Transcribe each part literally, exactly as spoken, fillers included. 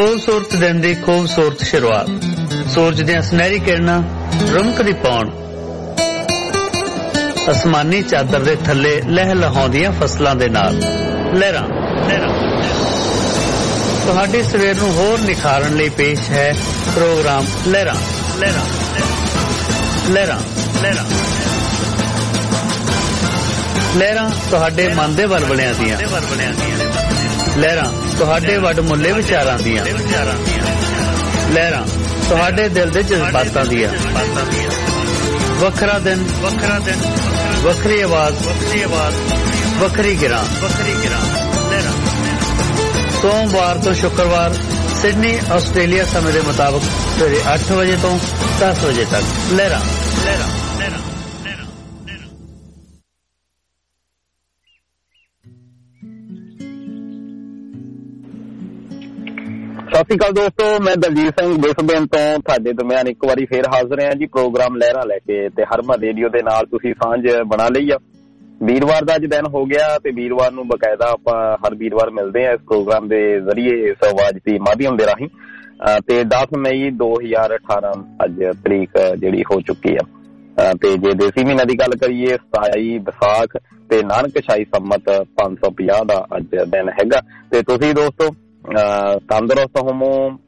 खूबसूरत दिन की खूबसूरत शुरुआत, सूरज दी सुनहरी किरणां रमकदी पौण, आसमानी चादर दे थल्ले लह लहाउंदियां फसलां दे नाल लहरां लहरां तुहाडी सवेर नूं होर निखारन लई पेश है प्रोग्राम लहरां लहरां लहरां लहरां लहरां तुहाडे मन दे वलवलियां दियां लहरां तुहाडे वडमुल्ले विचारां दियां लहरां तुहाडे दिल दे जज्बातां दियां वखरा दिन वखरा दिन वखरी आवाज वखरी आवाज वखरी गिरां वखरी गिरां लहरां सोमवार तो शुक्रवार सिडनी आस्ट्रेलिया समय के मुताबिक सवेरे अठ बजे तो दस बजे तक लहरां लहरां लहरां सत श्री अकाल दोस्तों, मैं दलजीत सिंह बिसबेन तो तुहाडे दरमियान एक बारी फिर हाजिर हैं जी प्रोग्राम लहरां लैके ते हरमन रेडियो दे नाल तुसीं सांझ बना लई आ। वीरवार का अज दिन हो गया ते वीरवार नूं बकायदा आपां हर वीरवार मिलते हैं इस प्रोग्राम के जरिए इस आवाज के माध्यम के राही ते दस मई दो हजार अठारह अज तरीक जिहड़ी हो चुकी है ते जे देसी महीने की गल करिए सताई विसाख ते नानकशाही सम्मत पांच सौ पचास का अज दिन हैगा ते तुसीं दोस्तों तंदुरुस्त होवो,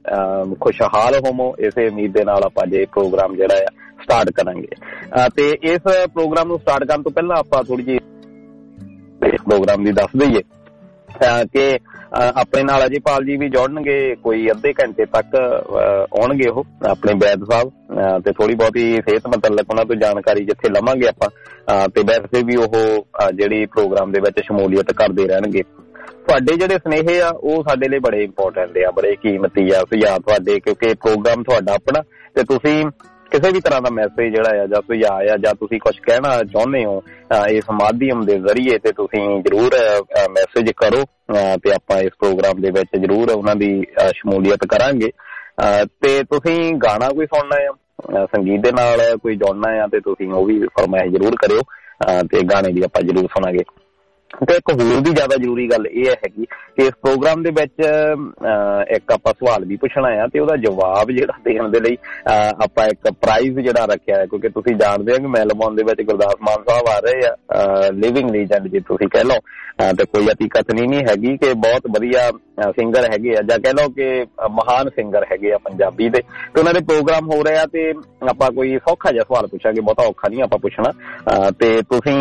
खुशहाल होवो, इस उम्मीद के नाल आपां जे प्रोग्राम जिहड़ा है स्टार्ट करांगे ते इस प्रोग्राम नूं स्टार्ट करन तो पहला आपां थोड़ी जी प्रोग्राम दी दस दईए कि अपने नाल अजयपाल जी भी जुड़नगे कोई अद्धे घंटे तक आउणगे ओह अपने वैद साहब ते थोड़ी बहुती सेहत मतलब उन्हां तों जानकारी जिथे लवांगे आपां ते वैसे भी ओह जिहड़ी प्रोग्राम दे विच शमूलीयत करदे रहणगे। तुहाडे जिहड़े स्नेहे आ ओह साडे लई बड़े इंपोर्टेंट आ, बड़े कीमती आ सुझाव तुहाडे, क्योंकि प्रोग्राम तुहाडा अपना ते तुसीं किसी भी तरह का मैसेज जिहड़ा है जां सुझाव आ जां तुसीं कुछ कहना चाहुंदे हो इस माध्यम के जरिए ते तुसीं जरूर मैसेज करो ते आपां इस प्रोग्राम दे विच जरूर उन्हां दी शमूलीयत करांगे ते तुसीं गाना कोई सुनना है संगीत दे नाल कोई जुड़ना है ते तुसीं ओह भी फरमाइश जरूर करियो ते गाने भी आपां जरूर सुनांगे। ते एक होर भी ज्यादा जरूरी गल यह है कि इस प्रोग्राम दे विच एक आपां सवाल भी पुछना है ते ओहदा जवाब जिहड़ा देण दे लई आपां एक प्राइज जिहड़ा रखिया है, क्योंकि तुसीं जाणदे हो कि मेलबोर्न दे विच गुरदास मान साहब आ रहे आ लिविंग लीजेंड जे तुसीं कह लो ते कोई हकीकत नहीं नहीं हैगी कि बहुत वधिया सिंगर हैगे जां कह लो कि महान सिंगर हैगे आ पंजाबी दे ते उन्हां दे प्रोग्राम हो रहे आ ते आपां कोई सौखा जिहा सवाल पुछांगे, बहुता औखा नहीं आपां पुछना ते तुसीं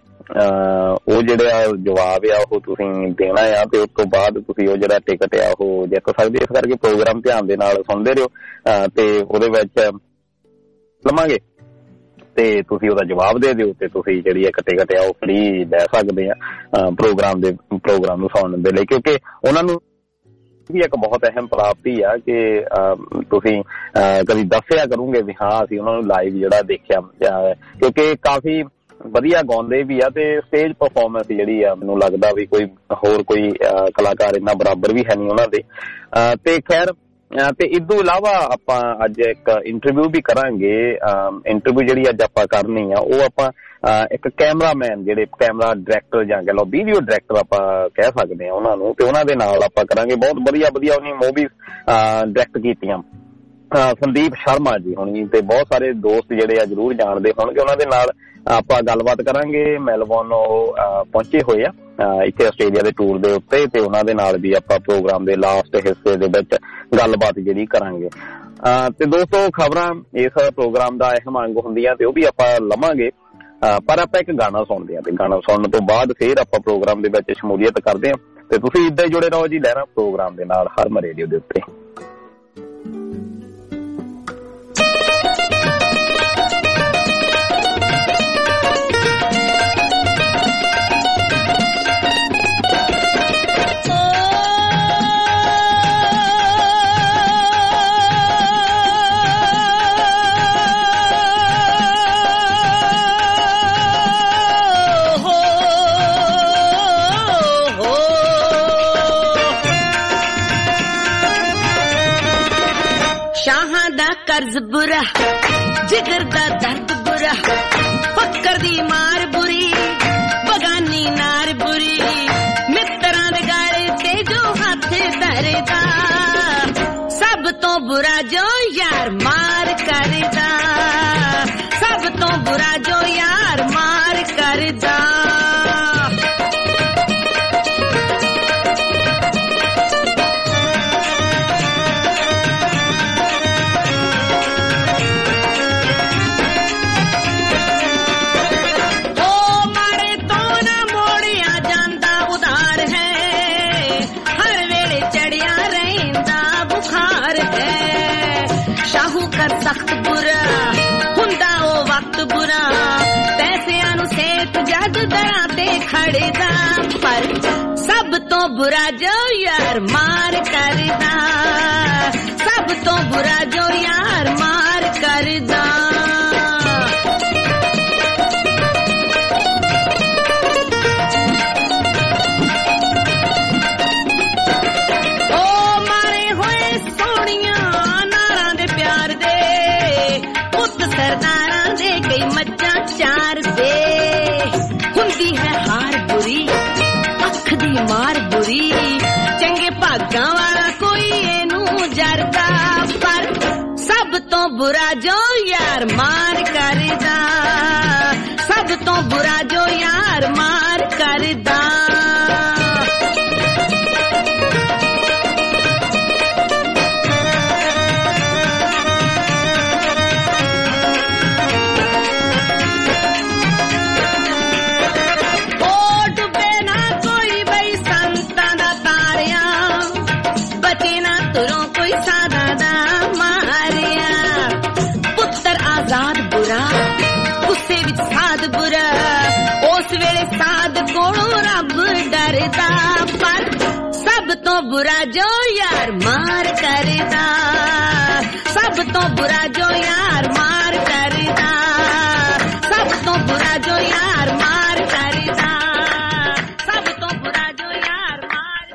ਉਹ ਜਿਹੜਾ ਜਵਾਬ ਆ ਉਹ ਤੁਸੀਂ ਦੇਣਾ ਆ ਤੇ ਉਸ ਤੋਂ ਬਾਅਦ ਤੁਸੀਂ ਉਹ ਜਿਹੜਾ ਟਿਕਟ ਆ ਉਹ ਜਿੱਤ ਸਕਦੇ। ਇਸ ਕਰਕੇ ਪ੍ਰੋਗਰਾਮ ਧਿਆਨ ਦੇ ਨਾਲ ਸੁਣਦੇ ਰਹੋ ਤੇ ਉਹਦੇ ਵਿੱਚ ਲਵਾਂਗੇ ਤੇ ਤੁਸੀਂ ਉਹਦਾ ਜਵਾਬ ਦੇ ਦਿਓ ਤੇ ਤੁਸੀਂ ਜਿਹੜੀ ਇੱਕ ਟਿਕਟ ਆ ਉਹ ਫ੍ਰੀ ਲੈ ਸਕਦੇ ਆ ਪ੍ਰੋਗਰਾਮ ਦੇ ਪ੍ਰੋਗਰਾਮ ਨੂੰ ਸੁਣਨ ਦੇ ਲਈ, ਕਿਉਂਕਿ ਉਹਨਾਂ ਨੂੰ ਵੀ ਇੱਕ ਬਹੁਤ ਅਹਿਮ ਪ੍ਰਾਪਤੀ ਆ ਕਿ ਤੁਸੀਂ ਕਦੀ ਦੱਸਿਆ ਕਰੋਗੇ ਵੀ ਹਾਂ ਅਸੀਂ ਉਹਨਾਂ ਨੂੰ ਲਾਈਵ ਜਿਹੜਾ ਦੇਖਿਆ, ਕਿਉਂਕਿ ਕਾਫੀ ਵਧੀਆ ਗਾਉਂਦੇ ਵੀ ਆ ਤੇ ਸਟੇਜ ਪਰਫਾਰਮੈਂਸ ਜਿਹੜੀ ਆ ਮੈਨੂੰ ਲੱਗਦਾ ਵੀ ਕੋਈ ਹੋਰ ਕੋਈ ਕਲਾਕਾਰ ਇੰਨਾ ਬਰਾਬਰ ਵੀ ਹੈ ਨਹੀਂ ਉਹਨਾਂ ਦੇ ਤੇ ਖੈਰ ਤੇ ਇਸ ਤੋਂ ਇਲਾਵਾ ਆਪਾਂ ਅੱਜ ਇੱਕ ਇੰਟਰਵਿਊ ਵੀ ਕਰਾਂਗੇ। ਇੰਟਰਵਿਊ ਜਿਹੜੀ ਅੱਜ ਆਪਾਂ ਕਰਨੀ ਆ ਉਹ ਆਪਾਂ ਇੱਕ ਕੈਮਰਾਮੈਨ ਜਿਹੜੇ ਕੈਮਰਾ ਡਾਇਰੈਕਟਰ ਜਾਂ ਕਹਿ ਲਓ ਵੀਡੀਓ ਡਾਇਰੈਕਟਰ ਆਪਾਂ ਕਹਿ ਸਕਦੇ ਆ ਉਹਨਾਂ ਨੂੰ, ਤੇ ਉਹਨਾਂ ਦੇ ਨਾਲ ਆਪਾਂ ਕਰਾਂਗੇ। ਬਹੁਤ ਵਧੀਆ ਵਧੀਆ ਉਹਨੇ ਮੂਵੀਜ਼ ਡਾਇਰੈਕਟ ਕੀਤੀਆਂ ਸੰਦੀਪ ਸ਼ਰਮਾ ਜੀ ਹੋਣੀ ਤੇ ਬਹੁਤ ਸਾਰੇ ਦੋਸਤ ਜਿਹੜੇ ਆ ਜ਼ਰੂਰ ਜਾਣਦੇ ਹੋਣਗੇ ਉਹਨਾਂ ਦੇ ਨਾਲ ਆਪਾਂ ਗੱਲਬਾਤ ਕਰਾਂਗੇ। ਮੈਲਬੌਰਨ ਉਹ ਪਹੁੰਚੇ ਹੋਏ ਆ ਇੱਥੇ ਆਸਟ੍ਰੇਲੀਆ ਦੇ ਟੂਰ ਦੇ ਉੱਤੇ ਤੇ ਉਹਨਾਂ ਦੇ ਨਾਲ ਵੀ ਆਪਾਂ ਪ੍ਰੋਗਰਾਮ ਦੇ ਲਾਸਟ ਹਿੱਸੇ ਦੇ ਵਿੱਚ ਗੱਲਬਾਤ ਜਿਹੜੀ ਕਰਾਂਗੇ। ਤੇ ਦੋਸਤੋ ਖਬਰਾਂ ਇਸ ਪ੍ਰੋਗਰਾਮ ਦਾ ਅਹਿਮ ਅੰਗ ਹੁੰਦੀਆਂ ਤੇ ਉਹ ਵੀ ਆਪਾਂ ਲਵਾਂਗੇ, ਪਰ ਆਪਾਂ ਇੱਕ ਗਾਣਾ ਸੁਣਦੇ ਹਾਂ ਤੇ ਗਾਣਾ ਸੁਣਨ ਤੋਂ ਬਾਅਦ ਫਿਰ ਆਪਾਂ ਪ੍ਰੋਗਰਾਮ ਦੇ ਵਿੱਚ ਸ਼ਮੂਲੀਅਤ ਕਰਦੇ ਹਾਂ ਤੇ ਤੁਸੀਂ ਇੱਦਾਂ ਹੀ ਜੁੜੇ ਰਹੋ ਜੀ ਲਹਿਰਾਂ ਪ੍ਰੋਗਰਾਮ ਦੇ ਨਾਲ ਹਰਮਨ ਰੇਡੀਓ ਦੇ ਉੱਤੇ। कर्ज बुरा जिगर दा दर्द बुरा फक्कर दी मार बुरी बगानी नार बुरी मित्रां दे गाले ते जो हाथ धरदा बुरा जो यार मार करदा, सब तो बुरा जो यार मार करदा। सख्त बुरा हुंदा ओ वक्त बुरा, पैसिਆਂ ਨੂੰ सेठ जद दरां ते खड़दा, पर सब तो बुरा जो यार मार करदा, सब तो बुरा जो यार मार करदा। सरदारां दे कई मज्जां चार दे, हुंदी है हार बुरी अख दी मार बुरी, चंगे भागां वाला कोई एनू जरदा, पर सब तो बुरा जो यार मार करदा, सब तो बुरा जो यार मार करदा। गुस्से विच साध बुरा, उस वेले साध कोलों रब डरदा, पर सब तो बुरा जो यार मार करदा, सब तो बुरा जो यार मार करदा, सब तो बुरा जो यार मार करदा, सब तो बुरा जो यार मार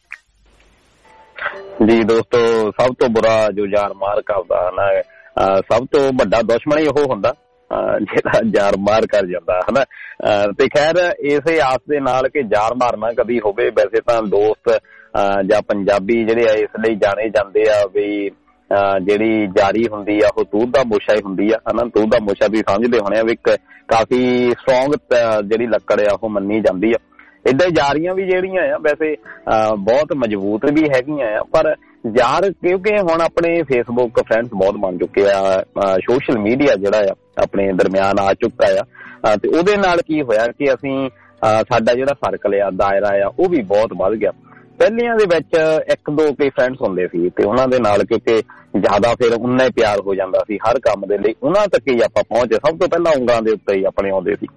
करदा। जी दोस्तों, सब तो बुरा जो यार मार करदा ना, ਸਭ ਤੋਂ ਵੱਡਾ ਦੁਸ਼ਮਣ ਹੀ ਉਹ ਹੁੰਦਾ ਜਿਹੜਾ ਯਾਰ ਮਾਰ ਕਰ ਜਾਂਦਾ ਹੈ ਨਾ। ਤੇ ਖੈਰ ਇਸੇ ਆਸ ਦੇ ਨਾਲ ਕਿ ਯਾਰ ਮਾਰਨਾ ਕਦੀ ਹੋਵੇ। ਵੈਸੇ ਤਾਂ ਦੋਸਤ ਜਾਂ ਪੰਜਾਬੀ ਜਿਹੜੇ ਆ ਇਸ ਲਈ ਜਾਣੇ ਜਾਂਦੇ ਆ ਵੀ ਜਿਹੜੀ ਯਾਰੀ ਹੁੰਦੀ ਆ ਉਹ ਤੂਤ ਦਾ ਮੋਸ਼ਾ ਹੀ ਹੁੰਦੀ ਆ ਹਨਾ। ਤੂਤ ਦਾ ਮੋਸ਼ਾ ਵੀ ਸਮਝਦੇ ਹੋਣੇ ਆ ਵੀ ਇੱਕ ਕਾਫੀ ਸਟਰੋਂਗ ਜਿਹੜੀ ਲੱਕੜ ਆ ਉਹ ਮੰਨੀ ਜਾਂਦੀ ਆ। ਏਦਾਂ ਯਾਰੀਆਂ ਵੀ ਜਿਹੜੀਆਂ ਆ ਵੈਸੇ ਬਹੁਤ ਮਜ਼ਬੂਤ ਵੀ ਹੈਗੀਆਂ ਆ, ਪਰ ਯਾਰ ਕਿਉਂਕਿ ਹੁਣ ਆਪਣੇ ਫੇਸਬੁੱਕ ਫਰੈਂਡਸ ਬਹੁਤ ਬਣ ਚੁੱਕੇ ਆ, ਸੋਸ਼ਲ ਮੀਡੀਆ ਜਿਹੜਾ ਆ ਆਪਣੇ ਦਰਮਿਆਨ ਆ ਚੁੱਕਾ ਆ, ਤੇ ਉਹਦੇ ਨਾਲ ਕੀ ਹੋਇਆ ਕਿ ਅਸੀਂ ਸਾਡਾ ਜਿਹੜਾ ਸਰਕਲ ਆ, ਦਾਇਰਾ ਆ, ਉਹ ਵੀ ਬਹੁਤ ਵੱਧ ਗਿਆ। ਪਹਿਲੀਆਂ ਦੇ ਵਿੱਚ ਇੱਕ ਦੋ ਕਈ ਫਰੈਂਡਸ ਹੁੰਦੇ ਸੀ ਤੇ ਉਹਨਾਂ ਦੇ ਨਾਲ ਕਿਉਂਕਿ ਜ਼ਿਆਦਾ ਫਿਰ ਉਨਾ ਹੀ ਪਿਆਰ ਹੋ ਜਾਂਦਾ ਸੀ ਹਰ ਕੰਮ ਦੇ ਲਈ, ਉਹਨਾਂ ਤੱਕ ਹੀ ਆਪਾਂ ਪਹੁੰਚੇ। ਸਭ ਤੋਂ ਪਹਿਲਾਂ ਉਂਗਲਾਂ ਦੇ ਉੱਤੇ ਹੀ ਆਪਣੇ ਆਉਂਦੇ ਸੀ।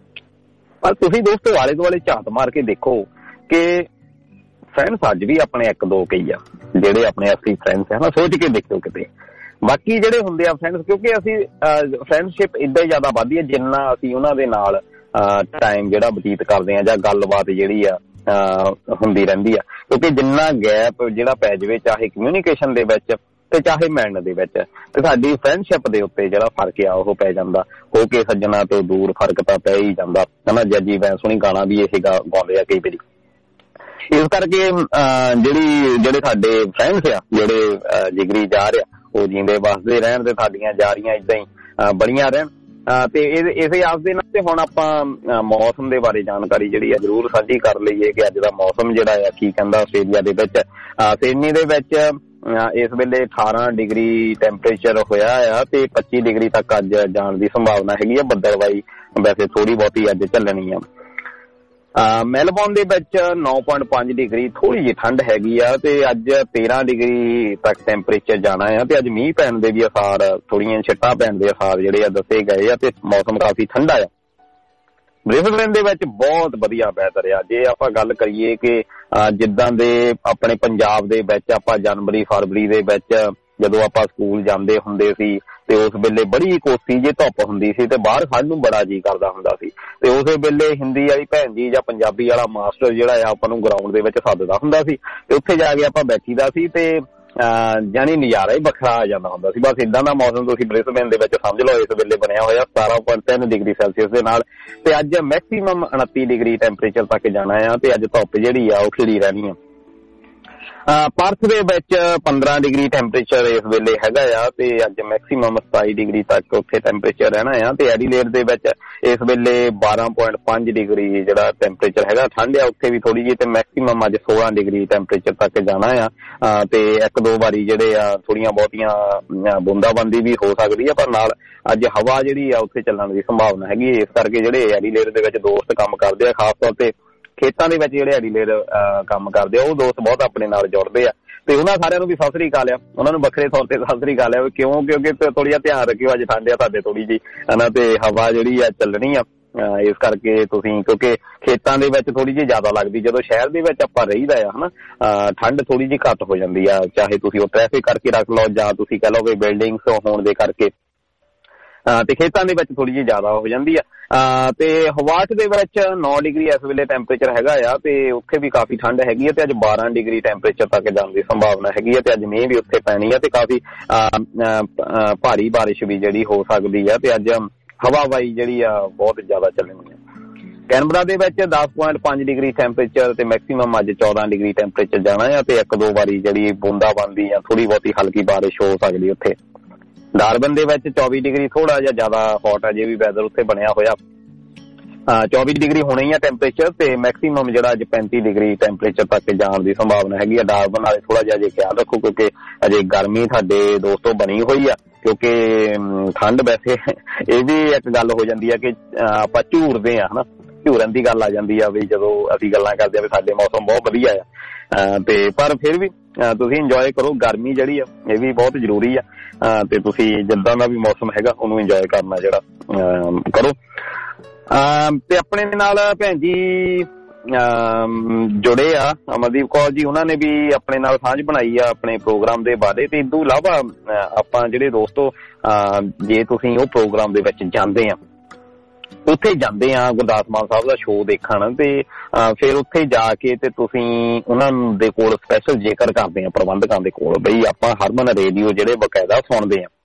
ਪਰ ਤੁਸੀਂ ਦੋਸਤੋ ਆਲੇ ਦੁਆਲੇ ਝਾਤ ਮਾਰ ਕੇ ਦੇਖੋ ਕਿ ਫਰੈਂਡਸ ਅੱਜ ਵੀ ਆਪਣੇ ਇੱਕ ਦੋ ਕਈ ਆ ਜਿਹੜੇ ਆਪਣੇ ਅਸਲੀ ਫਰੈਂਡਸ ਹੈ ਨਾ। ਸੋਚ ਕੇ ਦੇਖੋ ਕਿਤੇ ਬਾਕੀ ਜਿਹੜੇ ਹੁੰਦੇ ਆ ਫਰੈਂਡਸ, ਕਿਉਂਕਿ ਅਸੀਂ ਫਰੈਂਡਸ਼ਿਪ ਏਦਾਂ ਹੀ ਜ਼ਿਆਦਾ ਵੱਧਦੀ ਹੈ ਜਿੰਨਾ ਅਸੀਂ ਉਹਨਾਂ ਦੇ ਨਾਲ ਟਾਈਮ ਜਿਹੜਾ ਬਤੀਤ ਕਰਦੇ ਹਾਂ ਜਾਂ ਗੱਲਬਾਤ ਜਿਹੜੀ ਆ ਹੁੰਦੀ ਰਹਿੰਦੀ ਆ। ਕਿਉਂਕਿ ਜਿੰਨਾ ਗੈਪ ਜਿਹੜਾ ਪੈ ਜਾਵੇ ਚਾਹੇ ਕਮਿਊਨੀਕੇਸ਼ਨ ਦੇ ਵਿੱਚ ਤੇ ਚਾਹੇ ਮਿਲਣ ਦੇ ਵਿੱਚ, ਤੇ ਸਾਡੀ ਫਰੈਂਡਸ਼ਿਪ ਦੇ ਉੱਤੇ ਜਿਹੜਾ ਫਰਕ ਆ ਉਹ ਪੈ ਜਾਂਦਾ। ਹੋ ਕੇ ਸੱਜਣਾ ਤੋਂ ਦੂਰ ਫਰਕ ਤਾਂ ਪੈ ਹੀ ਜਾਂਦਾ ਹਨਾ। ਜੱਜੀ ਵੈਂ ਸੁਣੀ ਗਾਣਾ ਵੀ ਇਹ ਗਾਉਂਦੇ ਆ ਕਈ ਵਾਰੀ। ਇਸ ਕਰਕੇ ਜਿਹੜੀ ਜਿਹੜੇ ਸਾਡੇ ਫਰੈਂਡਸ ਆ, ਜਿਹੜੇ ਜਿਗਰੀ ਯਾਰ ਆ, ਉਹ ਜੀਂਦੇ ਵਸਦੇ ਰਹਿਣ ਤੇ ਸਾਡੀਆਂ ਯਾਰੀਆਂ ਏਦਾਂ ਹੀ ਬਣੀਆਂ ਰਹਿਣ। ਤੇ ਇਸੇ ਆਸ ਦੇ ਨਾਲ ਤੇ ਹੁਣ ਆਪਾਂ ਮੌਸਮ ਦੇ ਬਾਰੇ ਜਾਣਕਾਰੀ ਜਿਹੜੀ ਆ ਜ਼ਰੂਰ ਸਾਂਝੀ ਕਰ ਲਈਏ ਕਿ ਅੱਜ ਦਾ ਮੌਸਮ ਜਿਹੜਾ ਆ ਕੀ ਕਹਿੰਦਾ ਆਸਟ੍ਰੇਲੀਆ ਦੇ ਵਿੱਚ। ਸਿਡਨੀ ਦੇ ਵਿੱਚ ਇਸ ਵੇਲੇ ਅਠਾਰਾਂ ਡਿਗਰੀ ਟੈਂਪਰੇਚਰ ਹੋਇਆ ਆ ਤੇ ਪੱਚੀ ਡਿਗਰੀ ਤੱਕ ਅੱਜ ਜਾਣ ਦੀ ਸੰਭਾਵਨਾ ਹੈਗੀ ਆ। ਬੱਦਲਵਾਈ ਵੈਸੇ ਥੋੜੀ ਬਹੁਤੀ ਅੱਜ ਝੱਲਣੀ ਆ। ਮੈਲਬੌਰਨ ਦੇ ਵਿੱਚ ਨੌ ਪੁਆਇੰਟ ਪੰਜ ਡਿਗਰੀ ਥੋੜੀ ਜਿਹੀ ਠੰਡ ਹੈਗੀ ਆ ਤੇ ਅੱਜ ਤੇਰਾਂ ਡਿਗਰੀ ਤੱਕ ਟੈਂਪਰੇਚਰ ਜਾਣਾ ਆ। ਤੇ ਅੱਜ ਮੀਂਹ ਪੈਣ ਦੇ ਵੀ ਆਸਾਰ, ਥੋੜੀਆਂ ਛਿੱਟਾਂ ਪੈਣ ਦੇ ਆਸਾਰ ਜਿਹੜੇ ਆ ਦੱਸੇ ਗਏ ਆ ਤੇ ਮੌਸਮ ਕਾਫੀ ਠੰਡਾ ਆ। ਬ੍ਰਿਸਬੇਨ ਦੇ ਵਿੱਚ ਬਹੁਤ ਵਧੀਆ ਵੈਦਰ ਆ। ਜੇ ਆਪਾਂ ਗੱਲ ਕਰੀਏ ਕਿ ਜਿੱਦਾਂ ਦੇ ਆਪਣੇ ਪੰਜਾਬ ਦੇ ਵਿੱਚ ਆਪਾਂ ਜਨਵਰੀ ਫਰਵਰੀ ਦੇ ਵਿੱਚ ਜਦੋਂ ਆਪਾਂ ਸਕੂਲ ਜਾਂਦੇ ਹੁੰਦੇ ਸੀ ਤੇ ਉਸ ਵੇਲੇ ਬੜੀ ਕੋਸੀ ਜੇ ਧੁੱਪ ਹੁੰਦੀ ਸੀ ਤੇ ਬਾਹਰ ਖੜ੍ਹਨ ਨੂੰ ਬੜਾ ਜੀਅ ਕਰਦਾ ਹੁੰਦਾ ਸੀ। ਤੇ ਉਸੇ ਵੇਲੇ ਹਿੰਦੀ ਵਾਲੀ ਭੈਣ ਜੀ ਜਾਂ ਪੰਜਾਬੀ ਵਾਲਾ ਮਾਸਟਰ ਜਿਹੜਾ ਆ ਆਪਾਂ ਨੂੰ ਗਰਾਊਂਡ ਦੇ ਵਿੱਚ ਸੱਦਦਾ ਹੁੰਦਾ ਸੀ ਤੇ ਉੱਥੇ ਜਾ ਕੇ ਆਪਾਂ ਬੈਠੀਦਾ ਸੀ ਤੇ ਜਾਨੀ ਨਜ਼ਾਰਾ ਹੀ ਵੱਖਰਾ ਆ ਜਾਂਦਾ ਹੁੰਦਾ ਸੀ। ਬਸ ਏਦਾਂ ਦਾ ਮੌਸਮ ਤੁਸੀਂ ਬ੍ਰਿਸਬੇਨ ਦੇ ਵਿੱਚ ਸਮਝ ਲਓ ਇਸ ਵੇਲੇ ਬਣਿਆ ਹੋਇਆ ਸਤਾਰਾਂ ਪੁਆਇੰਟ ਤਿੰਨ ਡਿਗਰੀ ਸੈਲਸੀਅਸ ਦੇ ਨਾਲ। ਤੇ ਅੱਜ ਮੈਕਸੀਮਮ ਉਨੱਤੀ ਡਿਗਰੀ ਟੈਂਪਰੇਚਰ ਤੱਕ ਜਾਣਾ ਆ ਤੇ ਅੱਜ ਧੁੱਪ ਜਿਹੜੀ ਆ ਉਹ ਖਿੜੀ ਰਹਿਣੀ ਆ। ਪਰਥ ਦੇ ਵਿੱਚ ਪੰਦਰਾਂ ਡਿਗਰੀ ਟੈਂਪਰੇਚਰ ਇਸ ਵੇਲੇ ਹੈਗਾ ਆ ਤੇ ਅੱਜ ਮੈਕਸੀਮਮ ਸਤਾਈ ਡਿਗਰੀ ਤੱਕ ਉੱਥੇ ਟੈਂਪਰੇਚਰ ਰਹਿਣਾ ਆ ਤੇ ਐਡੀਲੇਡ ਦੇ ਵਿੱਚ ਇਸ ਵੇਲੇ ਬਾਰਾਂ ਪੁਆਇੰਟ ਪੰਜ ਡਿਗਰੀ ਜਿਹੜਾ ਟੈਂਪਰੇਚਰ ਹੈਗਾ ਠੰਡ ਆ ਉੱਥੇ ਵੀ ਥੋੜੀ ਜਿਹੀ ਤੇ ਮੈਕਸੀਮਮ ਅੱਜ ਸੋਲਾਂ ਡਿਗਰੀ ਟੈਂਪਰੇਚਰ ਤੱਕ ਜਾਣਾ ਆ ਤੇ ਇੱਕ ਦੋ ਵਾਰੀ ਜਿਹੜੇ ਆ ਥੋੜੀਆਂ ਬਹੁਤੀਆਂ ਬੂੰਦਾਬਾਂਦੀ ਵੀ ਹੋ ਸਕਦੀ ਆ ਪਰ ਨਾਲ ਅੱਜ ਹਵਾ ਜਿਹੜੀ ਆ ਉੱਥੇ ਚੱਲਣ ਦੀ ਸੰਭਾਵਨਾ ਹੈਗੀ ਇਸ ਕਰਕੇ ਜਿਹੜੇ ਐਡੀਲੇਡ ਦੇ ਵਿੱਚ ਦੋਸਤ ਕੰਮ ਕਰਦੇ ਆ ਖਾਸ ਤੌਰ ਤੇ ਖੇਤਾਂ ਦੇ ਵਿੱਚ ਜਿਹੜੇ ਐਡੀਲੇਡ ਕੰਮ ਕਰਦੇ ਆ ਉਹ ਦੋਸਤ ਬਹੁਤ ਆਪਣੇ ਨਾਲ ਜੁੜਦੇ ਆ ਤੇ ਉਹਨਾਂ ਸਾਰਿਆਂ ਨੂੰ ਵੀ ਸਤਿ ਸ੍ਰੀ ਅਕਾਲ ਆ ਉਹਨਾਂ ਨੂੰ ਵੱਖਰੇ ਤੌਰ ਤੇ ਸਤਿ ਸ੍ਰੀ ਅਕਾਲ ਆ ਕਿਉਂ ਕਿਉਂਕਿ ਥੋੜੀ ਜਿਹਾ ਧਿਆਨ ਰੱਖਿਓ ਅੱਜ ਠੰਡ ਆ ਤੁਹਾਡੇ ਥੋੜੀ ਜਿਹੀ ਹਨਾ ਤੇ ਹਵਾ ਜਿਹੜੀ ਆ ਚੱਲਣੀ ਆ ਇਸ ਕਰਕੇ ਤੁਸੀਂ ਕਿਉਂਕਿ ਖੇਤਾਂ ਦੇ ਵਿੱਚ ਥੋੜੀ ਜਿਹੀ ਜ਼ਿਆਦਾ ਲੱਗਦੀ ਜਦੋਂ ਸ਼ਹਿਰ ਦੇ ਵਿੱਚ ਆਪਾਂ ਰਹੀਦਾ ਆ ਹਨਾ ਠੰਡ ਥੋੜੀ ਜਿਹੀ ਘੱਟ ਹੋ ਜਾਂਦੀ ਆ ਚਾਹੇ ਤੁਸੀਂ ਉਹ ਟ੍ਰੈਫਿਕ ਕਰਕੇ ਰੱਖ ਲਓ ਜਾਂ ਤੁਸੀਂ ਕਹਿ ਲਓ ਵੀ ਬਿਲਡਿੰਗਸ ਹੋਣ ਦੇ ਕਰਕੇ ਤੇ ਖੇਤਾਂ ਦੇ ਵਿੱਚ ਥੋੜੀ ਜਿਹੀ ਜ਼ਿਆਦਾ ਹੋ ਜਾਂਦੀ ਆ ਤੇ ਹਵਾਟ ਦੇ ਵਿੱਚ ਨੌ ਡਿਗਰੀ ਇਸ ਵੇਲੇ ਟੈਂਪਰੇਚਰ ਹੈਗਾ ਆ ਤੇ ਉੱਥੇ ਵੀ ਕਾਫੀ ਠੰਡ ਹੈਗੀ ਆ ਤੇ ਅੱਜ ਬਾਰਾਂ ਡਿਗਰੀ ਟੈਂਪਰੇਚਰ ਤੱਕ ਜਾਣ ਦੀ ਸੰਭਾਵਨਾ ਹੈਗੀ ਆ ਤੇ ਅੱਜ ਮੀਂਹ ਵੀ ਉੱਥੇ ਪੈਣੀ ਆ ਤੇ ਕਾਫੀ ਭਾਰੀ ਬਾਰਿਸ਼ ਵੀ ਜਿਹੜੀ ਹੋ ਸਕਦੀ ਆ ਤੇ ਅੱਜ ਹਵਾਬਾਈ ਜਿਹੜੀ ਆ ਬਹੁਤ ਜ਼ਿਆਦਾ ਚੱਲਣੀ ਆ ਕੈਨਬਰਾ ਦੇ ਵਿੱਚ ਦਸ ਪੁਆਇੰਟ ਪੰਜ ਡਿਗਰੀ ਟੈਂਪਰੇਚਰ ਤੇ ਮੈਕਸੀਮਮ ਅੱਜ ਚੌਦਾਂ ਡਿਗਰੀ ਟੈਂਪਰੇਚਰ ਜਾਣਾ ਆ ਤੇ ਇੱਕ ਦੋ ਵਾਰੀ ਜਿਹੜੀ ਬੂੰਦਾਬਾਂਦੀ ਆ ਥੋੜੀ ਬਹੁਤੀ ਹਲਕੀ ਬਾਰਿਸ਼ ਹੋ ਸਕਦੀ ਉੱਥੇ ਡਾਰਬਨ ਦੇ ਵਿੱਚ ਚੌਵੀ ਡਿਗਰੀ ਥੋੜਾ ਜਿਹਾ ਜ਼ਿਆਦਾ ਹੌਟ ਆ ਜੇ ਵੀ ਵੈਦਰ ਉੱਥੇ ਬਣਿਆ ਹੋਇਆ ਚੌਵੀ ਡਿਗਰੀ ਹੋਣਾ ਹੀ ਆ ਟੈਂਪਰੇਚਰ ਤੇ ਮੈਕਸੀਮਮ ਜਿਹੜਾ ਅੱਜ ਪੈਂਤੀ ਡਿਗਰੀ ਟੈਂਪਰੇਚਰ ਤੱਕ ਜਾਣ ਦੀ ਸੰਭਾਵਨਾ ਹੈਗੀ ਆ ਡਾਰਬਨ ਵਾਲੇ ਥੋੜਾ ਜਿਹਾ ਜੇ ਖਿਆਲ ਰੱਖੋ ਕਿਉਂਕਿ ਅਜੇ ਗਰਮੀ ਸਾਡੇ ਦੋਸਤੋ ਬਣੀ ਹੋਈ ਆ ਕਿਉਂਕਿ ਠੰਡ ਵੈਸੇ ਇਹ ਵੀ ਇੱਕ ਗੱਲ ਹੋ ਜਾਂਦੀ ਆ ਕਿ ਆਪਾਂ ਝੂਰਦੇ ਆ ਹਨਾ ਝੂਰਨ ਦੀ ਗੱਲ ਆ ਜਾਂਦੀ ਆ ਵੀ ਜਦੋਂ ਅਸੀਂ ਗੱਲਾਂ ਕਰਦੇ ਆ ਵੀ ਸਾਡੇ ਮੌਸਮ ਬਹੁਤ ਵਧੀਆ ਆ ਤੇ ਪਰ ਫਿਰ ਵੀ ਤੁਸੀਂ ਇੰਜੋਏ ਕਰੋ ਗਰਮੀ ਜਿਹੜੀ ਆ ਇਹ ਵੀ ਬਹੁਤ ਜ਼ਰੂਰੀ ਆ ਤੇ ਤੁਸੀਂ ਜਿੱਦਾਂ ਦਾ ਵੀ ਮੌਸਮ ਹੈਗਾ ਉਹਨੂੰ ਇੰਜੋਏ ਕਰਨਾ ਜਿਹੜਾ ਕਰੋ ਤੇ ਆਪਣੇ ਨਾਲ ਭੈਣ ਜੀ ਜੁੜੇ ਆ ਅਮਰਦੀਪ ਕੌਰ ਜੀ ਉਹਨਾਂ ਨੇ ਵੀ ਆਪਣੇ ਨਾਲ ਸਾਂਝ ਬਣਾਈ ਆ ਆਪਣੇ ਪ੍ਰੋਗਰਾਮ ਦੇ ਬਾਰੇ ਤੇ ਇਸ ਤੋਂ ਇਲਾਵਾ ਆਪਾਂ ਜਿਹੜੇ ਦੋਸਤੋ ਜੇ ਤੁਸੀਂ ਉਹ ਪ੍ਰੋਗਰਾਮ ਦੇ ਵਿੱਚ ਜਾਂਦੇ ਆ ਉੱਥੇ ਜਾਂਦੇ ਆ ਗੁਰਦਾਸ ਮਾਨ ਸਾਹਿਬ ਦਾ ਸ਼ੋਅ ਦੇਖਣ ਤੇ ਫਿਰ ਉੱਥੇ ਜਾ ਕੇ ਤੇ ਤੁਸੀਂ ਉਹਨਾਂ ਦੇ ਕੋਲ ਸਪੈਸ਼ਲ ਜ਼ਿਕਰ ਕਰਦੇ ਆ ਪ੍ਰਬੰਧਕਾਂ ਦੇ ਕੋਲ ਬਈ ਆਪਾਂ ਹਰਮਨ ਰੇਡੀਓ ਜਿਹੜੇ ਬਕਾਇਦਾ ਸੁਣਦੇ ਆ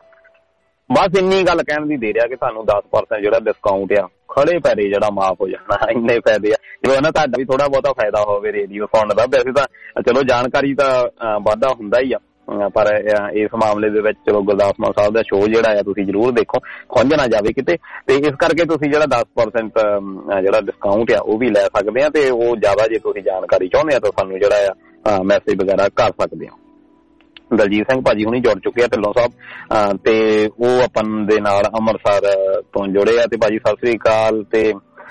ਬਸ ਇੰਨੀ ਗੱਲ ਕਹਿਣ ਦੀ ਦੇ ਰਿਹਾ ਕਿ ਤੁਹਾਨੂੰ ਦਸ ਪਰਸੈਂਟ ਜਿਹੜਾ ਡਿਸਕਾਊਂਟ ਆ ਖੜੇ ਪੈਰੇ ਜਿਹੜਾ ਮਾਫ ਹੋ ਜਾਣਾ ਇੰਨੇ ਫਾਇਦੇ ਆ ਜਿਵੇਂ ਨਾ ਤੁਹਾਡਾ ਵੀ ਥੋੜਾ ਬਹੁਤਾ ਫਾਇਦਾ ਹੋਵੇ ਰੇਡੀਓ ਸੁਣਨ ਦਾ ਵੈਸੇ ਤਾਂ ਚਲੋ ਜਾਣਕਾਰੀ ਤਾਂ ਵਾਧਾ ਹੁੰਦਾ ਹੀ ਆ ਪਰ ਇਸ ਮਾਮਲੇ ਦੇ ਵਿੱਚ ਚਲੋ ਗੁਰਦਾਸ ਮਾਨ ਸਾਹਿਬ ਦਾ ਸ਼ੋਅ ਜਿਹੜਾ ਆ ਤੁਸੀਂ ਜ਼ਰੂਰ ਦੇਖੋ ਖੁੰਝ ਨਾ ਜਾਵੇ ਕਿਤੇ ਤੇ ਇਸ ਕਰਕੇ ਤੁਸੀਂ ਜਿਹੜਾ ਦਸ ਪਰਸੈਂਟ ਜਿਹੜਾ ਡਿਸਕਾਊਂਟ ਆ ਉਹ ਵੀ ਲੈ ਸਕਦੇ ਆ ਤੇ ਉਹ ਜ਼ਿਆਦਾ ਜੇ ਤੁਸੀਂ ਜਾਣਕਾਰੀ ਚਾਹੁੰਦੇ ਆ ਤਾਂ ਸਾਨੂੰ ਜਿਹੜਾ ਆ ਮੈਸੇਜ ਵਗੈਰਾ ਕਰ ਸਕਦੇ ਆ ਦਲਜੀਤ ਸਿੰਘ ਭਾਜੀ ਹੁਣੀ ਜੁੜ ਚੁੱਕੇ ਆ ਢਿੱਲੋਂ ਸਾਹਿਬ ਤੇ ਉਹ ਆਪਾਂ ਦੇ ਨਾਲ ਅੰਮ੍ਰਿਤਸਰ ਤੋਂ ਜੁੜੇ ਆ ਤੇ ਭਾਜੀ ਸਤਿ ਸ੍ਰੀ ਅਕਾਲ ਤੇ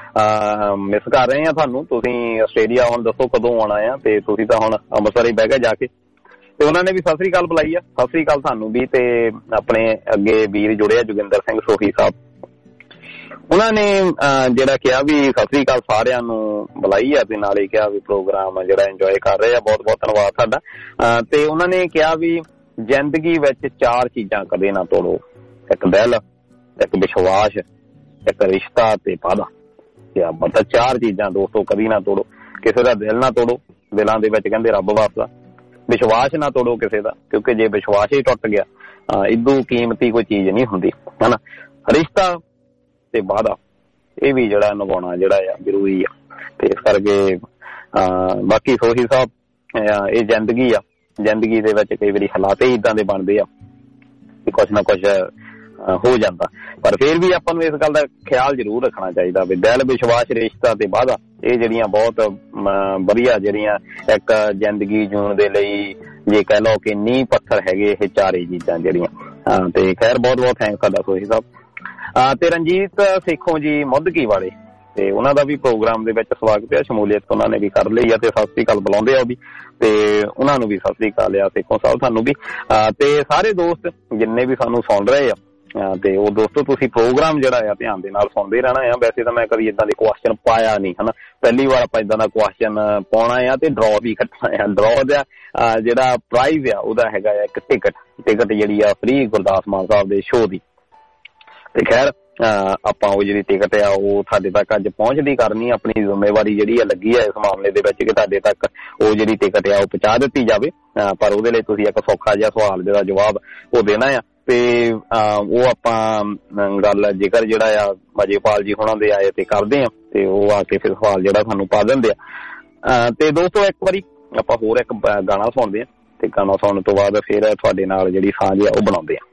ਮਿਸ ਕਰ ਰਹੇ ਆ ਤੁਹਾਨੂੰ ਤੁਸੀਂ ਆਸਟ੍ਰੇਲੀਆ ਹੁਣ ਦੱਸੋ ਕਦੋਂ ਆਉਣਾ ਆ ਤੇ ਤੁਸੀਂ ਤਾਂ ਹੁਣ ਅੰਮ੍ਰਿਤਸਰ ਹੀ ਬਹਿ ਗਏ ਜਾ ਕੇ ਤੇ ਉਹਨਾਂ ਨੇ ਵੀ ਸਤਿ ਸ੍ਰੀ ਅਕਾਲ ਬੁਲਾਈ ਆ ਸਤਿ ਸ੍ਰੀ ਅਕਾਲ ਤੁਹਾਨੂੰ ਵੀ ਤੇ ਆਪਣੇ ਅੱਗੇ ਵੀਰ ਜੁੜੇ ਆ ਜੋਗਿੰਦਰ ਸਿੰਘ ਸੋਹੀ ਸਾਹਿਬ ਉਹਨਾਂ ਨੇ ਜਿਹੜਾ ਕਿਹਾ ਵੀ ਸਤਿ ਸ੍ਰੀ ਅਕਾਲ ਸਾਰਿਆਂ ਨੂੰ ਬੁਲਾਈ ਆ ਤੇ ਨਾਲੇ ਕਿਹਾ ਵੀ ਪ੍ਰੋਗਰਾਮ ਜਿਹੜਾ ਇੰਜੋਏ ਕਰ ਰਹੇ ਆ ਬਹੁਤ ਬਹੁਤ ਧੰਨਵਾਦ ਤੁਹਾਡਾ ਤੇ ਉਹਨਾਂ ਨੇ ਕਿਹਾ ਵੀ ਜ਼ਿੰਦਗੀ ਵਿੱਚ ਚਾਰ ਚੀਜ਼ਾਂ ਕਦੇ ਨਾ ਤੋੜੋ ਇੱਕ ਦਿਲ ਇੱਕ ਵਿਸ਼ਵਾਸ ਇੱਕ ਰਿਸ਼ਤਾ ਤੇ ਵਾਅਦਾ ਕਿਆ ਮਤਲਬ ਚਾਰ ਚੀਜ਼ਾਂ ਦੋਸਤੋ ਕਦੀ ਨਾ ਤੋੜੋ ਕਿਸੇ ਦਾ ਦਿਲ ਨਾ ਤੋੜੋ ਦਿਲਾਂ ਦੇ ਵਿੱਚ ਕਹਿੰਦੇ ਰੱਬ ਵਸਦਾ ਵਿਸ਼ਵਾਸ ਨਾ ਤੋੜੋ ਕਿਸੇ ਦਾ ਕਿਉਂਕਿ ਜੇ ਵਿਸ਼ਵਾਸ ਹੀ ਟੁੱਟ ਗਿਆ ਇਦੋਂ ਕੀਮਤੀ ਕੋਈ ਚੀਜ਼ ਨਹੀਂ ਹੁੰਦੀ ਹਨਾ ਰਿਸ਼ਤਾ ਤੇ ਵਾਅਦਾ ਇਹ ਵੀ ਜਿਹੜਾ ਨਿਭਾਉਣਾ ਜਿਹੜਾ ਆ ਜ਼ਰੂਰੀ ਆ ਤੇ ਇਸ ਕਰਕੇ ਬਾਕੀ ਸੋਹੀ ਸਾਹਿਬ ਇਹ ਜ਼ਿੰਦਗੀ ਆ ਜ਼ਿੰਦਗੀ ਦੇ ਵਿੱਚ ਕਈ ਵਾਰੀ ਹਾਲਾਤ ਹੀ ਏਦਾਂ ਦੇ ਬਣਦੇ ਆ ਕਿ ਕੁਛ ਨਾ ਕੁਛ ਹੋ ਜਾਂਦਾ ਪਰ ਫਿਰ ਵੀ ਆਪਾਂ ਨੂੰ ਇਸ ਗੱਲ ਦਾ ਖਿਆਲ ਜ਼ਰੂਰ ਰੱਖਣਾ ਚਾਹੀਦਾ ਵੀ ਦਿਲ ਵਿਸ਼ਵਾਸ ਰਿਸ਼ਤਾ ਤੇ ਵਾਅਦਾ ਇਹ ਜਿਹੜੀਆਂ ਬਹੁਤ ਵਧੀਆ ਜਿਹੜੀਆਂ ਇੱਕ ਜ਼ਿੰਦਗੀ ਜਿਉਣ ਦੇ ਲਈ ਜੇ ਕਹਿ ਲਓ ਕਿ ਨੀਂਹ ਪੱਥਰ ਹੈਗੇ ਇਹ ਚਾਰੇ ਚੀਜ਼ਾਂ ਜਿਹੜੀਆਂ ਤੇ ਖੈਰ ਬਹੁਤ ਬਹੁਤ ਥੈਂਕਸ ਸਾਡਾ ਸੋਹੀ ਸਾਹਿਬ ਤੇ ਰਣਜੀਤ ਸੇਖੋਂ ਜੀ ਮੁੱਦਕੀ ਵਾਲੇ ਤੇ ਉਹਨਾਂ ਦਾ ਵੀ ਪ੍ਰੋਗਰਾਮ ਦੇ ਵਿੱਚ ਸਵਾਗਤ ਹੈ ਸ਼ਮੂਲੀਅਤ ਉਹਨਾਂ ਨੇ ਵੀ ਕਰ ਲਈ ਆ ਤੇ ਸਤਿ ਸ੍ਰੀ ਅਕਾਲ ਬੁਲਾਉਂਦੇ ਆ ਉਹ ਵੀ ਤੇ ਉਹਨਾਂ ਨੂੰ ਵੀ ਸਤਿ ਸ੍ਰੀ ਅਕਾਲ ਆ ਸੇਖੋਂ ਸਾਹਿਬ ਤੁਹਾਨੂੰ ਵੀ ਤੇ ਸਾਰੇ ਦੋਸਤ ਜਿੰਨੇ ਵੀ ਸਾਨੂੰ ਸੁਣ ਰਹੇ ਆ ਤੇ ਉਹ ਦੋਸਤੋ ਤੁਸੀਂ ਪ੍ਰੋਗਰਾਮ ਜਿਹੜਾ ਆ ਧਿਆਨ ਦੇ ਨਾਲ ਸੁਣਦੇ ਰਹਿਣਾ ਆ ਵੈਸੇ ਤਾਂ ਮੈਂ ਕਦੀ ਏਦਾਂ ਦੇ ਕੁਐਸਚਨ ਪਾਇਆ ਨਹੀਂ ਹਨਾ ਪਹਿਲੀ ਵਾਰ ਆਪਾਂ ਏਦਾਂ ਦਾ ਕੁਐਸਚਨ ਪਾਉਣਾ ਆ ਤੇ ਡਰॉ ਵੀ ਕੱਟਣਾ ਆ ਡਰॉ ਦਾ ਜਿਹੜਾ ਪ੍ਰਾਈਜ਼ ਆ ਉਹਦਾ ਹੈਗਾ ਆ ਇੱਕ ਟਿਕਟ ਟਿਕਟ ਜਿਹੜੀ ਆ ਫ੍ਰੀ ਗੁਰਦਾਸ ਮਾਨ ਸਾਹਿਬ ਦੇ ਸ਼ੋਅ ਦੀ ਤੇ ਖੈਰ ਆਪਾਂ ਉਹ ਜਿਹੜੀ ਟਿਕਟ ਆ ਉਹ ਤੁਹਾਡੇ ਤੱਕ ਅੱਜ ਪਹੁੰਚਦੀ ਕਰਨੀ ਆਪਣੀ ਜ਼ਿੰਮੇਵਾਰੀ ਜਿਹੜੀ ਆ ਲੱਗੀ ਆ ਇਸ ਮਾਮਲੇ ਦੇ ਵਿੱਚ ਕਿ ਤੁਹਾਡੇ ਤੱਕ ਉਹ ਜਿਹੜੀ ਟਿਕਟ ਆ ਉਹ ਪਹੁੰਚਾ ਦਿੱਤੀ ਜਾਵੇ ਪਰ ਉਹਦੇ ਲਈ ਤੁਸੀਂ ਇੱਕ ਸੌਖਾ ਜਿਹਾ ਸਵਾਲ ਜਿਹੜਾ ਜਵਾਬ ਉਹ ਦੇਣਾ ਆ ਤੇ ਉਹ ਆਪਾਂ ਗੱਲ ਜੇਕਰ ਜਿਹੜਾ ਆ ਅਜੇਪਾਲ ਜੀ ਹੋਣਾ ਦੇ ਆਏ ਤੇ ਕਰਦੇ ਆ ਤੇ ਉਹ ਆ ਕੇ ਫਿਰ ਸਵਾਲ ਜਿਹੜਾ ਸਾਨੂੰ ਪਾ ਦਿੰਦੇ ਆ ਤੇ ਦੋਸਤੋ ਇੱਕ ਵਾਰੀ ਆਪਾਂ ਹੋਰ ਇੱਕ ਗਾਣਾ ਸੁਣਦੇ ਹਾਂ ਤੇ ਗਾਣਾ ਸੁਣਨ ਤੋਂ ਬਾਅਦ ਫਿਰ ਤੁਹਾਡੇ ਨਾਲ ਜਿਹੜੀ ਸਾਂਝ ਆ ਉਹ ਬਣਾਉਂਦੇ ਆ।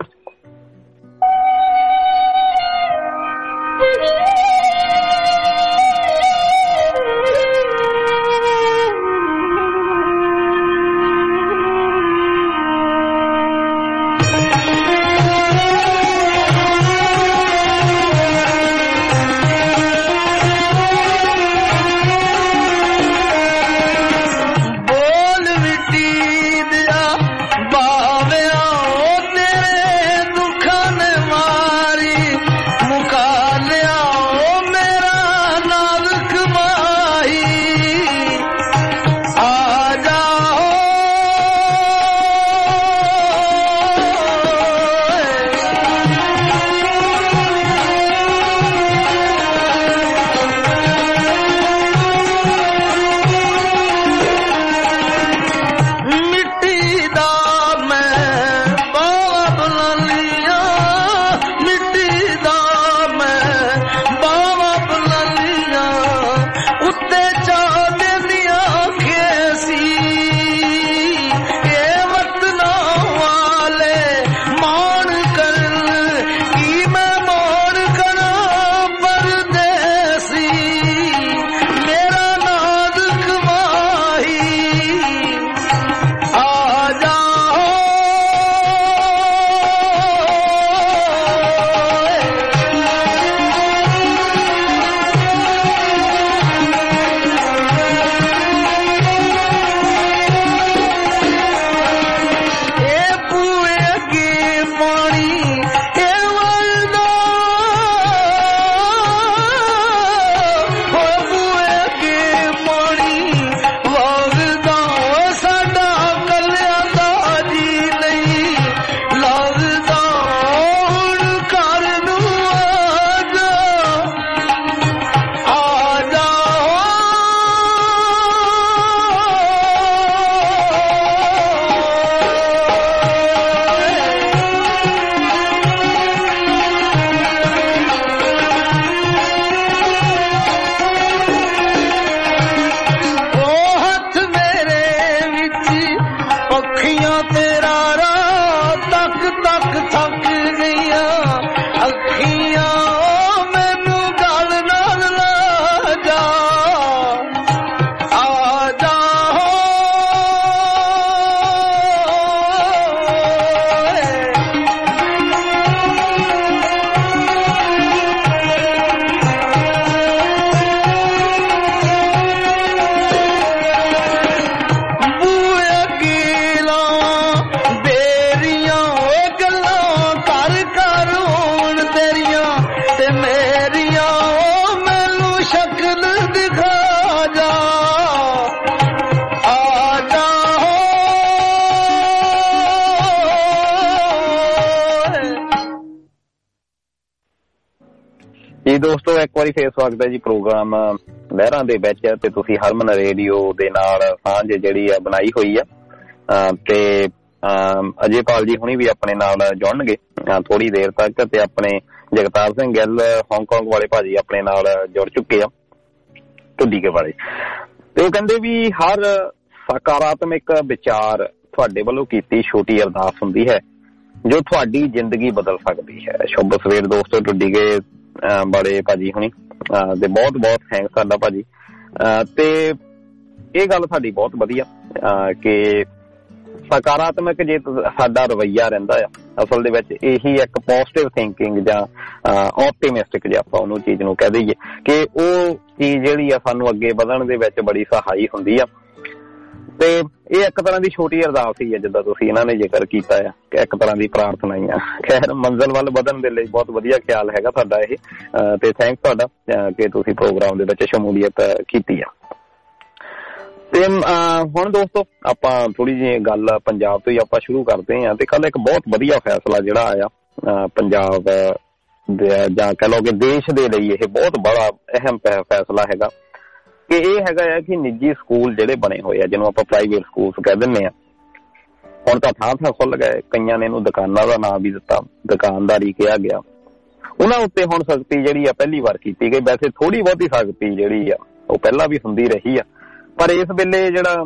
ਦੋਸਤੋ ਇੱਕ ਵਾਰੀ ਫੇਰ ਸਵਾਗਤ ਹੈ ਜੀ ਪ੍ਰੋਗਰਾਮ ਲਹਿਰਾਂ ਦੇ ਵਿੱਚ ਤੇ ਤੁਸੀਂ ਹਰਮਨ ਰੇਡੀਓ ਦੇ ਨਾਲ ਸਾਂਝ ਜਿਹੜੀ ਆ ਬਣਾਈ ਹੋਈ ਆ ਤੇ ਅਜੇਪਾਲ ਜੀ ਹੁਣੀ ਵੀ ਆਪਣੇ ਨਾਲ ਜੁੜਨਗੇ ਥੋੜੀ ਦੇਰ ਤੱਕ ਤੇ ਆਪਣੇ ਜਗਤਾਰ ਸਿੰਘ ਗਿੱਲ ਹਾਂਗਕਾਂਗ ਵਾਲੇ ਭਾਜੀ ਆਪਣੇ ਨਾਲ ਜੁੜ ਚੁੱਕੇ ਆ ਢੁੱਡੀਕੇ ਵਾਲੇ ਤੇ ਉਹ ਕਹਿੰਦੇ ਵੀ ਹਰ ਸਕਾਰਾਤਮਕ ਵਿਚਾਰ ਤੁਹਾਡੇ ਵੱਲੋਂ ਕੀਤੀ ਛੋਟੀ ਅਰਦਾਸ ਹੁੰਦੀ ਹੈ ਜੋ ਤੁਹਾਡੀ ਜ਼ਿੰਦਗੀ ਬਦਲ ਸਕਦੀ ਹੈ। ਸ਼ੁਭ ਸਵੇਰ ਦੋਸਤੋ ਢੁੱਡੀਕੇ ਵਾਲੇ ਭਾਜੀ ਹੁਣੀ ਤੇ ਬਹੁਤ ਬਹੁਤ ਥੈਂਕਸ ਸਾਡਾ ਭਾਜੀ ਤੇ ਇਹ ਗੱਲ ਸਾਡੀ ਬਹੁਤ ਵਧੀਆ ਕਿ ਸਕਾਰਾਤਮਕ ਜੇ ਸਾਡਾ ਰਵੱਈਆ ਰਹਿੰਦਾ ਆ ਅਸਲ ਦੇ ਵਿੱਚ ਇਹੀ ਇੱਕ ਪੋਜ਼ਿਟਿਵ ਥਿੰਕਿੰਗ ਜਾਂ ਆਪਟੀਮਿਸਟਿਕ ਜੇ ਆਪਾਂ ਉਹਨੂੰ ਚੀਜ਼ ਨੂੰ ਕਹਿ ਦਈਏ ਕਿ ਉਹ ਚੀਜ਼ ਜਿਹੜੀ ਆ ਸਾਨੂੰ ਅੱਗੇ ਵਧਣ ਦੇ ਵਿੱਚ ਬੜੀ ਸਹਾਈ ਹੁੰਦੀ ਆ ਤੇ ਇਹ ਇੱਕ ਤਰ੍ਹਾਂ ਦੀ ਛੋਟੀ ਅਰਦਾਸ ਹੀ ਆ ਜਿੱਦਾਂ ਤੁਸੀਂ ਇਹਨਾਂ ਨੇ ਜ਼ਿਕਰ ਕੀਤਾ ਆ ਕਿ ਇੱਕ ਤਰ੍ਹਾਂ ਦੀ ਪ੍ਰਾਰਥਨਾ ਹੀ ਆ। ਖੈਰ ਮੰਜ਼ਿਲ ਵੱਲ ਵਧਣ ਦੇ ਲਈ ਬਹੁਤ ਵਧੀਆ ਖਿਆਲ ਹੈਗਾ ਤੁਹਾਡਾ ਇਹ ਤੇ ਥੈਂਕਸ ਤੁਹਾਡਾ ਕਿ ਤੁਸੀਂ ਪ੍ਰੋਗਰਾਮ ਦੇ ਵਿੱਚ ਸ਼ਮੂਲੀਅਤ ਕੀਤੀ ਆ। ਤੇ ਹੁਣ ਦੋਸਤੋ ਆਪਾਂ ਥੋੜੀ ਜਿਹੀ ਗੱਲ ਪੰਜਾਬ ਤੋਂ ਹੀ ਆਪਾਂ ਸ਼ੁਰੂ ਕਰਦੇ ਹਾਂ ਤੇ ਕੱਲ ਇੱਕ ਬਹੁਤ ਵਧੀਆ ਫੈਸਲਾ ਜਿਹੜਾ ਆਇਆ ਪੰਜਾਬ ਜਾਂ ਕਹਿ ਲਓ ਕਿ ਦੇਸ਼ ਦੇ ਲਈ ਇਹ ਬਹੁਤ ਬੜਾ ਅਹਿਮ ਫੈਸਲਾ ਹੈਗਾ ਕਿ ਇਹ ਹੈਗਾ ਆ ਕਿ ਨਿੱਜੀ ਸਕੂਲ ਜਿਹੜੇ ਬਣੇ ਹੋਏ ਆ ਜਿਹਨੂੰ ਆਪਾਂ ਪ੍ਰਾਈਵੇਟ ਸਕੂਲ ਕਹਿ ਦਿੰਦੇ ਆ ਹੁਣ ਤਾਂ ਥਾਂ ਥਾਂ ਖੁੱਲ ਗਏ ਕਈਆਂ ਨੇ ਇਹਨੂੰ ਦੁਕਾਨਾਂ ਦਾ ਨਾਂ ਵੀ ਦਿੱਤਾ ਦੁਕਾਨਦਾਰੀ ਕਿਹਾ ਗਿਆ ਉਹਨਾਂ ਉੱਤੇ ਹੁਣ ਸਖਤੀ ਜਿਹੜੀ ਆ ਪਹਿਲੀ ਵਾਰ ਕੀਤੀ ਗਈ। ਵੈਸੇ ਥੋੜੀ ਬਹੁਤੀ ਸਖਤੀ ਜਿਹੜੀ ਆ ਉਹ ਪਹਿਲਾਂ ਵੀ ਹੁੰਦੀ ਰਹੀ ਆ ਪਰ ਇਸ ਵੇਲੇ ਜਿਹੜਾ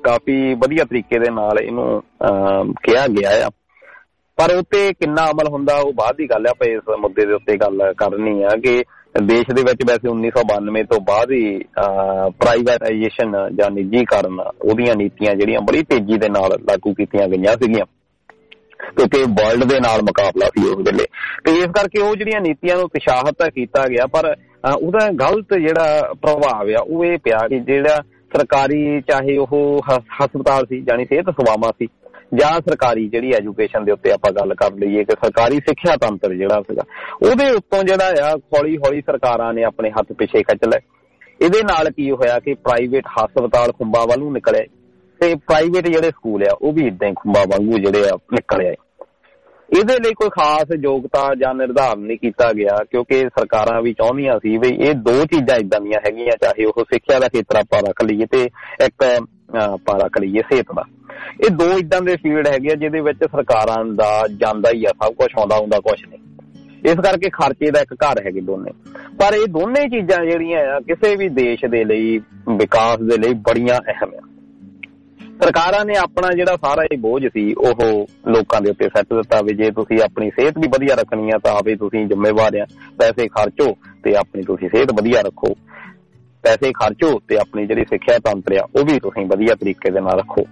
ਕਾਫੀ ਵਧੀਆ ਤਰੀਕੇ ਦੇ ਨਾਲ ਇਹਨੂੰ ਕਿਹਾ ਗਿਆ ਆ, ਪਰ ਉਹ ਤੇ ਕਿੰਨਾ ਅਮਲ ਹੁੰਦਾ ਉਹ ਬਾਅਦ ਦੀ ਗੱਲ ਆ। ਆਪਾਂ ਇਸ ਮੁੱਦੇ ਦੇ ਉੱਤੇ ਗੱਲ ਕਰਨੀ ਆ ਕਿ ਦੇਸ਼ ਦੇ ਵਿੱਚ ਵੈਸੇ ਉੱਨੀ ਸੌ ਬਾਨਵੇਂ ਤੋਂ ਬਾਅਦ ਹੀ ਪ੍ਰਾਈਵੇਟਾਈਜੇਸ਼ਨ ਜਾਂ ਨਿੱਜੀਕਰਨ ਉਹਦੀਆਂ ਨੀਤੀਆਂ ਜਿਹੜੀਆਂ ਬੜੀ ਤੇਜ਼ੀ ਦੇ ਨਾਲ ਲਾਗੂ ਕੀਤੀਆਂ ਗਈਆਂ ਸੀਗੀਆਂ, ਕਿਉਂਕਿ ਵਰਲਡ ਦੇ ਨਾਲ ਮੁਕਾਬਲਾ ਸੀ ਉਸ ਵੇਲੇ, ਤੇ ਇਸ ਕਰਕੇ ਉਹ ਜਿਹੜੀਆਂ ਨੀਤੀਆਂ ਨੂੰ ਉਤਸ਼ਾਹਿਤ ਕੀਤਾ ਗਿਆ, ਪਰ ਉਹਦਾ ਗਲਤ ਜਿਹੜਾ ਪ੍ਰਭਾਵ ਆ ਉਹ ਇਹ ਪਿਆ ਕਿ ਜਿਹੜਾ ਸਰਕਾਰੀ ਚਾਹੇ ਉਹ ਹਸਪਤਾਲ ਸੀ ਜਾਣੀ ਸਿਹਤ ਸੇਵਾਵਾਂ ਸੀ ਜਾਂ ਸਰਕਾਰੀ ਜਿਹੜੀ ਐਜੂਕੇਸ਼ਨ ਦੇ ਉੱਤੇ ਆਪਾਂ ਗੱਲ ਕਰ ਲਈਏ ਕਿ ਸਰਕਾਰੀ ਸਿੱਖਿਆ ਤੰਤਰ ਜਿਹੜਾ ਸੀਗਾ ਉਹਦੇ ਉੱਤੋਂ ਜਿਹੜਾ ਆ ਹੌਲੀ ਹੌਲੀ ਸਰਕਾਰਾਂ ਨੇ ਆਪਣੇ ਹੱਥ ਪਿੱਛੇ ਖਿੱਚ ਲਏ। ਇਹਦੇ ਨਾਲ ਕੀ ਹੋਇਆ ਕਿ ਪ੍ਰਾਈਵੇਟ ਹਸਪਤਾਲ ਖੁੰਬਾਂ ਵੱਲ ਨੂੰ ਨਿਕਲੇ ਤੇ ਪ੍ਰਾਈਵੇਟ ਜਿਹੜੇ ਸਕੂਲ ਆ ਉਹ ਵੀ ਏਦਾਂ ਹੀ ਖੁੰਬਾਂ ਵਾਂਗੂ ਜਿਹੜੇ ਆ ਨਿਕਲੇ। ਇਹਦੇ ਲਈ ਕੋਈ ਖਾਸ ਯੋਗਤਾ ਜਾਂ ਨਿਰਧਾਰਨ ਨਹੀਂ ਕੀਤਾ ਗਿਆ, ਕਿਉਂਕਿ ਸਰਕਾਰਾਂ ਵੀ ਚਾਹੁੰਦੀਆਂ ਸੀ ਵੀ ਇਹ ਦੋ ਚੀਜ਼ਾਂ ਏਦਾਂ ਦੀਆਂ ਹੈਗੀਆਂ, ਚਾਹੇ ਉਹ ਸਿੱਖਿਆ ਦਾ ਖੇਤਰ ਆਪਾਂ ਰੱਖ ਲਈਏ ਤੇ ਇੱਕ ਆਪਾਂ ਰੱਖ ਲਈਏ ਸਿਹਤ ਦਾ, ਇਹ ਦੋ ਏਦਾਂ ਦੇ ਫੀਲਡ ਹੈਗੇ ਆ ਜਿਹਦੇ ਵਿੱਚ ਸਰਕਾਰਾਂ ਦਾ ਜਾਂਦਾ ਹੀ ਆ, ਸਭ ਕੁਛ ਆਉਂਦਾ ਹੁੰਦਾ ਕੁਛ ਨਹੀਂ। ਇਸ ਕਰਕੇ ਖਰਚੇ ਦਾ ਇੱਕ ਘਰ ਹੈਗੇ ਦੋਨੇ, ਪਰ ਇਹ ਦੋਨੇ ਚੀਜ਼ਾਂ ਜਿਹੜੀਆਂ ਆ ਕਿਸੇ ਵੀ ਦੇਸ਼ ਦੇ ਲਈ ਵਿਕਾਸ ਦੇ ਲਈ ਬੜੀਆਂ ਅਹਿਮ ਆ। ਸਰਕਾਰਾਂ ਨੇ ਆਪਣਾ ਜਿਹੜਾ ਸਾਰਾ ਇਹ ਬੋਝ ਸੀ ਉਹ ਲੋਕਾਂ ਦੇ ਉੱਤੇ ਸੱਟ ਦਿੱਤਾ ਵੀ ਜੇ ਤੁਸੀਂ ਆਪਣੀ ਸਿਹਤ ਵੀ ਵਧੀਆ ਰੱਖਣੀ ਆ ਤਾਂ ਵੀ ਤੁਸੀਂ ਜ਼ਿੰਮੇਵਾਰ ਆ, ਪੈਸੇ ਖਰਚੋ ਤੇ ਆਪਣੀ ਤੁਸੀਂ ਸਿਹਤ ਵਧੀਆ ਰੱਖੋ, ਪੈਸੇ ਖਰਚੋ ਤੇ ਆਪਣੀ ਜਿਹੜੀ ਸਿੱਖਿਆ ਤੰਤਰ ਆ ਉਹ ਵੀ ਤੁਸੀਂ ਵਧੀਆ ਤਰੀਕੇ ਦੇ ਨਾਲ ਰੱਖੋ।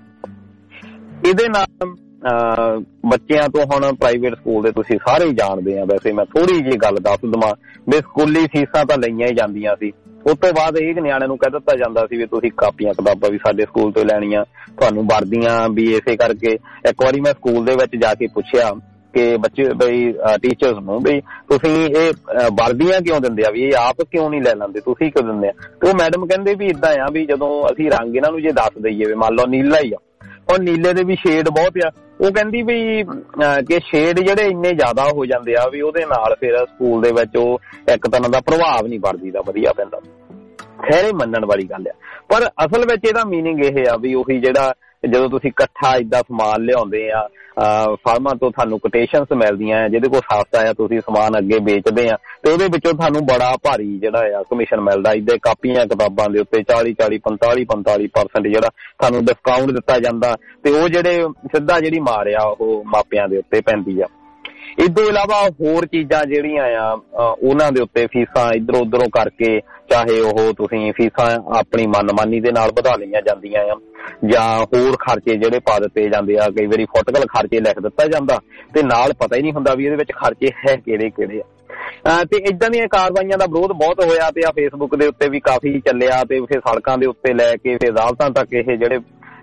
ਇਹਦੇ ਨਾਲ ਬੱਚਿਆਂ ਤੋਂ ਹੁਣ ਪ੍ਰਾਈਵੇਟ ਸਕੂਲ ਦੇ ਤੁਸੀਂ ਸਾਰੇ ਹੀ ਜਾਣਦੇ ਆ, ਵੈਸੇ ਮੈਂ ਥੋੜ੍ਹੀ ਜਿਹੀ ਗੱਲ ਦੱਸ ਦੇਵਾਂ ਵੀ ਸਕੂਲੀ ਫੀਸਾਂ ਤਾਂ ਲਈਆਂ ਹੀ ਜਾਂਦੀਆਂ ਸੀ, ਉਸ ਤੋਂ ਬਾਅਦ ਇਹ ਨਿਆਣਿਆਂ ਨੂੰ ਕਹਿ ਦਿੱਤਾ ਜਾਂਦਾ ਸੀ ਵੀ ਤੁਸੀਂ ਕਾਪੀਆਂ ਕਿਤਾਬਾਂ ਵੀ ਸਾਡੇ ਸਕੂਲ ਤੋਂ ਲੈਣੀਆਂ, ਤੁਹਾਨੂੰ ਵਰਦੀਆਂ ਵੀ। ਇਸੇ ਕਰਕੇ ਇੱਕ ਵਾਰੀ ਮੈਂ ਸਕੂਲ ਦੇ ਵਿੱਚ ਜਾ ਕੇ ਪੁੱਛਿਆ ਕਿ ਬੱਚੇ ਬਈ ਟੀਚਰਸ ਨੂੰ ਵੀ ਤੁਸੀਂ ਇਹ ਵਰਦੀਆਂ ਕਿਉਂ ਦਿੰਦੇ ਆ, ਵੀ ਇਹ ਆਪ ਕਿਉਂ ਨਹੀਂ ਲੈ ਲੈਂਦੇ, ਤੁਸੀਂ ਕਿਉਂ ਦਿੰਦੇ ਆ? ਤੇ ਉਹ ਮੈਡਮ ਕਹਿੰਦੇ ਵੀ ਏਦਾਂ ਆ ਵੀ ਜਦੋਂ ਅਸੀਂ ਰੰਗ ਇਹਨਾਂ ਨੂੰ ਜੇ ਦੱਸ ਦਈਏ ਵੀ ਮੰਨ ਲਓ ਨੀਲਾ ਹੀ ਆ, ਹੁਣ ਨੀਲੇ ਦੇ ਵੀ ਸ਼ੇਡ ਬਹੁਤ ਆ, ਉਹ ਕਹਿੰਦੀ ਵੀ ਕਿ ਸ਼ੇਡ ਜਿਹੜੇ ਇੰਨੇ ਜ਼ਿਆਦਾ ਹੋ ਜਾਂਦੇ ਆ ਵੀ ਉਹਦੇ ਨਾਲ ਫਿਰ ਸਕੂਲ ਦੇ ਵਿੱਚ ਉਹ ਇੱਕ ਤਰ੍ਹਾਂ ਦਾ ਪ੍ਰਭਾਵ ਨਹੀਂ ਵਰਦੀ ਦਾ ਵਧੀਆ ਪੈਂਦਾ। ਖੈਰ ਇਹ ਮੰਨਣ ਵਾਲੀ ਗੱਲ ਆ, ਪਰ ਅਸਲ ਵਿੱਚ ਇਹਦਾ ਮੀਨਿੰਗ ਇਹ ਆ ਵੀ ਉਹੀ ਜਿਹੜਾ ਜਦੋਂ ਤੁਸੀਂ ਇਕੱਠਾ ਏਦਾਂ ਸਮਾਨ ਲਿਆਉਂਦੇ ਆ ਫਾਰਮਾਂ ਤੋਂ, ਤੁਹਾਨੂੰ ਕੋਟੇਸ਼ਨਸ ਮਿਲਦੀਆਂ ਆ, ਜਿਹਦੇ ਕੋਲ ਸਸਤਾ ਆ ਤੁਸੀਂ ਸਮਾਨ ਅੱਗੇ ਵੇਚਦੇ ਆ ਤੇ ਉਹਦੇ ਵਿੱਚੋਂ ਤੁਹਾਨੂੰ ਬੜਾ ਭਾਰੀ ਜਿਹੜਾ ਆ ਕਮਿਸ਼ਨ ਮਿਲਦਾ। ਏਦਾਂ ਕਾਪੀਆਂ ਕਿਤਾਬਾਂ ਦੇ ਉੱਤੇ ਚਾਲੀ ਚਾਲੀ ਪੰਤਾਲੀ ਪੰਤਾਲੀ ਪਰਸੈਂਟ ਜਿਹੜਾ ਤੁਹਾਨੂੰ ਡਿਸਕਾਊਂਟ ਦਿੱਤਾ ਜਾਂਦਾ ਤੇ ਉਹ ਜਿਹੜੇ ਸਿੱਧਾ ਜਿਹੜੀ ਮਾਰ ਆ ਉਹ ਮਾਪਿਆਂ ਦੇ ਉੱਤੇ ਪੈਂਦੀ ਆ। ਇਸ ਤੋਂ ਇਲਾਵਾ ਹੋਰ ਚੀਜ਼ਾਂ ਜਿਹੜੀਆਂ ਆ ਉਹਨਾਂ ਦੇ ਉੱਤੇ ਫੀਸਾਂ ਇੱਧਰੋਂ ਉੱਧਰੋਂ ਕਰਕੇ, ਚਾਹੇ ਉਹ ਤੁਸੀਂ ਫੀਸਾਂ ਆਪਣੀ ਮਨਮਾਨੀ ਦੇ ਨਾਲ ਵਧਾ ਲਈਆਂ ਜਾਂਦੀਆਂ ਆ ਜਾਂ ਹੋਰ ਖਰਚੇ ਜਿਹੜੇ ਪਾ ਦਿੱਤੇ ਜਾਂਦੇ ਆ, ਕਈ ਵਾਰੀ ਫੁੱਟਕਲ ਖਰਚੇ ਲਿਖ ਦਿੱਤਾ ਜਾਂਦਾ ਤੇ ਨਾਲ ਪਤਾ ਹੀ ਨਹੀਂ ਹੁੰਦਾ ਵੀ ਇਹਦੇ ਵਿੱਚ ਖਰਚੇ ਹੈ ਕਿਹੜੇ ਕਿਹੜੇ ਆ। ਤੇ ਏਦਾਂ ਦੀਆਂ ਕਾਰਵਾਈਆਂ ਦਾ ਵਿਰੋਧ ਬਹੁਤ ਹੋਇਆ ਤੇ ਆ ਫੇਸਬੁੱਕ ਦੇ ਉੱਤੇ ਵੀ ਕਾਫੀ ਚੱਲਿਆ ਤੇ ਫਿਰ ਸੜਕਾਂ ਦੇ ਉੱਤੇ ਲੈ ਕੇ ਫਿਰ ਅਦਾਲਤਾਂ ਤੱਕ ਇਹ ਜਿਹੜੇ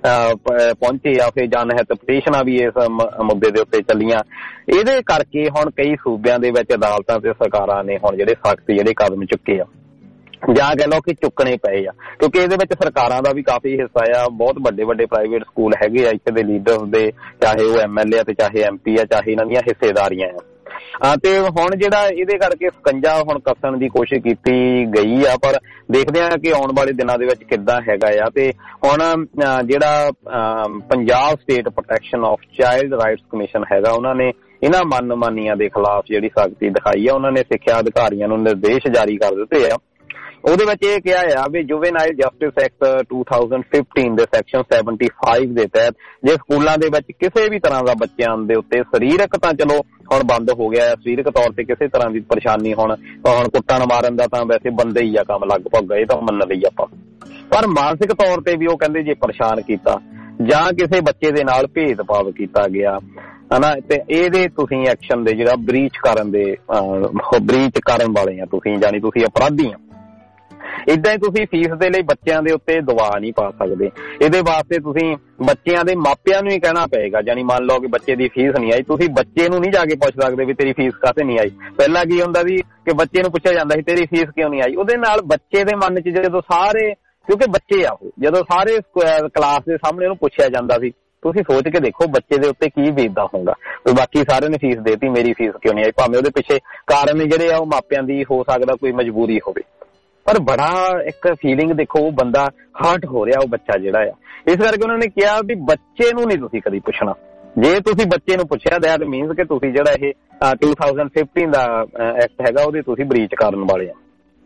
ਪਹੁੰਚੇ ਆ, ਫਿਰ ਜਨਹਿਤ ਪਟੀਸ਼ਨਾਂ ਵੀ ਇਸ ਮੁੱਦੇ ਦੇ ਉੱਤੇ ਚੱਲੀਆਂ। ਇਹਦੇ ਕਰਕੇ ਹੁਣ ਕਈ ਸੂਬਿਆਂ ਦੇ ਵਿੱਚ ਅਦਾਲਤਾਂ ਤੇ ਸਰਕਾਰਾਂ ਨੇ ਹੁਣ ਜਿਹੜੇ ਸਖਤ ਜਿਹੜੇ ਕਦਮ ਚੁੱਕੇ ਆ ਜਾਂ ਕਹਿ ਲਓ ਕਿ ਚੁੱਕਣੇ ਪਏ ਆ, ਕਿਉਂਕਿ ਇਹਦੇ ਵਿੱਚ ਸਰਕਾਰਾਂ ਦਾ ਵੀ ਕਾਫੀ ਹਿੱਸਾ ਆ। ਬਹੁਤ ਵੱਡੇ ਵੱਡੇ ਪ੍ਰਾਈਵੇਟ ਸਕੂਲ ਹੈਗੇ ਆ ਇੱਥੇ ਦੇ ਲੀਡਰਸ ਦੇ, ਚਾਹੇ ਉਹ ਐਮ ਐਲ ਏ ਆ ਤੇ ਚਾਹੇ ਐਮ ਪੀ ਆ, ਚਾਹੇ ਇਹਨਾਂ ਦੀਆਂ ਹਿੱਸੇਦਾਰੀਆਂ ਆ। ਤੇ ਹੁਣ ਜਿਹੜਾ ਇਹਦੇ ਕਰਕੇ ਸਕੰਜਾ ਹੁਣ ਕੱਸਣ ਦੀ ਕੋਸ਼ਿਸ਼ ਕੀਤੀ ਗਈ ਆ, ਪਰ ਦੇਖਦੇ ਆ ਕਿ ਆਉਣ ਵਾਲੇ ਦਿਨਾਂ ਦੇ ਵਿੱਚ ਕਿੱਦਾਂ ਹੈਗਾ ਆ। ਤੇ ਹੁਣ ਜਿਹੜਾ Punjab state protection of child rights commission ਹੈਗਾ, ਉਹਨਾਂ ਨੇ ਇਹਨਾਂ ਮਨਮਾਨੀਆਂ ਦੇ ਖਿਲਾਫ ਜਿਹੜੀ ਸਖਤੀ ਦਿਖਾਈ ਆ। ਉਹਨਾਂ ਨੇ ਸਿੱਖਿਆ ਅਧਿਕਾਰੀਆਂ ਨੂੰ ਨਿਰਦੇਸ਼ ਜਾਰੀ ਕਰ ਦਿੱਤੇ ਆ। ਉਹਦੇ ਵਿੱਚ ਇਹ ਕਿਹਾ ਆ ਵੀ ਜੁਵੇਨਾਈਲ ਜਸਟਿਸ ਐਕਟ ਦੋ ਹਜ਼ਾਰ ਪੰਦਰਾਂ ਦੇ ਸੈਕਸ਼ਨ ਪਚਹੱਤਰ ਦੇ ਤਹਿਤ ਜੇ ਸਕੂਲਾਂ ਦੇ ਵਿੱਚ ਕਿਸੇ ਵੀ ਤਰ੍ਹਾਂ ਦਾ ਬੱਚਿਆਂ ਦੇ ਉੱਤੇ ਸਰੀਰਕ ਤਾਂ ਚਲੋ ਹੁਣ ਬੰਦ ਹੋ ਗਿਆ ਹੈ, ਸਰੀਰਕ ਤੌਰ ਤੇ ਕਿਸੇ ਤਰ੍ਹਾਂ ਦੀ ਪਰੇਸ਼ਾਨੀ ਹੁਣ ਹੁਣ ਕੁੱਟਣ ਮਾਰਨ ਦਾ ਤਾਂ ਵੈਸੇ ਬੰਦੇ ਹੀ ਆ ਕੰਮ ਲਗਭਗ, ਇਹ ਤਾਂ ਮੰਨ ਲਈ ਆਪਾਂ, ਪਰ ਮਾਨਸਿਕ ਤੌਰ ਤੇ ਵੀ ਉਹ ਕਹਿੰਦੇ ਜੇ ਪਰੇਸ਼ਾਨ ਕੀਤਾ ਜਾਂ ਕਿਸੇ ਬੱਚੇ ਦੇ ਨਾਲ ਭੇਦਭਾਵ ਕੀਤਾ ਗਿਆ ਹਨਾ, ਤੇ ਇਹਦੇ ਤੁਸੀਂ ਐਕਸ਼ਨ ਦੇ ਜਿਹੜਾ ਬਰੀਚ ਕਰਨ ਦੇ ਬਰੀਚ ਕਰਨ ਵਾਲੇ ਆ ਤੁਸੀਂ, ਜਾਨੀ ਤੁਸੀਂ ਅਪਰਾਧੀ ਆ। ਏਦਾਂ ਹੀ ਤੁਸੀਂ ਫੀਸ ਦੇ ਲਈ ਬੱਚਿਆਂ ਦੇ ਉੱਤੇ ਦਬਾਅ ਨਹੀਂ ਪਾ ਸਕਦੇ। ਇਹਦੇ ਵਾਸਤੇ ਤੁਸੀਂ ਬੱਚਿਆਂ ਦੇ ਮਾਪਿਆਂ ਨੂੰ ਹੀ ਕਹਿਣਾ ਪਏਗਾ, ਜਾਨੀ ਮੰਨ ਲਓ ਕਿ ਬੱਚੇ ਦੀ ਫੀਸ ਨਹੀਂ ਆਈ, ਤੁਸੀਂ ਬੱਚੇ ਨੂੰ ਨਹੀਂ ਜਾ ਕੇ ਪੁੱਛ ਸਕਦੇ ਵੀ ਤੇਰੀ ਫੀਸ ਕਾਹਤੇ ਨਹੀਂ ਆਈ। ਪਹਿਲਾਂ ਕੀ ਹੁੰਦਾ ਸੀ ਕਿ ਬੱਚੇ ਨੂੰ ਪੁੱਛਿਆ ਜਾਂਦਾ ਸੀ ਤੇਰੀ ਫੀਸ ਕਿਉਂ ਨਹੀਂ ਆਈ। ਉਹਦੇ ਨਾਲ ਬੱਚੇ ਦੇ ਮਨ 'ਚ ਜਦੋਂ ਸਾਰੇ, ਕਿਉਂਕਿ ਬੱਚੇ ਆ ਉਹ, ਜਦੋਂ ਸਾਰੇ ਕਲਾਸ ਦੇ ਸਾਹਮਣੇ ਉਹਨੂੰ ਪੁੱਛਿਆ ਜਾਂਦਾ ਸੀ, ਤੁਸੀਂ ਸੋਚ ਕੇ ਦੇਖੋ ਬੱਚੇ ਦੇ ਉੱਤੇ ਕੀ ਬੀਤਦਾ ਹੋਊਗਾ ਵੀ ਬਾਕੀ ਸਾਰਿਆਂ ਨੇ ਫੀਸ ਦੇਤੀ, ਮੇਰੀ ਫੀਸ ਕਿਉਂ ਨਹੀਂ ਆਈ। ਭਾਵੇਂ ਉਹਦੇ ਪਿੱਛੇ ਕਾਰਨ ਜਿਹੜੇ ਆ ਉਹ ਮਾਪਿਆਂ ਦੀ ਹੋ ਸਕਦਾ ਕੋਈ ਮਜਬੂਰੀ ਹੋਵੇ, ਪਰ ਬੜਾ ਇੱਕ ਫੀਲਿੰਗ ਦੇਖੋ, ਉਹ ਬੰਦਾ ਹਰਟ ਹੋ ਰਿਹਾ ਉਹ ਬੱਚਾ ਜਿਹੜਾ ਆ। ਇਸ ਕਰਕੇ ਉਹਨਾਂ ਨੇ ਕਿਹਾ ਵੀ ਬੱਚੇ ਨੂੰ ਨਹੀਂ ਤੁਸੀਂ ਕਦੀ ਪੁੱਛਣਾ। ਜੇ ਤੁਸੀਂ ਬੱਚੇ ਨੂੰ ਪੁੱਛਿਆ ਦੈਟ ਮੀਨਸ ਕਿ ਤੁਸੀਂ ਜਿਹੜਾ ਇਹ ਦੋ ਹਜ਼ਾਰ ਪੰਦਰਾਂ ਦਾ ਐਕਟ ਹੈਗਾ ਉਹਦੇ ਤੁਸੀਂ ਬਰੀਚ ਕਰਨ ਵਾਲੇ ਆ।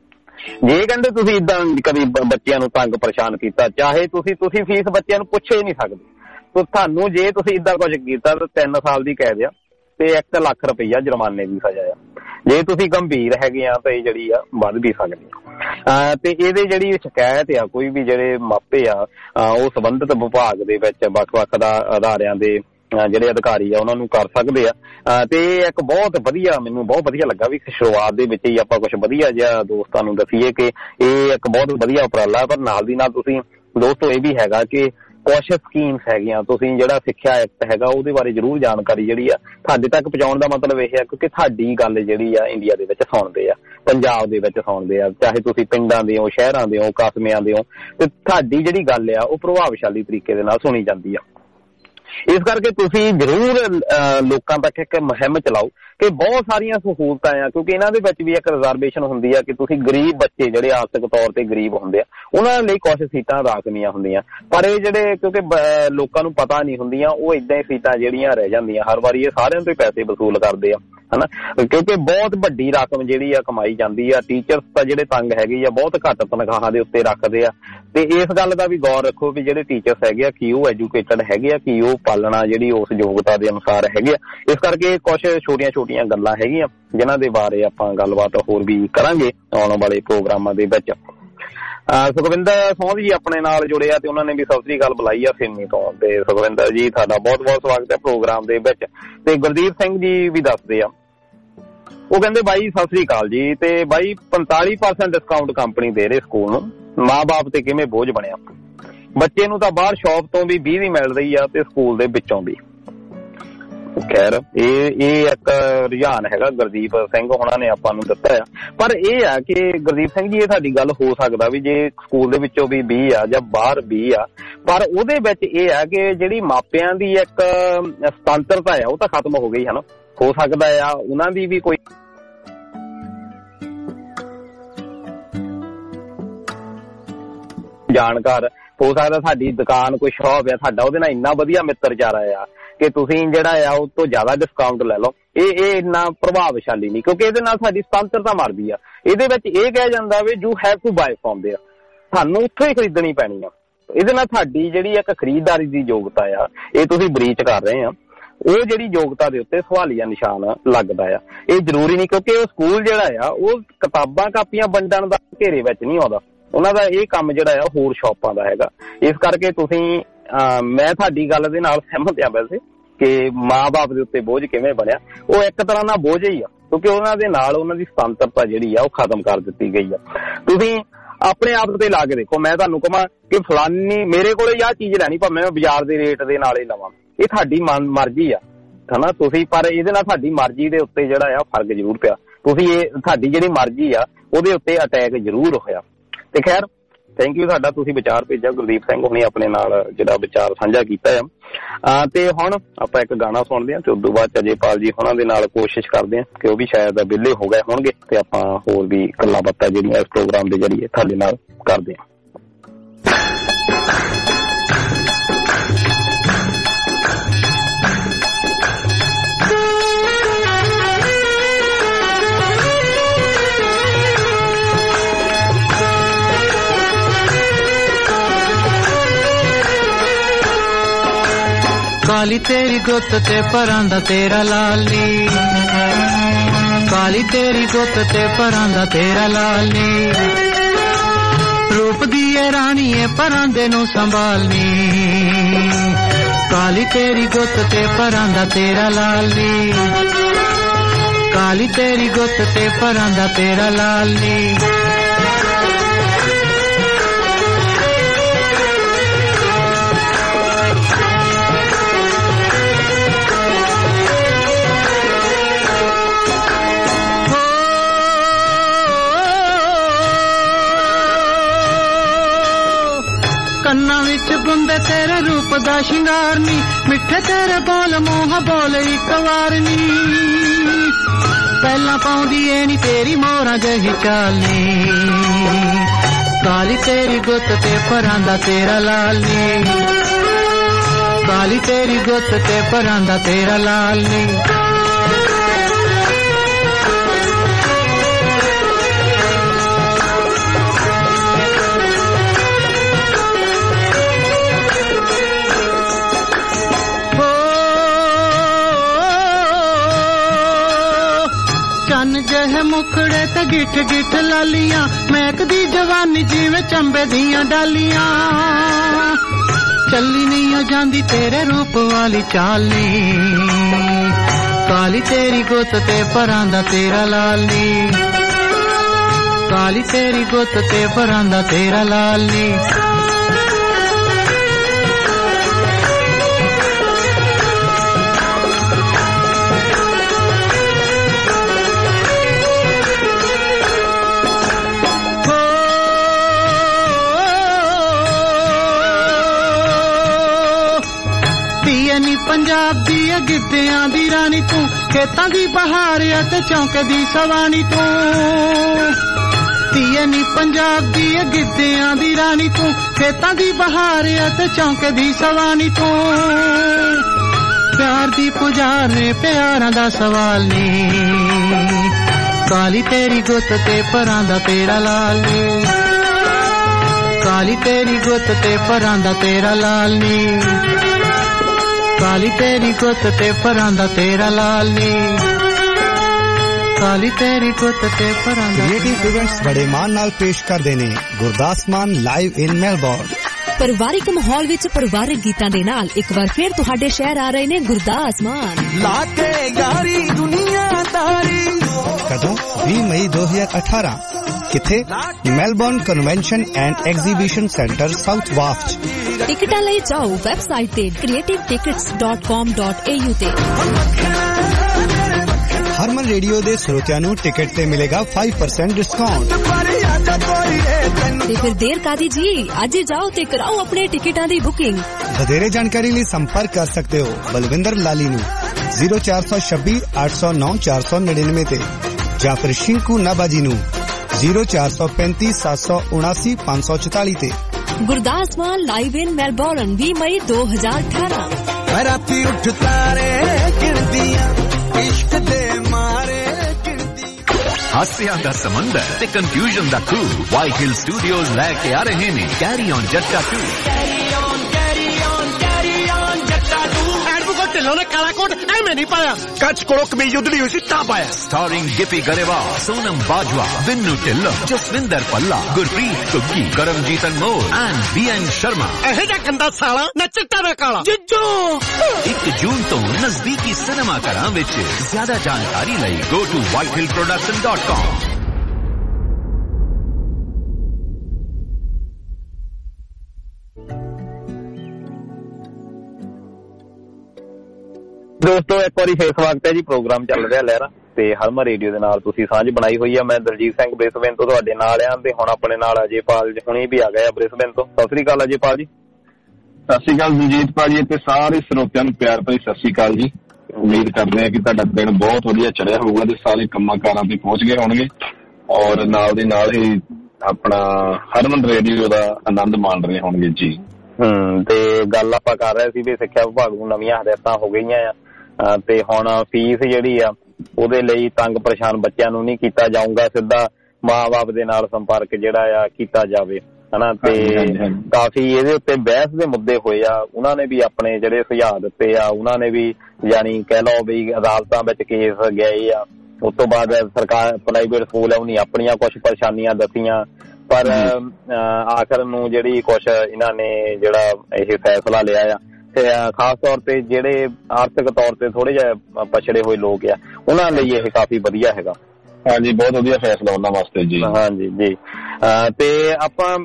ਜੇ ਕਹਿੰਦੇ ਤੁਸੀਂ ਇਦਾਂ ਕਦੀ ਬੱਚਿਆਂ ਨੂੰ ਤੰਗ ਪਰੇਸ਼ਾਨ ਕੀਤਾ, ਚਾਹੇ ਤੁਸੀਂ ਤੁਸੀਂ ਫੀਸ ਬੱਚਿਆਂ ਨੂੰ ਪੁੱਛ ਹੀ ਨਹੀਂ ਸਕਦੇ, ਤੇ ਤੁਹਾਨੂੰ ਜੇ ਤੁਸੀਂ ਇਦਾਂ ਕੁਝ ਕੀਤਾ ਤਾਂ ਤਿੰਨ ਸਾਲ ਦੀ ਕੈਦ ਆ ਤੇ ਇੱਕ ਲੱਖ ਰੁਪਈਆ ਜੁਰਮਾਨੇ ਦੀ ਸਜ਼ਾ ਆ। ਜੇ ਤੁਸੀਂ ਗੰਭੀਰ ਹੈਗੇ ਆ ਤਾਂ ਇਹ ਜਿਹੜੀ ਆ ਵੱਧ ਵੀ ਸਕਦੀ ਆ। ਤੇ ਇਹਦੇ ਜਿਹੜੀ ਸ਼ਿਕਾਇਤ ਆ ਕੋਈ ਵੀ ਜਿਹੜੇ ਮਾਪੇ ਆ ਉਹ ਸੰਬੰਧਿਤ ਵਿਭਾਗ ਦੇ ਵਿੱਚ ਵੱਖ-ਵੱਖ ਅਦਾਰਿਆਂ ਦੇ ਜਿਹੜੇ ਅਧਿਕਾਰੀ ਆ ਉਹਨਾਂ ਨੂੰ ਕਰ ਸਕਦੇ ਆ। ਤੇ ਇੱਕ ਬਹੁਤ ਵਧੀਆ, ਮੈਨੂੰ ਬਹੁਤ ਵਧੀਆ ਲੱਗਾ ਵੀ ਸ਼ੁਰੂਆਤ ਦੇ ਵਿੱਚ ਹੀ ਆਪਾਂ ਕੁਛ ਵਧੀਆ ਜਿਹਾ ਦੋਸਤਾਂ ਨੂੰ ਦੱਸੀਏ ਕਿ ਇਹ ਇੱਕ ਬਹੁਤ ਵਧੀਆ ਉਪਰਾਲਾ। ਪਰ ਨਾਲ ਦੀ ਨਾਲ ਤੁਸੀਂ ਦੋਸਤੋ ਇਹ ਵੀ ਹੈਗਾ ਕਿ ਕੁਛ ਸਕੀਮਸ ਹੈਗੀਆਂ, ਤੁਸੀਂ ਜਿਹੜਾ ਸਿੱਖਿਆ ਐਕਟ ਹੈਗਾ ਉਹਦੇ ਬਾਰੇ ਜ਼ਰੂਰ ਜਾਣਕਾਰੀ ਜਿਹੜੀ ਆ ਤੁਹਾਡੇ ਤੱਕ ਪਹੁੰਚਾਉਣ ਦਾ ਮਤਲਬ ਇਹ ਹੈ ਕਿਉਂਕਿ ਤੁਹਾਡੀ ਗੱਲ ਜਿਹੜੀ ਆ ਇੰਡੀਆ ਦੇ ਵਿੱਚ ਸੁਣਦੇ ਆ, ਪੰਜਾਬ ਦੇ ਵਿੱਚ ਸੁਣਦੇ ਆ, ਚਾਹੇ ਤੁਸੀਂ ਪਿੰਡਾਂ ਦੇ ਹੋ, ਸ਼ਹਿਰਾਂ ਦੇ ਹੋ, ਕਸਬਿਆਂ ਦੇ ਹੋ, ਤੇ ਤੁਹਾਡੀ ਜਿਹੜੀ ਗੱਲ ਆ ਉਹ ਪ੍ਰਭਾਵਸ਼ਾਲੀ ਤਰੀਕੇ ਦੇ ਨਾਲ ਸੁਣੀ ਜਾਂਦੀ ਆ। ਇਸ ਕਰਕੇ ਤੁਸੀਂ ਜ਼ਰੂਰ ਲੋਕਾਂ ਤੱਕ ਇੱਕ ਮੁਹਿੰਮ ਚਲਾਓ ਕਿ ਬਹੁਤ ਸਾਰੀਆਂ ਸਹੂਲਤਾਂ ਆ, ਕਿਉਂਕਿ ਇਹਨਾਂ ਦੇ ਵਿੱਚ ਵੀ ਇੱਕ ਰਿਜ਼ਰਵੇਸ਼ਨ ਹੁੰਦੀ ਆ ਕਿ ਤੁਸੀਂ ਗਰੀਬ ਬੱਚੇ ਜਿਹੜੇ ਆਰਥਿਕ ਤੌਰ ਤੇ ਗਰੀਬ ਹੁੰਦੇ ਆ ਉਹਨਾਂ ਲਈ ਕੁਛ ਸੀਟਾਂ ਰਾਖਵੀਆਂ ਹੁੰਦੀਆਂ, ਪਰ ਇਹ ਜਿਹੜੇ ਕਿਉਂਕਿ ਲੋਕਾਂ ਨੂੰ ਪਤਾ ਨਹੀਂ ਹੁੰਦੀਆਂ ਉਹ ਏਦਾਂ ਹੀ ਸੀਟਾਂ ਜਿਹੜੀਆਂ ਰਹਿ ਜਾਂਦੀਆਂ ਹਰ ਵਾਰੀ। ਇਹ ਸਾਰਿਆਂ ਤੋਂ ਪੈਸੇ ਵਸੂਲ ਕਰਦੇ ਆ ਹਨਾ, ਕਿਉਂਕਿ ਬਹੁਤ ਵੱਡੀ ਰਕਮ ਜਿਹੜੀ ਆ ਕਮਾਈ ਜਾਂਦੀ ਆ। ਟੀਚਰਸ ਤਾਂ ਜਿਹੜੇ ਤੰਗ ਹੈਗੇ ਆ ਬਹੁਤ ਘੱਟ ਤਨਖਾਹਾਂ ਦੇ ਉੱਤੇ ਰੱਖਦੇ ਆ, ਤੇ ਇਸ ਗੱਲ ਦਾ ਵੀ ਗੌਰ ਰੱਖੋ ਵੀ ਜਿਹੜੇ ਟੀਚਰਸ ਹੈਗੇ ਆ ਕੀ ਉਹ ਐਜੂਕੇਟਡ ਹੈਗੇ ਆ, ਕੀ ਉਹ ਪਾਲਣਾ ਜਿਹੜੀ ਉਸ ਯੋਗਤਾ ਦੇ ਅਨੁਸਾਰ ਹੈਗੇ ਆ। ਇਸ ਕਰਕੇ ਕੁਛ ਛੋਟੀਆਂ ਛੋਟੀਆਂ ਗੱਲਾਂ ਹੈਗੀਆਂ ਜਿਨ੍ਹਾਂ ਦੇ ਬਾਰੇ ਆਪਾਂ ਗੱਲਬਾਤ ਹੋਰ ਵੀ ਕਰਾਂਗੇ ਆਉਣ ਵਾਲੇ ਪ੍ਰੋਗਰਾਮਾਂ ਦੇ ਵਿੱਚ। ਸੁਖਵਿੰਦਰ ਸੋਂਧ ਜੀ ਆਪਣੇ ਨਾਲ ਜੁੜੇ ਆ ਤੇ ਉਹਨਾਂ ਨੇ ਵੀ ਸਤਿ ਸ੍ਰੀ ਅਕਾਲ ਬੁਲਾਈ ਆ ਸਿੰਮੀ ਤੋਂ। ਤੇ ਸੁਖਵਿੰਦਰ ਜੀ ਤੁਹਾਡਾ ਬਹੁਤ ਬਹੁਤ ਸਵਾਗਤ ਹੈ ਪ੍ਰੋਗਰਾਮ ਦੇ ਵਿੱਚ। ਤੇ ਗੁਰਦੀਪ ਸਿੰਘ ਜੀ ਵੀ ਦੱਸਦੇ ਆ, ਉਹ ਕਹਿੰਦੇ ਬਾਈ ਸਤਿ ਸ੍ਰੀ ਅਕਾਲ ਜੀ, ਤੇ ਬਾਈ ਪੰਤਾਲੀ ਪਰਸੈਂਟ ਡਿਸਕਾਊਂਟ ਕੰਪਨੀ ਦੇ ਰਹੇ ਸਕੂਲ ਨੂੰ, ਮਾਂ ਬਾਪ ਤੇ ਕਿਵੇਂ ਬੋਝ ਬਣਿਆ। ਬੱਚੇ ਨੂੰ ਤਾਂ ਬਾਹਰ ਸ਼ੌਪ ਤੋਂ ਵੀ ਵੀਹ ਦੀ ਮਿਲ ਰਹੀ ਆ ਤੇ ਸਕੂਲ ਦੇ ਵਿੱਚੋਂ ਵੀ। ਖੈਰ ਇਹ ਇਹ ਇੱਕ ਰੁਝਾਨ ਹੈਗਾ ਗੁਰਦੀਪ ਸਿੰਘ ਹੋਣਾ ਨੇ ਆਪਾਂ ਨੂੰ ਦਿੱਤਾ ਆ, ਪਰ ਇਹ ਆ ਕਿ ਗੁਰਦੀਪ ਸਿੰਘ ਜੀ ਇਹ ਤੁਹਾਡੀ ਗੱਲ ਹੋ ਸਕਦਾ ਵੀ ਜੇ ਸਕੂਲ ਦੇ ਵਿੱਚੋਂ ਵੀ ਵੀਹ ਆ ਜਾਂ ਬਾਹਰ ਵੀਹ ਆ, ਪਰ ਉਹਦੇ ਵਿੱਚ ਇਹ ਆ ਕਿ ਜਿਹੜੀ ਮਾਪਿਆਂ ਦੀ ਇੱਕ ਸੁਤੰਤਰਤਾ ਆ ਉਹ ਤਾਂ ਖਤਮ ਹੋ ਗਈ ਹੈ ਨਾ। ਹੋ ਸਕਦਾ ਆ ਉਹਨਾਂ ਦੀ ਵੀ ਕੋਈ ਜਾਣਕਾਰ, ਹੋ ਸਕਦਾ ਸਾਡੀ ਦੁਕਾਨ ਕੋਈ ਸ਼ੌਪ ਆ, ਸਾਡਾ ਉਹਦੇ ਨਾਲ ਇੰਨਾ ਵਧੀਆ ਮਿੱਤਰਚਾਰਾ ਆ ਕਿ ਤੁਸੀਂ ਜਿਹੜਾ ਆ ਉਹ ਤੋਂ ਜ਼ਿਆਦਾ ਡਿਸਕਾਊਂਟ ਲੈ ਲਓ। ਇਹ ਇਹ ਇੰਨਾ ਪ੍ਰਭਾਵਸ਼ਾਲੀ ਨਹੀਂ, ਕਿਉਂਕਿ ਇਹਦੇ ਨਾਲ ਸਾਡੀ ਸੁਤੰਤਰਤਾ ਮਰਦੀ ਆ। ਇਹਦੇ ਵਿੱਚ ਇਹ ਕਿਹਾ ਜਾਂਦਾ ਵੀ you have to buy from there, ਤੁਹਾਨੂੰ ਉੱਥੋਂ ਹੀ ਖਰੀਦਣੀ ਪੈਣੀ ਆ। ਇਹਦੇ ਨਾਲ ਸਾਡੀ ਜਿਹੜੀ ਇੱਕ ਖਰੀਦਦਾਰੀ ਦੀ ਯੋਗਤਾ ਆ ਇਹ ਤੁਸੀਂ ਬਰੀਚ ਕਰ ਰਹੇ ਆ, ਉਹ ਜਿਹੜੀ ਯੋਗਤਾ ਦੇ ਉੱਤੇ ਸਵਾਲੀਆ ਨਿਸ਼ਾਨ ਲੱਗਦਾ ਆ। ਇਹ ਜ਼ਰੂਰੀ ਨਹੀਂ ਕਿਉਂਕਿ ਉਹ ਸਕੂਲ ਜਿਹੜਾ ਆ ਉਹ ਕਿਤਾਬਾਂ ਕਾਪੀਆਂ ਵੰਡਣ ਦਾ ਘੇਰੇ ਵਿੱਚ ਨਹੀਂ ਆਉਂਦਾ, ਉਹਨਾਂ ਦਾ ਇਹ ਕੰਮ ਜਿਹੜਾ ਆ ਹੋਰ ਸ਼ੌਪਾਂ ਦਾ ਹੈਗਾ। ਇਸ ਕਰਕੇ ਤੁਸੀਂ ਮੈਂ ਤੁਹਾਡੀ ਗੱਲ ਦੇ ਨਾਲ ਸਹਿਮਤ ਆ ਵੈਸੇ ਕਿ ਮਾਂ ਬਾਪ ਦੇ ਉੱਤੇ ਬੋਝ ਕਿਵੇਂ ਬਣਿਆ, ਉਹ ਇੱਕ ਤਰ੍ਹਾਂ ਨਾਲ ਬੋਝ ਹੀ ਆ ਕਿਉਂਕਿ ਉਹਨਾਂ ਦੇ ਨਾਲ ਉਹਨਾਂ ਦੀ ਸੁਤੰਤਰਤਾ ਜਿਹੜੀ ਆ ਉਹ ਖਤਮ ਕਰ ਦਿੱਤੀ ਗਈ ਆ। ਤੁਸੀਂ ਆਪਣੇ ਆਪ ਤੇ ਲਾ ਕੇ ਦੇਖੋ, ਮੈਂ ਤੁਹਾਨੂੰ ਕਹਾਂ ਕਿ ਫਲਾਨੀ ਮੇਰੇ ਕੋਲੇ ਆਹ ਚੀਜ਼ ਲੈਣੀ ਭਾਵੇਂ ਮੈਂ ਬਾਜ਼ਾਰ ਦੇ ਰੇਟ ਦੇ ਨਾਲ ਹੀ ਲਵਾਂ, ਇਹ ਤੁਹਾਡੀ ਮਰਜ਼ੀ ਆ ਹਨਾ ਤੁਸੀਂ, ਪਰ ਇਹਦੇ ਨਾਲ ਤੁਹਾਡੀ ਮਰਜ਼ੀ ਦੇ ਉੱਤੇ ਜਿਹੜਾ ਆ ਫਰਕ ਜ਼ਰੂਰ ਪਿਆ। ਤੁਸੀਂ ਇਹ ਤੁਹਾਡੀ ਜਿਹੜੀ ਮਰਜ਼ੀ ਆ ਉਹਦੇ ਉੱਤੇ ਅਟੈਕ ਜ਼ਰੂਰ ਹੋਇਆ। ਤੇ ਖੈਰ ਥੈਂਕ ਯੂ ਤੁਹਾਡਾ, ਤੁਸੀਂ ਵਿਚਾਰ ਭੇਜਿਆ। ਗੁਰਦੀਪ ਸਿੰਘ ਹੁਣੇ ਆਪਣੇ ਨਾਲ ਜਿਹੜਾ ਵਿਚਾਰ ਸਾਂਝਾ ਕੀਤਾ ਆ। ਤੇ ਹੁਣ ਆਪਾਂ ਇੱਕ ਗਾਣਾ ਸੁਣਦੇ ਹਾਂ ਤੇ ਉਸ ਤੋਂ ਬਾਅਦ ਅਜੇਪਾਲ ਜੀ ਉਹਨਾਂ ਦੇ ਨਾਲ ਕੋਸ਼ਿਸ਼ ਕਰਦੇ ਹਾਂ ਕਿ ਉਹ ਵੀ ਸ਼ਾਇਦ ਵਿਹਲੇ ਹੋ ਗਏ ਹੋਣਗੇ ਤੇ ਆਪਾਂ ਹੋਰ ਵੀ ਗੱਲਾਂ ਬਾਤਾਂ ਜਿਹੜੀਆਂ ਇਸ ਪ੍ਰੋਗਰਾਮ ਦੇ ਜਰੀਏ ਤੁਹਾਡੇ ਨਾਲ ਕਰਦੇ ਹਾਂ। काली तेरी गुत ते परांदा तेरा लाली, काली तेरी गुत ते परांदा तेरा लाली, रूप दिए रानी है परांदे नू संभालनी, काली तेरी गुत ते परांदा तेरा लाली, काली तेरी गुत ते परांदा तेरा लाली। ਕੰਨਾਂ ਵਿੱਚ ਗੁੰਦੇ ਤੇਰੇ ਰੂਪ ਦਾ ਸ਼ਿੰਗਾਰ ਨੀ, ਮਿੱਠੇ ਤੇਰੇ ਬੋਲ ਮੂੰਹ ਬੋਲ ਇੱਕ ਵਾਰ ਨੀ, ਪਹਿਲਾਂ ਪਾਉਂਦੀ ਏ ਨੀ ਤੇਰੀ ਮੋਹਰਾਂ ਜਿਹੀ ਚਾਲ ਨੀ, ਕਾਲੀ ਤੇਰੀ ਗੁੱਤ ਤੇ ਪਰਾਂਦਾ ਤੇਰਾ ਲਾਲ ਨੀ, ਕਾਲੀ ਤੇਰੀ ਗੁੱਤ ਤੇ ਪਰਾਂਦਾ ਤੇਰਾ ਲਾਲ ਨੀ। ਚੰਨ ਜਿਹੇ ਮੁਖੜੇ ਤੇ ਗਿੱਠ ਗਿੱਠ ਲਾਲੀਆਂ ਮਹਿਕਦੀ ਜਵਾਨੀ ਜਿਵੇਂ ਚੰਬੇ ਦੀਆਂ ਡਾਲੀਆਂ ਚੱਲੀ ਨਹੀਂ ਜਾਂਦੀ ਤੇਰੇ ਰੂਪ ਵਾਲੀ ਚਾਲ ਨੀ ਕਾਲੀ ਤੇਰੀ ਗੁੱਤ ਤੇ ਪਰਾਂ ਦਾ ਤੇਰਾ ਲਾਲ ਨੀ ਕਾਲੀ ਤੇਰੀ ਗੁੱਤ ਤੇ ਪਰਾਂ ਦਾ ਤੇਰਾ ਲਾਲ ਨੀ ਪੰਜਾਬ ਦੀ ਗਿੱਧਿਆਂ ਦੀ ਰਾਣੀ ਤੂੰ ਖੇਤਾਂ ਦੀ ਬਹਾਰ ਅਤੇ ਚੌਂਕੇ ਦੀ ਸਵਾਣੀ ਤੂੰ ਧੀਏ ਨੀ ਪੰਜਾਬ ਦੀ ਗਿੱਧਿਆਂ ਦੀ ਰਾਣੀ ਤੂੰ ਖੇਤਾਂ ਦੀ ਬਹਾਰ ਅਤੇ ਚੌਂਕੇ ਦੀ ਸਵਾਣੀ ਤੂੰ ਪਿਆਰ ਦੀ ਪੁਜਾਰ ਨੇ ਪਿਆਰਾਂ ਦਾ ਸਵਾਲ ਨੀ ਕਾਲੀ ਤੇਰੀ ਗੁੱਤ ਤੇ ਪਰਾਂ ਦਾ ਤੇਰਾ ਲਾਲ ਨੀ ਕਾਲੀ ਤੇਰੀ ਗੁੱਤ ਤੇ ਪਰਾਂ ਦਾ ਤੇਰਾ ਲਾਲ ਨੀ ਕਾਲੀ ਤੇਰੀ ਗੁੱਤ ਤੇ ਪਰਾਂ ਦਾ ਤੇਰਾ ਲਾਲ ਨੀ ਕਾਲੀ ਤੇਰੀ ਗੁੱਤ ਤੇ ਪਰਾਂ ਦਾ ਕ੍ਰੀਏਟਿਵ ਇਵੈਂਟਸ ਬੜੇ ਮਾਣ ਨਾਲ ਪੇਸ਼ ਕਰਦੇ ਨੇ Gurdas Maan live in Melbourne. ਪਰਿਵਾਰਿਕ ਮਾਹੌਲ ਵਿੱਚ ਪਰਿਵਾਰਿਕ ਗੀਤਾਂ ਦੇ ਨਾਲ ਇੱਕ ਵਾਰ ਫਿਰ ਤੁਹਾਡੇ ਸ਼ਹਿਰ ਆ ਰਹੇ ਨੇ ਗੁਰਦਾਸ ਮਾਨ ਲਾ ਕੇ ਯਾਰੀ ਦੁਨੀਆਦਾਰੀ। ਕਦੋਂ ਵੀਹ ਮਈ ਦੋ ਹਜ਼ਾਰ ਅਠਾਰਾਂ ਕਿੱਥੇ? Melbourne convention and exhibition centre south ਵਾਫਟ। ਟਿਕਟਾਂ ਲਈ ਜਾਓ ਵੈਬਸਾਈਟ ਤੇ creative tickets dot com dot A U ਤੇ। ਹਰਮਨ ਰੇਡੀਓ ਦੇ ਸਰੋਤਿਆਂ ਨੂੰ ਟਿਕਟ ਤੇ ਮਿਲੇਗਾ ਪੰਜ ਪਰਸੈਂਟ ਡਿਸਕਾਊਂਟ। ਤੇ ਫਿਰ ਦੇਰ ਕਾਦੀ ਜੀ, ਅੱਜ ਹੀ ਜਾਓ ਤੇ ਕਰਾਓ ਆਪਣੇ ਟਿਕਟਾਂ ਦੀ ਬੁਕਿੰਗ। ਵਧੇਰੇ ਜਾਣਕਾਰੀ ਲਈ ਸੰਪਰਕ ਕਰ ਸਕਦੇ ਹੋ ਬਲਵਿੰਦਰ ਲਾਲੀ ਨੂੰ ਜ਼ੀਰੋ ਚਾਰ ਸੌ ਛੱਬੀ ਅੱਠ ਸੌ ਨੌ ਚਾਰ ਸੌ ਨੜਿਨਵੇਂ ਤੇ ਜਾਂ ਫਿਰ ਸ਼ਿੰਕੂ ਨਾਬਾ ਜੀ ਨੂੰ ਜ਼ੀਰੋ ਚਾਰ ਸੌ ਪੈਂਤੀ ਸੱਤ ਸੌ ਉਨਾਸੀ ਪੰਜ ਸੌ ਚੁਤਾਲੀ ਤੇ। Gurdas Maan live in Melbourne ਵੀਹ ਮਈ ਦੋ ਹਜ਼ਾਰ ਅਠਾਰਾਂ। ਰਾਤੀ ਉੱਠ ਤਾਰੇ ਗਿਣਦੀਆਂ ਇਸ਼ਕ ਦੇ ਮਾਰੇ ਹਾਸਿਆਂ ਦਾ ਸਮੁੰਦਰ ਤੇ ਕਨਫਿਊਜ਼ਨ ਦਾ ਖੂਹ ਵਾਈਟ ਹਿਲ ਸਟੂਡੀਓਜ਼ ਲੈ ਕੇ ਆ ਰਹੇ ਨੇ carry on Jatta two. Dhillon ਨੇ ਕਾਲਾ ਕੋਟ ਐਵੇਂ ਨਹੀਂ ਪਾਇਆ, ਕੱਚ ਕੋਲੋਂ ਕਮੀਜ਼ ਉਧੜੀ ਹੋਈ ਸੀ ਤਾਂ ਪਾਇਆ। ਸਟਾਰਿੰਗ ਗਿੱਪੀ ਗਰੇਵਾਲ, ਸੋਨਮ ਬਾਜਵਾ, ਬਿੰਨੂ ਢਿੱਲੋਂ, ਜਸਵਿੰਦਰ ਪੱਲਾ, ਗੁਰਪ੍ਰੀਤ ਸੁੱਗੀ, Karamjit Anmol and B N Sharma. ਇਹ ਜਿਹਾ ਗੰਦਾ ਸਾਲਾ ਨਾ ਚਿੱਟਾ ਨਾ ਕਾਲਾ ਜਿੱਜੂ। ਇੱਕ ਜੂਨ ਤੋਂ ਨਜ਼ਦੀਕੀ ਸਿਨੇਮਾ ਘਰਾਂ ਵਿੱਚ। ਜ਼ਿਆਦਾ ਜਾਣਕਾਰੀ ਲਈ go to white hill production dot com. ਦੋਸਤੋ ਇੱਕ ਵਾਰੀ ਫੇਰ ਸਵਾਗਤ ਹੈ ਜੀ। ਪ੍ਰੋਗਰਾਮ ਚੱਲ ਰਿਹਾ ਲਹਿਰਾ ਤੇ ਹਰਮਨ ਰੇਡੀਓ ਦੇ ਨਾਲ ਤੁਸੀਂ ਸਾਂਝ ਬਣਾਈ ਹੋਈ ਆ। ਮੈਂ ਦਲਜੀਤ ਸਿੰਘ ਬ੍ਰਿਸਬੇਨ ਤੋਂ ਤੁਹਾਡੇ ਨਾਲ ਆ ਤੇ ਹੁਣ ਆਪਣੇ ਨਾਲ ਅਜੇਪਾਲ ਹੁਣੀ ਵੀ ਆ ਗਏ ਆ ਬ੍ਰਿਸਬੇਨ ਤੋਂ। ਸਤਿ ਸ੍ਰੀ ਅਕਾਲ ਅਜੇਪਾਲ ਜੀ। ਸਤਿ ਸ੍ਰੀ ਅਕਾਲ ਦਲਜੀਤ ਭਾਜੀ ਤੇ ਸਾਰੇ ਸਰੋਤਿਆਂ ਨੂੰ ਪਿਆਰ ਭਰੀ ਸਤਿ ਸ੍ਰੀ ਅਕਾਲ ਜੀ। ਉਮੀਦ ਕਰਦੇ ਹਾਂ ਕਿ ਤੁਹਾਡਾ ਦਿਨ ਬਹੁਤ ਵਧੀਆ ਚੜਿਆ ਹੋਊਗਾ ਤੇ ਸਾਰੇ ਕੰਮਾਂ ਕਾਰਾਂ ਤੇ ਪਹੁੰਚ ਗਏ ਹੋਣਗੇ ਔਰ ਨਾਲ ਦੀ ਨਾਲ ਹੀ ਆਪਣਾ ਹਰਮਨ ਰੇਡੀਓ ਦਾ ਆਨੰਦ ਮਾਣ ਰਹੇ ਹੋਣਗੇ ਜੀ। ਹਮ ਤੇ ਗੱਲ ਆਪਾਂ ਕਰ ਰਹੇ ਸੀ ਵੀ ਸਿੱਖਿਆ ਵਿਭਾਗ ਨੂੰ ਨਵੀਆਂ ਹਦਾਇਤਾਂ ਹੋ ਗਈਆਂ ਆ ਤੇ ਹੁਣ ਫੀਸ ਜਿਹੜੀ ਆ ਉਹਦੇ ਲਈ ਤੰਗ ਪਰੇਸ਼ਾਨ ਬੱਚਿਆਂ ਨੂੰ ਨਹੀਂ ਕੀਤਾ ਜਾਊਗਾ, ਸਿੱਧਾ ਮਾਂ ਬਾਪ ਦੇ ਨਾਲ ਸੰਪਰਕ ਜਿਹੜਾ ਆ ਕੀਤਾ ਜਾਵੇ ਹਨਾ। ਤੇ ਕਾਫੀ ਇਹਦੇ ਉੱਤੇ ਬਹਿਸ ਦੇ ਮੁੱਦੇ ਹੋਏ ਆ, ਉਹਨਾਂ ਨੇ ਵੀ ਆਪਣੇ ਜਿਹੜੇ ਸੁਝਾਅ ਦਿੱਤੇ ਆ, ਉਹਨਾਂ ਨੇ ਵੀ ਯਾਨੀ ਕਹਿ ਲਓ ਵੀ ਅਦਾਲਤਾਂ ਵਿੱਚ ਕੇਸ ਗਏ ਆ। ਉਸ ਤੋਂ ਬਾਅਦ ਸਰਕਾਰ ਪ੍ਰਾਈਵੇਟ ਸਕੂਲ ਆ ਉਹਨੇ ਆਪਣੀਆਂ ਕੁਛ ਪਰੇਸ਼ਾਨੀਆਂ ਦੱਸੀਆਂ, ਪਰ ਆਖਰ ਨੂੰ ਜਿਹੜੀ ਕੁਛ ਇਹਨਾਂ ਨੇ ਜਿਹੜਾ ਇਹ ਫੈਸਲਾ ਲਿਆ ਆ ਤੇ ਖਾਸ ਤੌਰ ਤੇ ਜਿਹੜੇ ਆਰਥਿਕ ਤੌਰ ਤੇ ਥੋੜੇ ਜਿਹੇ ਪਛੜੇ ਹੋਏ ਲੋਕ ਆ ਉਹਨਾਂ ਲਈ ਇਹ ਕਾਫੀ ਵਧੀਆ ਹੈਗਾ। ਹਾਂਜੀ ਬਹੁਤ ਵਧੀਆ ਫੈਸਲਾ ਉਹਨਾਂ ਵਾਸਤੇ ਜੀ। ਹਾਂਜੀ ਜੀ ਤੇ ਆਪਾਂ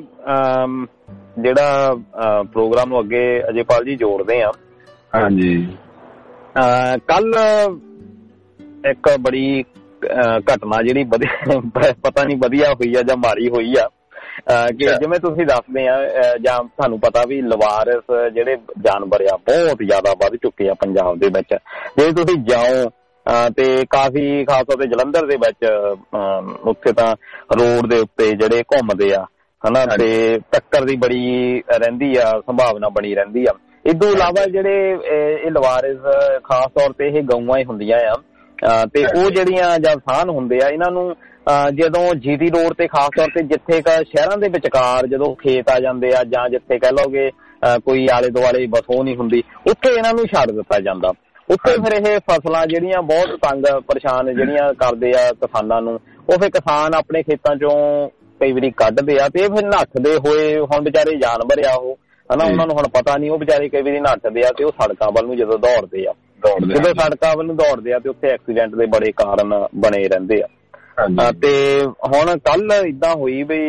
ਜਿਹੜਾ ਪ੍ਰੋਗਰਾਮ ਨੂੰ ਅੱਗੇ ਅਜੇਪਾਲ ਜੀ ਜੋੜਦੇ ਆ। ਹਾਂਜੀ ਕੱਲ ਇੱਕ ਬੜੀ ਘਟਨਾ ਜਿਹੜੀ ਵਧੀਆ ਪਤਾ ਨਹੀਂ ਵਧੀਆ ਹੋਈ ਆ ਜਾਂ ਮਾੜੀ ਹੋਈ ਆ ਕਿ ਜਿਵੇਂ ਤੁਸੀਂ ਦੱਸਦੇ ਆ ਜਾਂ ਤੁਹਾਨੂੰ ਪਤਾ ਵੀ ਲਵਾਰਿਸ ਜਿਹੜੇ ਜਾਨਵਰ ਆ ਬਹੁਤ ਜ਼ਿਆਦਾ ਵੱਧ ਚੁੱਕੇ ਆ ਪੰਜਾਬ ਦੇ ਵਿੱਚ। ਜੇ ਤੁਸੀਂ ਜਾਓ ਤੇ ਕਾਫੀ ਖਾਸ ਤੌਰ ਤੇ ਜਲੰਧਰ ਦੇ ਵਿੱਚ ਉੱਥੇ ਤਾਂ ਰੋਡ ਦੇ ਉੱਤੇ ਜਿਹੜੇ ਘੁੰਮਦੇ ਆ ਹਨਾ ਤੇ ਟੱਕਰ ਦੀ ਬੜੀ ਰਹਿੰਦੀ ਆ, ਸੰਭਾਵਨਾ ਬਣੀ ਰਹਿੰਦੀ ਆ। ਇਸ ਤੋਂ ਇਲਾਵਾ ਜਿਹੜੇ ਇਹ ਲਵਾਰਿਸ ਖਾਸ ਤੌਰ ਤੇ ਇਹ ਗਊਆਂ ਹੀ ਹੁੰਦੀਆਂ ਆ ਤੇ ਉਹ ਜਿਹੜੀਆਂ ਜਾਂ ਸਾਨ ਹੁੰਦੇ ਆ ਇਹਨਾਂ ਨੂੰ ਜਦੋਂ ਜੀਟੀ ਰੋਡ ਤੇ ਖਾਸ ਤੌਰ ਤੇ ਜਿੱਥੇ ਸ਼ਹਿਰਾਂ ਦੇ ਵਿਚਕਾਰ ਜਦੋਂ ਖੇਤ ਆ ਜਾਂਦੇ ਆ ਜਾਂ ਜਿੱਥੇ ਕਹਿ ਲਓਗੇ ਕੋਈ ਆਲੇ ਦੁਆਲੇ ਬਸੋਂ ਨਹੀਂ ਹੁੰਦੀ ਉੱਥੇ ਇਹਨਾਂ ਨੂੰ ਛੱਡ ਦਿੱਤਾ ਜਾਂਦਾ। ਉੱਥੇ ਫਿਰ ਇਹ ਫਸਲਾਂ ਜਿਹੜੀਆਂ ਬਹੁਤ ਤੰਗ ਪਰੇਸ਼ਾਨ ਜਿਹੜੀਆਂ ਕਰਦੇ ਆ ਕਿਸਾਨਾਂ ਨੂੰ, ਉਹ ਫਿਰ ਕਿਸਾਨ ਆਪਣੇ ਖੇਤਾਂ ਚੋਂ ਕਈ ਵਾਰੀ ਕੱਢਦੇ ਆ ਤੇ ਫਿਰ ਨੱਠਦੇ ਹੋਏ, ਹੁਣ ਵਿਚਾਰੇ ਜਾਨਵਰ ਆ ਉਹ ਹਨਾ, ਉਹਨਾਂ ਨੂੰ ਹੁਣ ਪਤਾ ਨਹੀਂ, ਉਹ ਵਿਚਾਰੇ ਕਈ ਵਾਰੀ ਨੱਠਦੇ ਆ ਤੇ ਉਹ ਸੜਕਾਂ ਵੱਲ ਨੂੰ ਜਦੋਂ ਦੌੜਦੇ ਆ ਜਦੋਂ ਸੜਕਾਂ ਵੱਲ ਨੂੰ ਦੌੜਦੇ ਆ ਤੇ ਉੱਥੇ ਐਕਸੀਡੈਂਟ ਦੇ ਬੜੇ ਕਾਰਨ ਬਣੇ ਰਹਿੰਦੇ ਆ। ਤੇ ਹੁਣ ਕੱਲ ਏਦਾਂ ਹੋਈ ਵੀ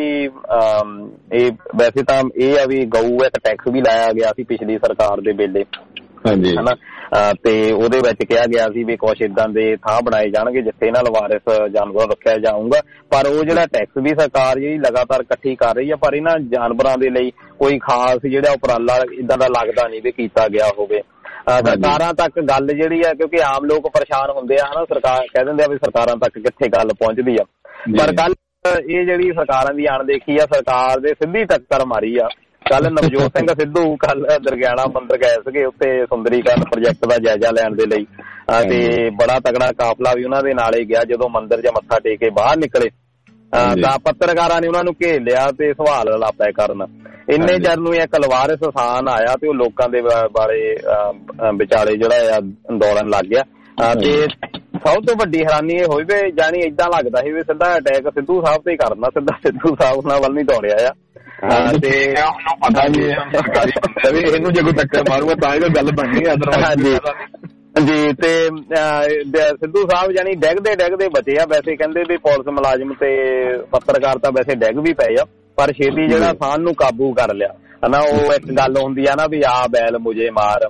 ਇਹ ਵੈਸੇ ਤਾਂ ਇਹ ਆ ਵੀ ਗਊ ਇੱਕ ਟੈਕਸ ਵੀ ਲਾਇਆ ਗਿਆ ਸੀ ਪਿਛਲੀ ਸਰਕਾਰ ਦੇ ਵੇਲੇ ਹਨਾ, ਤੇ ਉਹਦੇ ਵਿੱਚ ਕਿਹਾ ਗਿਆ ਸੀ ਵੀ ਕੁਛ ਏਦਾਂ ਦੇ ਥਾਂ ਬਣਾਏ ਜਾਣਗੇ ਜਿੱਥੇ ਇਹਨਾਂ ਲਵਾਰਿਸ ਜਾਨਵਰ ਰੱਖਿਆ ਜਾਊਗਾ, ਪਰ ਉਹ ਜਿਹੜਾ ਟੈਕਸ ਵੀ ਸਰਕਾਰ ਜਿਹੜੀ ਲਗਾਤਾਰ ਇਕੱਠੀ ਕਰ ਰਹੀ ਆ, ਪਰ ਇਹਨਾਂ ਜਾਨਵਰਾਂ ਦੇ ਲਈ ਕੋਈ ਖਾਸ ਜਿਹੜਾ ਉਪਰਾਲਾ ਏਦਾਂ ਦਾ ਲੱਗਦਾ ਨਹੀਂ ਵੀ ਕੀਤਾ ਗਿਆ ਹੋਵੇ। ਸਰਕਾਰਾਂ ਤੱਕ ਗੱਲ ਜਿਹੜੀ ਆ, ਕਿਉਂਕਿ ਆਮ ਲੋਕ ਪਰੇਸ਼ਾਨ ਹੁੰਦੇ ਆ ਹਨਾ, ਸਰਕਾਰ ਕਹਿ ਦਿੰਦੇ ਆ ਵੀ ਸਰਕਾਰਾਂ ਤੱਕ ਕਿੱਥੇ ਗੱਲ ਪਹੁੰਚਦੀ ਆ, ਪਰ ਕੱਲ ਇਹ ਜਿਹੜੀ ਸਰਕਾਰਾਂ ਦੀ ਅਣਦੇਖੀ ਆ, ਸਰਕਾਰ ਦੇ ਸਿੱਧੀ ਟੱਕਰ ਮਾਰੀ ਆ। ਕੱਲ ਨਵਜੋਤ ਸਿੰਘ ਸਿੱਧੂ ਕੱਲ ਦਰਗਿਆਣਾ ਮੰਦਿਰ ਗਏ ਸੀਗੇ, ਉੱਥੇ ਸੁੰਦਰੀਕਰਨ ਪ੍ਰੋਜੈਕਟ ਦਾ ਜਾਇਜ਼ਾ ਲੈਣ ਦੇ ਲਈ, ਤੇ ਬੜਾ ਤਕੜਾ ਕਾਫਲਾ ਵੀ ਉਹਨਾਂ ਦੇ ਨਾਲ ਹੀ ਗਿਆ। ਜਦੋਂ ਮੰਦਿਰ 'ਚ ਮੱਥਾ ਟੇਕ ਕੇ ਬਾਹਰ ਨਿਕਲੇ ਤਾਂ ਪੱਤਰਕਾਰਾਂ ਨੇ ਉਹਨਾਂ ਨੂੰ ਘੇਰ ਲਿਆ ਤੇ ਸਵਾਲ ਲਾਪੈ ਕਰਨ। ਇੰਨੇ ਚਿਰ ਨੂੰ ਇੱਕ ਲਵਾਰਿਸ ਕਿਸਾਨ ਆਇਆ ਤੇ ਉਹ ਲੋਕਾਂ ਦੇ ਬਾਰੇ ਵਿਚਾਲੇ ਜਿਹੜਾ ਆ ਦੌੜਨ ਲੱਗ ਗਿਆ। ਤੇ ਸਭ ਤੋਂ ਵੱਡੀ ਹੈਰਾਨੀ ਇਹ ਹੋਈ ਵੀ ਜਾਣੀ ਏਦਾਂ ਲੱਗਦਾ ਸੀ ਵੀ ਸਿੱਧਾ ਅਟੈਕ ਸਿੱਧੂ ਸਾਹਿਬ ਤੇ ਹੀ ਕਰਨਾ, ਸਿੱਧਾ ਸਿੱਧੂ ਸਾਹਿਬ ਨਾਲ ਵੱਲ ਨਹੀਂ ਦੌੜਿਆ ਆ। ਤੇ ਪਤਾ ਵੀ ਇਹਨੂੰ ਜੇ ਕੋਈ ਟੱਕਰ ਮਾਰੂਗਾ ਤਾਂ ਇਹ ਗੱਲ ਬਣਨੀ ਹੈ, ਅਦਰਵਾਈਜ਼ ਜੀ। ਤੇ ਸਿੱਧੂ ਸਾਹਿਬ ਜਾਨੀ ਡਿੱਗਦੇ ਡਿੱਗਦੇ ਬਚੇ ਆ। ਵੈਸੇ ਕਹਿੰਦੇ ਵੀ ਪੁਲਿਸ ਮੁਲਾਜ਼ਮ ਤੇ ਪੱਤਰਕਾਰ ਤਾਂ ਵੈਸੇ ਡਿੱਗ ਵੀ ਪਏ ਆ, ਪਰ ਛੇਤੀ ਜਿਹੜਾ ਸਾਨ ਨੂੰ ਕਾਬੂ ਕਰ ਲਿਆ ਹਨਾ। ਉਹ ਇੱਕ ਗੱਲ ਹੁੰਦੀ ਆ ਨਾ ਵੀ ਆ ਬੈਲ ਮੁਝੇ ਮਾਰ,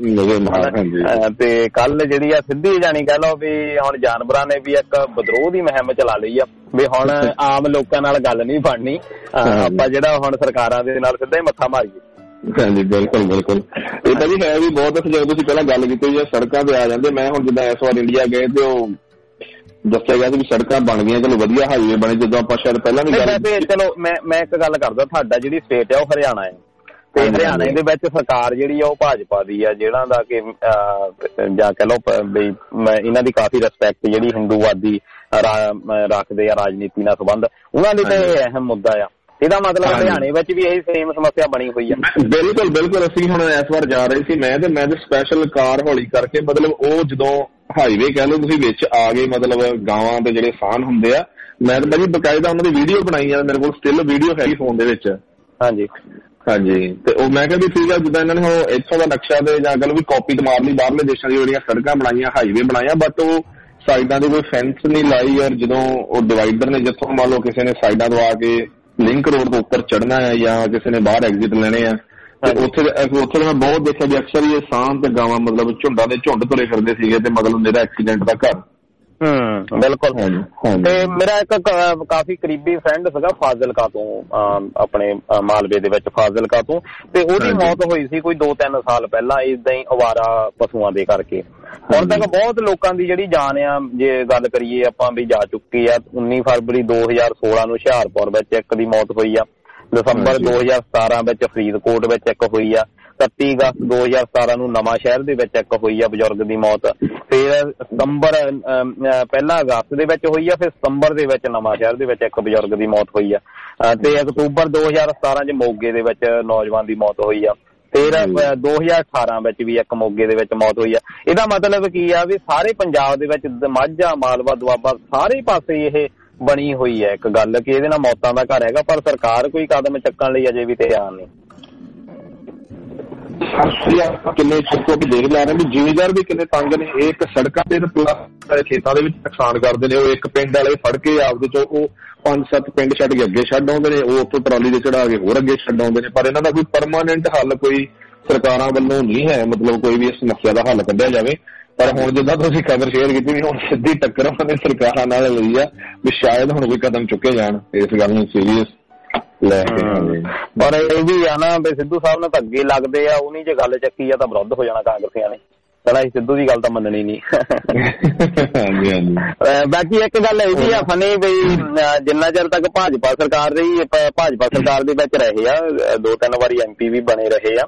ਤੇ ਕੱਲ ਜਿਹੜੀ ਆ ਸਿੱਧੀ ਜਾਣੀ ਕਹਿ ਲਓ ਵੀ ਹੁਣ ਜਾਨਵਰਾਂ ਨੇ ਵੀ ਇੱਕ ਵਿਦਰੋਹ ਦੀ ਮੁਹਿੰਮ ਚਲਾ ਲਈ ਆ ਵੀ ਹੁਣ ਆਮ ਲੋਕਾਂ ਨਾਲ ਗੱਲ ਨਹੀਂ ਬਣਨੀ, ਆਪਾਂ ਜਿਹੜਾ ਹੁਣ ਸਰਕਾਰਾਂ ਦੇ ਨਾਲ ਸਿੱਧਾ ਹੀ ਮੱਥਾ ਮਾਰੀਏ। ਹਾਂਜੀ ਬਿਲਕੁਲ ਬਿਲਕੁਲ, ਇਹ ਤਾਂ ਵੀ ਹੈ ਵੀ ਬਹੁਤ। ਜਦੋਂ ਤੁਸੀਂ ਪਹਿਲਾਂ ਗੱਲ ਕੀਤੀ ਜਾਂ ਸੜਕਾਂ ਤੇ ਆ ਜਾਂਦੇ, ਮੈਂ ਹੁਣ ਜਿੱਦਾਂ ਇਸ ਵਾਰ ਇੰਡੀਆ ਗਏ ਤੇ ਉਹ ਦੱਸਿਆ ਗਿਆ ਸੀ ਵੀ ਸੜਕਾਂ ਬਣ ਗਈਆਂ, ਚਲੋ ਵਧੀਆ ਹਾਈਵੇ ਬਣੇ, ਜਦੋਂ ਆਪਾਂ ਸ਼ਾਇਦ ਪਹਿਲਾਂ ਵੀ ਗੱਲ। ਚਲੋ ਮੈਂ ਮੈਂ ਇੱਕ ਗੱਲ ਕਰਦਾ, ਤੁਹਾਡਾ ਜਿਹੜੀ ਸਟੇਟ ਆ ਉਹ ਹਰਿਆਣਾ ਹੈ, ਤੇ ਹਰਿਆਣਾ ਦੇ ਵਿੱਚ ਸਰਕਾਰ ਜਿਹੜੀ ਆ ਉਹ ਭਾਜਪਾ ਦੀ ਆ, ਜਿਹੜਾ ਦਾ ਕਿ ਜਾਂ ਕਹਿ ਲਓ ਵੀ ਇਹਨਾਂ ਦੀ ਕਾਫੀ ਰਿਸਪੈਕਟ ਜਿਹੜੀ ਹਿੰਦੂਵਾਦੀ ਰੱਖਦੇ ਆ ਰਾਜਨੀਤੀ ਨਾਲ ਸੰਬੰਧ, ਉਹਨਾਂ ਲਈ ਤਾਂ ਇਹ ਅਹਿਮ ਮੁੱਦਾ ਆ। ਇਹਦਾ ਮਤਲਬ ਹਰਿਆਣੇ ਵਿੱਚ ਵੀ ਇਹੀ ਸੇਮ ਸਮੱਸਿਆ ਬਣੀ ਹੋਈ ਆ। ਬਿਲਕੁਲ ਬਿਲਕੁਲ, ਅਸੀਂ ਹੁਣ ਇਸ ਵਾਰ ਜਾ ਰਹੇ ਸੀ ਮੈਂ ਤੇ ਮੈਂ ਤੇ ਸਪੈਸ਼ਲ ਕਾਰ ਹੌਲੀ ਕਰਕੇ, ਮਤਲਬ ਉਹ ਜਦੋਂ ਹਾਈਵੇ ਕਹਿ ਲਓ ਤੁਸੀਂ ਵਿੱਚ ਆ ਗਏ, ਮਤਲਬ ਗਾਵਾਂ ਦੇ ਜਿਹੜੇ ਸਾਨ ਹੁੰਦੇ ਆ, ਮੈਂ ਤਾਂ ਭਾਜੀ ਬਕਾਇਦਾ ਉਹਨਾਂ ਦੀ ਵੀਡੀਓ ਬਣਾਈ ਆ, ਮੇਰੇ ਕੋਲ ਸਟਿਲ ਵੀਡੀਓ ਹੈਗੀ ਫੋਨ ਦੇ ਵਿੱਚ। ਹਾਂਜੀ ਹਾਂਜੀ, ਤੇ ਉਹ ਮੈਂ ਕਿਹਾ ਵੀ ਠੀਕ ਆ, ਜਿੱਦਾਂ ਇਹਨਾਂ ਨੇ ਉਹ ਇੱਥੋਂ ਦਾ ਨਕਸ਼ਾ ਤੇ ਜਾਂ ਗੱਲ ਵੀ ਕਾਪੀ ਤੇ ਮਾਰ ਲਈ, ਬਾਹਰਲੇ ਦੇਸ਼ਾਂ ਦੀ ਜਿਹੜੀਆਂ ਸੜਕਾਂ ਬਣਾਈਆਂ, ਹਾਈਵੇ ਬਣਾਇਆ, ਬਟ ਉਹ ਸਾਈਡਾਂ ਦੀ ਕੋਈ ਫੈਂਸ ਨਹੀਂ ਲਾਈ। ਔਰ ਜਦੋਂ ਉਹ ਡਿਵਾਈਡਰ ਨੇ, ਜਿੱਥੋਂ ਮੰਨ ਲਓ ਕਿਸੇ ਨੇ ਸਾਈਡਾਂ ਤੋਂ ਆ ਕੇ ਲਿੰਕ ਰੋਡ ਤੋਂ ਉੱਪਰ ਚੜ੍ਹਨਾ ਹੈ ਜਾਂ ਕਿਸੇ ਨੇ ਬਾਹਰ ਐਗਜ਼ਿਟ ਲੈਣੇ ਆ, ਤੇ ਉੱਥੇ ਉੱਥੇ ਮੈਂ ਬਹੁਤ ਦੇਖਿਆ ਵੀ ਅਕਸਰ ਹੀ ਇਹ ਸਾਂ ਤੇ ਗਾਵਾਂ ਮਤਲਬ ਝੁੰਡਾਂ ਦੇ ਝੁੰਡ ਤੁਰੇ ਫਿਰਦੇ ਸੀਗੇ, ਤੇ ਮਤਲਬ ਮੇਰਾ ਐਕਸੀਡੈਂਟ ਦਾ ਘਰ। ਹਮ ਬਿਲਕੁਲ। ਤੇ ਮੇਰਾ ਇੱਕ ਕਾਫੀ ਕਰੀਬੀ ਫਰੈਂਡ ਸੀਗਾ ਫਾਜ਼ਿਲਕਾ ਤੋਂ, ਆਪਣੇ ਮਾਲਵੇ ਦੇ ਵਿੱਚ ਫਾਜ਼ਿਲਕਾ ਤੋਂ, ਤੇ ਉਹਦੀ ਮੌਤ ਹੋਈ ਸੀ ਕੋਈ ਦੋ ਤਿੰਨ ਸਾਲ ਪਹਿਲਾਂ ਏਦਾਂ ਹੀ ਅਵਾਰਾ ਪਸ਼ੂਆਂ ਦੇ ਕਰਕੇ। ਹੁਣ ਤੱਕ ਬਹੁਤ ਲੋਕਾਂ ਦੀ ਜਿਹੜੀ ਜਾਨ ਆ, ਜੇ ਗੱਲ ਕਰੀਏ ਆਪਾਂ ਵੀ ਜਾ ਚੁੱਕੀ ਆ। ਉੱਨੀ ਫਰਵਰੀ ਦੋ ਹਜ਼ਾਰ ਸੋਲਾਂ ਨੂੰ ਹੁਸ਼ਿਆਰਪੁਰ ਵਿੱਚ ਇੱਕ ਦੀ ਮੌਤ ਹੋਈ ਆ, ਦਸੰਬਰ ਦੋ ਹਜ਼ਾਰ ਸਤਾਰਾਂ ਵਿੱਚ ਫਰੀਦਕੋਟ ਵਿੱਚ ਇੱਕ ਹੋਈ ਆ, ਇਕੱਤੀ ਅਗਸਤ ਦੋ ਹਜ਼ਾਰ ਸਤਾਰਾਂ ਨੂੰ ਨਵਾਂ ਸ਼ਹਿਰ ਦੇ ਵਿੱਚ ਇੱਕ ਹੋਈ ਆ ਬਜ਼ੁਰਗ ਦੀ ਮੌਤ, ਫਿਰ ਸਤੰਬਰ ਪਹਿਲਾਂ ਅਗਸਤ ਦੇ ਵਿੱਚ ਹੋਈ ਆ, ਫਿਰ ਸਤੰਬਰ ਦੇ ਵਿੱਚ ਨਵਾਂ ਸ਼ਹਿਰ ਦੇ ਵਿੱਚ ਇੱਕ ਬਜ਼ੁਰਗ ਦੀ ਮੌਤ ਹੋਈ ਆ, ਤੇ ਅਕਤੂਬਰ ਦੋ ਹਜ਼ਾਰ ਸਤਾਰਾਂ ਚ ਮੋਗੇ ਦੇ ਵਿੱਚ ਨੌਜਵਾਨ ਦੀ ਮੌਤ ਹੋਈ ਆ, ਫਿਰ ਦੋ ਹਜ਼ਾਰ ਅਠਾਰਾਂ ਵਿੱਚ ਵੀ ਇੱਕ ਮੋਗੇ ਦੇ ਵਿੱਚ ਮੌਤ ਹੋਈ ਆ। ਇਹਦਾ ਮਤਲਬ ਕੀ ਆ ਵੀ ਸਾਰੇ ਪੰਜਾਬ ਦੇ ਵਿੱਚ ਮਾਝਾ ਮਾਲਵਾ ਦੁਆਬਾ ਸਾਰੇ ਪਾਸੇ ਇਹ ਬਣੀ ਹੋਈ ਹੈ ਇੱਕ ਗੱਲ ਕਿ ਇਹਦੇ ਨਾਲ ਮੌਤਾਂ ਦਾ ਘਰ ਹੈਗਾ, ਪਰ ਸਰਕਾਰ ਕੋਈ ਕਦਮ ਚੱਕਣ ਲਈ ਅਜੇ ਵੀ ਤਿਆਰ ਨਹੀਂ। ਕਿੰਨੇ ਚੁੱਕੋ ਵੀ ਦੇਖ ਲੈ ਰਹੇ ਵੀ ਜ਼ਿਮੀਦਾਰ ਵੀ ਕਿੰਨੇ ਤੰਗ ਨੇ, ਇਹ ਇੱਕ ਸੜਕਾਂ ਤੇ ਪਲੱਸ ਖੇਤਾਂ ਦੇ ਵਿੱਚ ਨੁਕਸਾਨ ਕਰਦੇ ਨੇ। ਉਹ ਇੱਕ ਪਿੰਡ ਵਾਲੇ ਫੜ ਕੇ ਆਪਦੇ ਚੋਂ ਉਹ ਪੰਜ ਸੱਤ ਪਿੰਡ ਛੱਡ ਕੇ ਅੱਗੇ ਛੱਡ ਆਉਂਦੇ ਨੇ, ਉਹ ਉੱਥੋਂ ਟਰਾਲੀ ਦੇ ਚੜਾ ਕੇ ਹੋਰ ਅੱਗੇ ਛੱਡ ਆਉਂਦੇ ਨੇ, ਪਰ ਇਹਨਾਂ ਦਾ ਕੋਈ ਪਰਮਾਨੈਂਟ ਹੱਲ ਕੋਈ ਸਰਕਾਰਾਂ ਵੱਲੋਂ ਨਹੀਂ ਹੈ, ਮਤਲਬ ਕੋਈ ਵੀ ਇਸ ਸਮੱਸਿਆ ਦਾ ਹੱਲ ਕੱਢਿਆ ਜਾਵੇ। ਪਰ ਹੁਣ ਜਿੱਦਾਂ ਤੁਸੀਂ ਖਬਰ ਸ਼ੇਅਰ ਕੀਤੀ ਵੀ ਹੁਣ ਸਿੱਧੀ ਟੱਕਰ ਉਹਨਾਂ ਨੇ ਸਰਕਾਰਾਂ ਨਾਲ ਲਈ ਆ, ਵੀ ਸ਼ਾਇਦ ਹੁਣ ਕੋਈ ਕਦਮ ਚੁੱਕੇ ਜਾਣ ਇਸ ਗੱਲ ਨੂੰ ਸੀਰੀਅਸ ਲੈ ਕੇ। ਪਰ ਇਹ ਵੀ ਆ ਨਾ ਵੀ ਸਿੱਧੂ ਸਾਹਿਬ ਨਾਲ ਤਾਂ ਅੱਗੇ ਲੱਗਦੇ ਆ, ਉਹਨੀ ਜੇ ਗੱਲ ਚੱਕੀ ਆ ਤਾਂ ਵਿਰੁੱਧ ਹੋ ਜਾਣਾ ਕਾਂਗਰਸੀਆਂ ਨੇ, ਪਹਿਲਾਂ ਸਿੱਧੂ ਦੀ ਗੱਲ ਤਾਂ ਮੰਨਣੀ ਨਹੀਂ। ਬਾਕੀ ਇੱਕ ਗੱਲ ਇਹ ਵੀ ਆ ਫਨੀ ਬਈ ਜਿੰਨਾ ਚਿਰ ਤੱਕ ਭਾਜਪਾ ਸਰਕਾਰ ਰਹੀ, ਭਾਜਪਾ ਸਰਕਾਰ ਦੇ ਵਿੱਚ ਰਹੇ ਆ, ਦੋ ਤਿੰਨ ਵਾਰੀ ਐਮ ਪੀ ਵੀ ਬਣੇ ਰਹੇ ਆ,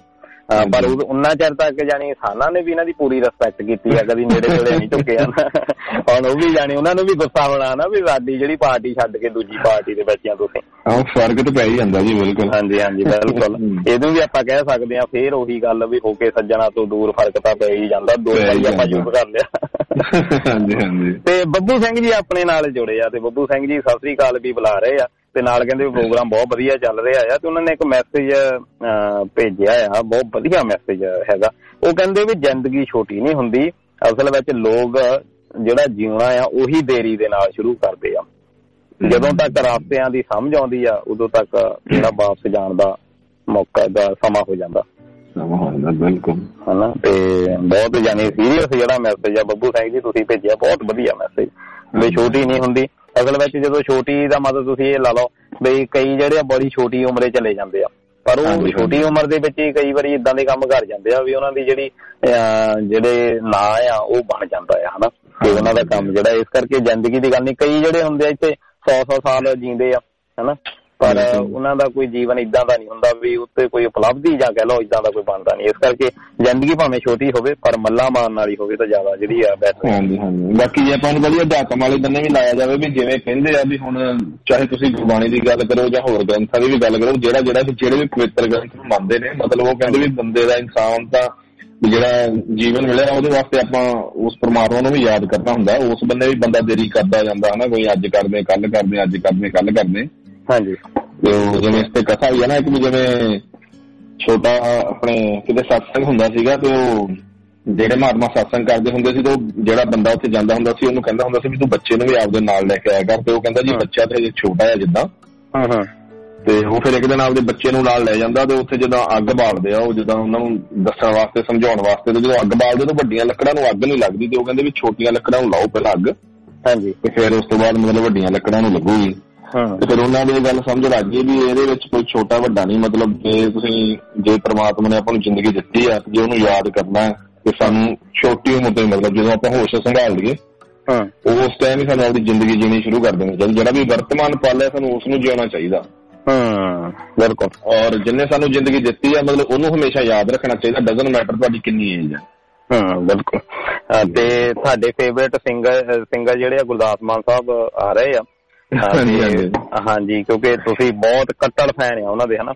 ਪਰ ਉਹਨਾਂ ਚਿਰ ਤੱਕ ਜਾਣੀ ਸਾਨਾ ਨੇ ਵੀ ਇਹਨਾਂ ਦੀ ਪੂਰੀ ਰਿਸਪੈਕਟ ਕੀਤੀ ਆ, ਕਦੀ ਨੇੜੇ ਨੇੜੇ ਨਹੀਂ ਝੁਕੇ ਆ। ਹੁਣ ਉਹ ਵੀ ਜਾਣੀ ਉਹਨਾਂ ਨੂੰ ਵੀ ਗੁੱਸਾ ਹੋਣਾ ਨਾ ਵੀ ਸਾਡੀ ਜਿਹੜੀ ਪਾਰਟੀ ਛੱਡ ਕੇ ਦੂਜੀ ਪਾਰਟੀ ਦੇ ਬੱਚਿਆਂ ਤੁਸੀਂ। ਫਰਕ ਤਾਂ ਪੈ ਹੀ ਜਾਂਦਾ ਜੀ, ਬਿਲਕੁਲ। ਹਾਂਜੀ ਹਾਂਜੀ ਬਿਲਕੁਲ। ਇਹਨੂੰ ਵੀ ਆਪਾਂ ਕਹਿ ਸਕਦੇ ਹਾਂ ਫੇਰ ਉਹੀ ਗੱਲ ਵੀ ਹੋ ਕੇ ਸੱਜਣਾ ਤੋਂ ਦੂਰ ਫਰਕ ਤਾਂ ਪੈ ਹੀ ਜਾਂਦਾ, ਦੋ ਵਾਰੀ ਆਪਾਂ ਯੂਜ਼ ਕਰ ਲਿਆ। ਹਾਂਜੀ ਹਾਂਜੀ। ਤੇ ਬੱਬੂ ਸਿੰਘ ਜੀ ਆਪਣੇ ਨਾਲ ਜੁੜੇ ਆ, ਤੇ ਬੱਬੂ ਸਿੰਘ ਜੀ ਸਤਿ ਸ੍ਰੀ ਅਕਾਲ ਵੀ ਬੁਲਾ ਰਹੇ ਆ, ਤੇ ਨਾਲ ਕਹਿੰਦੇ ਪ੍ਰੋਗਰਾਮ ਬਹੁਤ ਵਧੀਆ ਚੱਲ ਰਿਹਾ ਆ। ਤੇ ਉਹਨਾਂ ਨੇ ਇੱਕ ਮੈਸੇਜ ਭੇਜਿਆ ਆ, ਬਹੁਤ ਵਧੀਆ ਮੈਸੇਜ ਹੈਗਾ। ਉਹ ਕਹਿੰਦੇ ਵੀ ਜ਼ਿੰਦਗੀ ਛੋਟੀ ਨਹੀਂ ਹੁੰਦੀ, ਅਸਲ ਵਿੱਚ ਲੋਕ ਜਿਹੜਾ ਜਿਉਣਾ ਆ ਉਹੀ ਦੇਰੀ ਦੇ ਨਾਲ ਸ਼ੁਰੂ ਕਰਦੇ ਆ। ਜਦੋਂ ਤੱਕ ਰਾਸਤਿਆਂ ਦੀ ਸਮਝ ਆਉਂਦੀ ਆ ਉਦੋਂ ਤੱਕ ਜਿਹੜਾ ਵਾਪਸ ਜਾਣ ਦਾ ਮੌਕਾ ਦਾ ਸਮਾਂ ਹੋ ਜਾਂਦਾ। ਬਿਲਕੁਲ ਹਨਾ। ਤੇ ਬਹੁਤ ਜਾਨੀ ਸੀਰੀਅਸ ਜਿਹੜਾ ਮੈਸੇਜ ਆ ਬੱਬੂ ਸਿੰਘ ਜੀ ਤੁਸੀਂ ਭੇਜਿਆ, ਬਹੁਤ ਵਧੀਆ ਮੈਸੇਜ ਵੀ ਛੋਟੀ ਨਹੀਂ ਹੁੰਦੀ। ਅਸਲ ਵਿੱਚ ਜਦੋਂ ਛੋਟੀ ਦਾ ਮਤਲਬ ਤੁਸੀਂ ਇਹ ਲਾ ਲਓ ਵੀ ਕਈ ਜਿਹੜੇ ਆ ਬੜੀ ਛੋਟੀ ਉਮਰੇ ਚਲੇ ਜਾਂਦੇ ਆ, ਪਰ ਉਹ ਛੋਟੀ ਉਮਰ ਦੇ ਵਿੱਚ ਹੀ ਕਈ ਵਾਰੀ ਏਦਾਂ ਦੇ ਕੰਮ ਕਰ ਜਾਂਦੇ ਆ ਵੀ ਉਹਨਾਂ ਦੀ ਜਿਹੜੀ ਜਿਹੜੇ ਨਾਂ ਆ ਉਹ ਬਣ ਜਾਂਦਾ ਆ, ਹਨਾ। ਤੇ ਉਹਨਾਂ ਦਾ ਕੰਮ ਜਿਹੜਾ, ਇਸ ਕਰਕੇ ਜ਼ਿੰਦਗੀ ਦੀ ਗੱਲ ਨਹੀਂ, ਕਈ ਜਿਹੜੇ ਹੁੰਦੇ ਆ ਇੱਥੇ ਸੌ ਸੌ ਸਾਲ ਜੀਂਦੇ ਆ, ਹਨਾ, ਪਰ ਉਹਨਾਂ ਦਾ ਕੋਈ ਜੀਵਨ ਏਦਾਂ ਦਾ ਨਹੀਂ ਹੁੰਦਾ ਵੀ ਉੱਤੇ ਕੋਈ ਉਪਲਬਧੀ ਜਾਂ ਕਹਿ ਲਓ ਏਦਾਂ ਦਾ ਕੋਈ ਬਣਦਾ ਨਹੀਂ। ਇਸ ਕਰਕੇ ਜ਼ਿੰਦਗੀ ਭਾਵੇਂ ਛੋਟੀ ਹੋਵੇ ਪਰ ਮੱਲਾ ਮਾਰਨ ਵਾਲੀ ਹੋਵੇ ਤਾਂ ਜ਼ਿਆਦਾ ਜਿਹੜੀ ਆ ਬੈਟਰ। ਹਾਂਜੀ ਹਾਂਜੀ। ਬਾਕੀ ਜੇ ਆਪਾਂ ਨੂੰ ਵਧੀਆ ਅਧਿਆਤਮ ਵਾਲੇ ਬੰਨੇ ਵੀ ਲਾਇਆ ਜਾਵੇ ਵੀ ਜਿਵੇਂ ਕਹਿੰਦੇ ਆ ਵੀ ਹੁਣ ਚਾਹੇ ਤੁਸੀਂ ਗੁਰਬਾਣੀ ਦੀ ਗੱਲ ਕਰੋ ਜਾਂ ਹੋਰ ਗ੍ਰੰਥਾਂ ਦੀ ਵੀ ਗੱਲ ਕਰੋ, ਜਿਹੜਾ ਜਿਹੜਾ ਜਿਹੜੇ ਵੀ ਪਵਿੱਤਰ ਗ੍ਰੰਥ ਨੂੰ ਮੰਨਦੇ ਨੇ, ਮਤਲਬ ਉਹ ਕਹਿੰਦੇ ਵੀ ਬੰਦੇ ਦਾ, ਇਨਸਾਨ ਦਾ ਜਿਹੜਾ ਜੀਵਨ ਮਿਲਿਆ ਉਹਦੇ ਵਾਸਤੇ ਆਪਾਂ ਉਸ ਪਰਮਾਤਮਾ ਨੂੰ ਵੀ ਯਾਦ ਕਰਨਾ ਹੁੰਦਾ। ਉਸ ਬੰਨੇ ਵੀ ਬੰਦਾ ਦੇਰੀ ਕਰਦਾ ਜਾਂਦਾ, ਹਨਾ, ਕੋਈ ਅੱਜ ਕਰਦੇ ਕੱਲ ਕਰਦੇ ਅੱਜ ਕਰਦੇ ਕੱਲ ਕਰਦੇ। ਹਾਂਜੀ। ਤੇ ਉਹ ਜਿਵੇਂ ਇਸ ਤੇ ਕਥਾ ਵੀ ਹੈ ਨਾ ਇੱਕ ਵੀ, ਜਿਵੇਂ ਛੋਟਾ ਆਪਣੇ ਕਿਤੇ ਸਤਸੰਗ ਹੁੰਦਾ ਸੀਗਾ ਤੇ ਉਹ ਜਿਹੜੇ ਮਹਾਤਮਾ ਸਤਸੰਗ ਕਰਦੇ ਹੁੰਦੇ ਸੀ ਤੇ ਉਹ ਜਿਹੜਾ ਬੰਦਾ ਉੱਥੇ ਜਾਂਦਾ ਹੁੰਦਾ ਸੀ ਉਹਨੂੰ ਕਹਿੰਦਾ ਹੁੰਦਾ ਸੀ ਵੀ ਤੂੰ ਬੱਚੇ ਨੂੰ ਵੀ ਆਪਦੇ ਨਾਲ ਲੈ ਕੇ ਆਇਆ ਕਰ। ਤੇ ਉਹ ਕਹਿੰਦਾ ਜੀ ਬੱਚਾ ਤੇ ਛੋਟਾ ਹੈ ਜਿੱਦਾਂ, ਤੇ ਉਹ ਫਿਰ ਇੱਕ ਦਿਨ ਆਪਦੇ ਬੱਚੇ ਨੂੰ ਨਾਲ ਲੈ ਜਾਂਦਾ ਤੇ ਉੱਥੇ ਜਦੋਂ ਅੱਗ ਬਾਲਦੇ ਆ, ਉਹ ਜਦੋਂ ਉਹਨਾਂ ਨੂੰ ਦੱਸਣ ਵਾਸਤੇ ਸਮਝਾਉਣ ਵਾਸਤੇ, ਤੇ ਜਦੋਂ ਅੱਗ ਬਾਲਦੇ ਤਾਂ ਵੱਡੀਆਂ ਲੱਕੜਾਂ ਨੂੰ ਅੱਗ ਨਹੀਂ ਲੱਗਦੀ, ਤੇ ਉਹ ਕਹਿੰਦੇ ਵੀ ਛੋਟੀਆਂ ਲੱਕੜਾਂ ਨੂੰ ਲਾਓ ਪਹਿਲਾਂ ਅੱਗ, ਹਾਂਜੀ, ਤੇ ਫਿਰ ਉਸ ਤੋਂ ਬਾਅਦ ਮਤਲਬ ਵੱਡੀਆਂ ਲੱਕੜਾਂ ਨੂੰ ਲੱਗੂਗੀ। ਤੇ ਫਿਰ ਉਹਨਾਂ ਦੀ ਇਹ ਗੱਲ ਸਮਝ ਲੱਗ ਗਈ ਵੀ ਇਹਦੇ ਵਿੱਚ ਕੋਈ ਛੋਟਾ ਵੱਡਾ ਨਹੀਂ, ਮਤਲਬ ਜੇ ਤੁਸੀਂ ਜੇ ਪ੍ਰਮਾਤਮਾ ਨੇ ਆਪਾਂ ਨੂੰ ਜ਼ਿੰਦਗੀ ਦਿੱਤੀ ਆ ਜੇ ਉਹਨੂੰ ਯਾਦ ਕਰਨਾ ਤੇ ਸਾਨੂੰ ਛੋਟੀ ਉਮਰ ਤੋਂ, ਮਤਲਬ ਜਦੋਂ ਆਪਾਂ ਹੋਸ਼ ਸੰਭਾਲ ਲਈਏ ਉਸ ਟਾਈਮ ਹੀ ਸਾਨੂੰ ਆਪਣੀ ਜ਼ਿੰਦਗੀ ਜੀਣੀ ਸ਼ੁਰੂ ਕਰ ਦੇਣੀ ਚਾਹੀਦੀ। ਜਿਹੜਾ ਵੀ ਵਰਤਮਾਨ ਪਲ ਹੈ ਸਾਨੂੰ ਉਸ ਨੂੰ ਜਿਉਣਾ ਚਾਹੀਦਾ। ਹਾਂ ਬਿਲਕੁਲ। ਔਰ ਜਿੰਨੇ ਸਾਨੂੰ ਜ਼ਿੰਦਗੀ ਦਿੱਤੀ ਆ ਮਤਲਬ ਉਹਨੂੰ ਹਮੇਸ਼ਾ ਯਾਦ ਰੱਖਣਾ ਚਾਹੀਦਾ, ਡਜ਼ਨਟ ਮੈਟਰ ਤੁਹਾਡੀ ਕਿੰਨੀ ਏਜ ਹੈ। ਹਾਂ ਬਿਲਕੁਲ। ਤੇ ਸਾਡੇ ਫੇਵਰੇਟ ਸਿੰਗਰ ਸਿੰਗਰ ਜਿਹੜੇ ਆ ਗੁਰਦਾਸ ਮਾਨ ਸਾਹਿਬ ਆ ਰਹੇ ਆ। ਹਾਂਜੀ, ਕਿਉਂਕਿ ਤੁਸੀਂ ਬਹੁਤ ਕੱਟੜ ਫੈਨ ਆ ਉਹਨਾਂ ਦੇ, ਹਨਾ।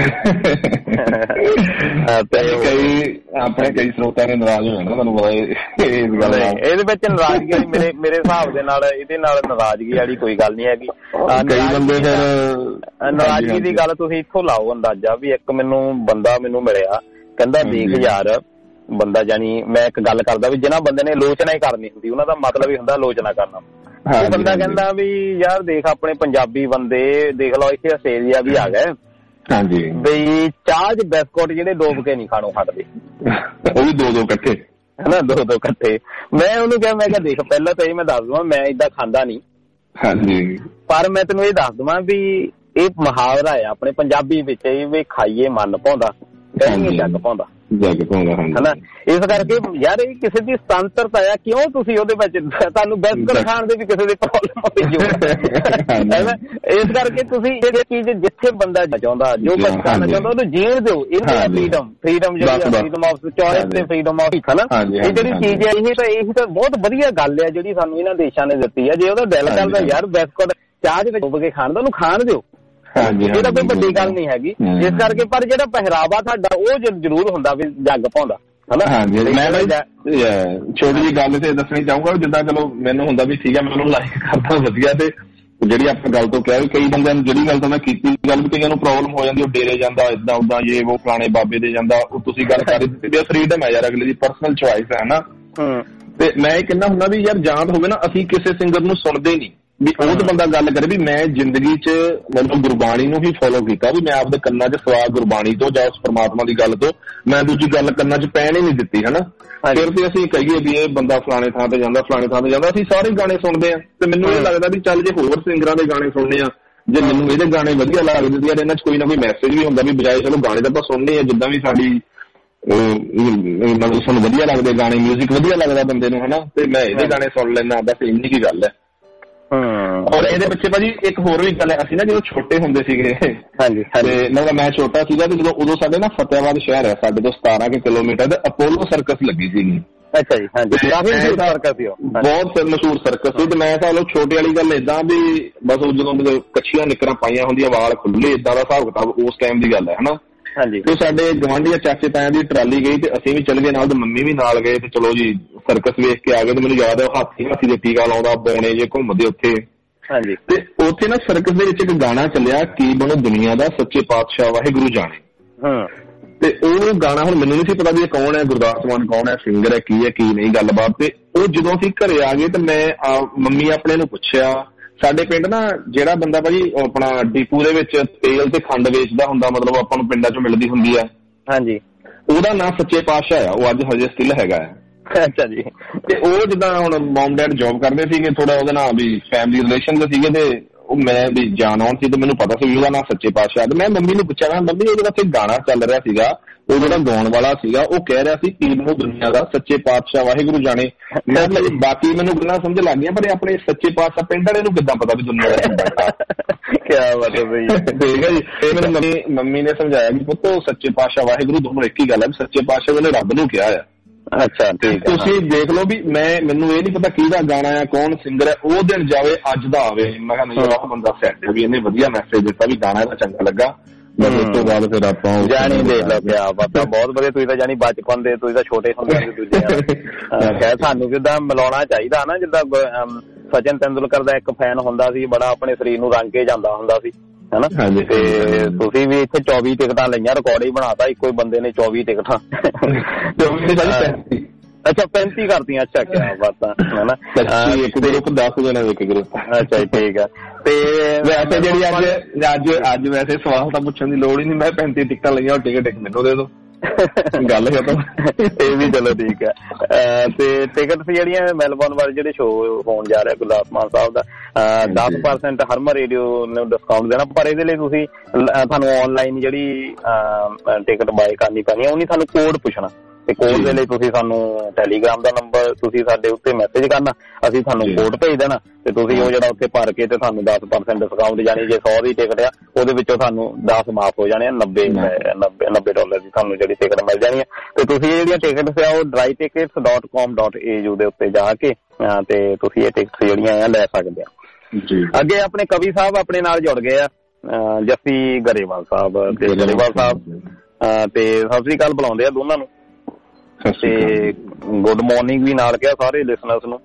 ਕਈ ਆਪਣੇ ਕਈ ਸਰੋਤਿਆਂ ਨੇ ਨਾਰਾਜ਼ ਹੋ ਜਾਣਾ, ਤੁਹਾਨੂੰ ਪਤਾ ਇਸ ਗੱਲ। ਇਹਦੇ ਵਿੱਚ ਨਾਰਾਜ਼ਗੀ ਵਾਲੀ ਮੇਰੇ ਮੇਰੇ ਹਿਸਾਬ ਦੇ ਨਾਲ ਇਹਦੇ ਨਾਲ ਨਾਰਾਜ਼ਗੀ ਵਾਲੀ ਕੋਈ ਗੱਲ ਨਹੀਂ ਹੈਗੀ। ਕਈ ਬੰਦੇ ਫਿਰ ਨਾਰਾਜ਼ਗੀ ਦੀ ਗੱਲ ਤੁਸੀਂ ਇੱਥੋਂ ਲਾਓ ਅੰਦਾਜ਼ਾ ਵੀ ਇੱਕ ਮੈਨੂੰ ਬੰਦਾ ਮੈਨੂੰ ਮਿਲਿਆ, ਕਹਿੰਦਾ ਦੇਖ ਯਾਰ ਬੰਦਾ, ਜਾਨੀ ਮੈਂ ਇੱਕ ਗੱਲ ਕਰਦਾ ਵੀ ਜਿਹਨਾਂ ਬੰਦੇ ਨੇ ਆਲੋਚਨਾ ਹੀ ਕਰਨੀ ਹੁੰਦੀ ਉਹਨਾਂ ਦਾ ਮਤਲਬ ਹੀ ਹੁੰਦਾ ਆਲੋਚਨਾ ਕਰਨਾ। ਉਹ ਬੰਦਾ ਕਹਿੰਦਾ ਵੀ ਯਾਰ ਦੇਖ ਆਪਣੇ ਪੰਜਾਬੀ ਬੰਦੇ ਦੇਖ ਲਓ ਇੱਥੇ ਆਸਟ੍ਰੇਲੀਆ ਵੀ ਆ ਗਏ, ਹਾਂਜੀ, ਬਈ ਚਾਹ ਚ ਬਿਸਕੁਟ ਜਿਹੜੇ ਡੋਬ ਕੇ ਨਹੀਂ ਖਾਣੋਂ ਹਟਦੇ, ਉਹ ਵੀ ਦੋ ਦੋ ਇਕੱਠੇ, ਹਨਾ, ਦੋ ਦੋ ਇਕੱਠੇ। ਮੈਂ ਉਹਨੂੰ ਕਿਹਾ, ਮੈਂ ਕਿਹਾ ਦੇਖ ਪਹਿਲਾਂ ਤਾਂ ਇਹ ਮੈਂ ਦੱਸ ਦਵਾਂ ਮੈਂ ਏਦਾਂ ਖਾਂਦਾ ਨੀ, ਹਾਂਜੀ, ਪਰ ਮੈਂ ਤੈਨੂੰ ਇਹ ਦੱਸ ਦਵਾਂ ਵੀ ਇਹ ਮੁਹਾਵਰਾ ਆ ਆਪਣੇ ਪੰਜਾਬੀ ਵਿੱਚ ਵੀ ਖਾਈਏ ਮਨ ਭਾਉਂਦਾ ਕਹੀਏ ਜੱਗ ਭਾਉਂਦਾ, ਜੱਗ ਭਾਉਂਦਾ, ਹਨਾ। ਇਸ ਕਰਕੇ ਯਾਰ ਇਹ ਕਿਸੇ ਦੀ ਸੁਤੰਤਰਤਾ ਆ, ਕਿਉਂ ਤੁਸੀਂ ਉਹਦੇ ਵਿੱਚ ਤੁਹਾਨੂੰ ਬਿਸਕੁਟ ਖਾਣ ਦੇ ਵੀ ਕਿਸੇ ਦੀ ਪ੍ਰੋਬਲਮ ਹੋਈ। ਇਸ ਕਰਕੇ ਤੁਸੀਂ ਜਿਹੜੀ ਚੀਜ਼ ਜਿੱਥੇ ਬੰਦਾ ਚਾਹੁੰਦਾ ਜੋ ਖਾਣਾ ਚਾਹੁੰਦਾ ਉਹਨੂੰ ਜੀਣ ਦਿਓ। ਇਹ ਫਰੀਡਮ ਫਰੀਡਮ ਜਿਹੜੀ ਫਰੀਡਮ ਆਫ ਚੋਇਸ ਤੇ ਫਰੀਡਮ ਆਫ, ਹਨਾ, ਇਹ ਜਿਹੜੀ ਚੀਜ਼ ਹੈ ਇਹ ਤਾਂ ਇਹੀ ਤਾਂ ਬਹੁਤ ਵਧੀਆ ਗੱਲ ਹੈ ਜਿਹੜੀ ਸਾਨੂੰ ਇਹਨਾਂ ਦੇਸ਼ਾਂ ਨੇ ਦਿੱਤੀ ਹੈ। ਜੇ ਉਹਦਾ ਦਿਲ ਕਰਦਾ ਯਾਰ ਬਿਸਕੁਟ ਚਾਹ ਦੇ ਵਿੱਚ ਡੁੱਬ ਕੇ ਖਾਣ ਦਾ ਉਹਨੂੰ ਖਾਣ ਦਿਓ, ਇਹ ਤਾਂ ਕੋਈ ਵੱਡੀ ਗੱਲ ਨਹੀਂ ਹੈਗੀ। ਇਸ ਕਰਕੇ ਪਰ ਜਿਹੜਾ ਪਹਿਰਾਵਾ ਤੁਹਾਡਾ ਉਹ ਜ਼ਰੂਰ ਹੁੰਦਾ ਵੀ ਜੱਗ ਪਾਉਂਦਾ, ਹਨਾ। ਹਾਂਜੀ, ਮੈਂ ਛੋਟੀ ਜਿਹੀ ਗੱਲ ਤੇ ਦੱਸਣੀ ਚਾਹੂੰਗਾ ਜਿੱਦਾਂ ਚਲੋ ਮੈਨੂੰ ਹੁੰਦਾ ਵੀ ਠੀਕ ਹੈ ਮੈਂ ਉਹਨੂੰ ਲਾਈਕ ਕਰਦਾ ਵਧੀਆ, ਤੇ ਜਿਹੜੀ ਆਪਾਂ ਗੱਲ ਤੋਂ ਕਿਹਾ ਵੀ ਕਈ ਬੰਦਿਆਂ ਨੂੰ ਜਿਹੜੀ ਗੱਲ ਤਾਂ ਮੈਂ ਕੀਤੀ ਗੱਲ ਵੀ ਕਈਆਂ ਨੂੰ ਪ੍ਰੋਬਲਮ ਹੋ ਜਾਂਦੀ, ਉਹ ਡੇਰੇ ਜਾਂਦਾ ਏਦਾਂ ਉਦਾਂ ਜੇ ਉਹ ਪੁਰਾਣੇ ਬਾਬੇ ਦੇ ਜਾਂਦਾ, ਉਹ ਤੁਸੀਂ ਗੱਲ ਕਰ ਦਿੱਤੀ ਵੀ ਫਰੀਡਮ ਹੈ ਯਾਰ, ਅਗਲੇ ਦੀ ਪਰਸਨਲ ਚੁਆਇਸ ਹੈ, ਹਨਾ। ਤੇ ਮੈਂ ਇਹ ਕਹਿੰਦਾ ਹੁੰਦਾ ਵੀ ਯਾਰ ਜਾਂ ਹੋਵੇ ਨਾ ਅਸੀਂ ਕਿਸੇ ਸਿੰਗਰ ਨੂੰ ਸੁਣਦੇ ਨਹੀਂ ਵੀ ਉਹ ਤਾਂ ਬੰਦਾ ਗੱਲ ਕਰੇ ਵੀ ਮੈਂ ਜ਼ਿੰਦਗੀ ਚ ਮਤਲਬ ਗੁਰਬਾਣੀ ਨੂੰ ਹੀ ਫੋਲੋ ਕੀਤਾ, ਵੀ ਮੈਂ ਆਪਦੇ ਕੰਨਾਂ ਚ ਸਵਾਦ ਗੁਰਬਾਣੀ ਤੋਂ ਜਾਂ ਉਸ ਪਰਮਾਤਮਾ ਦੀ ਗੱਲ ਤੋਂ ਮੈਂ ਦੂਜੀ ਗੱਲ ਕੰਨਾਂ ਚ ਪੈਣ ਹੀ ਨਹੀਂ ਦਿੱਤੀ, ਹਨਾ। ਫਿਰ ਤੇ ਅਸੀਂ ਕਹੀਏ ਵੀ ਇਹ ਬੰਦਾ ਫਲਾਣੇ ਥਾਂ ਤੇ ਜਾਂਦਾ ਫਲਾਣੇ ਥਾਂ ਤੇ ਜਾਂਦਾ, ਅਸੀਂ ਸਾਰੇ ਗਾਣੇ ਸੁਣਦੇ ਆ। ਤੇ ਮੈਨੂੰ ਇਹ ਲੱਗਦਾ ਵੀ ਚੱਲ ਜੇ ਹੋਰ ਸਿੰਗਰਾਂ ਦੇ ਗਾਣੇ ਸੁਣਨੇ ਆ, ਜੇ ਮੈਨੂੰ ਇਹਦੇ ਗਾਣੇ ਵਧੀਆ ਲੱਗਦੇ ਯਾਰ ਇਹਨਾਂ ਚ ਕੋਈ ਨਾ ਕੋਈ ਮੈਸੇਜ ਵੀ ਹੁੰਦਾ, ਵੀ ਬਜਾਏ ਚਲੋ ਗਾਣੇ ਤਾਂ ਆਪਾਂ ਸੁਣਨੇ ਆ ਜਿੱਦਾਂ ਵੀ ਸਾਡੀ ਮਤਲਬ ਸਾਨੂੰ ਵਧੀਆ ਲੱਗਦੇ ਗਾਣੇ, ਮਿਊਜ਼ਿਕ ਵਧੀਆ ਲੱਗਦਾ ਬੰਦੇ ਨੂੰ, ਹਨਾ, ਤੇ ਮੈਂ ਇਹਦੇ ਗਾਣੇ ਸੁਣ ਲੈਂਦਾ, ਬਸ ਇੰਨੀ ਕੀ ਗੱਲ ਹੈ। ਔਰ ਇਹਦੇ ਪਿੱਛੇ ਭਾਜੀ ਇੱਕ ਹੋਰ ਵੀ ਗੱਲ ਹੈ, ਅਸੀਂ ਨਾ ਜਦੋਂ ਛੋਟੇ ਹੁੰਦੇ ਸੀਗੇ, ਹਾਂਜੀ ਤੇ ਮਤਲਬ ਮੈਂ ਛੋਟਾ ਸੀਗਾ ਤੇ ਜਦੋਂ ਉਦੋਂ ਸਾਡੇ ਨਾ ਫਤਿਆਬਾਦ ਸ਼ਹਿਰ ਹੈ ਸਾਡੇ ਤੋਂ ਸਤਾਰਾਂ ਕੁ ਕਿਲੋਮੀਟਰ ਤੇ ਅਪੋਲੋ ਸਰਕਸ ਲੱਗੀ ਸੀਗੀ। ਅੱਛਾ ਜੀ, ਹਾਂਜੀ, ਕਾਫੀ ਮਸ਼ਹੂਰ ਸਰਕਸ ਸੀ ਉਹ, ਬਹੁਤ ਮਸ਼ਹੂਰ ਸਰਕਸ ਸੀ। ਤੇ ਮੈਂ ਤਾਂ ਛੋਟੇ ਵਾਲੀ ਗੱਲ ਏਦਾਂ ਵੀ ਬਸ ਉਹ ਜਦੋਂ ਕੱਚੀਆਂ ਨਿੱਕਰਾਂ ਪਾਈਆਂ ਹੁੰਦੀਆਂ, ਵਾਲ ਖੁੱਲੇ, ਏਦਾਂ ਦਾ ਹਿਸਾਬ ਕਿਤਾਬ ਉਸ ਟਾਈਮ ਦੀ ਗੱਲ ਹੈ ਹਨਾ। ਹਾਂਜੀ, ਤੇ ਸਾਡੇ ਗਵਾਂਢੀਆਂ ਚਾਚੇ ਤਾਇਆਂ ਦੀ ਟਰਾਲੀ ਗਈ ਤੇ ਅਸੀਂ ਵੀ ਚੱਲ ਗਏ ਨਾਲ, ਤੇ ਮੰਮੀ ਵੀ ਨਾਲ ਗਏ ਤੇ ਚਲੋ ਜੀ ਸਰਕਸ ਵੇਖ ਕੇ ਆ ਗਏ। ਤੇ ਮੈਨੂੰ ਯਾਦ ਹੈ ਹਾਥੀ ਹਾਥੀ ਦੇ ਟੀਕਾ ਲਾਉਂਦਾ, ਬੌਣੇ ਜੇ ਘੁੰਮਦੇ ਉੱਥੇ। ਹਾਂਜੀ, ਤੇ ਉੱਥੇ ਨਾ ਸਰਕਸ ਦੇ ਵਿੱਚ ਇੱਕ ਗਾਣਾ ਚੱਲਿਆ, ਕੀ ਬਣੋ ਦੁਨੀਆ ਦਾ, ਸੱਚੇ ਪਾਤਸ਼ਾਹ ਵਾਹਿਗੁਰੂ ਜਾਣੇ। ਹਾਂ, ਤੇ ਉਹ ਗਾਣਾ ਹੁਣ ਮੈਨੂੰ ਨਹੀਂ ਸੀ ਪਤਾ ਵੀ ਇਹ ਕੌਣ ਹੈ, ਗੁਰਦਾਸ ਮਾਨ ਕੌਣ ਹੈ, ਸਿੰਗਰ ਹੈ, ਕੀ ਹੈ ਕੀ ਨਹੀਂ ਗੱਲਬਾਤ। ਤੇ ਉਹ ਜਦੋਂ ਅਸੀਂ ਘਰੇ ਆ ਗਏ ਤੇ ਮੈਂ ਮੰਮੀ ਆਪਣੇ ਨੂੰ ਪੁੱਛਿਆ, ਸਾਡੇ ਪਿੰਡ ਨਾ ਜਿਹੜਾ ਬੰਦਾ ਭਾਜੀ ਆਪਣਾ ਡੀਪੂ ਦੇ ਵਿੱਚ ਤੇਲ ਤੇ ਖੰਡ ਵੇਚਦਾ ਹੁੰਦਾ, ਮਤਲਬ ਆਪਾਂ ਨੂੰ ਪਿੰਡਾਂ ਚੋਂ ਮਿਲਦੀ ਹੁੰਦੀ ਆ, ਹਾਂਜੀ, ਉਹਦਾ ਨਾਂ ਸੱਚੇ ਪਾਤਸ਼ਾਹ ਆ, ਉਹ ਅੱਜ ਹਜੇ ਸਟਿਲ ਹੈਗਾ ਹੈ। ਅੱਛਾ ਜੀ। ਤੇ ਉਹ ਜਿੱਦਾਂ ਹੁਣ ਮਮ ਡੈਡ ਜੌਬ ਕਰਦੇ ਸੀਗੇ, ਥੋੜਾ ਉਹਦੇ ਨਾਲ ਵੀ ਫੈਮਿਲੀ ਰਿਲੇਸ਼ਨ ਦੇ ਸੀਗੇ, ਤੇ ਉਹ ਮੈਂ ਵੀ ਜਾਣ ਆਉਣ ਸੀ ਤੇ ਮੈਨੂੰ ਪਤਾ ਸੀ ਵੀ ਉਹਦਾ ਨਾਂ ਸੱਚੇ ਪਾਤਸ਼ਾਹ। ਤੇ ਮੈਂ ਮੰਮੀ ਨੂੰ ਪੁੱਛਿਆ, ਮੈਂ ਮੰਮੀ ਉਹ ਜਿਹੜਾ ਉੱਥੇ ਗਾਣਾ ਚੱਲ ਰਿਹਾ ਸੀਗਾ, ਉਹ ਜਿਹੜਾ ਗਾਉਣ ਵਾਲਾ ਸੀਗਾ ਉਹ ਕਹਿ ਰਿਹਾ ਸੀ ਕੀ ਬਣੋ ਦੁਨੀਆ ਦਾ, ਸੱਚੇ ਪਾਤਸ਼ਾਹ ਵਾਹਿਗੁਰੂ ਜਾਣੇ। ਮੈਂ ਬਾਕੀ ਮੈਨੂੰ ਗੱਲਾਂ ਸਮਝ ਲੱਗ ਗਈਆਂ, ਪਰ ਆਪਣੇ ਸੱਚੇ ਪਾਤਸ਼ਾਹ ਪਿੰਡ ਵਾਲੇ ਨੂੰ ਕਿੱਦਾਂ ਪਤਾ ਵੀ ਦੁਨੀਆ ਦਾ ਕਿਆ ਬਾਤ ਹੈ ਬਈ। ਠੀਕ ਹੈ ਜੀ। ਤੇ ਮੈਨੂੰ ਮੰਮੀ ਮੰਮੀ ਨੇ ਸਮਝਾਇਆ ਕਿ ਪੁੱਤ ਸੱਚੇ ਪਾਤਸ਼ਾਹ ਵਾਹਿਗੁਰੂ ਦੋਨੋਂ ਇੱਕ ਹੀ ਗੱਲ ਹੈ, ਸੱਚੇ ਪਾਤਸ਼ਾਹ ਨੇ ਰੱਬ ਨੂੰ ਕਿਹਾ ਆ। ਅੱਛਾ, ਠੀਕ ਹੈ। ਤੁਸੀਂ ਦੇਖ ਲਓ ਵੀ ਮੈਂ ਮੈਨੂੰ ਇਹ ਨੀ ਪਤਾ ਕਿਹਦਾ ਗਾਣਾ ਹੈ, ਕੌਣ ਸਿੰਗਰ ਹੈ, ਉਹ ਦਿਨ ਜਾਵੇ ਅੱਜ ਦਾ ਆਵੇ। ਮੈਂ ਕਿਹਾ ਨਹੀਂ ਆਹ ਬੰਦਾ ਸੈੱਟ ਹੈ, ਵੀ ਇਹਨੇ ਵਧੀਆ ਮੈਸੇਜ ਦਿੱਤਾ, ਵੀ ਗਾਣਾ ਇਹਦਾ ਚੰਗਾ ਲੱਗਾ। ਬਸ ਉਸ ਤੋਂ ਬਾਅਦ ਫਿਰ ਆਪਾਂ ਜਾਣੀ ਦੇਖ ਲਓ ਕਿਆ ਬਾਤ, ਬਹੁਤ ਵਧੀਆ। ਤੁਸੀਂ ਤਾਂ ਜਾਣੀ ਬਚਪਨ ਦੇ, ਤੁਸੀਂ ਤਾਂ ਛੋਟੇ ਹੁੰਦੇ ਸੀ ਦੂਜੇ ਕਹਿ, ਸਾਨੂੰ ਜਿੱਦਾਂ ਮਿਲਾਉਣਾ ਚਾਹੀਦਾ ਨਾ, ਜਿੱਦਾਂ ਸਚਿਨ ਤੈਂਦੁਲਕਰ ਦਾ ਇੱਕ ਫੈਨ ਹੁੰਦਾ ਸੀ ਬੜਾ, ਆਪਣੇ ਸਰੀਰ ਨੂੰ ਰੰਗ ਕੇ ਜਾਂਦਾ ਹੁੰਦਾ ਸੀ ਹਨਾ। ਤੇ ਤੁਸੀਂ ਵੀ ਇੱਥੇ ਚੌਵੀ ਟਿਕਟਾਂ ਲਈਆਂ, ਰਿਕਾਰਡ ਹੀ ਬਣਾਤਾ ਇੱਕੋ ਹੀ ਬੰਦੇ ਨੇ ਚੌਵੀ ਟਿਕਟਾਂ। ਅੱਛਾ, ਪੈਂਤੀ ਕਰਤੀਆਂ। ਅੱਛਾ, ਕਿਆ ਬਾਤਾਂ ਹਨਾ। ਇੱਕ ਗਰੁੱਪ ਦਸ ਜਣੇ ਇੱਕ ਗਰੁੱਪ। ਅੱਛਾ ਜੀ, ਠੀਕ ਆ। ਤੇ ਵੈਸੇ ਜਿਹੜੀ ਅੱਜ ਅੱਜ ਅੱਜ ਵੈਸੇ ਸਵਾਲ ਤਾਂ ਪੁੱਛਣ ਦੀ ਲੋੜ ਹੀ ਨਹੀਂ, ਮੈਂ ਪੈਂਤੀ ਟਿਕਟਾਂ ਲਈਆਂ, ਉਹ ਟਿਕਟ ਇੱਕ ਮੈਨੂੰ ਦੇ ਦਿਓ, ਗੱਲ ਖਤਮ। ਇਹ ਵੀ ਚਲੋ ਠੀਕ ਹੈ। ਤੇ ਟਿਕਟ ਜਿਹੜੀਆਂ ਮੈਲਬੌਰਨ ਵਾਲੇ ਜਿਹੜੇ ਸ਼ੋਅ ਹੋਣ ਜਾ ਰਿਹਾ ਗੁਰਦਾਸ ਮਾਨ ਸਾਹਿਬ ਦਾ, ਦਸ ਪਰਸੈਂਟ ਹਰਮਨ ਰੇਡੀਓ ਨੂੰ ਡਿਸਕਾਊਂਟ ਦੇਣਾ, ਪਰ ਇਹਦੇ ਲਈ ਤੁਸੀਂ ਤੁਹਾਨੂੰ ਆਨਲਾਈਨ ਜਿਹੜੀ ਟਿਕਟ ਬਾਏ ਕਰਨੀ ਪੈਣੀ ਹੈ, ਉਹਨੇ ਤੁਹਾਨੂੰ ਕੋਡ ਪੁੱਛਣਾ, ਤੇ ਕੋਡ ਦੇ ਲਈ ਤੁਸੀਂ ਸਾਨੂੰ ਟੈਲੀਗ੍ਰਾਮ ਦਾ ਨੰਬਰ ਤੁਸੀਂ ਸਾਡੇ ਉੱਤੇ ਮੈਸੇਜ ਕਰਨਾ, ਅਸੀਂ ਤੁਹਾਨੂੰ ਕੋਡ ਭੇਜ ਦੇਣਾ, ਤੇ ਤੁਸੀਂ ਉਹ ਜਿਹੜਾ ਉੱਥੇ ਭਰ ਕੇ ਤੇ ਤੁਹਾਨੂੰ ਦਸ ਪਰਸੈਂਟ ਡਿਸਕਾਊਂਟ, ਜਾਣੀ ਜੇ ਸੌ ਦੀ ਟਿਕਟ ਆ ਉਹਦੇ ਵਿੱਚੋਂ ਤੁਹਾਨੂੰ ਦਸ ਮਾਫ ਹੋ ਜਾਣੇ ਆ, ਨੱਬੇ ਨੱਬੇ ਨੱਬੇ ਡਾਲਰ ਦੀ ਤੁਹਾਨੂੰ ਜਿਹੜੀ ਟਿਕਟ ਮਿਲ ਜਾਣੀ ਹੈ। ਤੇ ਤੁਸੀਂ ਇਹ ਜਿਹੜੀਆਂ ਟਿਕਟਸ ਆ ਉਹ dry tickets dot com dot A U ਦੇ ਉੱਤੇ ਜਾ ਕੇ ਤੇ ਤੁਸੀਂ ਇਹ ਟਿਕਟਸ ਜਿਹੜੀਆਂ ਆ ਲੈ ਸਕਦੇ ਆ। ਅੱਗੇ ਆਪਣੇ ਕਵੀ ਸਾਹਿਬ ਆਪਣੇ ਨਾਲ ਜੁੜ ਗਏ ਆ, ਜੱਸੀ ਗਰੇਵਾਲ ਸਾਹਿਬ ਤੇ ਗਰੇਵਾਲ ਸਾਹਿਬ, ਤੇ ਸਤਿ ਸ੍ਰੀ ਅਕਾਲ ਬੁਲਾਉਂਦੇ ਆ ਦੋਨਾਂ ਨੂੰ, ਤੇ ਗੁੱਡ ਮਾਰਨਿੰਗ ਵੀ ਨਾਲ ਕਿਹਾ ਸਾਰੇ ਲਿਸਨਰਸ ਨੂੰ।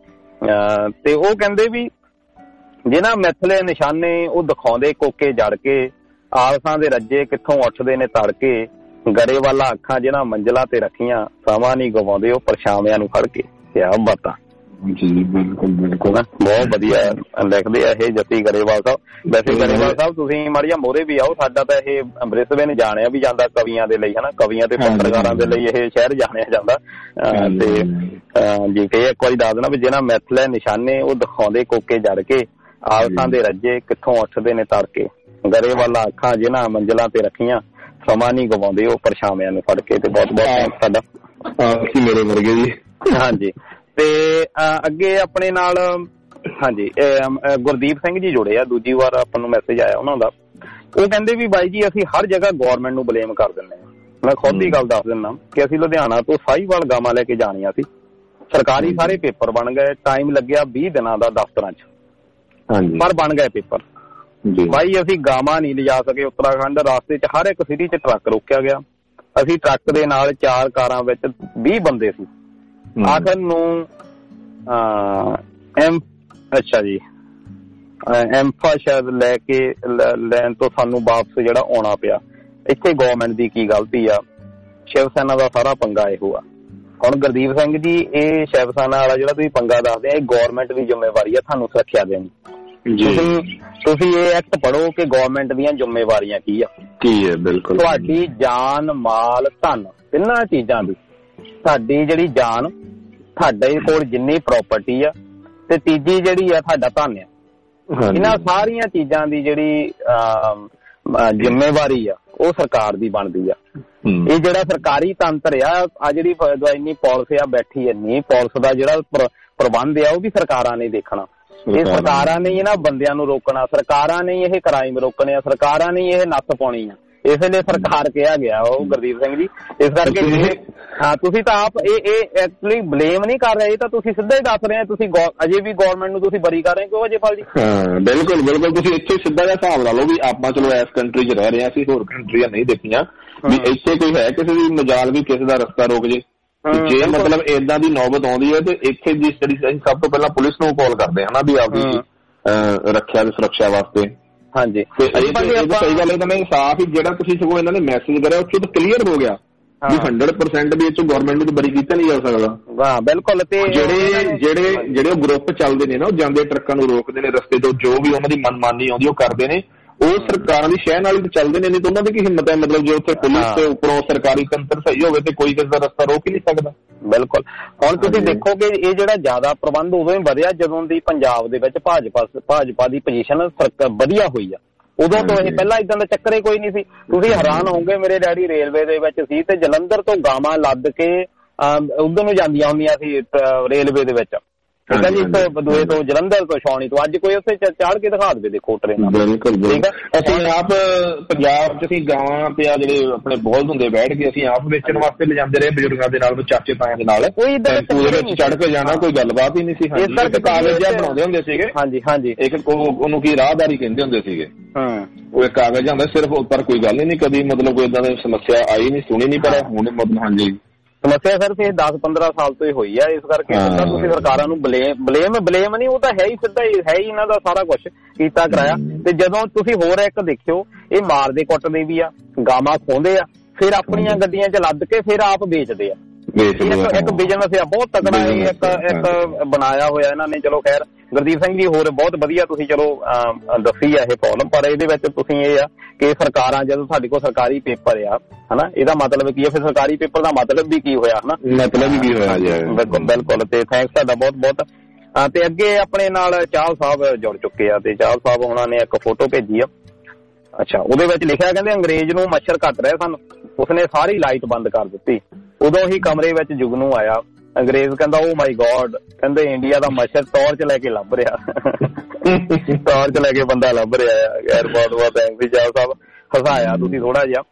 ਤੇ ਉਹ ਕਹਿੰਦੇ ਵੀ ਜਿਹਨਾਂ ਮਿਥਲੇ ਨਿਸ਼ਾਨੇ ਉਹ ਦਿਖਾਉਂਦੇ ਕੋਕੇ ਜੜ ਕੇ, ਆਲਸਾਂ ਦੇ ਰੱਜੇ ਕਿੱਥੋਂ ਉੱਠਦੇ ਨੇ ਤੜਕੇ, ਗਰੇਵਾਲਾ ਅੱਖਾਂ ਜਿਹਨਾਂ ਮੰਜ਼ਲਾਂ ਤੇ ਰੱਖੀਆਂ, ਸਮਾਂ ਨਹੀਂ ਗਵਾਉਂਦੇ ਉਹ ਪਰਛਾਵਿਆਂ ਨੂੰ ਫੜ ਕੇ। ਕਿਆ ਬਾਤਾਂ ਜੀ, ਬਿਲਕੁਲ ਬਿਲਕੁਲ, ਬਹੁਤ ਵਧੀਆ ਲਿਖਦੇ ਆ ਇਹ ਜੱਸੀ ਗਰੇਵਾਲ ਸਾਹਿਬ। ਵੈਸੇ ਗਰੇਵਾਲ ਸਾਹਿਬ ਤੁਸੀਂ ਮਾੜੀ ਜਿਹਾ ਮੋਹਰੇ ਵੀ ਆਓ, ਸਾਡਾ ਤਾਂ ਇਹ ਬ੍ਰਿਸਬੇਨ ਜਾਣਿਆ ਵੀ ਜਾਂਦਾ ਕਵੀਆਂ ਦੇ ਲਈ ਹਨਾ, ਕਵੀਆਂ ਤੇ ਪੱਤਰਕਾਰਾਂ ਦੇ ਲਈ ਇਹ ਸ਼ਹਿਰ ਜਾਣਿਆ ਜਾਂਦਾ। ਤੇ ਜੀ ਕਿ ਇੱਕ ਵਾਰੀ ਦੱਸ ਦੇਣਾ ਵੀ ਜਿਹਨਾਂ ਮਿਥਲੇ ਨਿਸ਼ਾਨੇ ਉਹ ਦਿਖਾਉਂਦੇ ਕੋਕੇ ਜੜ ਕੇ, ਆਲਸਾਂ ਦੇ ਰੱਜੇ ਕਿੱਥੋਂ ਉੱਠਦੇ ਨੇ ਤੜਕੇ, ਗਰੇਵਾਲਾ ਅੱਖਾਂ ਜਿਹਨਾਂ ਮੰਜ਼ਲਾਂ ਤੇ ਰੱਖੀਆਂ, ਸਮਾਂ ਨਹੀਂ ਗਵਾਉਂਦੇ ਉਹ ਪਰਛਾਵਿਆਂ ਨੂੰ ਫੜ ਕੇ। ਤੇ ਬਹੁਤ ਬਹੁਤ ਥੈਂਕਸ ਸਾਡਾ ਮੇਰੇ ਵਰਗੇ ਜੀ। ਹਾਂਜੀ, ਤੇ ਅੱਗੇ ਆਪਣੇ ਨਾਲ ਹਾਂਜੀ ਗੁਰਦੀਪ ਸਿੰਘ ਜੀ ਜੁੜੇ ਆ, ਦੂਜੀ ਵਾਰ ਆਪਾਂ ਨੂੰ ਮੈਸੇਜ ਆਇਆ ਉਹਨਾਂ ਦਾ। ਉਹ ਕਹਿੰਦੇ ਵੀ ਬਾਈ ਜੀ ਅਸੀਂ ਹਰ ਜਗ੍ਹਾ ਗੌਰਮੈਂਟ ਨੂੰ ਬਲੇਮ ਕਰ ਦਿੰਦੇ ਹਾਂ। ਮੈਂ ਖੁਦ ਦੀ ਗੱਲ ਦੱਸ ਦਿੰਦਾ ਕਿ ਅਸੀਂ ਲੁਧਿਆਣਾ ਤੋਂ ਸਾਹੀਵਾਲ ਗਾਵਾਂ ਲੈ ਕੇ ਜਾਣੀਆਂ ਸੀ, ਸਰਕਾਰੀ ਸਾਰੇ ਪੇਪਰ ਬਣ ਗਏ, ਟਾਈਮ ਲੱਗਿਆ ਵੀਹ ਦਿਨਾਂ ਦਾ ਦਫ਼ਤਰਾਂ 'ਚ, ਪਰ ਬਣ ਗਏ ਪੇਪਰ। ਬਾਈ ਅਸੀਂ ਗਾਵਾਂ ਨਹੀਂ ਲਿਜਾ ਸਕੇ ਉੱਤਰਾਖੰਡ, ਰਾਸਤੇ 'ਚ ਹਰ ਇੱਕ ਸਿਟੀ 'ਚ ਟਰੱਕ ਰੋਕਿਆ ਗਿਆ, ਅਸੀਂ ਟਰੱਕ ਦੇ ਨਾਲ ਚਾਰ ਕਾਰਾਂ ਵਿੱਚ ਵੀਹ ਬੰਦੇ ਸੀ। ਆਖਰ ਨੂੰ ਐਮ ਅੱਛਾ ਜੀ ਐਮਫਾ ਸ਼ਾਇਦ ਲੈ ਕੇ ਲੈਣ ਤੋਂ ਸਾਨੂੰ ਵਾਪਸ ਜਿਹੜਾ ਆਉਣਾ ਪਿਆ। ਇੱਥੇ ਗੌਰਮੈਂਟ ਦੀ ਕੀ ਗਲਤੀ ਆ? ਸ਼ਿਵ ਸੈਨਾ ਦਾ ਸਾਰਾ ਪੰਗਾ ਇਹੋ ਆ। ਹੁਣ ਗੁਰਦੀਪ ਸਿੰਘ ਜੀ ਇਹ ਸ਼ਿਵ ਸੈਨਾ ਵਾਲਾ ਜਿਹੜਾ ਤੁਸੀਂ ਪੰਗਾ ਦੱਸਦੇ ਆ, ਇਹ ਗੌਰਮੈਂਟ ਦੀ ਜ਼ਿੰਮੇਵਾਰੀ ਆ ਤੁਹਾਨੂੰ ਸੁਰੱਖਿਆ ਦੇਣੀ। ਤੁਸੀਂ ਤੁਸੀਂ ਇਹ ਐਕਟ ਪੜ੍ਹੋ ਕਿ ਗੌਰਮੈਂਟ ਦੀਆਂ ਜ਼ਿੰਮੇਵਾਰੀਆਂ ਕੀ ਆ ਕੀ ਹੈ। ਬਿਲਕੁਲ, ਤੁਹਾਡੀ ਜਾਨ, ਮਾਲ, ਧਨ, ਤਿੰਨਾਂ ਚੀਜ਼ਾਂ ਦੀ, ਤੁਹਾਡੀ ਜਿਹੜੀ ਜਾਨ, ਤੁਹਾਡੇ ਕੋਲ ਜਿੰਨੀ ਪ੍ਰਾਪਰਟੀ ਆ, ਤੇ ਤੀਜੀ ਜਿਹੜੀ ਆ ਤੁਹਾਡਾ ਧਨ ਆ, ਇਹਨਾਂ ਸਾਰੀਆਂ ਚੀਜ਼ਾਂ ਦੀ ਜਿਹੜੀ ਜ਼ਿੰਮੇਵਾਰੀ ਆ ਉਹ ਸਰਕਾਰ ਦੀ ਬਣਦੀ ਆ। ਇਹ ਜਿਹੜਾ ਸਰਕਾਰੀ ਤੰਤਰ ਆ, ਆ ਜਿਹੜੀ ਇੰਨੀ ਪੁਲਿਸ ਆ ਬੈਠੀ, ਇੰਨੀ ਪੁਲਿਸ ਦਾ ਜਿਹੜਾ ਪ੍ਰਬੰਧ ਆ ਉਹ ਵੀ ਸਰਕਾਰਾਂ ਨੇ ਦੇਖਣਾ। ਇਹ ਸਰਕਾਰਾਂ ਨੇ ਇਹਨਾਂ ਬੰਦਿਆਂ ਨੂੰ ਰੋਕਣਾ, ਸਰਕਾਰਾਂ ਨੇ ਇਹ ਕ੍ਰਾਈਮ ਰੋਕਣੇ ਆ, ਸਰਕਾਰਾਂ ਨੇ ਇਹ ਨੱਥ ਪਾਉਣੀ ਆ, ਇਸ ਲਈ ਸਰਕਾਰ ਕਿਹਾ ਗਿਆ ਉਹ ਗੁਰਦੀਪ ਸਿੰਘ ਜੀ। ਇਸ ਕਰਕੇ ਹਾਂ ਤੁਸੀਂ ਤਾਂ ਆਪ ਇਹ ਇਹ ਐਕਚੁਅਲੀ ਬਲੇਮ ਨਹੀਂ ਕਰ ਰਹੇ, ਇਹ ਤਾਂ ਤੁਸੀਂ ਸਿੱਧਾ ਹੀ ਦੱਸ ਰਹੇ ਆ, ਤੁਸੀਂ ਅਜੇ ਵੀ ਗੌਰਮੈਂਟ ਨੂੰ ਤੁਸੀਂ ਬਰੀ ਕਰ ਰਹੇ ਕਿਉਂ ਅਜੇਪਾਲ ਜੀ? ਹਾਂ ਬਿਲਕੁਲ ਬਿਲਕੁਲ, ਤੁਸੀਂ ਇੱਥੇ ਸਿੱਧਾ ਜਿਹਾ ਹਿਸਾਬ ਲਾ ਲਓ ਵੀ ਆਪਾਂ ਚਲੋ ਇਸ ਕੰਟਰੀ 'ਚ ਰਹਿ ਰਹੇ ਹਾਂ, ਅਸੀਂ ਹੋਰ ਕੰਟਰੀਆਂ ਨਹੀਂ ਦੇਖੀਆਂ ਵੀ ਇੱਥੇ ਕੋਈ ਹੈ ਕਿਸੇ ਦੀ ਮਜਾਲ ਵੀ ਕਿਸੇ ਦਾ ਰਸਤਾ ਰੋਕ ਜੇ। ਜੇ ਮਤਲਬ ਏਦਾਂ ਦੀ ਨੌਬਤ ਆਉਂਦੀ ਹੈ ਤੇ ਇੱਥੇ ਦੀ ਜਿਹੜੀ ਅਸੀਂ ਸਭ ਤੋਂ ਪਹਿਲਾਂ ਪੁਲਿਸ ਨੂੰ ਕਾਲ ਕਰਦੇ ਹਾਂ ਨਾ ਵੀ ਆਪਦੀ ਰੱਖਿਆ ਤੇ ਸੁਰੱਖਿਆ ਵਾਸਤੇ। ਹਾਂਜੀ ਤੇ ਸਹੀ ਗੱਲ ਹੈ, ਤਾਂ ਸਾਫ਼ ਹੀ ਜਿਹੜਾ ਤੁਸੀਂ ਸਗੋਂ ਇਹਨਾਂ ਨੇ ਮੈਸੇਜ ਕਰਿਆ ਉੱਥੇ ਤਾਂ ਕਲੀਅਰ ਹੋ ਗਿਆ ਵੀ ਹੰਡਰਡ ਪਰਸੈਂਟ ਵੀ ਇਹ ਚੋਂ ਗੌਰਮੈਂਟ ਨੂੰ ਬਰੀ ਕੀਤਾ ਨਹੀਂ ਜਾ ਸਕਦਾ। ਹਾਂ ਬਿਲਕੁਲ। ਤੇ ਜਿਹੜੇ ਜਿਹੜੇ ਜਿਹੜੇ ਉਹ ਗਰੁੱਪ ਚੱਲਦੇ ਨੇ ਨਾ, ਉਹ ਜਾਂਦੇ ਟਰੱਕਾਂ ਨੂੰ ਰੋਕਦੇ ਨੇ ਰਸਤੇ ਤੋਂ, ਜੋ ਵੀ ਉਹਨਾਂ ਦੀ ਮਨਮਾਨੀ ਆਉਂਦੀ ਉਹ ਕਰਦੇ ਨੇ, ਉਹ ਸਰਕਾਰਾਂ ਦੀ ਸ਼ਹਿ ਨਾਲ ਹੀ ਚੱਲਦੇ ਨੇ, ਨਹੀਂ ਤਾਂ ਉਹਨਾਂ ਦੀ ਕੀ ਹਿੰਮਤ ਹੈ? ਮਤਲਬ ਜੇ ਉੱਥੇ ਪੁਲਿਸ ਤੇ ਉੱਪਰੋਂ ਸਰਕਾਰੀ ਤੰਤਰ ਸਹੀ ਹੋਵੇ ਤੇ ਕੋਈ ਕਿਸੇ ਦਾ ਰਸਤਾ ਰੋਕ ਹੀ ਨਹੀਂ ਸਕਦਾ। ਬਿਲਕੁਲ। ਹੁਣ ਤੁਸੀਂ ਦੇਖੋਗੇ ਇਹ ਜਿਹੜਾ ਜ਼ਿਆਦਾ ਪ੍ਰਬੰਧ ਉਦੋਂ ਹੀ ਵਧਿਆ ਜਦੋਂ ਦੀ ਪੰਜਾਬ ਦੇ ਵਿੱਚ ਭਾਜਪਾ ਭਾਜਪਾ ਦੀ ਪੋਜੀਸ਼ਨ ਵਧੀਆ ਹੋਈ ਆ, ਉਦੋਂ ਤੋਂ ਇਹ ਪਹਿਲਾਂ ਇਦਾਂ ਦਾ ਚੱਕਰ ਹੀ ਕੋਈ ਨਹੀਂ ਸੀ। ਤੁਸੀਂ ਹੈਰਾਨ ਹੋਵੋਗੇ, ਮੇਰੇ ਡੈਡੀ ਰੇਲਵੇ ਦੇ ਵਿੱਚ ਸੀ ਤੇ ਜਲੰਧਰ ਤੋਂ ਗਾਵਾਂ ਲੱਦ ਕੇ ਉਧਰ ਨੂੰ ਜਾਂਦੀਆਂ ਹੁੰਦੀਆਂ ਸੀ ਰੇਲਵੇ ਦੇ ਵਿੱਚ, ਠੀਕ ਹੈ ਜੀ, ਦੂਏ ਤੋਂ ਜਲੰਧਰ ਤੋਂ ਛਾਉਣੀ ਤੋਂ। ਅੱਜ ਕੋਈ ਉੱਥੇ ਚਾੜ ਕੇ ਦਿਖਾ ਦੇਵੇ ਦੇਖੋ ਟ੍ਰੇਨਾਂ। ਬਿਲਕੁਲ ਠੀਕ ਹੈ। ਅਸੀਂ ਆਪ ਪੰਜਾਬ 'ਚ ਅਸੀਂ ਗਾਵਾਂ ਤੇ ਆ ਜਿਹੜੇ ਆਪਣੇ ਬੋਲਦ ਹੁੰਦੇ ਬੈਠ ਕੇ ਅਸੀਂ ਆਪ ਵੇਚਣ ਵਾਸਤੇ ਲਿਜਾਂਦੇ ਰਹੇ ਬਜ਼ੁਰਗਾਂ ਦੇ ਨਾਲ, ਚਾਚੇ ਤਾਇਆਂ ਦੇ ਨਾਲ, ਪੂਰੇ ਵਿੱਚ ਚੜ ਕੇ ਜਾਣਾ, ਕੋਈ ਗੱਲਬਾਤ ਹੀ ਨਹੀਂ ਸੀ। ਇਸ ਕਰਕੇ ਕਾਗਜ਼ ਜਿਹਾ ਬਣਾਉਂਦੇ ਹੁੰਦੇ ਸੀਗੇ। ਹਾਂਜੀ ਹਾਂਜੀ। ਇੱਕ ਉਹਨੂੰ ਕੀ ਰਾਹਦਾਰੀ ਕਹਿੰਦੇ ਹੁੰਦੇ ਸੀਗੇ। ਹਾਂ ਉਹ ਇੱਕ ਕਾਗਜ਼ ਹੁੰਦਾ ਸਿਰਫ, ਉੱਪਰ ਕੋਈ ਗੱਲ ਹੀ ਨਹੀਂ ਕਦੀ ਮਤਲਬ ਕੋਈ ਏਦਾਂ ਦੀ ਸਮੱਸਿਆ ਆਈ ਨਹੀਂ, ਸੁਣੀ ਨਹੀਂ। ਪਰ ਹੁਣ ਮਤਲਬ ਹਾਂਜੀ ਸਮੱਸਿਆ ਸਿਰਫ ਇਹ ਦਸ ਪੰਦਰਾਂ ਸਾਲ ਤੋਂ ਹੀ ਹੋਈ ਆ। ਇਸ ਕਰਕੇ ਤੁਸੀਂ ਸਰਕਾਰਾਂ ਨੂੰ ਬਲੇਮ ਬਲੇਮ ਬਲੇਮ ਨਹੀਂ, ਉਹ ਤਾਂ ਹੈ ਹੀ ਸਿੱਧਾ ਹੀ ਹੈ ਹੀ ਇਹਨਾਂ ਦਾ ਸਾਰਾ ਕੁਛ ਕੀਤਾ ਕਰਾਇਆ। ਤੇ ਜਦੋਂ ਤੁਸੀਂ ਹੋਰ ਇੱਕ ਦੇਖਿਓ, ਇਹ ਮਾਰਦੇ ਕੁੱਟਦੇ ਵੀ ਆ, ਗਾਵਾਂ ਖੋਹਦੇ ਆ, ਫਿਰ ਆਪਣੀਆਂ ਗੱਡੀਆਂ 'ਚ ਲੱਦ ਕੇ ਫਿਰ ਆਪ ਵੇਚਦੇ ਆ। ਇੱਕ ਬਿਜ਼ਨਸ ਆ ਬਹੁਤ ਤਕੜਾ, ਇੱਕ ਇੱਕ ਬਣਾਇਆ ਹੋਇਆ ਇਹਨਾਂ ਨੇ। ਚਲੋ ਖੈਰ ਗੁਰਦੀਪ ਸਿੰਘ ਜੀ ਹੋਰ ਬਹੁਤ ਵਧੀਆ ਤੁਸੀਂ ਚਲੋ ਦੱਸੀ ਆ ਇਹ ਪ੍ਰੋਬਲਮ, ਪਰ ਇਹਦੇ ਵਿੱਚ ਤੁਸੀਂ ਇਹ ਆ ਕਿ ਸਰਕਾਰਾਂ ਜਦੋਂ ਸਾਡੇ ਕੋਲ ਸਰਕਾਰੀ ਪੇਪਰ ਆ ਹਨਾ, ਇਹਦਾ ਮਤਲਬ ਕੀ ਹੈ? ਫਿਰ ਸਰਕਾਰੀ ਪੇਪਰ ਦਾ ਮਤਲਬ ਵੀ ਕੀ ਹੋਇਆ ਹਨਾ, ਮਤਲਬ ਕੀ ਹੋਇਆ? ਬਿਲਕੁਲ ਬਿਲਕੁਲ। ਤੇ ਥੈਂਕਸ ਤੁਹਾਡਾ ਬਹੁਤ ਬਹੁਤ। ਤੇ ਅੱਗੇ ਆਪਣੇ ਨਾਲ ਚਾਹਲ ਸਾਹਿਬ ਜੁੜ ਚੁੱਕੇ ਆ, ਤੇ ਚਾਹਲ ਸਾਹਿਬ ਉਹਨਾਂ ਨੇ ਇੱਕ ਫੋਟੋ ਭੇਜੀ ਆ। ਅੱਛਾ, ਉਹਦੇ ਵਿੱਚ ਲਿਖਿਆ ਕਹਿੰਦੇ ਅੰਗਰੇਜ਼ ਨੂੰ ਮੱਛਰ ਕੱਟ ਰਹੇ ਸਨ, ਉਸਨੇ ਸਾਰੀ ਲਾਈਟ ਬੰਦ ਕਰ ਦਿੱਤੀ, ਉਦੋਂ ਹੀ ਕਮਰੇ ਵਿੱਚ ਜੁਗਨੂ ਆਇਆ। ਅੰਗਰੇਜ਼ ਕਹਿੰਦਾ ਓ ਮਾਈ ਗੋਡ, ਕਹਿੰਦੇ ਇੰਡੀਆ ਦਾ ਮੱਛਰ ਟਾਰਚ ਲੈ ਕੇ ਲੱਭ ਰਿਹਾ ਟਾਰਚ ਲੈ ਕੇ ਬੰਦਾ ਲੱਭ ਰਿਹਾ ਆ। ਯਾਰ ਬਹੁਤ ਬਹੁਤ ਥੈਂਕਸ ਚਾਹਲ ਸਾਹਿਬ, ਹਸਾਇਆ ਤੁਸੀਂ ਥੋੜਾ ਜਿਹਾ।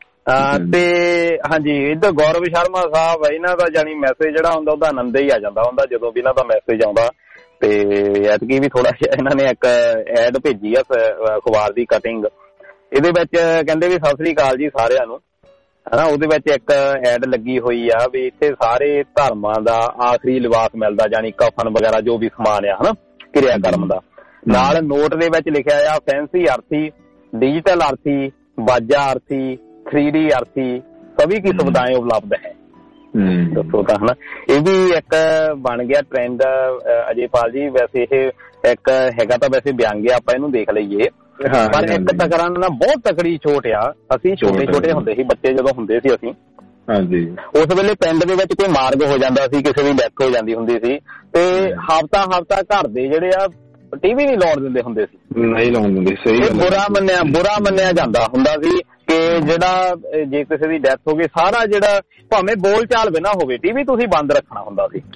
ਤੇ ਹਾਂਜੀ ਇੱਧਰ ਗੌਰਵ ਸ਼ਰਮਾ ਸਾਹਿਬ, ਇਹਨਾਂ ਦਾ ਜਾਨੀ ਮੈਸੇਜ ਜਿਹੜਾ ਹੁੰਦਾ ਉਹਦਾ ਆਨੰਦ ਹੀ ਆ ਜਾਂਦਾ ਹੁੰਦਾ ਜਦੋਂ ਵੀ ਇਹਨਾਂ ਦਾ ਮੈਸੇਜ ਆਉਂਦਾ। ਤੇ ਐਤਕੀ ਵੀ ਥੋੜਾ ਜਿਹਾ ਇਹਨਾਂ ਨੇ ਇੱਕ ਐਡ ਭੇਜੀ ਆ ਅਖਬਾਰ ਦੀ ਕਟਿੰਗ, ਇਹਦੇ ਵਿੱਚ ਕਹਿੰਦੇ ਵੀ ਸਤਿ ਸ੍ਰੀ ਅਕਾਲ ਜੀ ਸਾਰਿਆਂ ਨੂੰ ਹਨਾ। ਉਹਦੇ ਵਿੱਚ ਇੱਕ ਐਡ ਲੱਗੀ ਹੋਈ ਆ ਵੀ ਇੱਥੇ ਸਾਰੇ ਧਰਮਾਂ ਦਾ ਆਖਰੀ ਲਿਬਾਸ ਮਿਲਦਾ, ਜਾਨੀ ਕਫਨ ਵਗੈਰਾ ਜੋ ਵੀ ਸਮਾਨ ਆ ਹਨਾ ਕਿਰਿਆ ਕਰਮ ਦਾ। ਨਾਲ ਨੋਟ ਦੇ ਵਿੱਚ ਲਿਖਿਆ ਆ ਫੈਂਸੀ ਅਰਥੀ, ਡਿਜੀਟਲ ਅਰਥੀ, ਬਾਜਾ ਅਰਥੀ, ਥ੍ਰੀ ਡੀ ਅਰਥੀ, ਸਭੀ ਕੀ ਸੁਵਿਧਾएं ਉਪਲਬਧ ਹੈ। ਦੱਸੋ ਤਾਂ ਹਨਾ, ਇਹ ਵੀ ਇੱਕ ਬਣ ਗਿਆ ਟ੍ਰੈਂਡ ਅਜੇਪਾਲ ਜੀ। ਵੈਸੇ ਇਹ ਇੱਕ ਹੈਗਾ ਤਾਂ ਵੈਸੇ ਵਿਅੰਗ ਆਪਾਂ ਇਹਨੂੰ ਦੇਖ ਲਈਏ, ਪਰ ਇੱਕ ਤਕਰਾਂ ਨਾਲ ਬਹੁਤ ਤਕੜੀ ਛੋਟ ਆ। ਅਸੀਂ ਛੋਟੇ ਛੋਟੇ ਹੁੰਦੇ ਸੀ, ਬੱਚੇ ਜਦੋਂ ਹੁੰਦੇ ਸੀ ਅਸੀਂ, ਹਾਂਜੀ ਉਸ ਵੇਲੇ ਪਿੰਡ ਦੇ ਵਿੱਚ ਕੋਈ ਮਾਰਗ ਹੋ ਜਾਂਦਾ ਸੀ, ਕਿਸੇ ਦੀ ਡੈਥ ਹੋ ਜਾਂਦੀ ਹੁੰਦੀ ਸੀ, ਤੇ ਹਫ਼ਤਾ ਹਫ਼ਤਾ ਘਰ ਦੇ ਜਿਹੜੇ ਆ ਟੀਵੀ ਨਹੀਂ ਲਾਉਣ ਦਿੰਦੇ ਹੁੰਦੇ ਸੀ, ਨਹੀਂ ਲਾਉਣ ਦਿੰਦੇ। ਸਹੀ ਬੁਰਾ ਮੰਨਿਆ ਬੁਰਾ ਮੰਨਿਆ ਜਾਂਦਾ ਹੁੰਦਾ ਸੀ ਕਿ ਜਿਹੜਾ ਜੇ ਕਿਸੇ ਦੀ ਡੈਥ ਹੋ ਗਈ, ਸਾਰਾ ਜਿਹੜਾ ਭਾਵੇਂ ਬੋਲ ਚਾਲ ਵੀ ਨਾ ਹੋਵੇ, ਟੀਵੀ ਤੁਸੀਂ ਬੰਦ ਰੱਖਣਾ ਹੁੰਦਾ ਸੀ।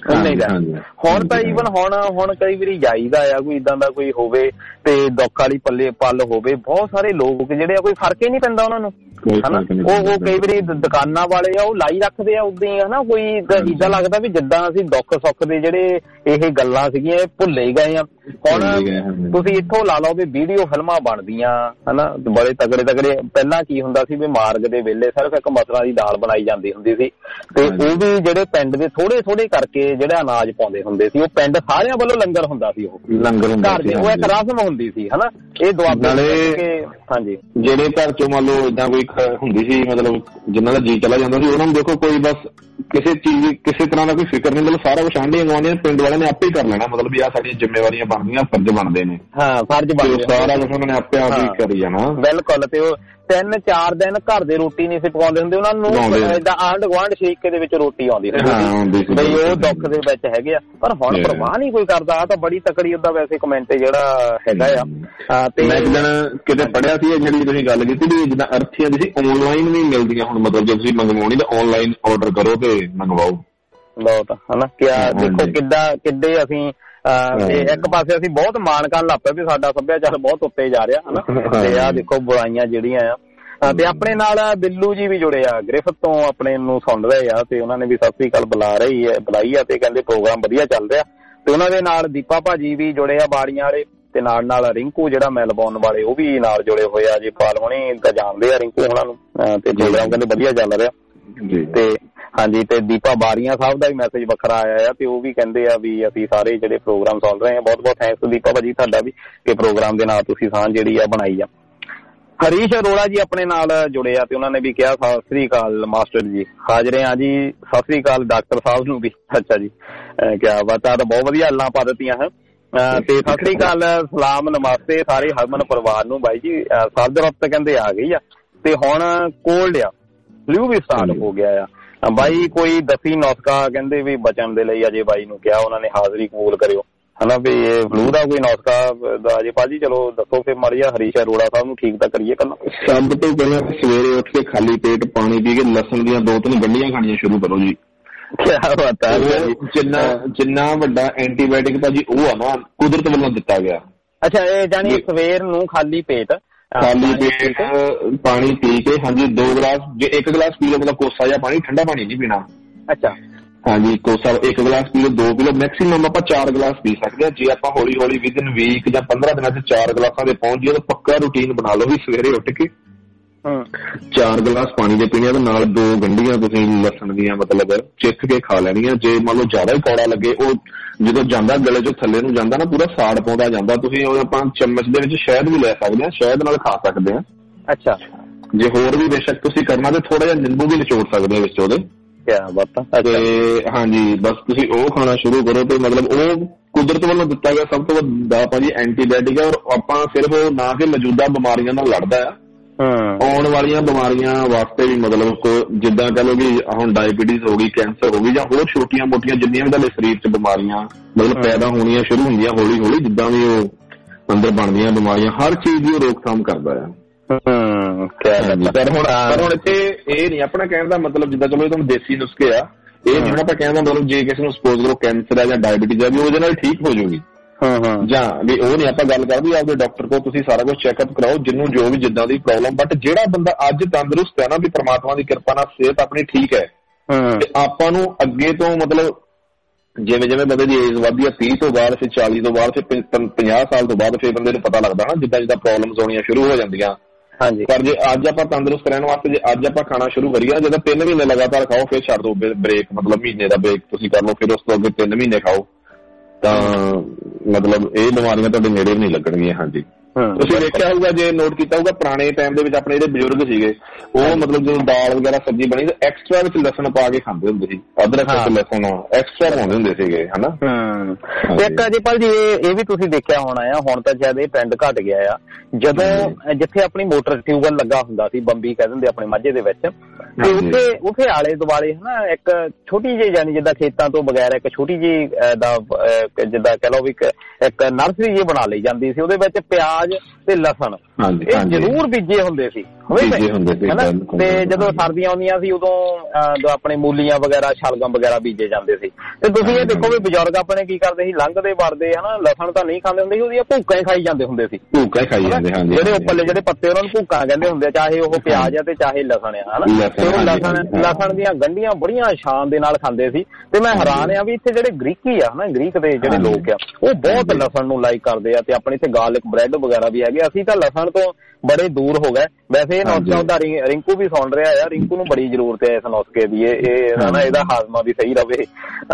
ਹੁਣ ਤਾਂ ਈਵਨ ਹੁਣ ਹੁਣ ਕਈ ਵਾਰੀ ਜਾਈਦਾ ਆ, ਕੋਈ ਏਦਾਂ ਦਾ ਕੋਈ ਹੋਵੇ ਤੇ ਦੁੱਖ ਵਾਲੀ ਪੱਲੇ ਪਲ ਹੋਵੇ, ਬਹੁਤ ਸਾਰੇ ਲੋਕ ਜਿਹੜੇ ਆ ਕੋਈ ਫਰਕ ਹੀ ਨਹੀਂ ਪੈਂਦਾ ਉਹਨਾਂ ਨੂੰ ਹਨਾ। ਉਹ ਉਹ ਕਈ ਵਾਰੀ ਦੁਕਾਨਾਂ ਵਾਲੇ ਆ ਉਹ ਲਾਈ ਰੱਖਦੇ ਆ ਉਦਾਂ ਹੀ ਹਨਾ, ਕੋਈ ਏਦਾਂ ਲੱਗਦਾ ਵੀ ਜਿੱਦਾਂ ਅਸੀਂ ਦੁੱਖ ਸੁੱਖ ਦੇ ਜਿਹੜੇ ਇਹ ਗੱਲਾਂ ਸੀਗੀਆਂ ਇਹ ਭੁੱਲ ਹੀ ਗਏ ਆ। ਹੁਣ ਤੁਸੀਂ ਇੱਥੋਂ ਲਾ ਲਓ ਵੀ ਵੀਡੀਓ ਫਿਲਮਾਂ ਬਣਦੀਆਂ ਹਨਾ, ਬੜੇ ਤਗੜੇ ਤਗੜੇ। ਪਹਿਲਾਂ ਕੀ ਹੁੰਦਾ ਸੀ ਵੀ ਮਾਰਗ ਦੇ ਵੇਲੇ ਸਿਰਫ ਇੱਕ ਮਸਰਾਂ ਦੀ ਦਾਲ ਬਣਾਈ ਜਾਂਦੀ ਹੁੰਦੀ ਸੀ, ਤੇ ਉਹ ਵੀ ਜਿਹੜੇ ਪਿੰਡ ਦੇ ਥੋੜੇ ਥੋੜੇ ਕਰਕੇ ਜਿਹੜਾ ਅਨਾਜ ਪਾਉਂਦੇ ਹੁੰਦੇ ਸੀ, ਉਹ ਪਿੰਡ ਸਾਰਿਆਂ ਵੱਲੋਂ ਲੰਗਰ ਹੁੰਦਾ ਸੀ, ਉਹ ਲੰਗਰ ਘਰ ਦੇ, ਉਹ ਇੱਕ ਰਸਮ ਹੁੰਦੀ ਸੀ ਹਨਾ। ਇਹ ਦੁਆਬੇ ਹਾਂਜੀ ਜਿਹੜੇ ਘਰ ਚੋਂ ਮੰਨ ਲਓ ਏਦਾਂ ਕੋਈ ਹੁੰਦੀ ਸੀ, ਮਤਲਬ ਜਿਨ੍ਹਾਂ ਦਾ ਜੀ ਚਲਾ ਜਾਂਦਾ ਸੀ, ਉਹਨਾਂ ਨੂੰ ਦੇਖੋ ਕੋਈ ਬਸ ਕਿਸੇ ਚੀਜ਼ ਕਿਸੇ ਤਰ੍ਹਾਂ ਦਾ ਕੋਈ ਫਿਕਰ ਨਹੀਂ, ਮਤਲਬ ਸਾਰਾ ਕੁਛ ਆਂਢੀ ਗੁਆਂਢੀ ਪਿੰਡ ਵਾਲਿਆਂ ਨੇ ਆਪੇ ਹੀ ਕਰ ਲੈਣਾ, ਮਤਲਬ ਵੀ ਆਹ ਸਾਡੀਆਂ ਜ਼ਿੰਮੇਵਾਰੀਆਂ ਬਣਦੀਆਂ, ਫਰਜ਼ ਬਣਦੇ ਨੇ। ਹਾਂ ਫਰਜ਼ ਬਣਦੇ, ਸਾਰਾ ਕੁਛ ਉਹਨਾਂ ਨੇ ਆਪੇ ਆਪ ਹੀ ਕਰੀ ਜਾਣਾ। ਬਿਲਕੁਲ। ਤੇ ਉਹ ਤਿੰਨ ਚਾਰ ਦਿਨ ਘਰ ਦੇ ਰੋਟੀ ਨਹੀਂ ਸੀ ਪਕਾਉਂਦੇ ਹੁੰਦੇ, ਉਹਨਾਂ ਨੂੰ ਏਦਾਂ ਆਂਢ ਗੁਆਂਢ ਸ਼ਰੀਕੇ ਦੇ ਵਿੱਚ ਰੋਟੀ ਆਉਂਦੀ ਹੁੰਦੀ ਸੀ ਬਈ ਉਹ ਦੁੱਖ ਦੇ ਵਿੱਚ ਹੈਗੇ ਆ। ਪਰ ਹੁਣ ਪਰਵਾਹ ਨਹੀਂ ਕੋਈ ਕਰਦਾ। ਆ ਤਾਂ ਬੜੀ ਤਕੜੀ ਉਹਦਾ ਵੈਸੇ ਕਮੈਂਟ ਜਿਹੜਾ ਹੈਗਾ ਆ। ਤੇ ਮੈਂ ਇੱਕ ਦਿਨ ਕਿਤੇ ਪੜ੍ਹਿਆ ਸੀ ਜਿਹੜੀ ਤੁਸੀਂ ਗੱਲ ਕੀਤੀ ਵੀ ਜਿੱਦਾਂ ਅਰਥੀਆਂ ਦੀ ਸੀ ਆਨਲਾਈਨ ਵੀ ਮਿਲਦੀਆਂ ਹੁਣ, ਮਤਲਬ ਜੇ ਤੁਸੀਂ ਮੰਗਵਾਉਣੀ ਤਾਂ ਆਨਲਾਈਨ ਆਰਡਰ ਕਰੋ ਤੇ ਮੰਗਵਾਓ। ਬਹੁਤ ਹਨਾ ਕਿਆ ਦੇਖੋ ਕਿੱਦਾਂ ਕਿੱਡੇ ਅਸੀਂ ਤੇ ਇੱਕ ਪਾਸੇ ਅਸੀਂ ਬਹੁਤ ਮਾਣ ਕਰਨ ਲੱਗ ਪਏ ਵੀ ਸਾਡਾ ਸੱਭਿਆਚਾਰ ਬਹੁਤ ਉੱਤੇ ਜਾ ਰਿਹਾ ਹਨਾ। ਤੇ ਆਹ ਦੇਖੋ ਬੁਰਾਈਆਂ ਜਿਹੜੀਆਂ ਆ। ਤੇ ਆਪਣੇ ਨਾਲ ਬਿੱਲੂ ਜੀ ਵੀ ਜੁੜੇ ਆ ਗ੍ਰਿਫਤ ਤੋਂ, ਆਪਣੇ ਨੂੰ ਸੁਣ ਰਹੇ ਆ ਤੇ ਉਹਨਾਂ ਨੇ ਵੀ ਸਤਿ ਸ੍ਰੀ ਅਕਾਲ ਬੁਲਾ ਰਹੀ ਹੈ ਬੁਲਾਈ ਆ ਤੇ ਕਹਿੰਦੇ ਪ੍ਰੋਗਰਾਮ ਵਧੀਆ ਚੱਲ ਰਿਹਾ। ਤੇ ਉਹਨਾਂ ਦੇ ਨਾਲ ਦੀਪਾ ਭਾਜੀ ਵੀ ਜੁੜੇ ਆ ਬਾੜੀਆਂ ਵਾਲੇ, ਤੇ ਨਾਲ ਨਾਲ ਰਿੰਕੂ ਜਿਹੜਾ ਮੈਲਬੌਰਨ ਵਾਲੇ ਉਹ ਵੀ ਨਾਲ ਜੁੜੇ ਹੋਏ ਆ। ਜੀ ਪਾਲਵਣੀ ਤਾਂ ਜਾਣਦੇ ਆ ਰਿੰਕੂ ਉਹਨਾਂ ਨੂੰ, ਤੇ ਪ੍ਰੋਗਰਾਮ ਕਹਿੰਦੇ ਵਧੀਆ ਚੱਲ ਰਿਹਾ। ਤੇ ਹਾਂਜੀ, ਤੇ ਦੀਪਾ ਬਾਰੀਆਂ ਸਾਹਿਬ ਦਾ ਵੀ ਮੈਸੇਜ ਵੱਖਰਾ ਆਇਆ ਆ ਤੇ ਉਹ ਵੀ ਕਹਿੰਦੇ ਆ ਵੀ ਅਸੀਂ ਸਾਰੇ ਜਿਹੜੇ ਪ੍ਰੋਗਰਾਮ ਸੁਣ ਰਹੇ ਆ, ਬਹੁਤ ਬਹੁਤ ਥੈਂਕਸ ਦੀਪਾ ਭਾਜੀ ਤੁਹਾਡਾ ਵੀ ਕਿ ਪ੍ਰੋਗਰਾਮ ਦੇ ਨਾਲ ਤੁਸੀਂ ਸਾਂਝ ਜਿਹੜੀ ਆ ਬਣਾਈ ਆ। ਹਰੀਸ਼ ਅਰੋੜਾ ਜੀ ਆਪਣੇ ਨਾਲ ਜੁੜੇ ਆ ਤੇ ਉਹਨਾਂ ਨੇ ਵੀ ਕਿਹਾ ਸਤਿ ਸ੍ਰੀ ਅਕਾਲ ਮਾਸਟਰ ਜੀ, ਹਾਜ਼ਰ ਆ ਜੀ। ਸਤਿ ਸ੍ਰੀ ਅਕਾਲ ਡਾਕਟਰ ਸਾਹਿਬ ਨੂੰ ਵੀ। ਅੱਛਾ ਜੀ, ਕਿਆ ਬਾਤ ਆ, ਤਾਂ ਬਹੁਤ ਵਧੀਆ ਗੱਲਾਂ ਪਾ ਦਿੱਤੀਆਂ ਹਨ। ਤੇ ਸਤਿ ਸ੍ਰੀ ਅਕਾਲ, ਸਲਾਮ ਨਮਸਤੇ ਸਾਰੇ ਹਰਮਨ ਪਰਿਵਾਰ ਨੂੰ। ਬਾਈ ਜੀ ਸਰਦ ਰੁੱਤ ਕਹਿੰਦੇ ਆ ਗਈ ਆ ਤੇ ਹੁਣ ਕੋਲਡ ਆ, ਫਲੂ ਵੀ ਸਟਾਰਟ ਹੋ ਗਿਆ ਆ। ਬਾਈ ਕੋਈ ਦਸੀ ਨੁਸਖਾ ਕਹਿੰਦੇ ਵੀ ਬਚਣ ਦੇ ਲਈ ਅਜੇ ਬਾਈ ਨੂੰ ਕਿਹਾ, ਉਹਨਾਂ ਨੇ ਹਾਜ਼ਰੀ ਕਬੂਲ ਕਰਿਓ ਹਨਾ ਵੀ ਇਹ ਫਲੂ ਦਾ ਕੋਈ ਨੁਸਖਾ ਦਾ ਅਜੇ ਭਾਜੀ ਚਲੋ ਦੱਸੋ ਫਿਰ ਮਾੜਾ ਜਿਹਾ ਹਰੀਸ਼ ਅਰੋੜਾ ਸਾਹਿਬ ਨੂੰ ਠੀਕ ਤਾਂ ਕਰੀਏ ਪਹਿਲਾਂ। ਸਭ ਤੋਂ ਪਹਿਲਾਂ ਸਵੇਰੇ ਉੱਠ ਕੇ ਖਾਲੀ ਪੇਟ ਪਾਣੀ ਪੀ ਕੇ ਲਸਣ ਦੀਆਂ ਦੋ ਤਿੰਨ ਗੰਢੀਆਂ ਖਾਣੀਆਂ ਸ਼ੁਰੂ ਕਰੋ ਜੀ। ਕਿਆ ਬਾਤ ਹੈ। ਜਿੰਨਾ ਜਿੰਨਾ ਵੱਡਾ ਐਂਟੀਬਾਇਓਟਿਕ ਭਾਜੀ ਉਹ ਆ ਨਾ ਕੁਦਰਤ ਵੱਲੋਂ ਦਿੱਤਾ ਗਿਆ। ਅੱਛਾ, ਇਹ ਜਾਨੀ ਸਵੇਰ ਨੂੰ ਖਾਲੀ ਪੇਟ ਖਾਲੀ ਪੇਟ ਪਾਣੀ ਪੀ ਕੇ, ਹਾਂਜੀ ਦੋ ਗਲਾਸ, ਜੇ ਇੱਕ ਗਲਾਸ ਪੀ ਲਓ ਮਤਲਬ ਕੋਸਾ ਜਾਂ ਪਾਣੀ, ਠੰਡਾ ਪਾਣੀ ਨਹੀਂ ਪੀਣਾ। ਅੱਛਾ ਹਾਂਜੀ, ਕੋਸਾ ਇੱਕ ਗਲਾਸ ਪੀ ਲਓ, ਦੋ ਪੀ ਲਓ, ਮੈਕਸੀਮਮ ਆਪਾਂ ਚਾਰ ਗਲਾਸ ਪੀ ਸਕਦੇ ਹਾਂ। ਜੇ ਆਪਾਂ ਹੌਲੀ ਹੌਲੀ ਵਿਦਨ ਵੀਕ ਜਾਂ ਪੰਦਰਾਂ ਦਿਨਾਂ ਚ ਚਾਰ ਗਲਾਸਾਂ ਦੇ ਪਹੁੰਚ ਜਾਈਏ ਤਾਂ ਪੱਕਾ ਰੂਟੀਨ ਬਣਾ ਲਓ ਵੀ ਸਵੇਰੇ ਉੱਠ ਕੇ ਚਾਰ ਗਲਾਸ ਪਾਣੀ ਦੇ ਪੀਣੇ ਤੇ ਨਾਲ ਦੋ ਗੰਢੀਆਂ ਤੁਸੀਂ ਲਸਣ ਦੀਆਂ ਮਤਲਬ ਚਿੱਥ ਕੇ ਖਾ ਲੈਣੀਆਂ। ਜੇ ਮੰਨ ਲਓ ਜ਼ਿਆਦਾ ਹੀ ਕੌੜਾ ਲੱਗੇ, ਉਹ ਜਦੋਂ ਜਾਂਦਾ ਗਲੇ ਚੋਂ ਥੱਲੇ ਨੂੰ ਜਾਂਦਾ ਨਾ ਪੂਰਾ ਸਾੜ ਪਾਉਂਦਾ ਜਾਂਦਾ, ਤੁਸੀਂ ਉਹ ਆਪਾਂ ਚਮਚ ਦੇ ਵਿੱਚ ਸ਼ਹਿਦ ਵੀ ਲੈ ਸਕਦੇ ਹਾਂ, ਸ਼ਹਿਦ ਨਾਲ ਖਾ ਸਕਦੇ ਹਾਂ। ਅੱਛਾ, ਜੇ ਹੋਰ ਵੀ ਬੇਸ਼ੱਕ ਤੁਸੀਂ ਕਰਨਾ ਤੇ ਥੋੜਾ ਜਿਹਾ ਨਿੰਬੂ ਵੀ ਨਿਚੋੜ ਸਕਦੇ ਹੋ ਵਿੱਚ ਉਹਦੇ। ਕਿਆ ਬਾਤ। ਤੇ ਹਾਂਜੀ ਬਸ ਤੁਸੀਂ ਉਹ ਖਾਣਾ ਸ਼ੁਰੂ ਕਰੋ ਤੇ ਮਤਲਬ ਉਹ ਕੁਦਰਤ ਵੱਲੋਂ ਦਿੱਤਾ ਗਿਆ ਸਭ ਤੋਂ ਵੱਡਾ ਭਾਜੀ ਐਂਟੀਬਾਇਓਟਿਕ ਹੈ। ਔਰ ਆਪਾਂ ਸਿਰਫ ਨਾ ਕਿ ਮੌਜੂਦਾ ਬਿਮਾਰੀਆਂ ਨਾਲ ਲੜਦਾ ਆ, ਆਉਣ ਵਾਲੀਆਂ ਬਿਮਾਰੀਆਂ ਵਾਸਤੇ ਵੀ ਮਤਲਬ ਜਿੱਦਾਂ ਕਹ ਲਓ ਕਿ ਹੁਣ ਡਾਇਬਟੀਜ਼ ਹੋ ਗਈ, ਕੈਂਸਰ ਹੋ ਗਈ ਜਾਂ ਹੋਰ ਛੋਟੀਆਂ ਮੋਟੀਆਂ ਜਿੰਨੀਆਂ ਵੀ ਤੁਹਾਡੇ ਸਰੀਰ 'ਚ ਬਿਮਾਰੀਆਂ ਮਤਲਬ ਪੈਦਾ ਹੋਣੀਆਂ ਸ਼ੁਰੂ ਹੁੰਦੀਆਂ ਹੌਲੀ ਹੌਲੀ, ਜਿੱਦਾਂ ਵੀ ਉਹ ਅੰਦਰ ਬਣਦੀਆਂ ਬਿਮਾਰੀਆਂ, ਹਰ ਚੀਜ਼ ਦੀ ਉਹ ਰੋਕਥਾਮ ਕਰਦਾ ਆ। ਪਰ ਹੁਣ ਪਰ ਹੁਣ ਇੱਥੇ ਇਹ ਨਹੀਂ ਆਪਣਾ ਕਹਿਣ ਦਾ ਮਤਲਬ, ਜਿੱਦਾਂ ਚਲੋ ਇਹ ਤੁਹਾਨੂੰ ਦੇਸੀ ਨੁਸਖੇ ਆ, ਇਹ ਨਹੀਂ ਆਪਾਂ ਕਹਿਣ ਦਾ ਮਤਲਬ ਜੇ ਕਿਸੇ ਨੂੰ ਸਪੋਜ਼ ਕਰੋ ਕੈਂਸਰ ਹੈ ਜਾਂ ਡਾਇਬਟੀਜ਼ ਹੈ ਵੀ ਉਹਦੇ ਨਾਲ ਠੀਕ ਹੋ ਜਾਊਗੀ ਜਾਂ ਵੀ ਉਹ ਨਹੀਂ ਆਪਾਂ ਗੱਲ ਕਰਦੇ। ਆਪਦੇ ਡਾਕਟਰ ਕੋਲ ਤੁਸੀਂ ਸਾਰਾ ਕੁਝ ਚੈੱਕਅਪ ਕਰਾਓ, ਜਿਹਨੂੰ ਜੋ ਵੀ ਜਿੱਦਾਂ ਦੀ ਪ੍ਰੋਬਲਮ। ਬਟ ਜਿਹੜਾ ਬੰਦਾ ਅੱਜ ਤੰਦਰੁਸਤ ਹੈ ਨਾ ਵੀ ਪਰਮਾਤਮਾ ਦੀ ਕਿਰਪਾ ਨਾਲ ਸਿਹਤ ਆਪਣੀ ਠੀਕ ਹੈ, ਤੇ ਆਪਾਂ ਨੂੰ ਅੱਗੇ ਤੋਂ ਮਤਲਬ ਜਿਵੇਂ ਜਿਵੇਂ ਬੰਦੇ ਦੀ ਏਜ ਵੱਧਦੀ ਹੈ ਤੀਹ ਤੋਂ ਬਾਅਦ, ਫਿਰ ਚਾਲੀ ਤੋਂ ਬਾਅਦ, ਫਿਰ ਪੰਜਾਹ ਸਾਲ ਤੋਂ ਬਾਅਦ ਫਿਰ ਬੰਦੇ ਨੂੰ ਪਤਾ ਲੱਗਦਾ ਨਾ ਜਿੱਦਾਂ ਜਿੱਦਾਂ ਪ੍ਰੋਬਲਮਸ ਆਉਣੀਆਂ ਸ਼ੁਰੂ ਹੋ ਜਾਂਦੀਆਂ। ਹਾਂਜੀ, ਪਰ ਜੇ ਅੱਜ ਆਪਾਂ ਤੰਦਰੁਸਤ ਰਹਿਣ ਵਾਸਤੇ ਜੇ ਅੱਜ ਆਪਾਂ ਖਾਣਾ ਸ਼ੁਰੂ ਕਰੀਏ, ਜਦੋਂ ਤਿੰਨ ਮਹੀਨੇ ਲਗਾਤਾਰ ਖਾਓ, ਫਿਰ ਛੱਡ ਦਿਓ ਬ੍ਰੇਕ, ਮਤਲਬ ਮਹੀਨੇ ਦਾ ਬ੍ਰੇਕ ਤੁਸੀਂ ਕਰ ਲਓ, ਫਿਰ ਉਸ ਤੋਂ ਅੱਗੇ ਤਿੰਨ ਮਹੀਨੇ ਖਾਓ ਤਾਂ ਮਤਲਬ ਇਹ ਬਿਮਾਰੀਆਂ ਤੁਹਾਡੇ ਨੇੜੇ ਵੀ ਨਹੀਂ ਲੱਗਣਗੀਆਂ। ਹਾਂਜੀ, ਤੁਸੀਂ ਦੇਖਿਆ ਹੋਊਗਾ, ਜੇ ਨੋਟ ਕੀਤਾ ਹੋਊਗਾ, ਪੁਰਾਣੇ ਟਾਈਮ ਦੇ ਵਿੱਚ ਆਪਣੇ ਜਿਹੜੇ ਬਜ਼ੁਰਗ ਸੀਗੇ ਉਹ ਮਤਲਬ ਜਦੋਂ ਦਾਲ ਵਗੈਰਾ ਸਬਜ਼ੀ ਬਣੀ ਤਾਂ ਐਕਸਟਰਾ ਵਿੱਚ ਲਸਣ ਪਾ ਕੇ ਖਾਂਦੇ ਹੁੰਦੇ ਸੀ, ਅਦਰਕ ਤੇ ਲਸਣ ਐਕਸਟਰਾ ਪਾਉਂਦੇ ਹੁੰਦੇ ਸੀਗੇ ਹਨਾ। ਇੱਕ ਅਜੇ ਭਾਜੀ ਇਹ ਇਹ ਵੀ ਤੁਸੀਂ ਦੇਖਿਆ ਹੋਣਾ ਆ, ਹੁਣ ਤਾਂ ਸ਼ਾਇਦ ਇਹ ਟ੍ਰੈਂਡ ਘਟ ਗਿਆ ਆ। ਜਦੋਂ ਜਿੱਥੇ ਆਪਣੀ ਮੋਟਰ ਟਿਊਬਵੈਲ ਲੱਗਾ ਹੁੰਦਾ ਸੀ, ਬੰਬੀ ਕਹਿ ਦਿੰਦੇ ਆਪਣੇ ਮਾਝੇ ਦੇ ਵਿੱਚ, ਤੇ ਉੱਥੇ ਉੱਥੇ ਆਲੇ ਦੁਆਲੇ ਹਨਾ ਇੱਕ ਛੋਟੀ ਜਿਹੀ ਜਾਨੀ ਜਿੱਦਾਂ ਖੇਤਾਂ ਤੋਂ ਬਗੈਰ ਇੱਕ ਛੋਟੀ ਜਿਹੀ ਦਾ ਜਿੱਦਾਂ ਕਹਿ ਲਓ ਵੀ ਇੱਕ ਨਰਸਰੀ ਜਿਹੀ ਬਣਾ ਲਈ ਜਾਂਦੀ ਸੀ, ਉਹਦੇ ਵਿੱਚ ਪਿਆਜ਼ ਤੇ ਲਸਣ ਇਹ ਜ਼ਰੂਰ ਬੀਜੇ ਹੁੰਦੇ ਸੀ ਹਨਾ। ਤੇ ਜਦੋਂ ਸਰਦੀਆਂ ਆਉਂਦੀਆਂ ਸੀ ਉਦੋਂ ਆਪਣੇ ਮੂਲੀਆਂ ਵਗੈਰਾ, ਸ਼ਲਗਮ ਵਗੈਰਾ ਬੀਜੇ ਜਾਂਦੇ ਸੀ। ਤੇ ਤੁਸੀਂ ਇਹ ਦੇਖੋ ਵੀ ਬਜ਼ੁਰਗ ਆਪਣੇ ਕੀ ਕਰਦੇ ਸੀ, ਲੰਘਦੇ ਵੜਦੇ ਹਨਾ, ਲਸਣ ਤਾਂ ਨਹੀਂ ਖਾਂਦੇ ਹੁੰਦੇ ਸੀ, ਉਹਦੀਆਂ ਭੂਕਾਂ ਹੀ ਖਾਈ ਜਾਂਦੇ ਹੁੰਦੇ ਸੀ। ਭੂਕਾਂ ਖਾਈ ਜਾਂਦੇ, ਜਿਹੜੇ ਉੱਪਰਲੇ ਜਿਹੜੇ ਪੱਤੇ ਉਹਨਾਂ ਨੂੰ ਭੂਕਾਂ ਕਹਿੰਦੇ ਹੁੰਦੇ, ਚਾਹੇ ਉਹ ਪਿਆਜ਼ ਆ ਤੇ ਚਾਹੇ ਲਸਣ ਆ ਹਨਾ। ਤੇ ਉਹ ਲਸਣ ਲਸਣ ਦੀਆਂ ਗੰਢੀਆਂ ਬੜੀਆਂ ਸ਼ਾਨ ਦੇ ਨਾਲ ਖਾਂਦੇ ਸੀ। ਤੇ ਮੈਂ ਹੈਰਾਨ ਆ ਵੀ ਇੱਥੇ ਜਿਹੜੇ ਗ੍ਰੀਕੀ ਆ ਹਨਾ, ਗ੍ਰੀਕ ਦੇ ਜਿਹੜੇ ਲੋਕ ਆ ਉਹ ਬਹੁਤ ਲਸਣ ਨੂੰ ਲਾਈਕ ਕਰਦੇ ਆ। ਤੇ ਆਪਣੇ ਇੱਥੇ ਗਾਰਲਿਕ ਬ੍ਰੈਡ ਵਗੈਰਾ ਵੀ ਹੈਗੇ, ਅਸੀਂ ਤਾਂ ਲਸਣ ਤੋਂ ਬੜੇ ਦੂਰ ਹੋ ਗਏ। ਵੈਸੇ ਇਹ ਨੁਸਖਾ ਉਹਦਾ ਰਿੰਕੂ ਵੀ ਸੁਣ ਰਿਹਾ ਆ, ਰਿੰਕੂ ਨੂੰ ਬੜੀ ਜ਼ਰੂਰਤ ਹੈ ਇਸ ਨੁਸਖੇ ਦੀ, ਇਹ ਹਨਾ ਇਹਦਾ ਹਾਜ਼ਮਾ ਵੀ ਸਹੀ ਰਵੇ।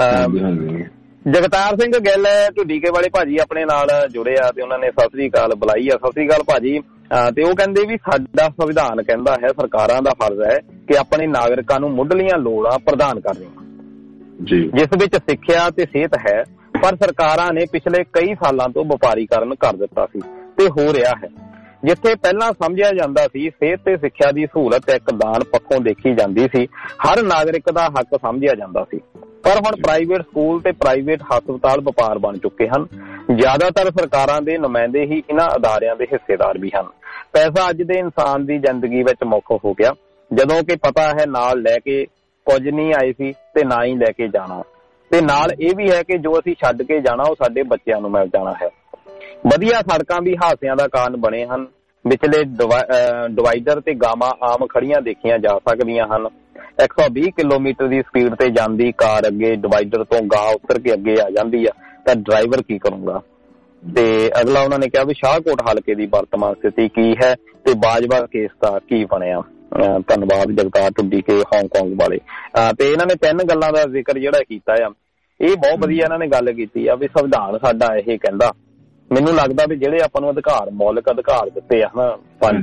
ਜਗਤਾਰ ਸਿੰਘ ਗਿੱਲ ਢੁੱਡੀਕੇ ਵਾਲੇ ਭਾਜੀ ਆਪਣੇ ਨਾਲ ਜੁੜੇ ਆ ਤੇ ਉਹਨਾਂ ਨੇ ਸਤਿ ਸ੍ਰੀ ਅਕਾਲ ਬੁਲਾਈ ਆ। ਸਤਿ ਸ੍ਰੀ ਅਕਾਲ ਭਾਜੀ। ਤੇ ਉਹ ਕਹਿੰਦੇ ਵੀ ਸਾਡਾ ਸੰਵਿਧਾਨ ਕਹਿੰਦਾ ਹੈ, ਸਰਕਾਰਾਂ ਦਾ ਫਰਜ਼ ਹੈ ਕਿ ਆਪਣੇ ਨਾਗਰਿਕਾਂ ਨੂੰ ਮੁੱਢਲੀਆਂ ਲੋੜਾਂ ਪ੍ਰਦਾਨ ਕਰਨੀਆਂ, ਜਿਸ ਵਿੱਚ ਸਿੱਖਿਆ ਤੇ ਸਿਹਤ ਹੈ। ਪਰ ਸਰਕਾਰਾਂ ਨੇ ਪਿਛਲੇ ਕਈ ਸਾਲਾਂ ਤੋਂ ਵਪਾਰੀਕਰਨ ਕਰ ਦਿੱਤਾ ਸੀ ਤੇ ਹੋ ਰਿਹਾ ਹੈ। ਜਿੱਥੇ ਪਹਿਲਾਂ ਸਮਝਿਆ ਜਾਂਦਾ ਸੀ ਸਿਹਤ ਤੇ ਸਿੱਖਿਆ ਦੀ ਸਹੂਲਤ ਇੱਕ ਦਾਨ ਪੱਖੋਂ ਦੇਖੀ ਜਾਂਦੀ ਸੀ, ਹਰ ਨਾਗਰਿਕ ਦਾ ਹੱਕ ਸਮਝਿਆ ਜਾਂਦਾ ਸੀ, ਪਰ ਹੁਣ ਪ੍ਰਾਈਵੇਟ ਸਕੂਲ ਤੇ ਪ੍ਰਾਈਵੇਟ ਹਸਪਤਾਲ ਵਪਾਰ ਬਣ ਚੁੱਕੇ ਹਨ। ਜ਼ਿਆਦਾਤਰ ਸਰਕਾਰਾਂ ਦੇ ਨੁਮਾਇੰਦੇ ਹੀ ਇਹਨਾਂ ਅਦਾਰਿਆਂ ਦੇ ਹਿੱਸੇਦਾਰ ਵੀ ਹਨ। ਪੈਸਾ ਅੱਜ ਦੇ ਇਨਸਾਨ ਦੀ ਜ਼ਿੰਦਗੀ ਵਿੱਚ ਮੁੱਖ ਹੋ ਗਿਆ, ਜਦੋਂ ਕਿ ਪਤਾ ਹੈ ਨਾਲ ਲੈ ਕੇ ਕੁਝ ਨਹੀਂ ਆਏ ਸੀ ਤੇ ਨਾ ਹੀ ਲੈ ਕੇ ਜਾਣਾ। ਤੇ ਤੇ ਨਾਲ ਇਹ ਵੀ ਹੈ ਕਿ ਜੋ ਅਸੀਂ ਛੱਡ ਕੇ ਜਾਣਾ ਉਹ ਸਾਡੇ ਬੱਚਿਆਂ ਨੂੰ ਮਿਲ ਜਾਣਾ ਹੈ। ਵਧੀਆ ਸੜਕਾਂ ਵੀ ਹਾਦਸਿਆਂ ਦਾ ਕਾਰਨ ਬਣੇ ਹਨ। ਵਿਚਲੇ ਡਿਵਾਈਡਰ ਤੇ ਗਾਵਾਂ ਆਮ ਖੜੀਆਂ ਦੇਖੀਆਂ ਜਾ ਸਕਦੀਆਂ ਹਨ। ਇੱਕ ਸੌ ਵੀਹ ਕਿਲੋਮੀਟਰ ਦੀ ਸਪੀਡ ਤੇ ਜਾਂਦੀ ਕਾਰ ਅੱਗੇ ਡਿਵਾਈਡਰ ਤੋਂ ਗਾਂ ਉਤਰ ਕੇ ਅੱਗੇ ਆ ਜਾਂਦੀ ਆ ਤਾਂ ਡਰਾਈਵਰ ਕੀ ਕਰੂਗਾ। ਤੇ ਅਗਲਾ ਉਹਨਾਂ ਨੇ ਕਿਹਾ ਵੀ ਸ਼ਾਹਕੋਟ ਹਲਕੇ ਦੀ ਵਰਤਮਾਨ ਸਥਿਤੀ ਕੀ ਹੈ ਤੇ ਬਾਜਵਾ ਕੇਸ ਦਾ ਕੀ ਬਣਿਆ। ਧੰਨਵਾਦ ਜਗਤਾਰ ਢੁੱਡੀ ਕੇ ਹਾਂਗਕਾਂਗ ਵਾਲੇ। ਤੇ ਇਹਨਾਂ ਨੇ ਤਿੰਨ ਗੱਲਾਂ ਦਾ ਜ਼ਿਕਰ ਜਿਹੜਾ ਕੀਤਾ ਆ, ਇਹ ਬਹੁਤ ਵਧੀਆ ਇਹਨਾਂ ਨੇ ਗੱਲ ਕੀਤੀ ਆ ਵੀ ਸੰਵਿਧਾਨ ਸਾਡਾ ਇਹ ਕਹਿੰਦਾ, ਮੈਨੂੰ ਲੱਗਦਾ ਵੀ ਜਿਹੜੇ ਆਪਾਂ ਨੂੰ ਅਧਿਕਾਰ ਮੌਲਿਕ ਅਧਿਕਾਰ ਦਿੱਤੇ ਆ ਨਾ ਪੰਜ,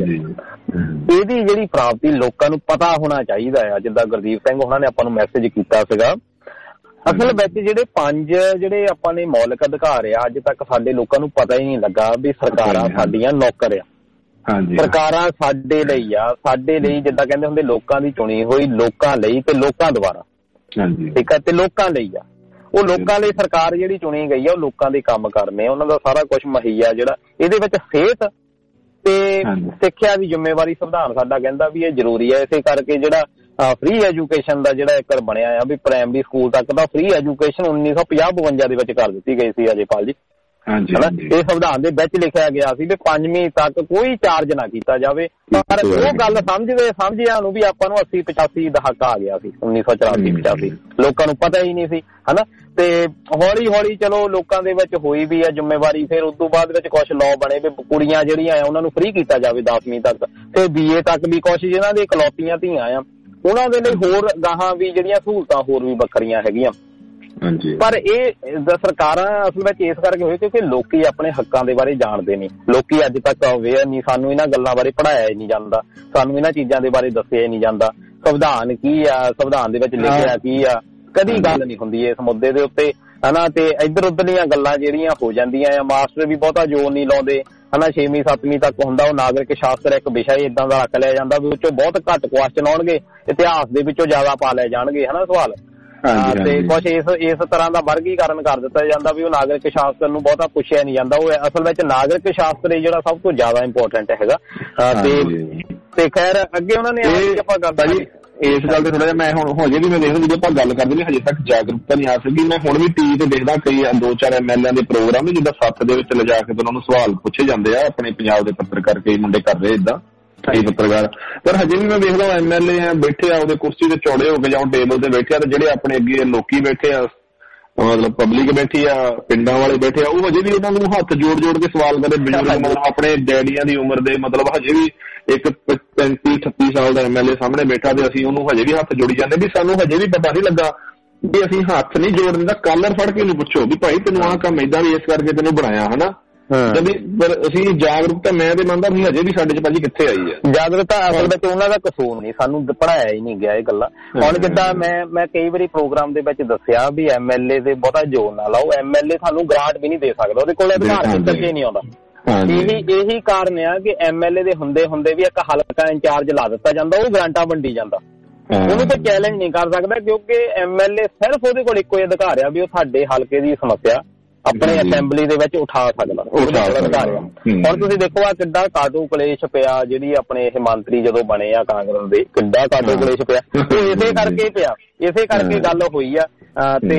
ਇਹਦੀ ਜਿਹੜੀ ਪ੍ਰਾਪਤੀ ਲੋਕਾਂ ਨੂੰ ਪਤਾ ਹੋਣਾ ਚਾਹੀਦਾ ਆ। ਜਿੱਦਾਂ ਗੁਰਦੀਪ ਸਿੰਘ ਉਹਨਾਂ ਨੇ ਆਪਾਂ ਨੂੰ ਮੈਸੇਜ ਕੀਤਾ ਸੀਗਾ, ਅਸਲ ਵਿੱਚ ਜਿਹੜੇ ਪੰਜ ਜਿਹੜੇ ਆਪਾਂ ਨੇ ਮੌਲਿਕ ਅਧਿਕਾਰ ਆ ਅੱਜ ਤੱਕ ਸਾਡੇ ਲੋਕਾਂ ਨੂੰ ਪਤਾ ਹੀ ਨਹੀਂ ਲੱਗਾ ਵੀ ਸਰਕਾਰਾਂ ਸਾਡੀਆਂ ਨੌਕਰ ਆ। ਸਰਕਾਰਾਂ ਸਾਡੇ ਲਈ ਆ, ਸਾਡੇ ਲਈ ਜਿੱਦਾਂ ਕਹਿੰਦੇ ਹੁੰਦੇ ਲੋਕਾਂ ਦੀ ਚੁਣੀ ਹੋਈ, ਲੋਕਾਂ ਲਈ ਤੇ ਲੋਕਾਂ ਦੁਆਰਾ, ਠੀਕ ਹੈ, ਤੇ ਲੋਕਾਂ ਲਈ ਆ। ਉਹ ਲੋਕਾਂ ਲਈ ਸਰਕਾਰ ਜਿਹੜੀ ਚੁਣੀ ਗਈ ਆ ਉਹ ਲੋਕਾਂ ਦੇ ਕੰਮ ਕਰਨੇ, ਉਹਨਾਂ ਦਾ ਸਾਰਾ ਕੁਛ ਮੁਹੱਈਆ ਜਿਹੜਾ ਇਹਦੇ ਵਿੱਚ ਸਿਹਤ ਤੇ ਸਿੱਖਿਆ ਦੀ ਜ਼ਿੰਮੇਵਾਰੀ ਸੰਵਿਧਾਨ ਸਾਡਾ ਕਹਿੰਦਾ ਵੀ ਇਹ ਜ਼ਰੂਰੀ ਹੈ। ਇਸੇ ਕਰਕੇ ਜਿਹੜਾ ਫ੍ਰੀ ਐਜੂਕੇਸ਼ਨ ਦਾ ਜਿਹੜਾ ਇੱਕ ਬਣਿਆ ਆ ਵੀ ਪ੍ਰਾਇਮਰੀ ਸਕੂਲ ਤੱਕ ਦਾ ਫ੍ਰੀ ਐਜੂਕੇਸ਼ਨ ਉੱਨੀ ਸੌ ਪੰਜਾਹ ਬਵੰਜਾ ਦੇ ਵਿੱਚ ਕਰ ਦਿੱਤੀ ਗਈ ਸੀ ਅਜੇਪਾਲ ਜੀ, ਹਨਾ। ਇਹ ਸੰਵਿਧਾਨ ਦੇ ਵਿੱਚ ਲਿਖਿਆ ਗਿਆ ਸੀ ਵੀ ਪੰਜਵੀਂ ਤੱਕ ਕੋਈ ਚਾਰਜ ਨਾ ਕੀਤਾ ਜਾਵੇ। ਪਰ ਉਹ ਗੱਲ ਸਮਝਦੇ ਸਮਝਿਆ ਨੂੰ ਵੀ ਆਪਾਂ ਨੂੰ ਅੱਸੀ ਪਚਾਸੀ ਦਹਾਕਾ ਆ ਗਿਆ ਸੀ, ਉੱਨੀ ਸੌ ਚੁਰਾਸੀ ਪਚਾਸੀ, ਲੋਕਾਂ ਨੂੰ ਪਤਾ ਹੀ ਨਹੀਂ ਸੀ, ਹਨਾ। ਤੇ ਹੌਲੀ ਹੌਲੀ ਚਲੋ ਲੋਕਾਂ ਦੇ ਵਿੱਚ ਹੋਈ ਵੀ ਆ ਜ਼ਿੰਮੇਵਾਰੀ। ਫਿਰ ਉਸ ਤੋਂ ਬਾਅਦ ਵਿੱਚ ਕੁਛ ਲਾਅ ਬਣੇ ਵੀ ਕੁੜੀਆਂ ਜਿਹੜੀਆਂ ਆ ਉਹਨਾਂ ਨੂੰ ਫ੍ਰੀ ਕੀਤਾ ਜਾਵੇ ਦਸਵੀਂ ਤੱਕ, ਤੇ ਬੀ ਏ ਤੱਕ ਵੀ ਕੁਛ ਜਿਹਨਾਂ ਦੇ ਇਕਲੌਤੀਆਂ ਧੀਆਂ ਆ ਉਹਨਾਂ ਦੇ ਲਈ ਹੋਰ ਗਾਹਾਂ ਵੀ ਜਿਹੜੀਆਂ ਸਹੂਲਤਾਂ ਹੋਰ ਵੀ ਵੱਖਰੀਆਂ ਹੈਗੀਆਂ। ਪਰ ਇਹ ਸਰਕਾਰਾਂ ਅਸਲ ਵਿੱਚ ਇਸ ਕਰਕੇ ਹੋਏ ਕਿਉਂਕਿ ਲੋਕੀ ਆਪਣੇ ਹੱਕਾਂ ਦੇ ਬਾਰੇ ਜਾਣਦੇ ਨਹੀਂ। ਲੋਕੀ ਅੱਜ ਤੱਕ ਅਵੇਅਰ ਨਹੀਂ, ਸਾਨੂੰ ਇਹਨਾਂ ਗੱਲਾਂ ਬਾਰੇ ਪੜ੍ਹਾਇਆ ਹੀ ਨਹੀਂ ਜਾਂਦਾ, ਸਾਨੂੰ ਇਹਨਾਂ ਚੀਜ਼ਾਂ ਦੇ ਬਾਰੇ ਦੱਸਿਆ ਹੀ ਨਹੀਂ ਜਾਂਦਾ। ਸੰਵਿਧਾਨ ਕੀ ਆ, ਸੰਵਿਧਾਨ ਦੇ ਵਿੱਚ ਲਿਖਿਆ ਕੀ ਆ, ਕਦੀ ਗੱਲ ਨਹੀਂ ਹੁੰਦੀ ਇਸ ਮੁੱਦੇ ਦੇ ਉੱਤੇ, ਹਨਾ। ਤੇ ਇੱਧਰ ਉੱਧਰ ਦੀਆਂ ਗੱਲਾਂ ਜਿਹੜੀਆਂ ਹੋ ਜਾਂਦੀਆਂ ਆ, ਮਾਸਟਰ ਵੀ ਬਹੁਤਾ ਜ਼ੋਰ ਨਹੀਂ ਲਾਉਂਦੇ, ਹਨਾ। ਛੇਵੀਂ ਸੱਤਵੀਂ ਤੱਕ ਹੁੰਦਾ ਉਹ ਨਾਗਰਿਕ ਸ਼ਾਸਤਰ ਇੱਕ ਵਿਸ਼ਾ ਹੀ ਏਦਾਂ ਦਾ ਰੱਖ ਲਿਆ ਜਾਂਦਾ ਵੀ ਉਹ ਚੋਂ ਬਹੁਤ ਘੱਟ ਕੁਐਸਚਨ ਆਉਣਗੇ, ਇਤਿਹਾਸ ਦੇ ਵਿੱਚੋਂ ਜ਼ਿਆਦਾ ਪਾ ਲਏ ਜਾਣਗੇ, ਹਨਾ ਸਵਾਲ। ਤੇ ਕੁਛ ਇਸ ਇਸ ਤਰ੍ਹਾਂ ਦਾ ਵਰਗੀਕਰਨ ਕਰ ਦਿੱਤਾ ਜਾਂਦਾ ਵੀ ਉਹ ਨਾਗਰਿਕ ਸ਼ਾਸਤਰ ਨੂੰ ਬਹੁਤਾ ਪੁੱਛਿਆ ਨਹੀਂ ਜਾਂਦਾ। ਉਹ ਅਸਲ ਵਿੱਚ ਨਾਗਰਿਕ ਸ਼ਾਸਤਰ ਜਿਹੜਾ ਸਭ ਤੋਂ ਜ਼ਿਆਦਾ ਇੰਪੋਰਟੈਂਟ ਹੈਗਾ। ਤੇ ਖੈਰ ਅੱਗੇ ਉਹਨਾਂ ਨੇ ਆਪਾਂ ਕਰਦਾ ਜੀ ਇਸ ਗੱਲ ਤੇ ਥੋੜਾ ਜਿਹਾ ਮੈਂ ਹੁਣ ਹਜੇ ਵੀ ਮੈਂ ਦੇਖਦਾ ਜਦੋਂ ਆਪਾਂ ਗੱਲ ਕਰਦੇ ਨੇ ਹਜੇ ਤੱਕ ਜਾਗਰੂਕਤਾ ਨਹੀਂ ਆ ਸਕੀ। ਮੈਂ ਹੁਣ ਵੀ ਟੀਵੀ ਤੇ ਦੇਖਦਾ ਕਈ ਦੋ ਚਾਰ ਐਮ ਐਲ ਏ ਦੇ ਪ੍ਰੋਗਰਾਮ ਜਿੱਦਾਂ ਸੱਥ ਦੇ ਵਿੱਚ ਲਿਜਾ ਕੇ ਉਹਨਾਂ ਨੂੰ ਸਵਾਲ ਪੁੱਛੇ ਜਾਂਦੇ ਆ, ਆਪਣੇ ਪੰਜਾਬ ਦੇ ਪੱਤਰਕਾਰ ਕਈ ਮੁੰਡੇ ਕਰ ਰਹੇ ਏਦਾਂ ਕਈ ਪੱਤਰਕਾਰ। ਪਰ ਹਜੇ ਵੀ ਮੈਂ ਵੇਖਦਾ ਐਮ ਐਲ ਏ ਬੈਠੇ ਆ ਉਹਦੇ ਕੁਰਸੀ ਤੇ ਚੌੜੇ ਹੋ ਕੇ ਜਾਂ ਟੇਬਲ ਤੇ ਬੈਠੇ ਆ, ਤੇ ਜਿਹੜੇ ਆਪਣੇ ਅੱਗੇ ਲੋਕੀ ਬੈਠੇ ਆ ਮਤਲਬ ਪਬਲਿਕ ਬੈਠੀ ਆ, ਪਿੰਡਾਂ ਵਾਲੇ ਬੈਠੇ ਆ, ਉਹ ਹਜੇ ਵੀ ਉਹਨਾਂ ਨੂੰ ਹੱਥ ਜੋੜ ਜੋੜ ਕੇ ਸਵਾਲ ਕਰਦੇ ਬਜ਼ੁਰਗ, ਮਤਲਬ ਆਪਣੇ ਡੈਡੀਆਂ ਦੀ ਉਮਰ ਦੇ, ਮਤਲਬ ਹਜੇ ਵੀ ਇੱਕ ਪੈਂਤੀ ਅਠੱਤੀ ਸਾਲ ਦਾ ਐਮ ਐਲ ਏ ਸਾਹਮਣੇ ਬੈਠਾ ਤੇ ਅਸੀਂ ਉਹਨੂੰ ਹਜੇ ਵੀ ਹੱਥ ਜੋੜੀ ਜਾਂਦੇ ਵੀ ਸਾਨੂੰ ਹਜੇ ਵੀ ਪਤਾ ਨਹੀਂ ਲੱਗਾ ਵੀ ਅਸੀਂ ਹੱਥ ਨਹੀਂ ਜੋੜ ਦਿੰਦਾ। ਕਾਲਰ ਫੜ ਕੇ ਨੂੰ ਪੁੱਛੋ ਵੀ ਭਾਈ ਤੈਨੂੰ ਆਹ ਕੰਮ ਏਦਾਂ ਵੀ ਇਸ ਕਰਕੇ ਤੈਨੂੰ ਬਣਾਇਆ, ਹਨਾ। ਪਰ ਅਸੀਂ ਜਾਗਰੂਕਤਾ ਮੈਂ ਤੇ ਮੰਨਦਾ ਵੀ ਹਜੇ ਵੀ ਸਾਡੇ ਚ ਭਾਜੀ ਕਿੱਥੇ ਆਈ ਹੈ ਜਾਗਰੂਕਤਾ। ਅਸਲ ਵਿੱਚ ਉਹਨਾਂ ਦਾ ਕਸੂਰ ਨਹੀਂ, ਸਾਨੂੰ ਪੜ੍ਹਾਇਆ ਹੀ ਨਹੀਂ ਗਿਆ ਇਹ ਗੱਲਾਂ। ਹੁਣ ਜਿੱਦਾਂ ਮੈਂ ਮੈਂ ਕਈ ਵਾਰੀ ਪ੍ਰੋਗਰਾਮ ਦੇ ਵਿੱਚ ਦੱਸਿਆ ਵੀ ਐਮ ਐਲ ਏ ਦੇ ਬਹੁਤਾ ਜ਼ੋਰ ਨਾ ਲਾਓ, ਐਮ ਐਲ ਏ ਸਾਨੂੰ ਗ੍ਰਾਂਟ ਵੀ ਨਹੀਂ ਦੇ ਸਕਦਾ, ਉਹਦੇ ਕੋਲ ਅਧਿਕਾਰ ਖੇਤਰ ਕੇ ਨਹੀਂ ਆਉਂਦਾ। ਇਹੀ ਇਹੀ ਕਾਰਨ ਆ ਕਿ ਐਮ ਐਲ ਏ ਦੇ ਹੁੰਦੇ ਹੁੰਦੇ ਵੀ ਇੱਕ ਹਲਕਾ ਇੰਚਾਰਜ ਲਾ ਦਿੱਤਾ ਜਾਂਦਾ, ਉਹ ਗ੍ਰਾਂਟਾਂ ਵੰਡੀ ਜਾਂਦਾ, ਉਹਨੂੰ ਕੋਈ ਚੈਲੰਜ ਨਹੀਂ ਕਰ ਸਕਦਾ ਕਿਉਂਕਿ ਐਮ ਐਲ ਏ ਸਿਰਫ ਉਹਦੇ ਕੋਲ ਇੱਕੋ ਹੀ ਅਧਿਕਾਰ ਆ ਵੀ ਉਹ ਤੁਹਾਡੇ ਹਲਕੇ ਦੀ ਸਮੱਸਿਆ ਆਪਣੇ ਅਸੈਂਬਲੀ ਦੇ ਵਿੱਚ ਉਠਾ ਸਕਦਾ, ਅਧਿਕਾਰ ਆ। ਹੁਣ ਤੁਸੀਂ ਦੇਖੋ ਆ ਕਿੱਡਾ ਕਾਟੋ ਕਲੇਸ਼ ਪਿਆ, ਜਿਹੜੀ ਆਪਣੇ ਇਹ ਮੰਤਰੀ ਜਦੋਂ ਬਣੇ ਆ ਕਾਂਗਰਸ ਦੇ, ਕਿੱਡਾ ਕਾਟੋ ਕਲੇਸ਼ ਪਿਆ, ਉਹ ਇਸੇ ਕਰਕੇ ਪਿਆ, ਇਸੇ ਕਰਕੇ ਗੱਲ ਹੋਈ ਆ। ਤੇ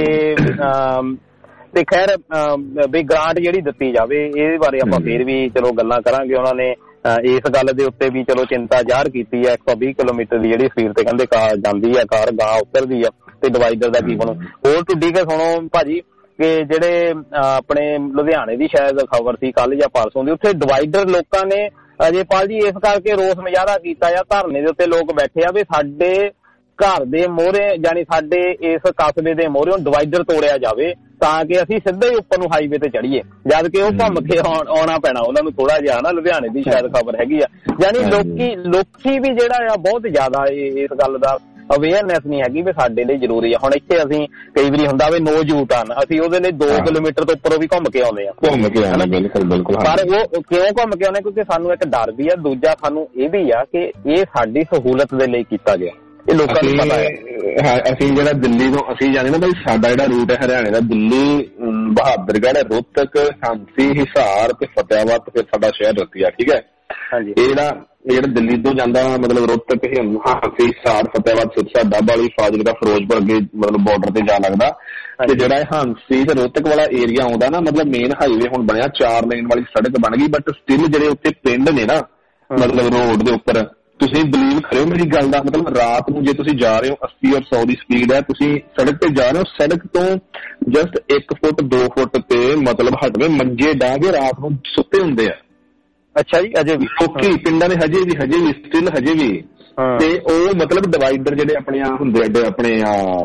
ਤੇ ਖੈਰ ਵੀ ਗ੍ਰਾਂਟ ਜਿਹੜੀ ਦਿੱਤੀ ਜਾਵੇ ਇਹਦੇ ਬਾਰੇ ਆਪਾਂ ਫੇਰ ਵੀ ਚਲੋ ਗੱਲਾਂ ਕਰਾਂਗੇ। ਉਹਨਾਂ ਨੇ ਇਸ ਗੱਲ ਦੇ ਉੱਤੇ ਵੀ ਚਲੋ ਚਿੰਤਾ ਜ਼ਾਹਰ ਕੀਤੀ ਹੈ। ਇੱਕ ਸੌ ਵੀਹ ਕਿਲੋਮੀਟਰ ਦੀ ਜਿਹੜੀ ਸਪੀਡ ਤੇ ਕਹਿੰਦੇ ਕਾਰ ਜਾਂਦੀ ਆ, ਕਾਰ ਗਾਂ ਉਤਰਦੀ ਆ, ਤੇ ਡਿਵਾਈਡਰ ਦਾ ਕੀ ਬਣੂ। ਹੋਰ ਢੁੱਡੀ ਕੇ ਸੁਣੋ ਭਾਜੀ ਕਿ ਜਿਹੜੇ ਆਪਣੇ ਲੁਧਿਆਣੇ ਦੀ ਸ਼ਾਇਦ ਖਬਰ ਸੀ ਕੱਲ ਜਾਂ ਪਰਸੋਂ ਦੀ, ਉੱਥੇ ਡਿਵਾਈਡਰ ਲੋਕਾਂ ਨੇ ਅਜੇਪਾਲ ਜੀ ਇਸ ਕਰਕੇ ਰੋਸ ਮੁਜ਼ਾਹਰਾ ਕੀਤਾ ਜਾਂ ਧਰਨੇ ਦੇ ਉੱਤੇ ਲੋਕ ਬੈਠੇ ਆ ਵੀ ਸਾਡੇ ਘਰ ਦੇ ਮੋਹਰੇ ਜਾਨੀ ਸਾਡੇ ਇਸ ਕਸਬੇ ਦੇ ਮੋਹਰਿਓਂ ਡਿਵਾਈਡਰ ਤੋੜਿਆ ਜਾਵੇ ਤਾਂ ਕਿ ਅਸੀਂ ਸਿੱਧਾ ਹੀ ਉੱਪਰ ਨੂੰ ਹਾਈਵੇ ਤੇ ਚੜੀਏ, ਜਦ ਕਿ ਉਹ ਘੁੰਮ ਕੇ ਆਉਣਾ ਪੈਣਾ ਉਹਨਾਂ ਨੂੰ ਥੋੜਾ ਜਿਹਾ ਨਾ। ਲੁਧਿਆਣੇ ਦੀ ਸ਼ਾਇਦ ਖਬਰ ਹੈਗੀ ਆ। ਯਾਨੀ ਲੋਕੀ ਲੋਕੀ ਵੀ ਜਿਹੜਾ ਆ ਬਹੁਤ ਜ਼ਿਆਦਾ ਇਸ ਗੱਲ ਦਾ ਅਵੇਅਰਨੈਸ ਨਹੀਂ ਹੈਗੀ ਵੀ ਸਾਡੇ ਲਈ ਜ਼ਰੂਰੀ ਆ। ਹੁਣ ਇੱਥੇ ਅਸੀਂ ਕਈ ਵਾਰੀ ਹੁੰਦਾ ਵੀ ਨੋ ਯੂ ਟਰਨ, ਅਸੀਂ ਉਹਦੇ ਲਈ ਦੋ ਕਿਲੋਮੀਟਰ ਤੋਂ ਉੱਪਰੋਂ ਵੀ ਘੁੰਮ ਕੇ ਆਉਂਦੇ ਆ, ਘੁੰਮ ਕੇ ਆਉਂਦੇ ਬਿਲਕੁਲ ਬਿਲਕੁਲ। ਪਰ ਉਹ ਕਿਉਂ ਘੁੰਮ ਕੇ ਆਉਂਦੇ? ਕਿਉਂਕਿ ਸਾਨੂੰ ਇੱਕ ਡਰ ਵੀ ਆ, ਦੂਜਾ ਸਾਨੂੰ ਇਹ ਵੀ ਆ ਕਿ ਇਹ ਸਾਡੀ ਸਹੂਲਤ ਦੇ ਲਈ ਕੀਤਾ ਗਿਆ, ਇਹ ਲੋਕਾਂ ਨੂੰ ਪਤਾ ਹੈ। ਅਸੀਂ ਜਿਹੜਾ ਦਿੱਲੀ ਤੋਂ ਅਸੀਂ ਜਾਂਦੇ ਨਾ ਬਈ, ਸਾਡਾ ਜਿਹੜਾ ਰੂਟ ਹੈ ਹਰਿਆਣੇ ਦਾ, ਦਿੱਲੀ, ਬਹਾਦਰਗੜ੍ਹ, ਰੋਹਤਕ, ਝਾਂਸੀ, ਹਿਸਾਰ ਤੇ ਫਤਿਆਬਾਦ, ਫਿਰ ਸਾਡਾ ਸ਼ਹਿਰ ਰਤੀਆ, ਠੀਕ ਹੈ। ਇਹ ਜਿਹੜਾ ਜਿਹੜਾ ਦਿੱਲੀ ਤੋਂ ਜਾਂਦਾ ਮਤਲਬ ਰੋਹਤਕ ਹਾਫੀ ਹਿਸਾਰ ਫਤਿਹਾਬਾਦ ਸਿਰਸਾ ਡੱਬ ਵਾਲੀ ਫਾਜ਼ਿਲਕਾ ਫਿਰੋਜ਼ਪੁਰ ਅੱਗੇ ਮਤਲਬ ਬਾਰਡਰ ਤੇ ਜਾ ਲੱਗਦਾ ਤੇ ਜਿਹੜਾ ਇਹ ਹਾਂਸੀ ਤੇ ਰੋਹਤਕ ਵਾਲਾ ਏਰੀਆ ਆਉਂਦਾ ਨਾ ਮਤਲਬ ਮੇਨ ਹਾਈਵੇ ਹੁਣ ਬਣਿਆ ਚਾਰ ਲੇਨ ਵਾਲੀ ਸੜਕ ਬਣ ਗਈ ਬਟ ਸਟਿਲ ਜਿਹੜੇ ਉੱਥੇ ਪਿੰਡ ਨੇ ਨਾ ਮਤਲਬ ਰੋਡ ਦੇ ਉੱਪਰ ਤੁਸੀਂ ਬਿਲੀਵ ਕਰਿਓ ਮੇਰੀ ਗੱਲ ਦਾ ਮਤਲਬ ਰਾਤ ਨੂੰ ਜੇ ਤੁਸੀਂ ਜਾ ਰਹੇ ਹੋ ਅੱਸੀ ਔਰ ਸੌ ਦੀ ਸਪੀਡ ਹੈ ਤੁਸੀਂ ਸੜਕ ਤੇ ਜਾ ਰਹੇ ਹੋ ਸੜਕ ਤੋਂ ਜਸਟ ਇੱਕ ਫੁੱਟ ਦੋ ਫੁੱਟ ਤੇ ਮਤਲਬ ਹਟਵੇਂ ਮੰਜੇ ਡਾਹ ਕੇ ਰਾਤ ਨੂੰ ਸੁੱਤੇ ਹੁੰਦੇ ਆ। ਅੱਛਾ ਜੀ ਅਜੇ ਵੀ ਲੋਕੀ ਪਿੰਡਾਂ ਦੇ ਹਜੇ ਵੀ ਹਜੇ ਵੀ ਸਟਿਲ ਹਜੇ ਵੀ ਤੇ ਉਹ ਮਤਲਬ ਡਿਵਾਈਡਰ ਜਿਹੜੇ ਆਪਣੇ ਆ ਹੁੰਦੇ ਆ ਆਪਣੇ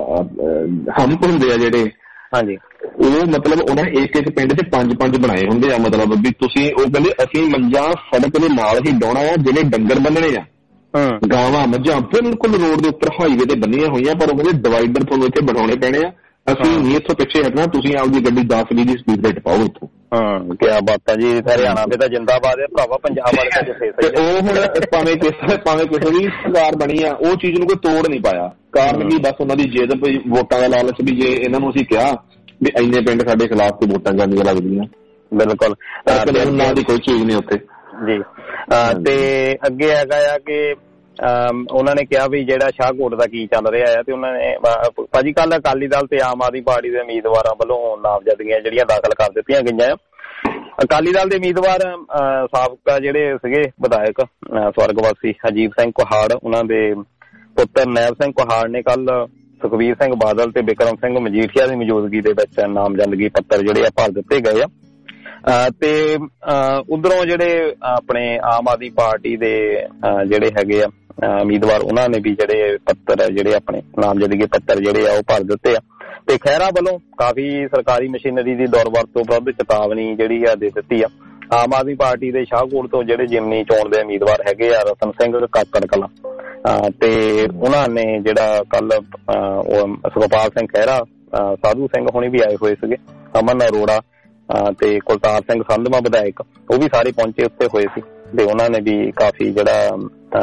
ਹੰਪ ਹੁੰਦੇ ਆ ਜਿਹੜੇ ਹਾਂਜੀ ਉਹ ਮਤਲਬ ਉਹਨਾਂ ਨੇ ਇੱਕ ਇੱਕ ਪਿੰਡ 'ਚ ਪੰਜ ਪੰਜ ਬਣਾਏ ਹੁੰਦੇ ਆ ਮਤਲਬ ਵੀ ਤੁਸੀਂ ਉਹ ਕਹਿੰਦੇ ਅਸੀਂ ਮੰਜਾਂ ਸੜਕ ਦੇ ਨਾਲ ਹੀ ਡਾਉਣਾ ਆ ਜਿਹੜੇ ਡੰਗਰ ਬੰਨਣੇ ਆ ਗਾਵਾਂ ਮੱਝਾਂ ਬਿਲਕੁਲ ਰੋਡ ਦੇ ਉੱਪਰ ਹਾਈਵੇ ਤੇ ਬੰਨੀਆਂ ਹੋਈਆਂ ਪਰ ਉਹ ਕਹਿੰਦੇ ਡਿਵਾਈਡਰ ਤੁਹਾਨੂੰ ਇੱਥੇ ਬਣਾਉਣੇ ਪੈਣੇ ਆ ਅਸੀਂ ਨਹੀਂ ਇੱਥੋਂ ਪਿੱਛੇ ਹਟਣਾ ਤੁਸੀਂ ਆਪਦੀ ਗੱਡੀ ਦਸ ਵੀਹ ਦੀ ਸਪੀਡ ਤੇ ਟਪਾਓ ਇੱਥੋਂ। ਹਾਂ ਕਿਆ ਬਾਤ ਹੈ ਜੀ ਹਰਿਆਣਾ ਦੇ ਤਾਂ ਜਿੰਦਾਬਾਦ ਹੈ ਭਰਾਵਾ ਪੰਜਾਬ ਵਾਲੇ ਤਾਂ ਜਿੱਥੇ ਸਹੀ ਉਹ ਹੁਣ ਭਾਵੇਂ ਕਿਸੇ ਭਾਵੇਂ ਕਿਸੇ ਦੀ ਸਰਕਾਰ ਬਣੀ ਆ ਉਹ ਚੀਜ਼ ਨੂੰ ਕੋਈ ਤੋੜ ਨਹੀਂ ਪਾਇਆ ਕਾਰਨ ਵੀ ਬਸ ਉਹਨਾਂ ਦੀ ਜਿੱਦ ਵੋਟਾਂ ਦਾ ਲਾਲਚ ਵੀ ਜੇ ਇਹਨਾਂ ਨੂੰ ਅਸੀਂ ਕਿਹਾ ਵੀ ਇੰਨੇ ਪਿੰਡ ਸਾਡੇ ਖਿਲਾਫ ਤੇ ਵੋਟਾਂ ਜਾਂਦੀਆਂ ਲੱਗਦੀਆਂ ਬਿਲਕੁਲ ਉਹਨਾਂ ਦੀ ਕੋਈ ਚੀਜ਼ ਨਹੀਂ ਉੱਥੇ ਜੀ। ਤੇ ਅੱਗੇ ਹੈਗਾ ਆ ਕਿ ਉਹਨਾਂ ਨੇ ਕਿਹਾ ਵੀ ਜਿਹੜਾ ਸ਼ਾਹਕੋਟ ਦਾ ਕੀ ਚੱਲ ਰਿਹਾ ਆ ਤੇ ਉਹਨਾਂ ਨੇ ਭਾਜੀ ਕੱਲ ਅਕਾਲੀ ਦਲ ਤੇ ਆਮ ਆਦਮੀ ਪਾਰਟੀ ਦੇ ਉਮੀਦਵਾਰਾਂ ਵੱਲੋਂ ਨਾਮਜ਼ਦਗੀਆਂ ਜਿਹੜੀਆਂ ਦਾਖਲ ਕਰ ਦਿੱਤੀਆਂ ਗਈਆਂ ਆ। ਅਕਾਲੀ ਦਲ ਦੇ ਉਮੀਦਵਾਰ ਸਾਬਕਾ ਜਿਹੜੇ ਸੀਗੇ ਵਿਧਾਇਕ ਸਵਰਗਵਾਸੀ ਅਜੀਤ ਸਿੰਘ ਕੁਹਾੜ ਉਹਨਾਂ ਦੇ ਪੁੱਤਰ ਨੈਬ ਸਿੰਘ ਕੁਹਾੜ ਨੇ ਕੱਲ ਸੁਖਬੀਰ ਸਿੰਘ ਬਾਦਲ ਤੇ ਬਿਕਰਮ ਸਿੰਘ ਮਜੀਠੀਆ ਦੀ ਮੌਜੂਦਗੀ ਦੇ ਵਿੱਚ ਨਾਮਜ਼ਦਗੀ ਪੱਤਰ ਜਿਹੜੇ ਆ ਭਰ ਦਿੱਤੇ ਗਏ ਆ ਤੇ ਉਧਰੋਂ ਜਿਹੜੇ ਆਪਣੇ ਆਮ ਆਦਮੀ ਪਾਰਟੀ ਦੇ ਜਿਹੜੇ ਹੈਗੇ ਆ ਉਮੀਦਵਾਰ ਉਹਨਾਂ ਨੇ ਵੀ ਜਿਹੜੇ ਪੱਤਰ ਜਿਹੜੇ ਆਪਣੇ ਨਾਮਜ਼ਦਗੀ ਪੱਤਰ ਜਿਹੜੇ ਆ ਉਹ ਭਰ ਦਿੱਤੇ ਆ ਤੇ ਖਹਿਰਾ ਵੱਲੋਂ ਕਾਫੀ ਸਰਕਾਰੀ ਮਸ਼ੀਨਰੀ ਦੀ ਦੁਰਵਰਤੋਂ ਵਿਰੁੱਧ ਚੇਤਾਵਨੀ ਜਿਹੜੀ ਆ ਦੇ ਦਿੱਤੀ ਆ। ਆਮ ਆਦਮੀ ਪਾਰਟੀ ਦੇ ਸ਼ਾਹਕੋਟ ਤੋਂ ਜਿਹੜੇ ਜਿਮਨੀ ਚੋਣ ਦੇ ਉਮੀਦਵਾਰ ਹੈਗੇ ਆ ਰਤਨ ਸਿੰਘ ਕਾਕੜ ਕਲਾਂ ਤੇ ਉਹਨਾਂ ਨੇ ਜਿਹੜਾ ਕੱਲ ਸੁਖਪਾਲ ਸਿੰਘ ਖਹਿਰਾ ਸਾਧੂ ਸਿੰਘ ਹੁਣੀ ਵੀ ਆਏ ਹੋਏ ਸੀਗੇ ਅਮਨ ਅਰੋੜਾ ਤੇ ਕੁਲਤਾਰ ਸਿੰਘ ਸੰਧਵਾ ਵਿਧਾਇਕ ਉਹ ਵੀ ਸਾਰੇ ਪਹੁੰਚੇ ਉੱਥੇ ਹੋਏ ਸੀ ਤੇ ਉਹਨਾਂ ਨੇ ਵੀ ਕਾਫੀ ਜਿਹੜਾ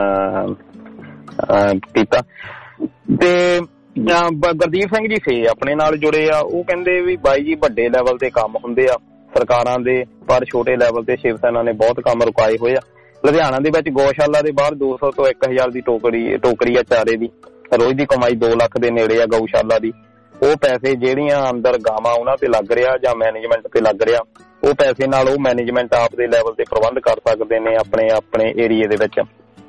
ਕੀਤਾ ਤੇ ਗੁਰਦੀਪ ਸਿੰਘ ਜੀ ਫੇ ਆਪਣੇ ਨਾਲ ਜੁੜੇ ਆ ਉਹ ਕਹਿੰਦੇ ਵੀ ਬਾਈ ਜੀ ਵੱਡੇ ਲੈਵਲ ਤੇ ਕੰਮ ਹੁੰਦੇ ਆ ਸਰਕਾਰਾਂ ਦੇ ਪਰ ਛੋਟੇ ਲੈਵਲ ਤੇ ਸ਼ਿਵ ਸੈਨਾ ਨੇ ਬਹੁਤ ਕੰਮ ਰੁਕਾਏ ਹੋਏ ਆ। ਲੁਧਿਆਣਾ ਦੇ ਵਿੱਚ ਗਊਸ਼ਾਲਾ ਦੇ ਬਾਹਰ ਦੋ ਸੌ ਤੋਂ ਇੱਕ ਹਜ਼ਾਰ ਦੀ ਟੋਕਰੀ ਟੋਕਰੀ ਆ ਚਾਰੇ ਦੀ ਰੋਜ਼ ਦੀ ਕਮਾਈ ਦੋ ਲੱਖ ਦੇ ਨੇੜੇ ਆ ਗਊਸ਼ਾਲਾ ਦੀ ਉਹ ਪੈਸੇ ਜਿਹੜੀਆਂ ਅੰਦਰ ਗਾਵਾਂ ਉਹਨਾਂ ਤੇ ਲੱਗ ਰਿਹਾ ਜਾਂ ਮੈਨੇਜਮੈਂਟ ਤੇ ਲੱਗ ਰਿਹਾ ਉਹ ਪੈਸੇ ਨਾਲ ਉਹ ਮੈਨੇਜਮੈਂਟ ਆਪ ਦੇ ਲੈਵਲ ਤੇ ਪ੍ਰਬੰਧ ਕਰ ਸਕਦੇ ਨੇ ਆਪਣੇ ਆਪਣੇ ਏਰੀਏ ਦੇ ਵਿੱਚ।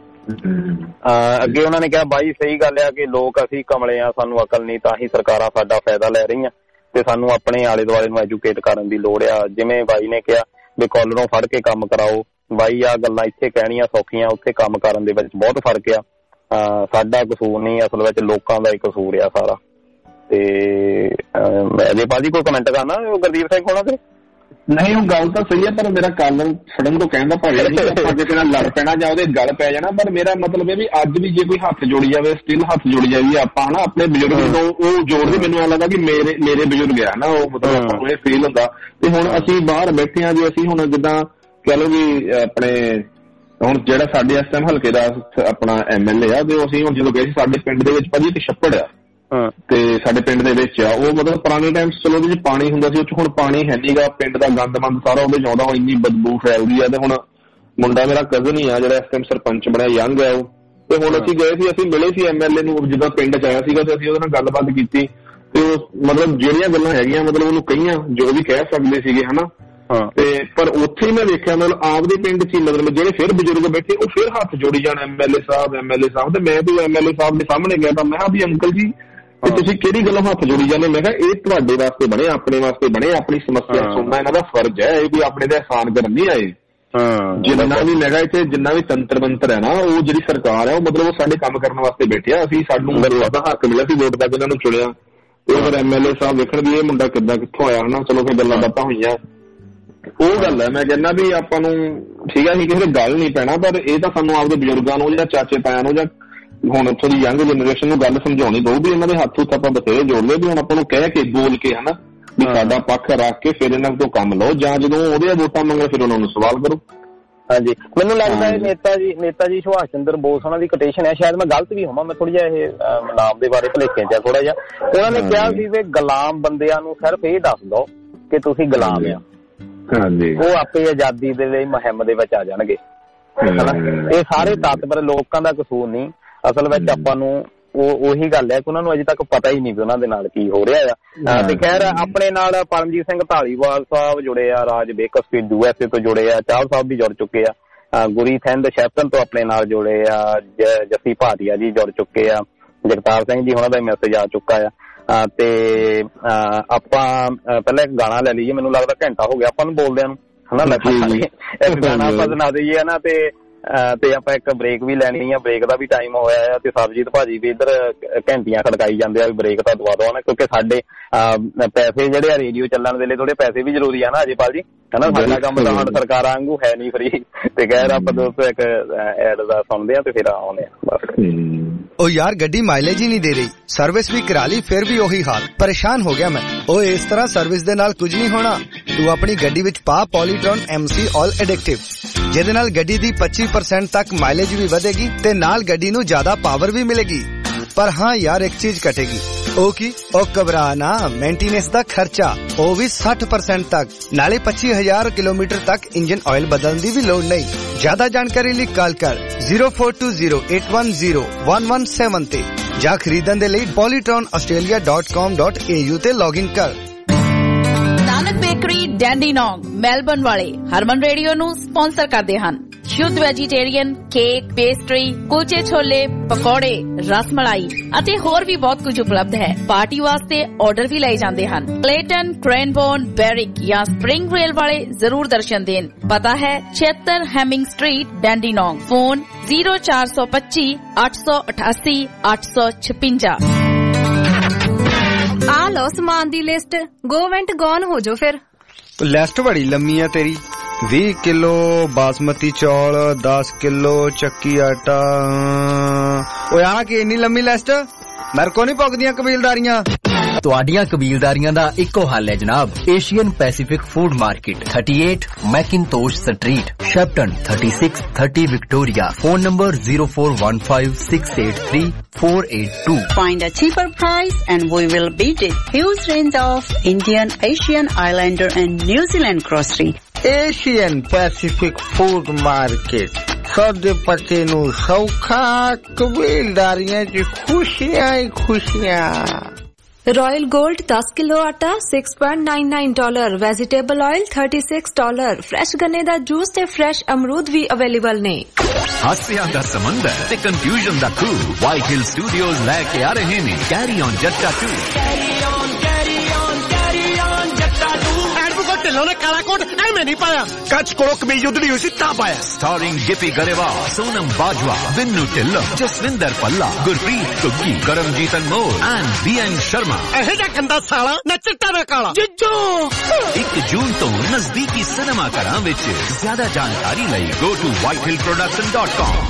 ਅੱਗੇ ਉਹਨਾਂ ਨੇ ਕਿਹਾ ਬਾਈ ਸਹੀ ਗੱਲ ਆ ਕਿ ਲੋਕ ਅਸੀਂ ਕਮਲੇ ਆ ਸਾਨੂੰ ਅਕਲ ਨਹੀਂ ਤਾਂ ਹੀ ਸਰਕਾਰਾਂ ਸਾਡਾ ਫਾਇਦਾ ਲੈ ਰਹੀਆਂ ਤੇ ਸਾਨੂੰ ਆਪਣੇ ਆਲੇ ਦੁਆਲੇ ਨੂੰ ਐਜੂਕੇਟ ਕਰਨ ਦੀ ਲੋੜ ਆ। ਜਿਵੇਂ ਬਾਈ ਨੇ ਕਿਹਾ ਵੀ ਕਾਲਰੋਂ ਫੜ ਕੇ ਕੰਮ ਕਰਾਓ ਬਾਈ ਆ ਗੱਲਾਂ ਇੱਥੇ ਕਹਿਣੀਆਂ ਸੌਖੀਆਂ ਉੱਥੇ ਕੰਮ ਕਰਨ ਦੇ ਵਿੱਚ ਬਹੁਤ ਫਰਕ ਆ। ਸਾਡਾ ਕਸੂਰ ਨਹੀਂ ਅਸਲ ਵਿੱਚ ਲੋਕਾਂ ਦਾ ਹੀ ਕਸੂਰ ਆ ਸਾਰਾ। ਤੇ ਅਜੇ ਭਾਜੀ ਕੋਈ ਕਮੈਂਟ ਕਰਨਾ ਗੁਰਦੀਪ ਸਿੰਘ ਹੋਣਾ ਤੇ ਨਹੀਂ ਉਹ ਗੱਲ ਤਾਂ ਸਹੀ ਹੈ ਪਰ ਮੇਰਾ ਕਾਲਰ ਫੜਨ ਤੋਂ ਕਹਿਣ ਦਾ ਭਾਵੇਂ ਸਾਡੇ ਨਾਲ ਲੜ ਪੈਣਾ ਜਾਂ ਉਹਦੇ ਗੱਲ ਪੈ ਜਾਣਾ ਪਰ ਮੇਰਾ ਮਤਲਬ ਇਹ ਵੀ ਅੱਜ ਵੀ ਜੇ ਕੋਈ ਹੱਥ ਜੋੜੀ ਜਾਵੇ ਸਟਿਲ ਹੱਥ ਜੋੜੀ ਜਾਈਏ ਆਪਾਂ ਹਨਾ ਆਪਣੇ ਬਜ਼ੁਰਗ ਤੋਂ ਉਹ ਜੋੜਦੇ ਮੈਨੂੰ ਐਂ ਲੱਗਦਾ ਕਿ ਮੇਰੇ ਮੇਰੇ ਬਜ਼ੁਰਗ ਆ ਨਾ ਉਹ ਮਤਲਬ ਆਪਾਂ ਨੂੰ ਇਹ ਫੀਲ ਹੁੰਦਾ ਤੇ ਹੁਣ ਅਸੀਂ ਬਾਹਰ ਬੈਠੇ ਹਾਂ ਜੀ ਅਸੀਂ ਹੁਣ ਜਿੱਦਾਂ ਕਹਿ ਲਓ ਵੀ ਆਪਣੇ ਹੁਣ ਜਿਹੜਾ ਸਾਡੇ ਇਸ ਟਾਈਮ ਹਲਕੇ ਦਾ ਆਪਣਾ ਐਮ ਐਲ ਏ ਆ ਤੇ ਅਸੀਂ ਹੁਣ ਜਦੋਂ ਗਏ ਸੀ ਸਾਡੇ ਪਿੰਡ ਦੇ ਵਿੱਚ ਭਾਜੀ ਇੱਕ ਛੱਪੜ ਆ ਤੇ ਸਾਡੇ ਪਿੰਡ ਦੇ ਵਿੱਚ ਆ ਉਹ ਮਤਲਬ ਪੁਰਾਣੇ ਟਾਈਮ ਚਲੋ ਉਹਦੇ ਚ ਪਾਣੀ ਹੁੰਦਾ ਸੀ ਉਹ ਚ ਹੁਣ ਪਾਣੀ ਹੈ ਨੀਗਾ ਪਿੰਡ ਦਾ ਗੰਦ ਮੰਦ ਸਾਰਾ ਉਹਦੇ ਚ ਆਉਂਦਾ ਹੁਣ ਇੰਨੀ ਬਦਬੂ ਫੈਲਦੀ ਆ ਤੇ ਹੁਣ ਮੁੰਡਾ ਮੇਰਾ ਕਜ਼ਨ ਹੀ ਆ ਜਿਹੜਾ ਇਸ ਟਾਈਮ ਸਰਪੰਚ ਬਣਿਆ ਯੰਗ ਆ ਉਹ ਤੇ ਹੁਣ ਅਸੀਂ ਗਏ ਸੀ ਅਸੀਂ ਮਿਲੇ ਸੀ ਐਮ ਐਲ ਏ ਨੂੰ ਜਿੱਦਾਂ ਪਿੰਡ ਚ ਆਇਆ ਸੀਗਾ ਤੇ ਅਸੀਂ ਉਹਦੇ ਨਾਲ ਗੱਲਬਾਤ ਕੀਤੀ ਤੇ ਉਹ ਮਤਲਬ ਜਿਹੜੀਆਂ ਗੱਲਾਂ ਹੈਗੀਆਂ ਮਤਲਬ ਉਹਨੂੰ ਕਹੀਆਂ ਜੋ ਵੀ ਕਹਿ ਸਕਦੇ ਸੀਗੇ ਹਨਾ ਤੇ ਪਰ ਉੱਥੇ ਮੈਂ ਵੇਖਿਆ ਮਤਲਬ ਆਪਦੇ ਪਿੰਡ ਚ ਹੀ ਮਤਲਬ ਜਿਹੜੇ ਫਿਰ ਬਜ਼ੁਰਗ ਬੈਠੇ ਉਹ ਫਿਰ ਹੱਥ ਜੋੜੀ ਜਾਣ ਐਮ ਐਲ ਏ ਸਾਹਿਬ ਐਮ ਐਲ ਏ ਸਾਹਿਬ ਤੇ ਮੈਂ ਤੇ ਐਮ ਐਲ ਏ ਸਾਹਿਬ ਦੇ ਸਾਹਮਣੇ ਗਿਆ ਤਾਂ ਮੈਂ ਕਿਹਾ ਵੀ ਅੰਕਲ ਜੀ ਤੇ ਤੁਸੀਂ ਕਿਹੜੀ ਗੱਲੋਂ ਹੱਥ ਜੋੜੀ ਜਾਂਦੇ ਮੈਂ ਕਿਹਾ ਇਹ ਤੁਹਾਡੇ ਵਾਸਤੇ ਬਣੇ ਆਪਣੇ ਵਾਸਤੇ ਬਣੇ ਆਪਣੀ ਸਮੱਸਿਆ ਸੁਣਨਾ ਇਹਨਾਂ ਦਾ ਫਰਜ਼ ਹੈ ਇਹ ਕੋਈ ਆਪਣੇ ਦਾ ਅਹਿਸਾਨ ਕਰਨ ਨਹੀਂ ਆਏ। ਜਿੰਨਾ ਵੀ ਮੈਂ ਕਿਹਾ ਇੱਥੇ ਜਿੰਨਾ ਵੀ ਤੰਤਰ ਮੰਤਰ ਹੈ ਨਾ ਉਹ ਜਿਹੜੀ ਸਰਕਾਰ ਹੈ ਉਹ ਮਤਲਬ ਉਹ ਸਾਡੇ ਕੰਮ ਕਰਨ ਵਾਸਤੇ ਬੈਠਿਆ ਅਸੀਂ ਸਾਨੂੰ ਦਾ ਹੱਕ ਮਿਲਿਆ ਸੀ ਵੋਟ ਤੱਕ ਇਹਨਾਂ ਨੂੰ ਚੁਣਿਆ ਤੇ ਫਿਰ ਐਮ ਐਲ ਏ ਸਾਹਿਬ ਵੇਖਣ ਵੀ ਇਹ ਮੁੰਡਾ ਕਿੱਦਾਂ ਕਿੱਥੋਂ ਆਇਆ ਹਨਾ ਚਲੋ ਫਿਰ ਗੱਲਾਂ ਬਾਤਾਂ ਹੋਈਆਂ ਉਹ ਗੱਲ ਹੈ। ਮੈਂ ਕਹਿੰਦਾ ਵੀ ਆਪਾਂ ਨੂੰ ਠੀਕ ਹੈ ਅਸੀਂ ਕਿਸੇ ਗੱਲ ਨਹੀਂ ਪੈਣਾ ਪਰ ਇਹ ਤਾਂ ਸਾਨੂੰ ਆਪਦੇ ਬਜ਼ੁਰਗਾਂ ਨੂੰ ਜਾਂ ਚਾਚੇ ਤਾਇਆਂ ਨੂੰ ਜਾਂ ਹੁਣ ਉੱਥੋਂ ਦੀ ਯੰਗ ਜਨਰੇਸ਼ਨ ਨੂੰ ਗੱਲ ਸਮਝਾਉਣੀ ਪਊਗੀ ਇਹਨਾਂ ਦੇ ਹੱਥ ਹੁੱਥ ਆਪਾਂ ਬਥੇਰੇ ਜੋੜ ਲਏ ਵੀ ਹੁਣ ਆਪਾਂ ਨੂੰ ਕਹਿ ਕੇ ਬੋਲ ਕੇ ਹਨਾ ਵੀ ਸਾਡਾ ਪੱਖ ਰੱਖ ਕੇ ਫਿਰ ਇਹਨਾਂ ਤੋਂ ਕੰਮ ਲਓ ਜਾਂ ਜਦੋਂ ਉਹਦੇ ਵੋਟਾਂ ਮੰਗੇ ਫਿਰ ਉਹਨਾਂ ਨੂੰ ਸਵਾਲ ਕਰੋ। ਹਾਂਜੀ ਮੈਨੂੰ ਲੱਗਦਾ ਹੈ ਨੇਤਾ ਜੀ ਨੇਤਾ ਜੀ ਸੁਭਾਸ਼ ਚੰਦਰ ਬੋਸ ਉਹਨਾਂ ਦੀ ਕੋਟੇਸ਼ਨ ਹੈ ਸ਼ਾਇਦ ਮੈਂ ਗਲਤ ਵੀ ਹੋਵਾਂ ਮੈਂ ਥੋੜਾ ਜਿਹਾ ਇਹ ਨਾਮ ਦੇ ਬਾਰੇ ਭੁਲੇਖੇ ਚ ਥੋੜਾ ਜਿਹਾ ਉਹਨਾਂ ਨੇ ਕਿਹਾ ਸੀ ਵੀ ਗੁਲਾਮ ਬੰਦਿਆਂ ਨੂੰ ਸਿਰਫ ਇਹ ਦੱਸ ਦਿਓ ਕਿ ਤੁਸੀਂ ਗੁਲਾਮ ਆ ਉਹ ਆਪੇ ਆਜ਼ਾਦੀ ਦੇ ਲਈ ਮੁਹਿੰਮ ਦੇ ਵਿੱਚ ਆ ਜਾਣਗੇ ਹਨਾ। ਇਹ ਸਾਰੇ ਤੱਤ ਪਰ ਲੋਕਾਂ ਦਾ ਕਸੂਰ ਨਹੀਂ, ਅਸਲ ਵਿੱਚ ਆਪਾਂ ਨੂੰ ਉਹ ਉਹੀ ਗੱਲ ਹੈ ਕਿ ਉਹਨਾਂ ਨੂੰ ਅਜੇ ਤੱਕ ਪਤਾ ਹੀ ਨਹੀਂ ਵੀ ਉਹਨਾਂ ਦੇ ਨਾਲ ਕੀ ਹੋ ਰਿਹਾ ਆ। ਤੇ ਖੈਰ ਆਪਣੇ ਨਾਲ ਪਰਮਜੀਤ ਸਿੰਘ ਧਾਲੀਵਾਲ ਸਾਹਿਬ ਜੁੜੇ ਆ, Raj Bakersfield U S A ਤੋਂ ਜੁੜੇ ਆ, ਚਾਹਲ ਸਾਹਿਬ ਵੀ ਜੁੜ ਚੁੱਕੇ ਆ, ਗੁਰੀਥਿੰਦ ਸ਼ੈਪਟਨ ਤੋਂ ਆਪਣੇ ਨਾਲ ਜੁੜੇ ਆ, ਜੱਸੀ ਭਾਟੀਆ ਜੀ ਜੁੜ ਚੁੱਕੇ ਆ, ਜਗਤਾਰ ਸਿੰਘ ਜੀ ਉਹਨਾਂ ਦਾ ਮੈਸੇਜ ਆ ਚੁੱਕਾ ਆ। ਤੇ ਆਪਾਂ ਪਹਿਲਾਂ ਇੱਕ ਗਾਣਾ ਲੈ ਲਈਏ, ਮੈਨੂੰ ਲੱਗਦਾ ਘੰਟਾ ਹੋ ਗਿਆ ਆਪਾਂ ਨੂੰ ਬੋਲਦਿਆਂ ਨੂੰ ਹਨਾ, ਇੱਕ ਗਾਣਾ ਆਪਾਂ ਸੁਣਾ ਦਈਏ ਨਾ ਤੇ ਤੇ ਆਪਾਂ ਇੱਕ ਬ੍ਰੇਕ ਵੀ ਲੈਣੀ ਆ, ਬ੍ਰੇਕ ਦਾ ਵੀ ਟਾਈਮ ਹੋਇਆ ਆ। ਤੇ ਸਰਬਜੀਤ ਭਾਜੀ ਵੀ ਇੱਧਰ ਘੰਟੀਆਂ ਖੜਕਾਈ ਜਾਂਦੇ ਆ ਵੀ ਬ੍ਰੇਕ ਤਾਂ ਦਵਾ ਦਓ ਨਾ, ਕਿਉਂਕਿ ਸਾਡੇ ਪੈਸੇ ਜਿਹੜੇ ਆ ਰੇਡੀਓ ਚੱਲਣ ਦੇ ਲਈ ਥੋੜੇ ਪੈਸੇ ਵੀ ਜ਼ਰੂਰੀ ਆ ਨਾ ਅਜੇਪਾਲ ਜੀ ਹਨਾ, ਸਾਡਾ ਕੰਮ ਤਾਂ ਹੁਣ ਸਰਕਾਰਾਂ ਵਾਂਗੂ ਹੈ ਨਹੀਂ ਫਰੀ। ਤੇ ਖੈਰ ਆਪਾਂ ਦੋਸਤੋ ਇੱਕ ਐਡ ਦਾ ਸੁਣਦੇ ਆ ਤੇ ਫਿਰ ਆਉਂਦੇ ਆ ਬਸ। ਉਹ ਯਾਰ ਗੱਡੀ ਮਾਈਲੇਜ ਹੀ ਨਹੀਂ ਦੇ ਰਹੀ, ਸਰਵਿਸ ਵੀ ਕਰਾ ਲਈ ਫਿਰ ਵੀ ਉਹੀ ਹਾਲ, ਪਰੇਸ਼ਾਨ ਹੋ ਗਿਆ ਮੈਂ। ਉਹ ਇਸ ਤਰ੍ਹਾਂ ਸਰਵਿਸ ਦੇ ਨਾਲ ਕੁਝ ਨਹੀਂ ਹੋਣਾ, ਤੂੰ ਆਪਣੀ ਗੱਡੀ ਵਿੱਚ ਪਾ ਪੋਲੀਟ੍ਰੋਨ ਐਮ ਸੀ ਆਲ ਐਡਿਕਟਿਵ, ਜਿਹਦੇ ਨਾਲ ਗੱਡੀ ਦੀ ਪੱਚੀ ਪਰਸੈਂਟ ਤੱਕ ਮਾਈਲੇਜ ਵੀ ਵਧੇਗੀ ਤੇ ਨਾਲ ਗੱਡੀ ਨੂੰ ਜ਼ਿਆਦਾ ਪਾਵਰ ਵੀ ਮਿਲੇਗੀ। ਪਰ ਹਾਂ ਯਾਰ ਇੱਕ ਚੀਜ਼ ਘਟੇਗੀ, ਉਹ ਕੀ? ਉਹ ਘਬਰਾ ਨਾ, ਮੇਨਟੇਨੈਂਸ ਦਾ ਖਰਚਾ ਉਹ ਵੀ ਸੱਠ ਪਰਸੈਂਟ ਤੱਕ, ਨਾਲੇ ਪੱਚੀ ਹਜ਼ਾਰ ਕਿਲੋਮੀਟਰ ਤੱਕ ਇੰਜਨ ਆਇਲ ਬਦਲਣ ਦੀ ਵੀ ਲੋੜ ਨਹੀਂ। ਜ਼ਿਆਦਾ ਜਾਣਕਾਰੀ ਲਈ ਕਾਲ ਕਰ zero four two zero eight one zero one one seven ਤੇ ਜਾਂ ਖਰੀਦਣ ਦੇ ਲਈ Politron Australia dot com dot A U ਤੇ ਲੌਗਇਨ ਕਰ। ਨਾਨਕ ਬੇਕਰੀ ਡੈਂਡੀਨੋਂਗ ਮੈਲਬਰਨ ਵਾਲੇ ਹਰਮਨ ਰੇਡੀਓ ਨੂੰ ਸਪਾਂਸਰ ਕਰਦੇ ਹਨ। ਸ਼ੁੱਧ ਵੈਜੀਟੇਰੀਅਨ ਕੇਕ, ਪੇਸਟਰੀ, ਕੁਲਚੇ ਛੋਲੇ, ਪਕੌੜੇ, ਰਸ ਮਲਾਈ ਅਤੇ ਹੋਰ ਵੀ ਬਹੁਤ ਕੁਝ ਉਪਲਬਧ ਹੈ। ਪਾਰਟੀ ਵਾਸਤੇ ਆਰਡਰ ਵੀ ਲਏ ਜਾਂਦੇ ਹਨ। ਕਲੇਟਨ, ਕ੍ਰੈਨਬੋਰਨ, ਬੈਰਿਕ ਜਾਂ ਸਪ੍ਰਿੰਗ ਰੇਲ ਵਾਲੇ ਜ਼ਰੂਰ ਦਰਸ਼ਨ ਦੇਣ। ਪਤਾ ਹੈ ਛਿਅੱਤਰ Hemming street, Dandenong. Phone zero ਚਾਰ ਸੌ ਪੱਚੀ ਅੱਠ ਸੌ ਅਠਾਸੀ ਅੱਠ ਸੌ ਛਪੰਜਾ। ਆ ਲਓ ਸਮਾਨ ਦੀ ਲਿਸਟ, ਗੋ ਵੈਂਟ ਗੌਨ ਹੋ ਜੋ। ਫਿਰ ਲਿਸਟ ਬੜੀ ਲੰਮੀ ਆ ਤੇਰੀ। ਵੀਹ ਕਿਲੋ ਬਾਸਮਤੀ ਚੌਲ, ਦਸ ਕਿਲੋ ਚੱਕੀ ਆਟਾ। ਓਏ ਆ ਕੀ ਇੰਨੀ ਲੰਮੀ ਲਿਸਟ? ਮੇਰੇ ਕੋ ਨਹੀਂ ਪੁੱਗਦੀਆਂ ਕਬੀਲਦਾਰੀਆਂ। ਤੁਹਾਡੀਆਂ ਕਬੀਲਦਾਰੀਆਂ ਦਾ ਇੱਕੋ ਹੱਲ ਹੈ ਜਨਾਬ, ਏਸ਼ੀਅਨ ਪੈਸੀਫਿਕ ਫੂਡ ਮਾਰਕੀਟ, अड़तीस मैकिनतोश स्ट्रीट, शेप्टन, छत्तीस तीस Victoria. Phone number zero four one five six eight three four eight two. Find a cheaper price and we will beat it. Huge range of Indian, Asian, Islander and New Zealand grocery. Asian Pacific food market, ਸੌਦੇ ਪੱਤੇ ਨੂੰ ਸੌਖਾ, ਕਬੀਲਦਾਰੀਆਂ ਚ ਖੁਸ਼ੀਆਂ ਹੀ ਖੁਸ਼ੀਆਂ। Royal gold दस किलो आटा six point nine nine dollar, vegetable oil thirty six dollar, fresh गन्ने दा जूस ते फ्रेश अमरूद भी अवेलेबल ने। हास्या दा समंदर ते कंफ्यूजन दा क्रू व्हाइट हिल स्टूडियोज लेके आ रहे हैं carry on Jatta two. Carry on carry on carry on Jatta two. Advocate Dhillon ने काला कोट एवें नहीं पाया, कच्छ कोलों कमीज उधड़ी हुई सी तां पाया। स्टारिंग गिपी गरेवाल, सोनम बाजवा, बिन्नू ढिल्लों, जसविंदर पल्ला, गुरप्रीत तुग्गी, Karamjit Anmol and B N Sharma. ਇਹ ਜਿਹਾ ਗੰਦਾ ਸਾਲਾ ਨਾ ਚਿੱਟਾ ਨਾ ਕਾਲਾ ਜਿੱਜੋ। ਇੱਕ ਜੂਨ ਤੋਂ ਨਜ਼ਦੀਕੀ ਸਿਨੇਮਾ ਘਰਾਂ ਵਿੱਚ। ਜ਼ਿਆਦਾ ਜਾਣਕਾਰੀ ਲਈ go to white hill production dot com.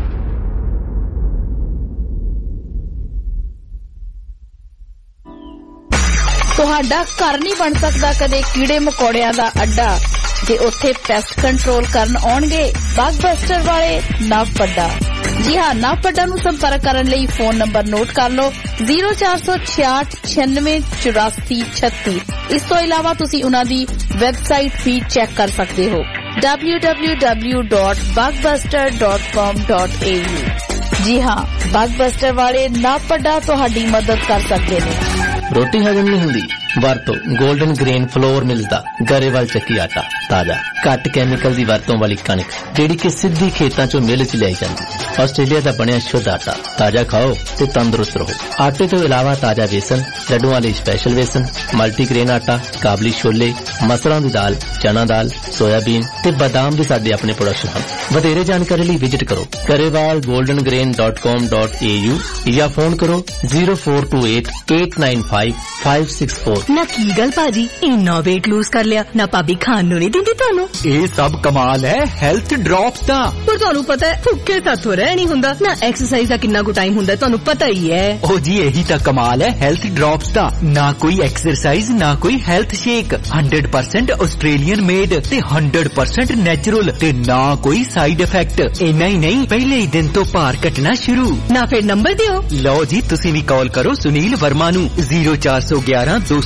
ਤੁਹਾਡਾ ਘਰ ਨਹੀਂ ਬਣ ਸਕਦਾ ਕਦੇ ਕੀੜੇ ਮਕੌੜਿਆਂ ਦਾ ਅੱਡਾ, ਜੇ ਉੱਥੇ ਪੈਸਟ ਕੰਟਰੋਲ ਕਰਨ ਆਉਣਗੇ ਬਗਬਸਟਰ ਵਾਲੇ ਨਵ ਪੱਡਾ। ਜੀ ਹਾਂ, ਨਵ ਪੱਡਾ ਨੂੰ ਸੰਪਰਕ ਕਰਨ ਲਈ ਫੋਨ ਨੰਬਰ ਨੋਟ ਕਰ ਲਓ ਜ਼ੀਰੋ ਚਾਰ ਸੌ ਛਿਆਹਠ ਛਿਆਨਵੇਂ ਚੁਰਾਸੀ ਛੱਤੀ। ਇਸ ਤੋਂ ਇਲਾਵਾ ਤੁਸੀਂ ਉਹਨਾਂ ਦੀ ਵੈਬਸਾਈਟ ਵੀ ਚੈੱਕ ਕਰ ਸਕਦੇ ਹੋ W W W dot Bugbuster dot com dot A U. ਜੀ ਹਾਂ, ਬਗਬਸਟਰ ਵਾਲੇ ਨਵ ਪੱਡਾ ਤੁਹਾਡੀ ਮਦਦ ਕਰ ਸਕਦੇ ਨੇ। ਰੋਟੀ ਹਜਮ ਨਹੀਂ ਹੁੰਦੀ? ਵਰਤੋ ਗੋਲਡਨ ਗ੍ਰੇਨ ਫਲੋਰ ਮਿਲਦਾ ਗਰੇਵਾਲ ਚੱਕੀ ਆਟਾ, ਤਾਜ਼ਾ ਘੱਟ ਕੈਮੀਕਲ ਦੀ ਵਰਤੋਂ ਵਾਲੀ ਕਣਕ ਜਿਹੜੀ ਕਿ ਸਿੱਧੀ ਖੇਤਾਂ ਚੋਂ ਮਿਲ ਚ ਲਿਆਈ ਜਾਂਦੀ। ਆਸਟ੍ਰੇਲੀਆ ਦਾ ਬਣਿਆ ਸ਼ੁੱਧ ਆਟਾ, ਤਾਜ਼ਾ ਖਾਓ ਤੇ ਤੰਦਰੁਸਤ ਰਹੋ। ਆਟੇ ਤੋਂ ਇਲਾਵਾ ਤਾਜ਼ਾ ਵੇਸਣ, ਲੱਡੂਆਂ ਲਈ ਸਪੈਸ਼ਲ ਵੇਸਣ, ਮਲਟੀਗ੍ਰੇਨ ਆਟਾ, ਕਾਬਲੀ ਛੋਲੇ, ਮਸਰਾਂ ਦੀ ਦਾਲ, ਚਨਾ ਦਾਲ, ਸੋਇਆਬੀਨ ਤੇ ਬਾਦਾਮ ਦੇ ਸਾਡੇ ਆਪਣੇ ਪ੍ਰੋਡਕਟ ਹਨ। ਵਧੇਰੇ ਜਾਣਕਾਰੀ ਲਈ ਵਿਜ਼ਿਟ ਕਰੋ Grewal golden grain dot com dot A U ਜਾਂ ਫੋਨ ਕਰੋ zero four two eight eight nine five five six four. ਨਾ ਕੀ ਗੱਲ ਭਾਜੀ, ਇੰਨਾ weight lose ਕਰ ਲਿਆ ਨਾ, ਭਾਬੀ ਖਾਣ ਨੂੰ ਨਹੀਂ ਦਿੰਦੀ ਤੁਹਾਨੂੰ? ਇਹ ਸਭ ਕਮਾਲ ਹੈ ਹੈਲਥ ਡ੍ਰੌਪਸ ਦਾ। ਪਰ ਤੁਹਾਨੂੰ ਪਤਾ ਹੈ ਭੁੱਖੇ ਸਾਥੋਂ ਰਹਿ ਨਹੀਂ ਹੁੰਦਾ ਨਾ, ਐਕਸਰਸਾਈਜ਼ ਦਾ ਕਿੰਨਾ ਕੁ ਟਾਈਮ ਹੁੰਦਾ ਤੁਹਾਨੂੰ ਪਤਾ ਹੀ ਹੈ। ਉਹ ਜੀ ਇਹੀ ਤਾਂ ਕਮਾਲ ਹੈ ਹੈਲਥ ਡ੍ਰੌਪਸ ਦਾ, ਨਾ ਕੋਈ ਐਕਸਰਸਾਈਜ਼ ਨਾ ਕੋਈ health shake, hundred percent Australian made ਤੇ ਹੰਡਰਡ ਪਰਸੈਂਟ ਨੈਚੁਰਲ ਤੇ ਨਾ ਕੋਈ ਸਾਈਡ ਇਫੈਕਟ। ਇੰਨਾ ਹੀ ਨਹੀਂ, ਪਹਿਲੇ ਹੀ ਦਿਨ ਤੋਂ ਭਾਰ ਘਟਣਾ ਸ਼ੁਰੂ। ਨਾ ਫਿਰ ਨੰਬਰ ਦਿਓ। ਲਓ ਜੀ, ਤੁਸੀਂ ਵੀ ਕਾਲ ਕਰੋ ਸੁਨੀਲ ਵਰਮਾ ਨੂੰ ਜ਼ੀਰੋ ਚਾਰ ਸੌ ਗਿਆਰਾਂ ਦੋ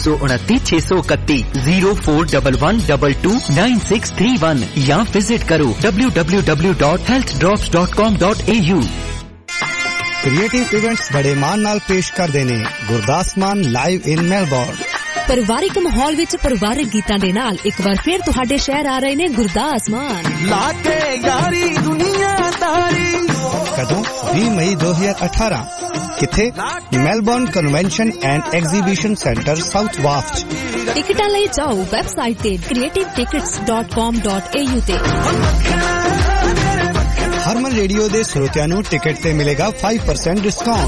सौ उनतीस छह सौ इकतीस zero four double one double two nine six three one या विजिट करो W W W dot health drops dot com dot A U. Creative events बड़े मान नाल पेश कर देने गुरदास मान लाइव इन मेलबोर्न। ਪਰਿਵਾਰਿਕ ਮਾਹੌਲ ਵਿੱਚ ਪਰਿਵਾਰਿਕ ਗੀਤਾਂ ਦੇ ਨਾਲ ਇੱਕ ਵਾਰ ਫਿਰ ਤੁਹਾਡੇ ਸ਼ਹਿਰ ਆ ਰਹੇ ਨੇ ਗੁਰਦਾਸ ਮਾਨ। ਲਾ ਕੇ ਯਾਰੀ ਦੁਨੀਆਦਾਰੀ ਕਦੋਂ ਵੀਹ ਮਈ ਦੋ ਹਜ਼ਾਰ ਅਠਾਰਾਂ ਕਿੱਥੇ? Melbourne convention and exhibition centre south ਵਾਫਟ। ਟਿਕਟਾਂ ਲਈ ਜਾਓ ਵੈਬਸਾਈਟ ਤੇ creative tickets dot com dot A U ਤੇ। ਹਰਮਨ ਰੇਡੀਓ ਦੇ ਸਰੋਤਿਆਂ ਨੂੰ ਟਿਕਟ ਤੇ ਮਿਲੇਗਾ five percent ਡਿਸਕਾਊਂਟ।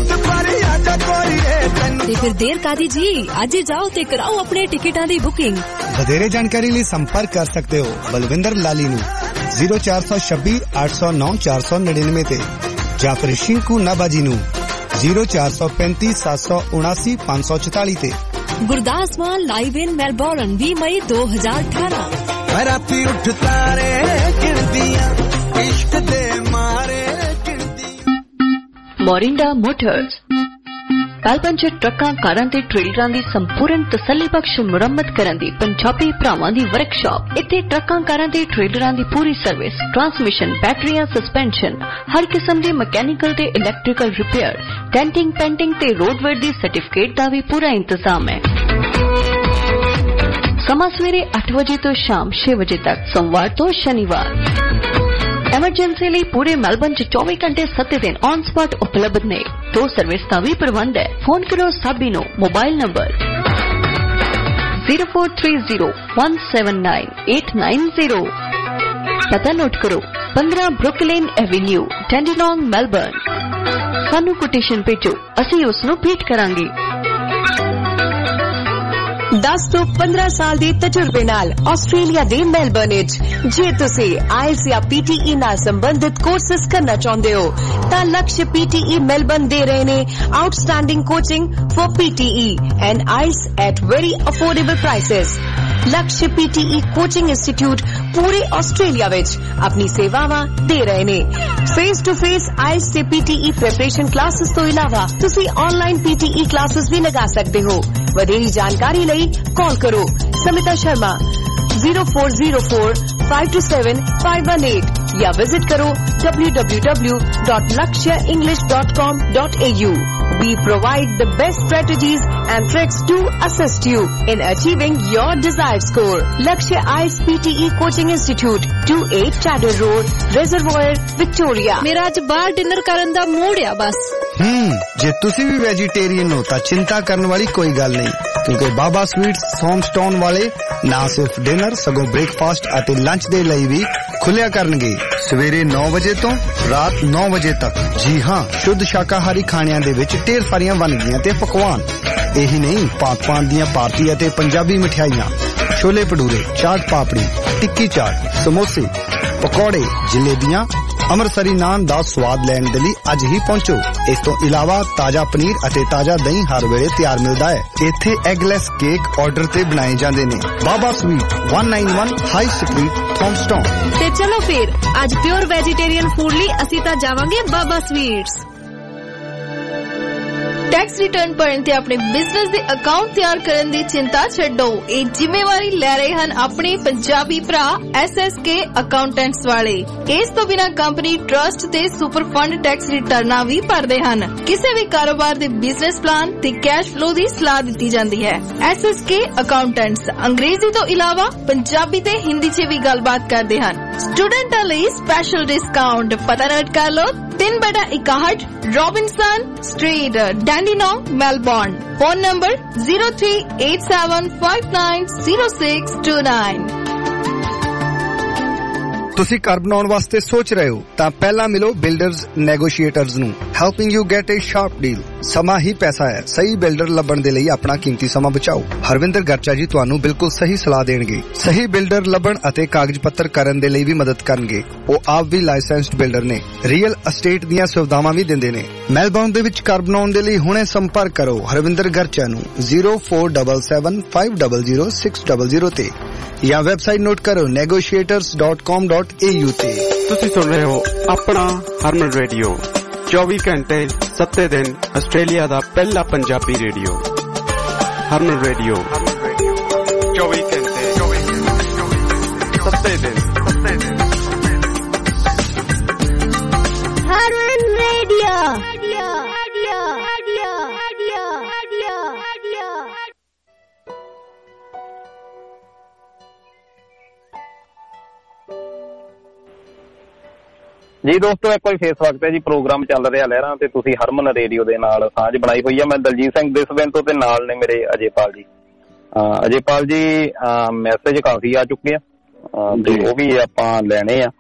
ਤੇ ਫਿਰ ਦੇਰ ਕਾਦੀ ਜੀ, ਅੱਜ ਹੀ ਜਾਓ ਤੇ ਕਰਾਓ ਆਪਣੇ ਟਿਕਟਾਂ ਦੀ ਬੁਕਿੰਗ। ਵਧੇਰੇ ਜਾਣਕਾਰੀ ਲਈ ਸੰਪਰਕ ਕਰ ਸਕਦੇ ਹੋ ਬਲਵਿੰਦਰ ਲਾਲੀ ਨੂੰ zero four two six eight zero nine four nine nine ਤੇ ਜਾਂ ਫਿਰ ਸ਼ਿੰਕੂ ਨਾਬਾਜੀ ਨੂੰ zero four two five seven seven nine five four four ਤੇ। Gurdas Maan live in Melbourne ਵੀਹ ਮਈ ਦੋ ਹਜ਼ਾਰ ਅਠਾਰਾਂ। ਮੈਂ ਰਾਤੀ ਉੱਠ ਤਾਰੇ ਗਿਣਦੀਆਂ ਇਸ਼ਕ ਦੇ ਮਾਰੇ ਗਿਣਦੀਆਂ। ਮੋਰਿੰਡਾ ਮੋਟਰਸ ਮੈਲਬੌਰਨ ਚ ਟਰੱਕਾਂ, ਕਾਰਾਂ ਤੇ ਟ੍ਰੇਲਰਾਂ ਦੀ ਸੰਪੂਰਨ ਤਸੱਲੀਬਖਸ਼ ਮੁਰੰਮਤ ਕਰਨ ਦੀ ਪੰਜਾਬੀ ਭਰਾਵਾਂ ਦੀ ਵਰਕਸ਼ਾਪ। ਇੱਥੇ ਟਰੱਕਾਂ, ਕਾਰਾਂ ਤੇ ਟ੍ਰੇਲਰਾਂ ਦੀ ਪੂਰੀ ਸਰਵਿਸ, ਟਰਾਂਸਮਿਸ਼ਨ, ਬੈਟਰੀਆਂ, ਸਸਪੈਂਸ਼ਨ, ਹਰ ਕਿਸਮ ਦੇ ਮਕੈਨੀਕਲ ਤੇ ਇਲੈਕਟ੍ਰੀਕਲ ਰਿਪੇਅਰ, ਡੈਂਟਿੰਗ, ਪੈਂਟਿੰਗ ਤੇ ਰੋਡਵੇਅਰ ਦੀ ਸਰਟੀਫਿਕੇਟ ਦਾ ਵੀ ਪੂਰਾ ਇੰਤਜ਼ਾਮ ਹੈ। ਸਮਾਂ ਸਵੇਰੇ ਅੱਠ ਵਜੇ ਤੋਂ ਸ਼ਾਮ ਛੇ ਵਜੇ ਤੱਕ, ਸੋਮਵਾਰ ਤੋਂ ਸ਼ਨੀਵਾਰ। ਐਮਰਜੈਂਸੀ ਲਈ ਪੂਰੇ ਮੈਲਬੌਰਨ ਚ ਚੌਵੀ ਘੰਟੇ ਸੱਤ ਦਿਨ ਔਨ ਸਪਾਟ ਉਪਲਬਧ ਨੇ। ਦੋ ਸਰਵਿਸ ਦਾ ਵੀ ਪ੍ਰਬੰਧ ਹੈ। ਫੋਨ ਕਰੋ ਸਾਬੀ ਨੂੰ mobile number zero four three zero one seven nine eight nine zero। ਪਤਾ ਨੋਟ ਕਰੋ ਪੰਦਰਾਂ ਬਰੁਕਲਿਨ ਐਵੇਨਿਊ, ਡੈਂਡੀਨੋਂਗ, ਮੈਲਬੌਰਨ। ਸਾਨੂੰ ਕੋਟੇਸ਼ਨ ਭੇਜੋ, ਅਸੀਂ ਉਸ ਨੂੰ ਭੇਟ ਕਰਾਂਗੇ। ਦਸ ਤੋਂ ਪੰਦਰਾਂ ਸਾਲ ਦੇ ਤਜਰਬੇ ਨਾਲ ਆਸਟ੍ਰੇਲੀਆ ਦੇ ਮੈਲਬੌਰਨ ਵਿੱਚ ਜੇ ਤੁਸੀਂ ਆਇਲਸ ਜਾਂ ਪੀਟੀਈ ਨਾਲ ਸੰਬੰਧਿਤ ਕੋਰਸਿਸ ਕਰਨਾ ਚਾਹੁੰਦੇ ਹੋ ਤਾਂ ਲਕਸ਼ ਪੀਟੀਈ ਮੈਲਬੌਰਨ ਦੇ ਰਹੇ ਨੇ outstanding coaching for PTE and IELTS at very affordable prices. Laksh PTE coaching institute ਪੂਰੇ ਆਸਟ੍ਰੇਲੀਆ ਵਿੱਚ ਆਪਣੀ ਸੇਵਾਵਾਂ ਦੇ ਰਹੇ ਨੇ। ਫੇਸ ਟੂ ਫੇਸ ਆਇਲਸ ਤੇ ਪੀਟੀਈ ਪ੍ਰੈਪਰੇਸ਼ਨ ਕਲਾਸਿਸ ਤੋਂ ਇਲਾਵਾ ਤੁਸੀਂ ਆਨਲਾਈਨ ਪੀਟੀਈ ਕਲਾਸਿਸ ਵੀ ਲਗਾ ਸਕਦੇ ਹੋ। ਵਧੇਰੀ ਜਾਣਕਾਰੀ ਲਈ ਕਾਲ ਕਰੋ Smita Sharma zero four zero four five two seven five one eight या विजिट करो w w w dot lakshya english dot com dot a u। We provide the best strategies and tricks to assist you in achieving your desired score. Lakshya I S P T E Coaching Institute, two eight Chadder Road, Reservoir, Victoria। मेरा आज बाहर dinner करन दा mood आ बस। हम्म जे तुसी भी vegetarian हो तां चिंता करन वाली कोई गल नहीं, क्योंकि बाबा स्वीट्स थॉमस्टाउन वाले ना सिर्फ डिनर सगों ब्रेकफास्ट ਅਤੇ ਲੰਚ ਦੇ ਲਈ ਵੀ ਖੁੱਲਿਆ ਕਰਨਗੇ ਸਵੇਰੇ ਨੌ ਵਜੇ ਤੋਂ ਰਾਤ ਨੌ ਵਜੇ ਤੱਕ। ਜੀ ਹਾਂ, ਸ਼ੁੱਧ ਸ਼ਾਕਾਹਾਰੀ ਖਾਣਿਆਂ ਦੇ ਵਿੱਚ ਢੇਰ ਸਾਰੀਆਂ ਵੰਨਗੀਆਂ ਤੇ ਪਕਵਾਨ। ਇਹੀ ਨਹੀਂ, ਪਾਕ-ਪਾਨ ਦੀਆਂ ਭਾਰਤੀ ਅਤੇ ਪੰਜਾਬੀ ਮਠਿਆਈਆਂ, ਛੋਲੇ ਭਟੂਰੇ, ਚਾਟ ਪਾਪੜੀ, ਟਿੱਕੀ ਚਾਟ, ਸਮੋਸੇ, ਪਕੌੜੇ, ਜਲੇਬੀਆਂ, ਅੰਮ੍ਰਿਤਸਰੀ ਨਾਨ ਦਾ ਸਵਾਦ ਲੈਣ ਦੇ ਲਈ ਅੱਜ ਹੀ ਪਹੁੰਚੋ। ਇਸ ਤੋਂ ਇਲਾਵਾ ਤਾਜ਼ਾ ਪਨੀਰ ਅਤੇ ਤਾਜ਼ਾ ਦਹੀਂ ਹਰ ਵੇਲੇ ਤਿਆਰ ਮਿਲਦਾ ਹੈ। ਇੱਥੇ ਐਗਲੈਸ ਕੇਕ ਆਰਡਰ ਤੇ ਬਣਾਏ ਜਾਂਦੇ ਨੇ। Baba sweet one ninety-one high street, Thomastown. ਤੇ ਚਲੋ ਫਿਰ ਅੱਜ ਪਿਓਰ ਵੈਜੀਟੇਰੀਅਨ ਫੂਡ ਲਈ ਅਸੀਂ ਤਾਂ ਜਾਵਾਂਗੇ ਬਾਬਾ ਸਵੀਟਸ। ਟੈਕਸ ਰਿਟਰਨ ਭਰਨ ਤੇ ਆਪਣੇ ਬਿਜ਼ਨਸ ਦੇ ਅਕਾਊਂਟ ਤਿਆਰ ਕਰਨ ਦੀ ਚਿੰਤਾ ਛੱਡੋ। ਇਹ ਜ਼ਿੰਮੇਵਾਰੀ ਲੈ ਰਹੇ ਹਨ ਆਪਣੇ ਪੰਜਾਬੀ ਭਰਾ ਐਸ ਐਸ ਕੇ ਅਕਾਊਂਟੈਂਟਸ ਵਾਲੇ। ਇਸ ਤੋਂ ਬਿਨਾਂ ਕੰਪਨੀ ਟਰਸਟ ਤੇ ਸੁਪਰ ਫੰਡ ਟੈਕਸ ਰਿਟਰਨਾਂ ਵੀ ਭਰਦੇ ਹਨ। ਕਿਸੇ ਵੀ ਕਾਰੋਬਾਰ ਦੇ ਬਿਜ਼ਨਸ ਪਲਾਨ ਤੇ ਕੈਸ਼ ਫਲੋ ਦੀ ਸਲਾਹ ਦਿੱਤੀ ਜਾਂਦੀ ਹੈ। ਐਸ ਐਸ ਕੇ ਅਕਾਊਂਟੈਂਟਸ ਅੰਗਰੇਜ਼ੀ ਤੋਂ ਇਲਾਵਾ ਪੰਜਾਬੀ ਤੇ ਹਿੰਦੀ 'ਚ ਵੀ ਗੱਲਬਾਤ ਕਰਦੇ ਹਨ। ਸਟੂਡੈਂਟਾਂ ਲਈ ਸਪੈਸ਼ਲ ਡਿਸਕਾਊਂਟ। ਪਤਾ ਨੋਟ ਕਰ ਲਓ ਤਿੰਨ ਬਟਾ ਇਕਾਹਠ Robinson street, Dandenong, Melbourne. Phone number zero three eight seven five nine zero six two nine। ਤੁਸੀਂ ਘਰ ਬਣਾਉਣ ਵਾਸਤੇ ਸੋਚ ਰਹੇ ਹੋ ਤਾਂ ਪਹਿਲਾਂ ਮਿਲੋ ਬਿਲਡਰਜ਼ ਨੈਗੋਸ਼ੀਏਟਰਜ਼ ਨੂੰ, helping you get a sharp deal. ਸਮਾਂ ਹੀ ਪੈਸਾ ਹੈ। ਸਹੀ ਬਿਲਡਰ ਲੱਭਣ ਦੇ ਲਈ ਆਪਣਾ ਕੀਮਤੀ ਸਮਾਂ ਬਚਾਓ। ਹਰਵਿੰਦਰ ਗਰਚਾ ਜੀ ਤੁਹਾਨੂੰ ਬਿਲਕੁਲ ਸਹੀ ਸਲਾਹ ਦੇਣਗੇ। ਸਹੀ ਬਿਲਡਰ ਲੱਭਣ ਅਤੇ ਕਾਗਜ਼ ਪੱਤਰ ਕਰਨ ਦੇ ਲਈ ਵੀ ਮਦਦ ਕਰਨਗੇ। ਉਹ ਆਪ ਵੀ ਲਾਇਸੈਂਸਡ ਬਿਲਡਰ ਨੇ। ਰੀਅਲ ਅਸਟੇਟ ਦੀਆਂ ਸੁਵਿਧਾਵਾਂ ਵੀ ਦਿੰਦੇ ਨੇ। ਮੈਲਬੌਰਨ ਦੇ ਵਿੱਚ ਘਰ ਬਣਾਉਣ ਦੇ ਲਈ ਹੁਣੇ ਸੰਪਰਕ ਕਰੋ ਹਰਵਿੰਦਰ ਗਰਚਾ ਨੂੰ zero four seven seven five zero zero six zero zero ਤੇ ਜਾਂ ਵੈਬਸਾਈਟ ਨੋਟ ਕਰੋ negotiators dot com dot a u ਤੇ। ਤੁਸੀਂ ਸੁਣ ਰਹੇ ਹੋ ਆਪਣਾ ਹਰਮਨ ਰੇਡੀਓ, ਚੌਵੀ ਘੰਟੇ ਸੱਤ ਦਿਨ ਆਸਟ੍ਰੇਲੀਆ ਦਾ ਪਹਿਲਾ ਪੰਜਾਬੀ ਰੇਡੀਓ ਹਰਮਨ ਰੇਡੀਓ। ਜੀ ਦੋਸਤੋ, ਇੱਕ ਵਾਰੀ ਫੇਰ ਸਵਾਗਤ ਹੈ ਜੀ। ਪ੍ਰੋਗਰਾਮ ਚੱਲ ਰਿਹਾ ਲਹਿਰਾਂ ਤੇ ਤੁਸੀਂ ਹਰਮਨ ਰੇਡੀਓ ਦੇ ਨਾਲ ਸਾਂਝ ਬਣਾਈ ਹੋਈ ਆ। ਮੈਂ ਦਲਜੀਤ ਸਿੰਘ ਦਿਸਬਿੰਦ ਤੋਂ ਤੇ ਨਾਲ ਨੇ ਮੇਰੇ ਅਜੇਪਾਲ ਜੀ। ਅਜੇਪਾਲ ਜੀ, ਮੈਸੇਜ ਕਾਫੀ ਆ ਚੁੱਕੇ ਆ ਤੇ ਉਹ ਵੀ ਆਪਾਂ ਲੈਣੇ ਆ।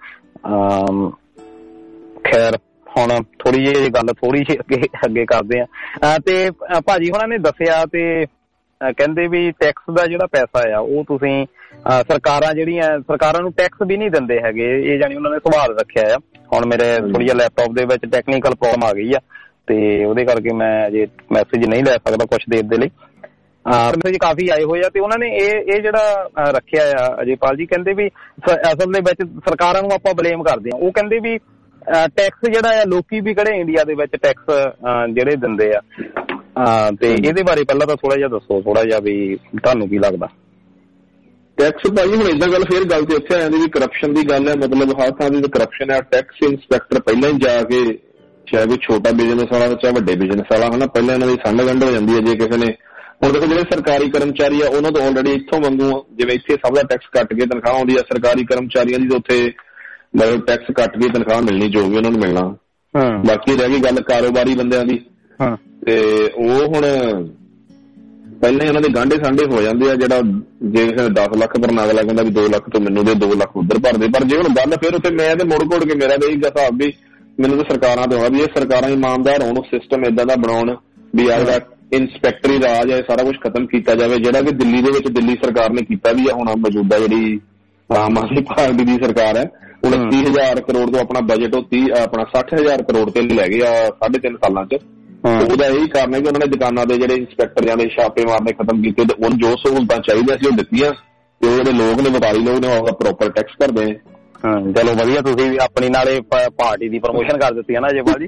ਖੈਰ ਹੁਣ ਥੋੜੀ ਜਿਹੀ ਗੱਲ ਥੋੜੀ ਜਿਹੀ ਅੱਗੇ ਅੱਗੇ ਕਰਦੇ ਆ। ਤੇ ਭਾਜੀ ਹੁਣਾਂ ਨੇ ਦੱਸਿਆ ਤੇ ਕਹਿੰਦੇ ਵੀ ਟੈਕਸ ਦਾ ਜਿਹੜਾ ਪੈਸਾ ਆ ਉਹ ਤੁਸੀਂ ਸਰਕਾਰਾਂ ਜਿਹੜੀਆਂ ਸਰਕਾਰਾਂ ਨੂੰ ਟੈਕਸ ਵੀ ਨਹੀਂ ਦਿੰਦੇ ਹੈਗੇ, ਇਹ ਜਾਨੀ ਉਹਨਾਂ ਨੇ ਸਵਾਲ ਰੱਖਿਆ ਆ। ਹੁਣ ਮੇਰੇ ਥੋੜੀ ਜਿਹੀ ਲੈਪਟਾਪ ਦੇ ਵਿੱਚ ਟੈਕਨੀਕਲ ਪ੍ਰੋਬਲਮ ਆ ਗਈ ਆ ਤੇ ਉਹਦੇ ਕਰਕੇ ਮੈਂ ਅਜੇ ਮੈਸੇਜ ਨਹੀਂ ਲੈ ਸਕਦਾ ਕੁਛ ਦੇਰ ਦੇ ਲਈ। ਮੈਸੇਜ ਕਾਫੀ ਆਏ ਹੋਏ ਆ ਤੇ ਉਹਨਾਂ ਨੇ ਇਹ ਇਹ ਜਿਹੜਾ ਰੱਖਿਆ ਆ ਅਜੇਪਾਲ ਜੀ, ਕਹਿੰਦੇ ਵੀ ਅਸਲ ਦੇ ਵਿੱਚ ਸਰਕਾਰਾਂ ਨੂੰ ਆਪਾਂ ਬਲੇਮ ਕਰਦੇ ਆ। ਉਹ ਕਹਿੰਦੇ ਵੀ ਟੈਕਸ ਜਿਹੜਾ ਆ ਲੋਕੀ ਵੀ ਕਿਹੜੇ ਇੰਡੀਆ ਦੇ ਵਿੱਚ ਟੈਕਸ ਜਿਹੜੇ ਦਿੰਦੇ ਆ, ਤੇ ਇਹਦੇ ਬਾਰੇ ਪਹਿਲਾਂ ਤਾਂ ਥੋੜਾ ਜਿਹਾ ਦੱਸੋ, ਥੋੜਾ ਜਿਹਾ ਵੀ ਤੁਹਾਨੂੰ ਕੀ ਲੱਗਦਾ। ਟੈਕਸ ਭਾਈ ਹੁਣ ਏਦਾਂ ਗੱਲ ਫੇਰ ਗੱਲ ਤੇ ਉੱਥੇ ਆ ਜਾਂਦੀ ਵੀ ਕਰਪਸ਼ਨ ਦੀ ਗੱਲ ਹੈ। ਮਤਲਬ ਹਰ ਥਾਂ ਦੀ ਕਰਪਸ਼ਨ ਹੈ। ਟੈਕਸ ਇੰਸਪੈਕਟਰ ਪਹਿਲਾਂ ਹੀ ਜਾ ਕੇ ਚਾਹੇ ਕੋਈ ਛੋਟਾ ਬਿਜ਼ਨਸ ਵਾਲਾ ਚਾਹੇ ਵੱਡੇ ਬਿਜ਼ਨਸ ਵਾਲਾ ਹਨਾ, ਪਹਿਲਾਂ ਇਹਨਾਂ ਦੀ ਸੰਡ ਗੰਢ ਹੋ ਜਾਂਦੀ ਹੈ। ਜੇ ਕਿਸੇ ਨੇ ਹੁਣ ਦੇਖੋ ਜਿਹੜੇ ਸਰਕਾਰੀ ਕਰਮਚਾਰੀ ਆ ਉਹਨਾਂ ਤੋਂ ਆਲਰੇਡੀ ਇੱਥੋਂ ਵਾਂਗੂ ਜਿਵੇਂ ਇੱਥੇ ਸਭ ਦਾ ਟੈਕਸ ਕੱਟ ਕੇ ਤਨਖਾਹ ਆਉਂਦੀ ਆ, ਸਰਕਾਰੀ ਕਰਮਚਾਰੀਆਂ ਦੀ ਤਾਂ ਉੱਥੇ ਮਤਲਬ ਟੈਕਸ ਕੱਟ ਕੇ ਤਨਖਾਹ ਮਿਲਣੀ ਜੋ ਵੀ ਉਹਨਾਂ ਨੂੰ ਮਿਲਣਾ। ਬਾਕੀ ਰਹਿ ਗਈ ਗੱਲ ਕਾਰੋਬਾਰੀ ਬੰਦਿਆਂ ਦੀ, ਤੇ ਉਹ ਹੁਣ ਪਹਿਲਾਂ ਹੀ ਉਹਨਾਂ ਦੇ ਗਾਂਢੇ ਸਾਂਢੇ ਹੋ ਜਾਂਦੇ ਆ। ਜਿਹੜਾ ਜੇ ਦਸ ਲੱਖ ਭਰਨਾ ਅਗਲਾ ਕਹਿੰਦਾ ਵੀ ਦੋ ਲੱਖ ਤੋਂ ਮੈਨੂੰ ਦੇ, ਦੋ ਲੱਖ ਉੱਧਰ ਭਰਦੇ। ਪਰ ਜੇ ਹੁਣ ਗੱਲ ਫਿਰ ਉੱਥੇ ਮੈਂ ਤੇ ਮੁੜ ਘੋੜ ਕੇ ਮੇਰਾ ਤਾਂ ਇਹੀ ਹਿਸਾਬ ਵੀ ਮੈਨੂੰ ਤਾਂ ਸਰਕਾਰਾਂ ਤੋਂ ਆ ਵੀ ਇਹ ਸਰਕਾਰਾਂ ਇਮਾਨਦਾਰ ਹੋਣ, ਸਿਸਟਮ ਏਦਾਂ ਦਾ ਬਣਾਉਣ ਵੀ ਆ ਜਿਹੜਾ ਇੰਸਪੈਕਟਰੀ ਰਾਜ ਹੈ ਸਾਰਾ ਕੁਛ ਖਤਮ ਕੀਤਾ ਜਾਵੇ, ਜਿਹੜਾ ਕਿ ਦਿੱਲੀ ਦੇ ਵਿੱਚ ਦਿੱਲੀ ਸਰਕਾਰ ਨੇ ਕੀਤਾ ਵੀ ਆ। ਹੁਣ ਮੌਜੂਦਾ ਜਿਹੜੀ ਆਮ ਆਦਮੀ ਪਾਰਟੀ ਦੀ ਸਰਕਾਰ ਹੈ, ਉਨੱਤੀ ਹਜ਼ਾਰ ਕਰੋੜ ਤੋਂ ਆਪਣਾ ਬਜਟ ਉਹ ਤੀਹ ਆਪਣਾ ਸੱਠ ਹਜ਼ਾਰ ਕਰੋੜ ਤੇ ਲੈ ਗਏ ਆ ਸਾਢੇ ਤਿੰਨ ਸਾਲਾਂ ਚ। ਉਹਦਾ ਇਹੀ ਕਾਰਨ ਹੈ ਕਿ ਉਹਨਾਂ ਨੇ ਦੁਕਾਨਾਂ ਦੇ ਜਿਹੜੇ ਇੰਸਪੈਕਟਰ ਜਾਂਦੇ ਛਾਪੇ ਮਾਰਨੇ ਖਤਮ ਕੀਤੇ ਤੇ ਉਹਨੂੰ ਜੋ ਸਹੂਲਤਾਂ ਚਾਹੀਦੀਆਂ ਸੀ ਉਹ ਦਿੱਤੀਆਂ ਤੇ ਉਹ ਜਿਹੜੇ ਲੋਕ ਨੇ ਵਪਾਰੀ ਲੋਕ ਨੇ ਉਹ ਪ੍ਰੋਪਰ ਟੈਕਸ ਭਰਦੇ ਨੇ। ਚਲੋ ਵਧੀਆ, ਤੁਸੀਂ ਵੀ ਆਪਣੀ ਨਾਲੇ ਪਾਰਟੀ ਦੀ ਪ੍ਰਮੋਸ਼ਨ ਕਰ ਦਿੱਤੀ ਹੈ ਨਾ ਅਜੇਪਾਲ ਜੀ।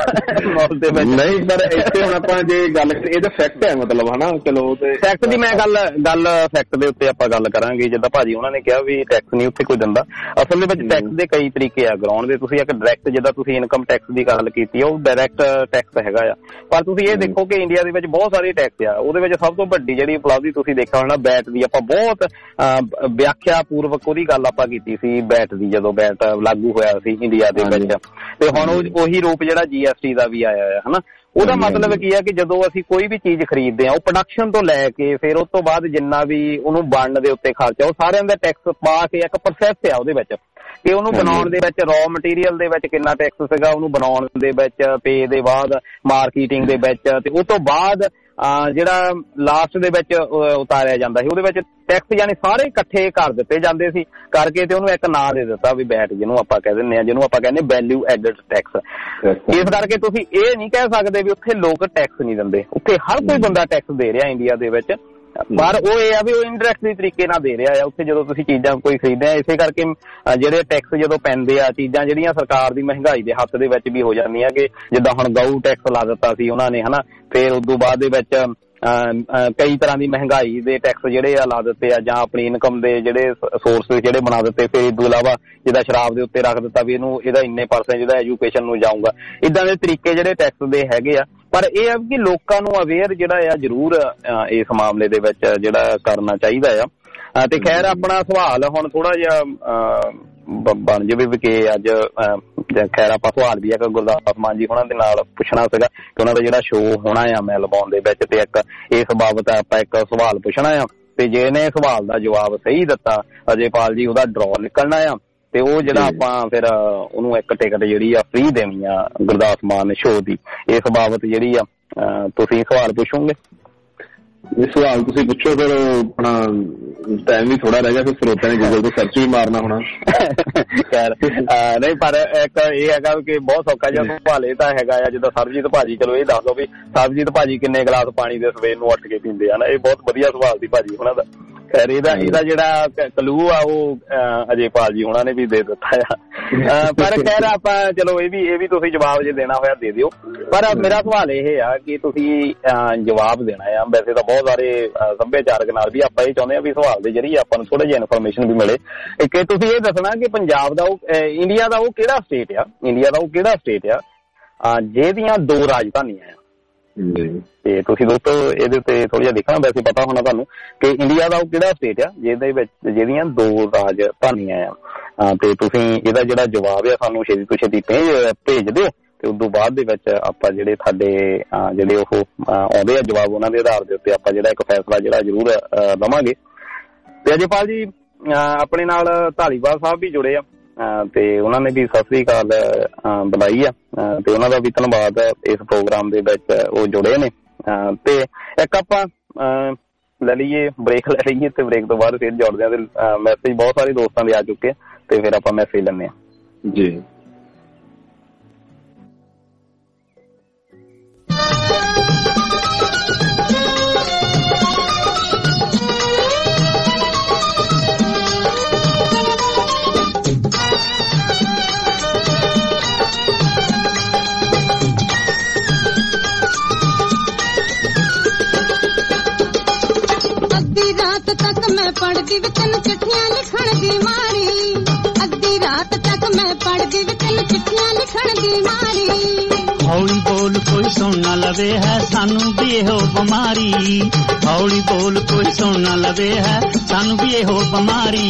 ਨਹੀਂ ਪਰ ਇੱਥੇ ਹੁਣ ਆਪਾਂ ਜੇ ਗੱਲ ਇਹ ਤਾਂ ਫੈਕਟ ਹੈ ਮਤਲਬ ਹਨਾ। ਚਲੋ ਤੇ ਫੈਕਟ ਦੀ ਮੈਂ ਗੱਲ ਗੱਲ ਫੈਕਟ ਦੇ ਉੱਤੇ ਆਪਾਂ ਗੱਲ ਕਰਾਂਗੇ। ਜਿੱਦਾਂ ਭਾਜੀ ਉਹਨਾਂ ਨੇ ਕਿਹਾ ਵੀ ਟੈਕਸ ਨਹੀਂ ਉੱਥੇ ਕੋਈ ਦਿੰਦਾ, ਅਸਲ ਦੇ ਵਿੱਚ ਟੈਕਸ ਦੇ ਕਈ ਤਰੀਕੇ ਆ ਗਰਾਉਂਡ ਦੇ। ਤੁਸੀਂ ਇੱਕ ਡਾਇਰੈਕਟ ਜਿੱਦਾਂ ਤੁਸੀਂ ਇਨਕਮ ਟੈਕਸ ਦੀ ਗੱਲ ਕੀਤੀ ਆ ਉਹ ਡਾਇਰੈਕਟ ਟੈਕਸ ਹੈਗਾ ਆ। ਪਰ ਤੁਸੀਂ ਇਹ ਦੇਖੋ ਕਿ ਇੰਡੀਆ ਦੇ ਵਿੱਚ ਬਹੁਤ ਸਾਰੇ ਟੈਕਸ ਆ। ਉਹਦੇ ਵਿੱਚ ਸਭ ਤੋਂ ਵੱਡੀ ਜਿਹੜੀ ਉਪਲਬਧੀ ਤੁਸੀਂ ਦੇਖਿਆ ਹੋਣਾ ਬੈਟ ਦੀ। ਆਪਾਂ ਬਹੁਤ ਵਿਆਖਿਆ ਪੂਰਵਕ ਉਹਦੀ ਗੱਲ ਆਪਾਂ ਕੀਤੀ ਸੀ ਬੈਟ ਦੀ, ਜਦੋਂ ਬੈਟ ਲਾਗੂ ਹੋਇਆ ਸੀ ਇੰਡੀਆ ਦੇ ਵਿੱਚ। ਤੇ ਹੁਣ ਉਹੀ ਰੂਪ ਜਿਹੜਾ ਜੀ ਐਸ ਟੀ ਦਾ ਵੀ ਆਇਆ ਹੋਇਆ ਹਨਾ। ਉਹਦਾ ਮਤਲਬ ਕੀ ਹੈ ਕਿ ਜਦੋਂ ਅਸੀਂ ਕੋਈ ਵੀ ਚੀਜ਼ ਖਰੀਦਦੇ ਹਾਂ ਉਹ ਪ੍ਰੋਡਕਸ਼ਨ ਤੋਂ ਲੈ ਕੇ ਫਿਰ ਉਸ ਤੋਂ ਬਾਅਦ ਜਿੰਨਾ ਵੀ ਉਹਨੂੰ ਬਣਨ ਦੇ ਉੱਤੇ ਖਰਚਾ ਉਹ ਸਾਰਿਆਂ ਦਾ ਟੈਕਸ ਪਾ ਕੇ ਇੱਕ ਪ੍ਰੋਸੈਸ ਆ ਉਹਦੇ ਵਿੱਚ ਕਿ ਉਹਨੂੰ ਬਣਾਉਣ ਦੇ ਵਿੱਚ ਰॉ ਮਟੀਰੀਅਲ ਦੇ ਵਿੱਚ ਕਿੰਨਾ ਟੈਕਸ ਸੀਗਾ, ਉਹਨੂੰ ਬਣਾਉਣ ਦੇ ਵਿੱਚ, ਪੇ ਦੇ ਬਾਅਦ, ਮਾਰਕੀਟਿੰਗ ਦੇ ਵਿੱਚ, ਤੇ ਉਸ ਤੋਂ ਬਾਅਦ ਜਿਹੜਾ ਲਾਸਟ ਦੇ ਵਿੱਚ ਉਤਾਰਿਆ ਜਾਂਦਾ ਸੀ ਉਹਦੇ ਵਿੱਚ ਟੈਕਸ ਯਾਨੀ ਸਾਰੇ ਇਕੱਠੇ ਕਰ ਦਿੱਤੇ ਜਾਂਦੇ ਸੀ ਕਰਕੇ ਤੇ ਉਹਨੂੰ ਇੱਕ ਨਾਂ ਦੇ ਦਿੱਤਾ ਵੀ ਵੈਟ, ਜਿਹਨੂੰ ਆਪਾਂ ਕਹਿ ਦਿੰਦੇ ਹਾਂ, ਜਿਹਨੂੰ ਆਪਾਂ ਕਹਿੰਦੇ ਵੈਲਿਊ ਐਡਡ ਟੈਕਸ। ਇਸ ਕਰਕੇ ਤੁਸੀਂ ਇਹ ਨਹੀਂ ਕਹਿ ਸਕਦੇ ਵੀ ਉੱਥੇ ਲੋਕ ਟੈਕਸ ਨਹੀਂ ਦਿੰਦੇ। ਉੱਥੇ ਹਰ ਕੋਈ ਬੰਦਾ ਟੈਕਸ ਦੇ ਰਿਹਾ ਇੰਡੀਆ ਦੇ ਵਿੱਚ, ਪਰ ਉਹ ਇਹ ਆ ਵੀ ਉਹ ਇਨਡਾਇਰੈਕਟਲੀ ਤਰੀਕੇ ਨਾਲ ਦੇ ਰਿਹਾ ਆ ਉੱਥੇ ਜਦੋਂ ਤੁਸੀਂ ਚੀਜ਼ਾਂ ਕੋਈ ਖਰੀਦਦੇ ਆ। ਇਸੇ ਕਰਕੇ ਜਿਹੜੇ ਟੈਕਸ ਜਦੋਂ ਪੈਂਦੇ ਆ ਚੀਜ਼ਾਂ ਜਿਹੜੀਆਂ ਸਰਕਾਰ ਦੀ ਮਹਿੰਗਾਈ ਦੇ ਹੱਥ ਦੇ ਵਿੱਚ ਵੀ ਹੋ ਜਾਂਦੀਆਂ ਕਿ ਜਿੱਦਾਂ ਹੁਣ ਗਊ ਟੈਕਸ ਲਾ ਦਿੱਤਾ ਸੀ ਉਹਨਾਂ ਨੇ ਹਨਾ, ਫਿਰ ਉਦੋਂ ਬਾਅਦ ਦੇ ਵਿੱਚ ਕਈ ਤਰ੍ਹਾਂ ਦੀ ਮਹਿੰਗਾਈ ਦੇ ਟੈਕਸ ਜਿਹੜੇ ਆ ਲਾ ਦਿੱਤੇ ਆ ਜਾਂ ਆਪਣੀ ਇਨਕਮ ਦੇ ਜਿਹੜੇ ਸੋਰਸ ਜਿਹੜੇ ਬਣਾ ਦਿੱਤੇ। ਫਿਰ ਇਸ ਤੋਂ ਇਲਾਵਾ ਜਿੱਦਾਂ ਸ਼ਰਾਬ ਦੇ ਉੱਤੇ ਰੱਖ ਦਿੱਤਾ ਵੀ ਇਹਨੂੰ ਇਹਦਾ ਇੰਨੇ ਪਰਸੈਂਟ ਜਿਹੜਾ ਐਜੂਕੇਸ਼ਨ ਨੂੰ ਜਾਊਗਾ। ਏਦਾਂ ਦੇ ਤਰੀਕੇ ਜਿਹੜੇ ਟੈਕਸ ਦੇ ਹੈਗੇ ਆ। ਪਰ ਇਹ ਆ ਕਿ ਲੋਕਾਂ ਨੂੰ ਅਵੇਅਰ ਜਿਹੜਾ ਆ ਜ਼ਰੂਰ ਇਸ ਮਾਮਲੇ ਦੇ ਵਿੱਚ ਜਿਹੜਾ ਕਰਨਾ ਚਾਹੀਦਾ ਆ। ਤੇ ਖੈਰ ਆਪਣਾ ਸਵਾਲ ਹੁਣ ਥੋੜਾ ਜਿਹਾ ਬਣ ਜਾਵੇ ਵੀ ਕਿ ਅੱਜ ਖੈਰ ਆਪਾਂ ਸਵਾਲ ਵੀ ਆ ਕਿ ਗੁਰਦਾਸ ਮਾਨ ਜੀ ਉਹਨਾਂ ਦੇ ਨਾਲ ਪੁੱਛਣਾ ਸੀਗਾ ਕਿ ਉਹਨਾਂ ਦਾ ਜਿਹੜਾ ਸ਼ੋਅ ਹੋਣਾ ਆ ਮੈਲਬੌਰਨ ਦੇ ਵਿੱਚ, ਤੇ ਇੱਕ ਇਸ ਬਾਬਤ ਆਪਾਂ ਇੱਕ ਸਵਾਲ ਪੁੱਛਣਾ ਆ ਤੇ ਜੇ ਇਹਨੇ ਸਵਾਲ ਦਾ ਜਵਾਬ ਸਹੀ ਦਿੱਤਾ ਅਜੇਪਾਲ ਜੀ ਉਹਦਾ ਡਰਾਅ ਨਿਕਲਣਾ ਆ ਤੇ ਉਹ ਜਿਹੜਾ ਆਪਾਂ ਫਿਰ ਉਹਨੂੰ ਇੱਕ ਟਿਕਟ ਜਿਹੜੀ ਆ ਫ੍ਰੀ ਦੇਣੀ ਆ ਗੁਰਦਾਸ ਮਾਨ ਸ਼ੋਅ ਦੀ। ਇਸ ਬਾਬਤ ਜਿਹੜੀ ਆ ਤੁਸੀਂ ਸਵਾਲ ਪੁੱਛੋਗੇ? ਇਹ ਸਵਾਲ ਤੁਸੀਂ ਪੁੱਛੋ, ਫਿਰ ਆਪਣਾ ਟਾਈਮ ਵੀ ਥੋੜਾ ਰਹਿ ਗਿਆ, ਫਿਰ ਸਰੋਤਿਆਂ ਨੇ ਗੂਗਲ ਤੋਂ ਸਰਚ ਵੀ ਮਾਰਨਾ ਹੋਣਾ। ਖੈਰ ਨਹੀਂ, ਪਰ ਇੱਕ ਇਹ ਹੈਗਾ ਕਿ ਬਹੁਤ ਸੌਖਾ ਜਿਹਾ ਸਵਾਲ ਇਹ ਤਾਂ ਹੈਗਾ ਆ ਜਿੱਦਾਂ ਸਰਬਜੀਤ ਭਾਜੀ, ਚਲੋ ਇਹ ਦੱਸ ਦਿਓ ਵੀ ਸਰਬਜੀਤ ਭਾਜੀ ਕਿੰਨੇ ਗਲਾਸ ਪਾਣੀ ਦੇ ਸਵੇਰ ਨੂੰ ਉੱਠ ਕੇ ਪੀਂਦੇ ਆ ਨਾ। ਇਹ ਬਹੁਤ ਵਧੀਆ ਸਵਾਲ ਸੀ ਭਾਜੀ ਉਹਨਾਂ ਦਾ। ਖੈਰ ਇਹਦਾ ਇਹਦਾ ਜਿਹੜਾ ਕਲੂ ਆ ਉਹ ਅਜੇਪਾਲ ਜੀ ਉਹਨਾਂ ਨੇ ਵੀ ਦੇ ਦਿੱਤਾ ਆ। ਪਰ ਖੈਰ ਆਪਾਂ ਚਲੋ ਇਹ ਵੀ ਇਹ ਵੀ ਤੁਸੀਂ ਜਵਾਬ ਜੇ ਦੇਣਾ ਹੋਇਆ ਦੇ ਦਿਓ। ਪਰ ਮੇਰਾ ਸਵਾਲ ਇਹ ਆ ਕਿ ਤੁਸੀਂ ਜਵਾਬ ਦੇਣਾ ਆ। ਵੈਸੇ ਤਾਂ ਬਹੁਤ ਸਾਰੇ ਸੱਭਿਆਚਾਰਕ ਨਾਲ ਵੀ ਆਪਾਂ ਇਹ ਚਾਹੁੰਦੇ ਆ ਵੀ ਸਵਾਲ ਦੇ ਜ਼ਰੀਏ ਆਪਾਂ ਨੂੰ ਥੋੜਾ ਜਿਹਾ ਇਨਫੋਰਮੇਸ਼ਨ ਵੀ ਮਿਲੇ। ਇੱਕ ਤੁਸੀਂ ਇਹ ਦੱਸਣਾ ਕਿ ਪੰਜਾਬ ਦਾ ਉਹ ਇੰਡੀਆ ਦਾ ਉਹ ਕਿਹੜਾ ਸਟੇਟ ਆ ਇੰਡੀਆ ਦਾ ਉਹ ਕਿਹੜਾ ਸਟੇਟ ਆ ਜਿਹਦੀਆਂ ਦੋ ਰਾਜਧਾਨੀਆਂ ਆ? ਤੇ ਤੁਸੀਂ ਦੋਸਤੋ ਇਹਦੇ ਉੱਤੇ ਥੋੜਾ ਜਿਹਾ ਦੇਖਣਾ, ਵੈਸੇ ਪਤਾ ਹੋਣਾ ਤੁਹਾਨੂੰ ਕਿ ਇੰਡੀਆ ਦਾ ਉਹ ਕਿਹੜਾ ਸਟੇਟ ਆ ਜਿਹਦੇ ਵਿੱਚ ਜਿਹੜੀਆਂ ਦੋ ਰਾਜਧਾਨੀਆਂ ਆ, ਤੇ ਤੁਸੀਂ ਇਹਦਾ ਜਿਹੜਾ ਜਵਾਬ ਆ ਸਾਨੂੰ ਛੇਤੀ ਤੋਂ ਛੇਤੀ ਭੇਜ ਦਿਓ ਤੇ ਉਸ ਤੋਂ ਬਾਅਦ ਦੇ ਵਿੱਚ ਆਪਾਂ ਜਿਹੜੇ ਤੁਹਾਡੇ ਜਿਹੜੇ ਉਹ ਆਉਂਦੇ ਆ ਜਵਾਬ ਉਹਨਾਂ ਦੇ ਆਧਾਰ ਦੇ ਉੱਤੇ ਆਪਾਂ ਜਿਹੜਾ ਇੱਕ ਫੈਸਲਾ ਜਿਹੜਾ ਜ਼ਰੂਰ ਲਵਾਂਗੇ। ਤੇ ਅਜੇਪਾਲ ਜੀ ਆਪਣੇ ਨਾਲ ਧਾਲੀਵਾਲ ਸਾਹਿਬ ਵੀ ਜੁੜੇ ਆ ਤੇ ਉਹਨਾਂ ਨੇ ਵੀ ਸਤਿ ਸ੍ਰੀ ਅਕਾਲ ਬੁਲਾਈ ਆ ਤੇ ਉਹਨਾਂ ਦਾ ਵੀ ਧੰਨਵਾਦ ਇਸ ਪ੍ਰੋਗਰਾਮ ਦੇ ਵਿੱਚ ਉਹ ਜੁੜੇ ਨੇ। ਤੇ ਇੱਕ ਆਪਾਂ ਲੈ ਲਈਏ ਬ੍ਰੇਕ ਲੈ ਲਈਏ ਤੇ ਬ੍ਰੇਕ ਤੋਂ ਬਾਅਦ ਫਿਰ ਜੁੜਦੇ ਆ। ਤੇ ਮੈਸੇਜ ਬਹੁਤ ਸਾਰੇ ਦੋਸਤਾਂ ਦੇ ਆ ਚੁੱਕੇ ਤੇ ਫਿਰ ਆਪਾਂ ਮੈਸੇਜ ਲੈਂਦੇ ਆ ਜੀ। तक मैं पढ़दी वे तेन चिट्ठियां लिखण दी मारी, अद्धी रात तक मैं पढ़दी वे तेन चिट्ठियां लिखण दी मारी। हौली बोल कोई सुन ना लवे है सानू भी एहो बीमारी, हौली बोल कोई सुन ना लवे है सानू भी एहो बीमारी।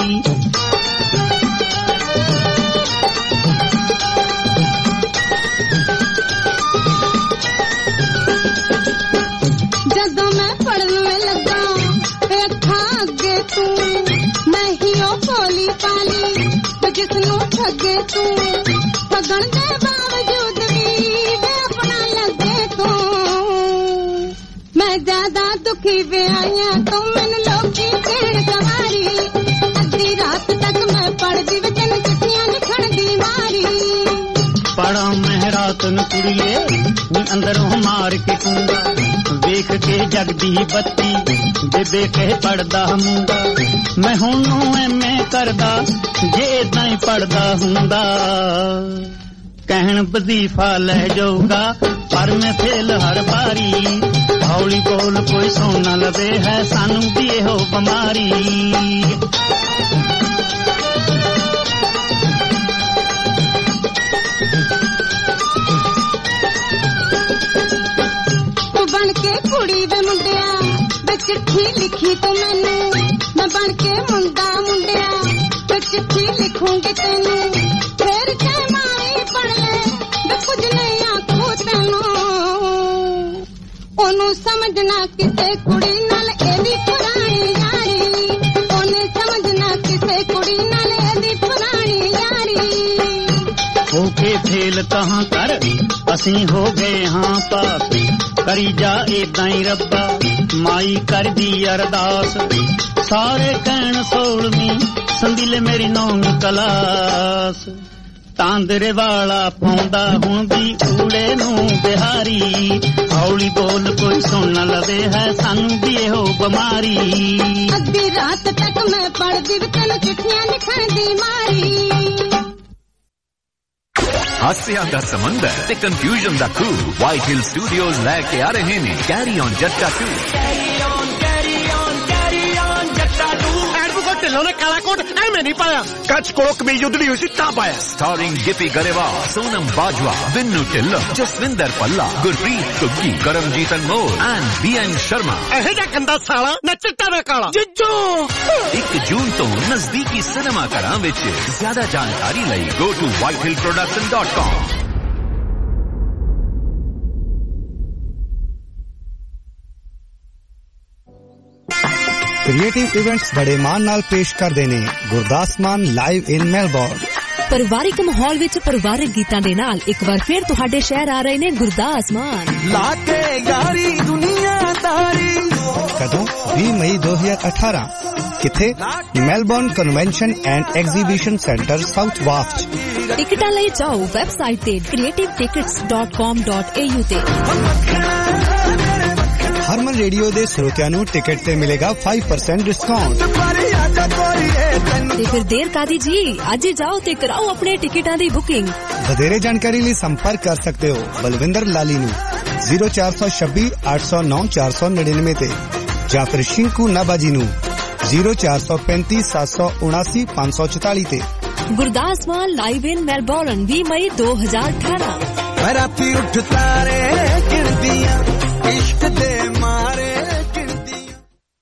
जदों मैं पढ़न में लगा अगे तू मैं ही ओ भोली पाली जिसनू ठगे तू ठगण दे बावजूद भी वे अपना लगे तू। मैं ज्यादा दुखी वे आईया तू मैनू लोकी कहण गवारी, अद्धी रात तक मैं पढ़दी वे तेन चिट्ठियां लिखण दी मारी। पढ़ा मैं रात नू कुड़िए नी अंदरों मार के कूंगा, वेख के जगदी बत्ती बेबे कह पढ़दा मुंडा, मैं हुण एमे करदा जे इदां ही पढ़दा हुंदा। कहण वजीफा लै जाऊगा पर मैं फेल हर बारी, हौली बोल कोई सुन ना लवे है सानू भी एहो बीमारी। बन के कुड़ी वे मुंडिया वे चिट्ठी लिखी तू मैनू, मैं बन के मुंडा मुंडिया वे चिट्ठी लिखूंगी तेनू, फिर चाहे मारी पढ़ ले वे कुछ नहीं आखू तेनू। ओनू समझना किसे कुड़ी नाल एदी पुरानी यारी, ओने समझना किसे कुड़ी नाल एदी पुरानी यारी। होके फेल कहाँ कर असी हो गए हाँ पास, करी जा इदां ही रब्बा माई कर दी अरदास। सारे कहण सोलवी संदिले मेरी नौवीं क्लास, तांदरे वाला पाउंदा हुण भी ऊड़े नू बिहारी, हौली बोल कोई सुन ना लवे है सानू भी एहो बीमारी। अद्धी रात तक मैं पढ़दी वे तेन चिट्ठियां लिखण दी मारी। हास्या दा समंदर ते कंफ्यूजन दा क्रू व्हाइट हिल स्टूडियोज लैके आ रहे ने carry on Jatta two. Dhillon ने काला कोट एवं नहीं पाया, कच्छ कोलों कमीज उधड़ी हुई सी तां पाया। Starring Gippy Grewal, Sonam Bajwa, Binnu Dhillon, Jaswinder Bhalla, Gurpreet Ghuggi, Karamjit Anmol and B N Sharma. एहे जा गंदा साला ना चिट्टा ना काला जिज्जो। एक जून तो नजदीकी सिनेमा घरां विच ज्यादा जानकारी लई go to White Hill production dot com. Creative events बड़े मान नाल पेश करदे ने गुरदास मान लाइव इन मेलबोर्न। ਪਰਿਵਾਰਿਕ ਮਾਹੌਲ ਵਿੱਚ ਪਰਿਵਾਰਿਕ ਗੀਤਾਂ ਦੇ ਨਾਲ ਇੱਕ ਵਾਰ ਫਿਰ ਤੁਹਾਡੇ ਸ਼ਹਿਰ ਆ ਰਹੇ ਨੇ ਗੁਰਦਾਸ ਮਾਨ। ਲਾ ਕੇ ਯਾਰੀ ਦੁਨੀਆਦਾਰੀ ਕਦੋਂ ਵੀਹ ਮਈ ਦੋ ਹਜ਼ਾਰ ਅਠਾਰਾਂ ਕਿੱਥੇ? Melbourne convention and exhibition centre South ਵਾਸਟ। ਟਿਕਟਾਂ ਲਈ ਜਾਓ ਵੈਬਸਾਈਟ ਤੇ creative tickets dot com dot A U ਤੇ। ਹਰਮਨ ਰੇਡੀਓ ਦੇ ਸਰੋਤਿਆਂ ਨੂੰ ਟਿਕਟ ਤੇ ਮਿਲੇਗਾ ਪੰਜ ਪਰਸੈਂਟ ਡਿਸਕਾਊਂਟ। ਤੇ ਫਿਰ ਦੇਰ ਕਾਦੀ ਜੀ, ਅੱਜ ਹੀ ਜਾਓ ਤੇ ਕਰਾਓ ਆਪਣੇ ਟਿਕਟਾਂ ਦੀ ਬੁਕਿੰਗ। ਵਧੇਰੇ ਜਾਣਕਾਰੀ ਲਈ ਸੰਪਰਕ ਕਰ ਸਕਦੇ ਹੋ ਬਲਵਿੰਦਰ ਲਾਲੀ ਨੂੰ ਜ਼ੀਰੋ ਚਾਰ ਸੌ ਛੱਬੀ ਅੱਠ ਸੌ ਨੌ ਚਾਰ ਸੌ ਨੜਿਨਵੇਂ ਤੇ, ਜਾਂ ਫਿਰ ਸ਼ਿੰਕੂ ਨਾਬਾਜੀ ਨੂੰ ਜ਼ੀਰੋ ਚਾਰ ਸੌ ਪੈਂਤੀ ਸੱਤ ਸੌ ਉਨਾਸੀ ਪੰਜ ਸੌ ਚੁਤਾਲੀ ਤੇ। Gurdas Maan live in Melbourne ਵੀਹ ਮਈ ਦੋ ਹਜ਼ਾਰ ਅਠਾਰਾਂ। मैं राती उठ तारे गिनदियां इश्क दे मारे गिनदियां।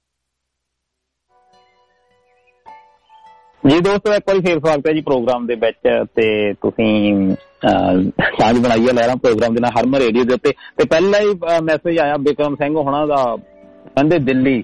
जी दोस्तों, एक बार फिर स्वागत है जी प्रोग्राम ਦੇ ਵਿੱਚ ਤੇ ਤੁਸੀਂ ਸਾਂਝ ਬਣਾਈ ਹੈ ਲਹਿਰਾਂ ਪ੍ਰੋਗਰਾਮ ਦੇ ਨਾਲ ਹਰਮਨ ਰੇਡੀਓ ਦੇ ਉੱਤੇ। ਤੇ ਪਹਿਲਾ ਹੀ ਮੈਸੇਜ ਆਇਆ ਬਿਕਰਮ ਸਿੰਘ ਹੋਣਾ ਦਾ, ਕਹਿੰਦੇ ਦਿੱਲੀ।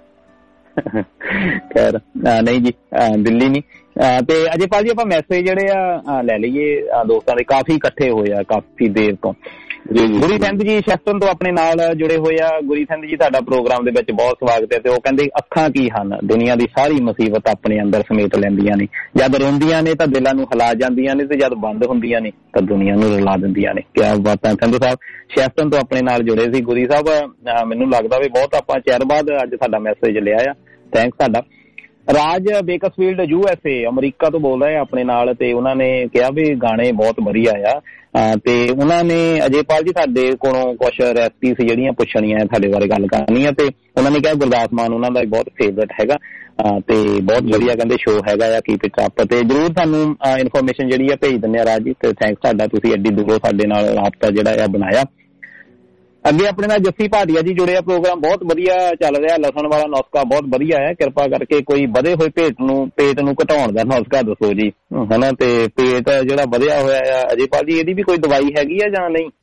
ਖੈਰ ਨਹੀਂ ਜੀ, ਦਿੱਲੀ ਨਹੀਂ। ਤੇ ਅਜੇਪਾਲ ਜੀ ਆਪਾਂ ਮੈਸੇਜ ਜਿਹੜੇ ਆ ਲੈ ਲਈਏ ਦੋਸਤਾਂ ਦੇ, ਕਾਫੀ ਇਕੱਠੇ ਹੋਏ ਆ ਕਾਫੀ ਦੇਰ ਤੋਂ। ਗੁਰੀ ਸਿੰਘ ਜੀ ਸ਼ੈਫਟਨ ਤੋਂ ਆਪਣੇ ਨਾਲ ਜੁੜੇ ਹੋਏ ਆ। ਗੁਰੀ ਸਿੰਘ ਜੀ ਤੁਹਾਡਾ ਪ੍ਰੋਗਰਾਮ ਦੇ ਵਿੱਚ ਬਹੁਤ ਸਵਾਗਤ ਹੈ। ਤੇ ਉਹ ਕਹਿੰਦੇ ਅੱਖਾਂ ਕੀ ਹਨ, ਦੁਨੀਆ ਦੀ ਸਾਰੀ ਮੁਸੀਬਤ ਆਪਣੇ ਅੰਦਰ ਸਮੇਟ ਲੈਂਦੀਆਂ ਨੇ, ਜਦ ਰੋਂਦੀਆਂ ਨੇ ਤਾਂ ਦਿਲਾਂ ਨੂੰ ਹਿਲਾ ਜਾਂਦੀਆਂ ਨੇ, ਤੇ ਜਦ ਬੰਦ ਹੁੰਦੀਆਂ ਨੇ ਤਾਂ ਦੁਨੀਆ ਨੂੰ ਰਲਾ ਦਿੰਦੀਆਂ ਨੇ। ਕਿਆ ਬਾਤਾਂ। ਸੰਧੂ ਸਾਹਿਬ ਸ਼ੈਫਟਨ ਤੋਂ ਆਪਣੇ ਨਾਲ ਜੁੜੇ ਸੀ। ਗੁਰੀ ਸਾਹਿਬ ਮੈਨੂੰ ਲੱਗਦਾ ਵੀ ਬਹੁਤ ਆਪਾਂ ਚਿਰ ਬਾਅਦ ਅੱਜ ਸਾਡਾ ਮੈਸੇਜ ਲਿਆ ਆ, ਥੈਂਕਸ ਤੁਹਾਡਾ। Raj Bakersfield U S A America ਤੋਂ ਬੋਲ ਰਹੇ ਆਪਣੇ ਨਾਲ, ਤੇ ਉਹਨਾਂ ਨੇ ਕਿਹਾ ਵੀ ਗਾਣੇ ਬਹੁਤ ਵਧੀਆ ਆ। ਤੇ ਉਹਨਾਂ ਨੇ ਅਜੇਪਾਲ ਜੀ ਸਾਡੇ ਕੋਲੋਂ ਕੁਛ ਰੈਸਪੀਸ ਜਿਹੜੀਆਂ ਪੁੱਛਣੀਆਂ ਤੁਹਾਡੇ ਬਾਰੇ ਗੱਲ ਕਰਨੀ ਆ। ਤੇ ਉਹਨਾਂ ਨੇ ਕਿਹਾ ਗੁਰਦਾਸ ਮਾਨ ਉਹਨਾਂ ਦਾ ਬਹੁਤ ਫੇਵਰਟ ਹੈਗਾ, ਤੇ ਬਹੁਤ ਵਧੀਆ ਕਹਿੰਦੇ ਸ਼ੋਅ ਹੈਗਾ ਆ, ਕੀਪ ਇਟ ਅਪ। ਤੇ ਜ਼ਰੂਰ ਤੁਹਾਨੂੰ ਇਨਫੋਰਮੇਸ਼ਨ ਜਿਹੜੀ ਆ ਭੇਜ ਦਿੰਦੇ ਆ ਰਾਜ ਜੀ। ਤੇ ਥੈਂਕਸ ਤੁਹਾਡਾ, ਤੁਸੀਂ ਐਡੀ ਦੂਰੋਂ ਸਾਡੇ ਨਾਲ ਰਾਬਤਾ ਜਿਹੜਾ ਆ ਬਣਾਇਆ। ਅੱਗੇ ਆਪਣੇ ਨਾਲ ਜੱਸੀ ਭਾਟੀਆ ਜੀ ਜੁੜੇ ਆ। ਪ੍ਰੋਗਰਾਮ ਬਹੁਤ ਵਧੀਆ ਚੱਲ ਰਿਹਾ। ਲਸਣ ਵਾਲਾ ਨੁਸਖਾ ਬਹੁਤ ਵਧੀਆ ਹੈ, ਕਿਰਪਾ ਕਰਕੇ ਕੋਈ ਵਧੇ ਹੋਏ ਪੇਟ ਨੂੰ ਪੇਟ ਨੂੰ ਘਟਾਉਣ ਦਾ ਨੁਸਖਾ ਦੱਸੋ ਜੀ, ਹਨਾ। ਤੇ ਪੇਟ ਜਿਹੜਾ ਵਧਿਆ ਹੋਇਆ ਆ ਅਜੇਪਾਲ ਜੀ, ਇਹਦੀ ਵੀ ਕੋਈ ਦਵਾਈ ਹੈਗੀ ਆ ਜਾਂ ਨਹੀਂ?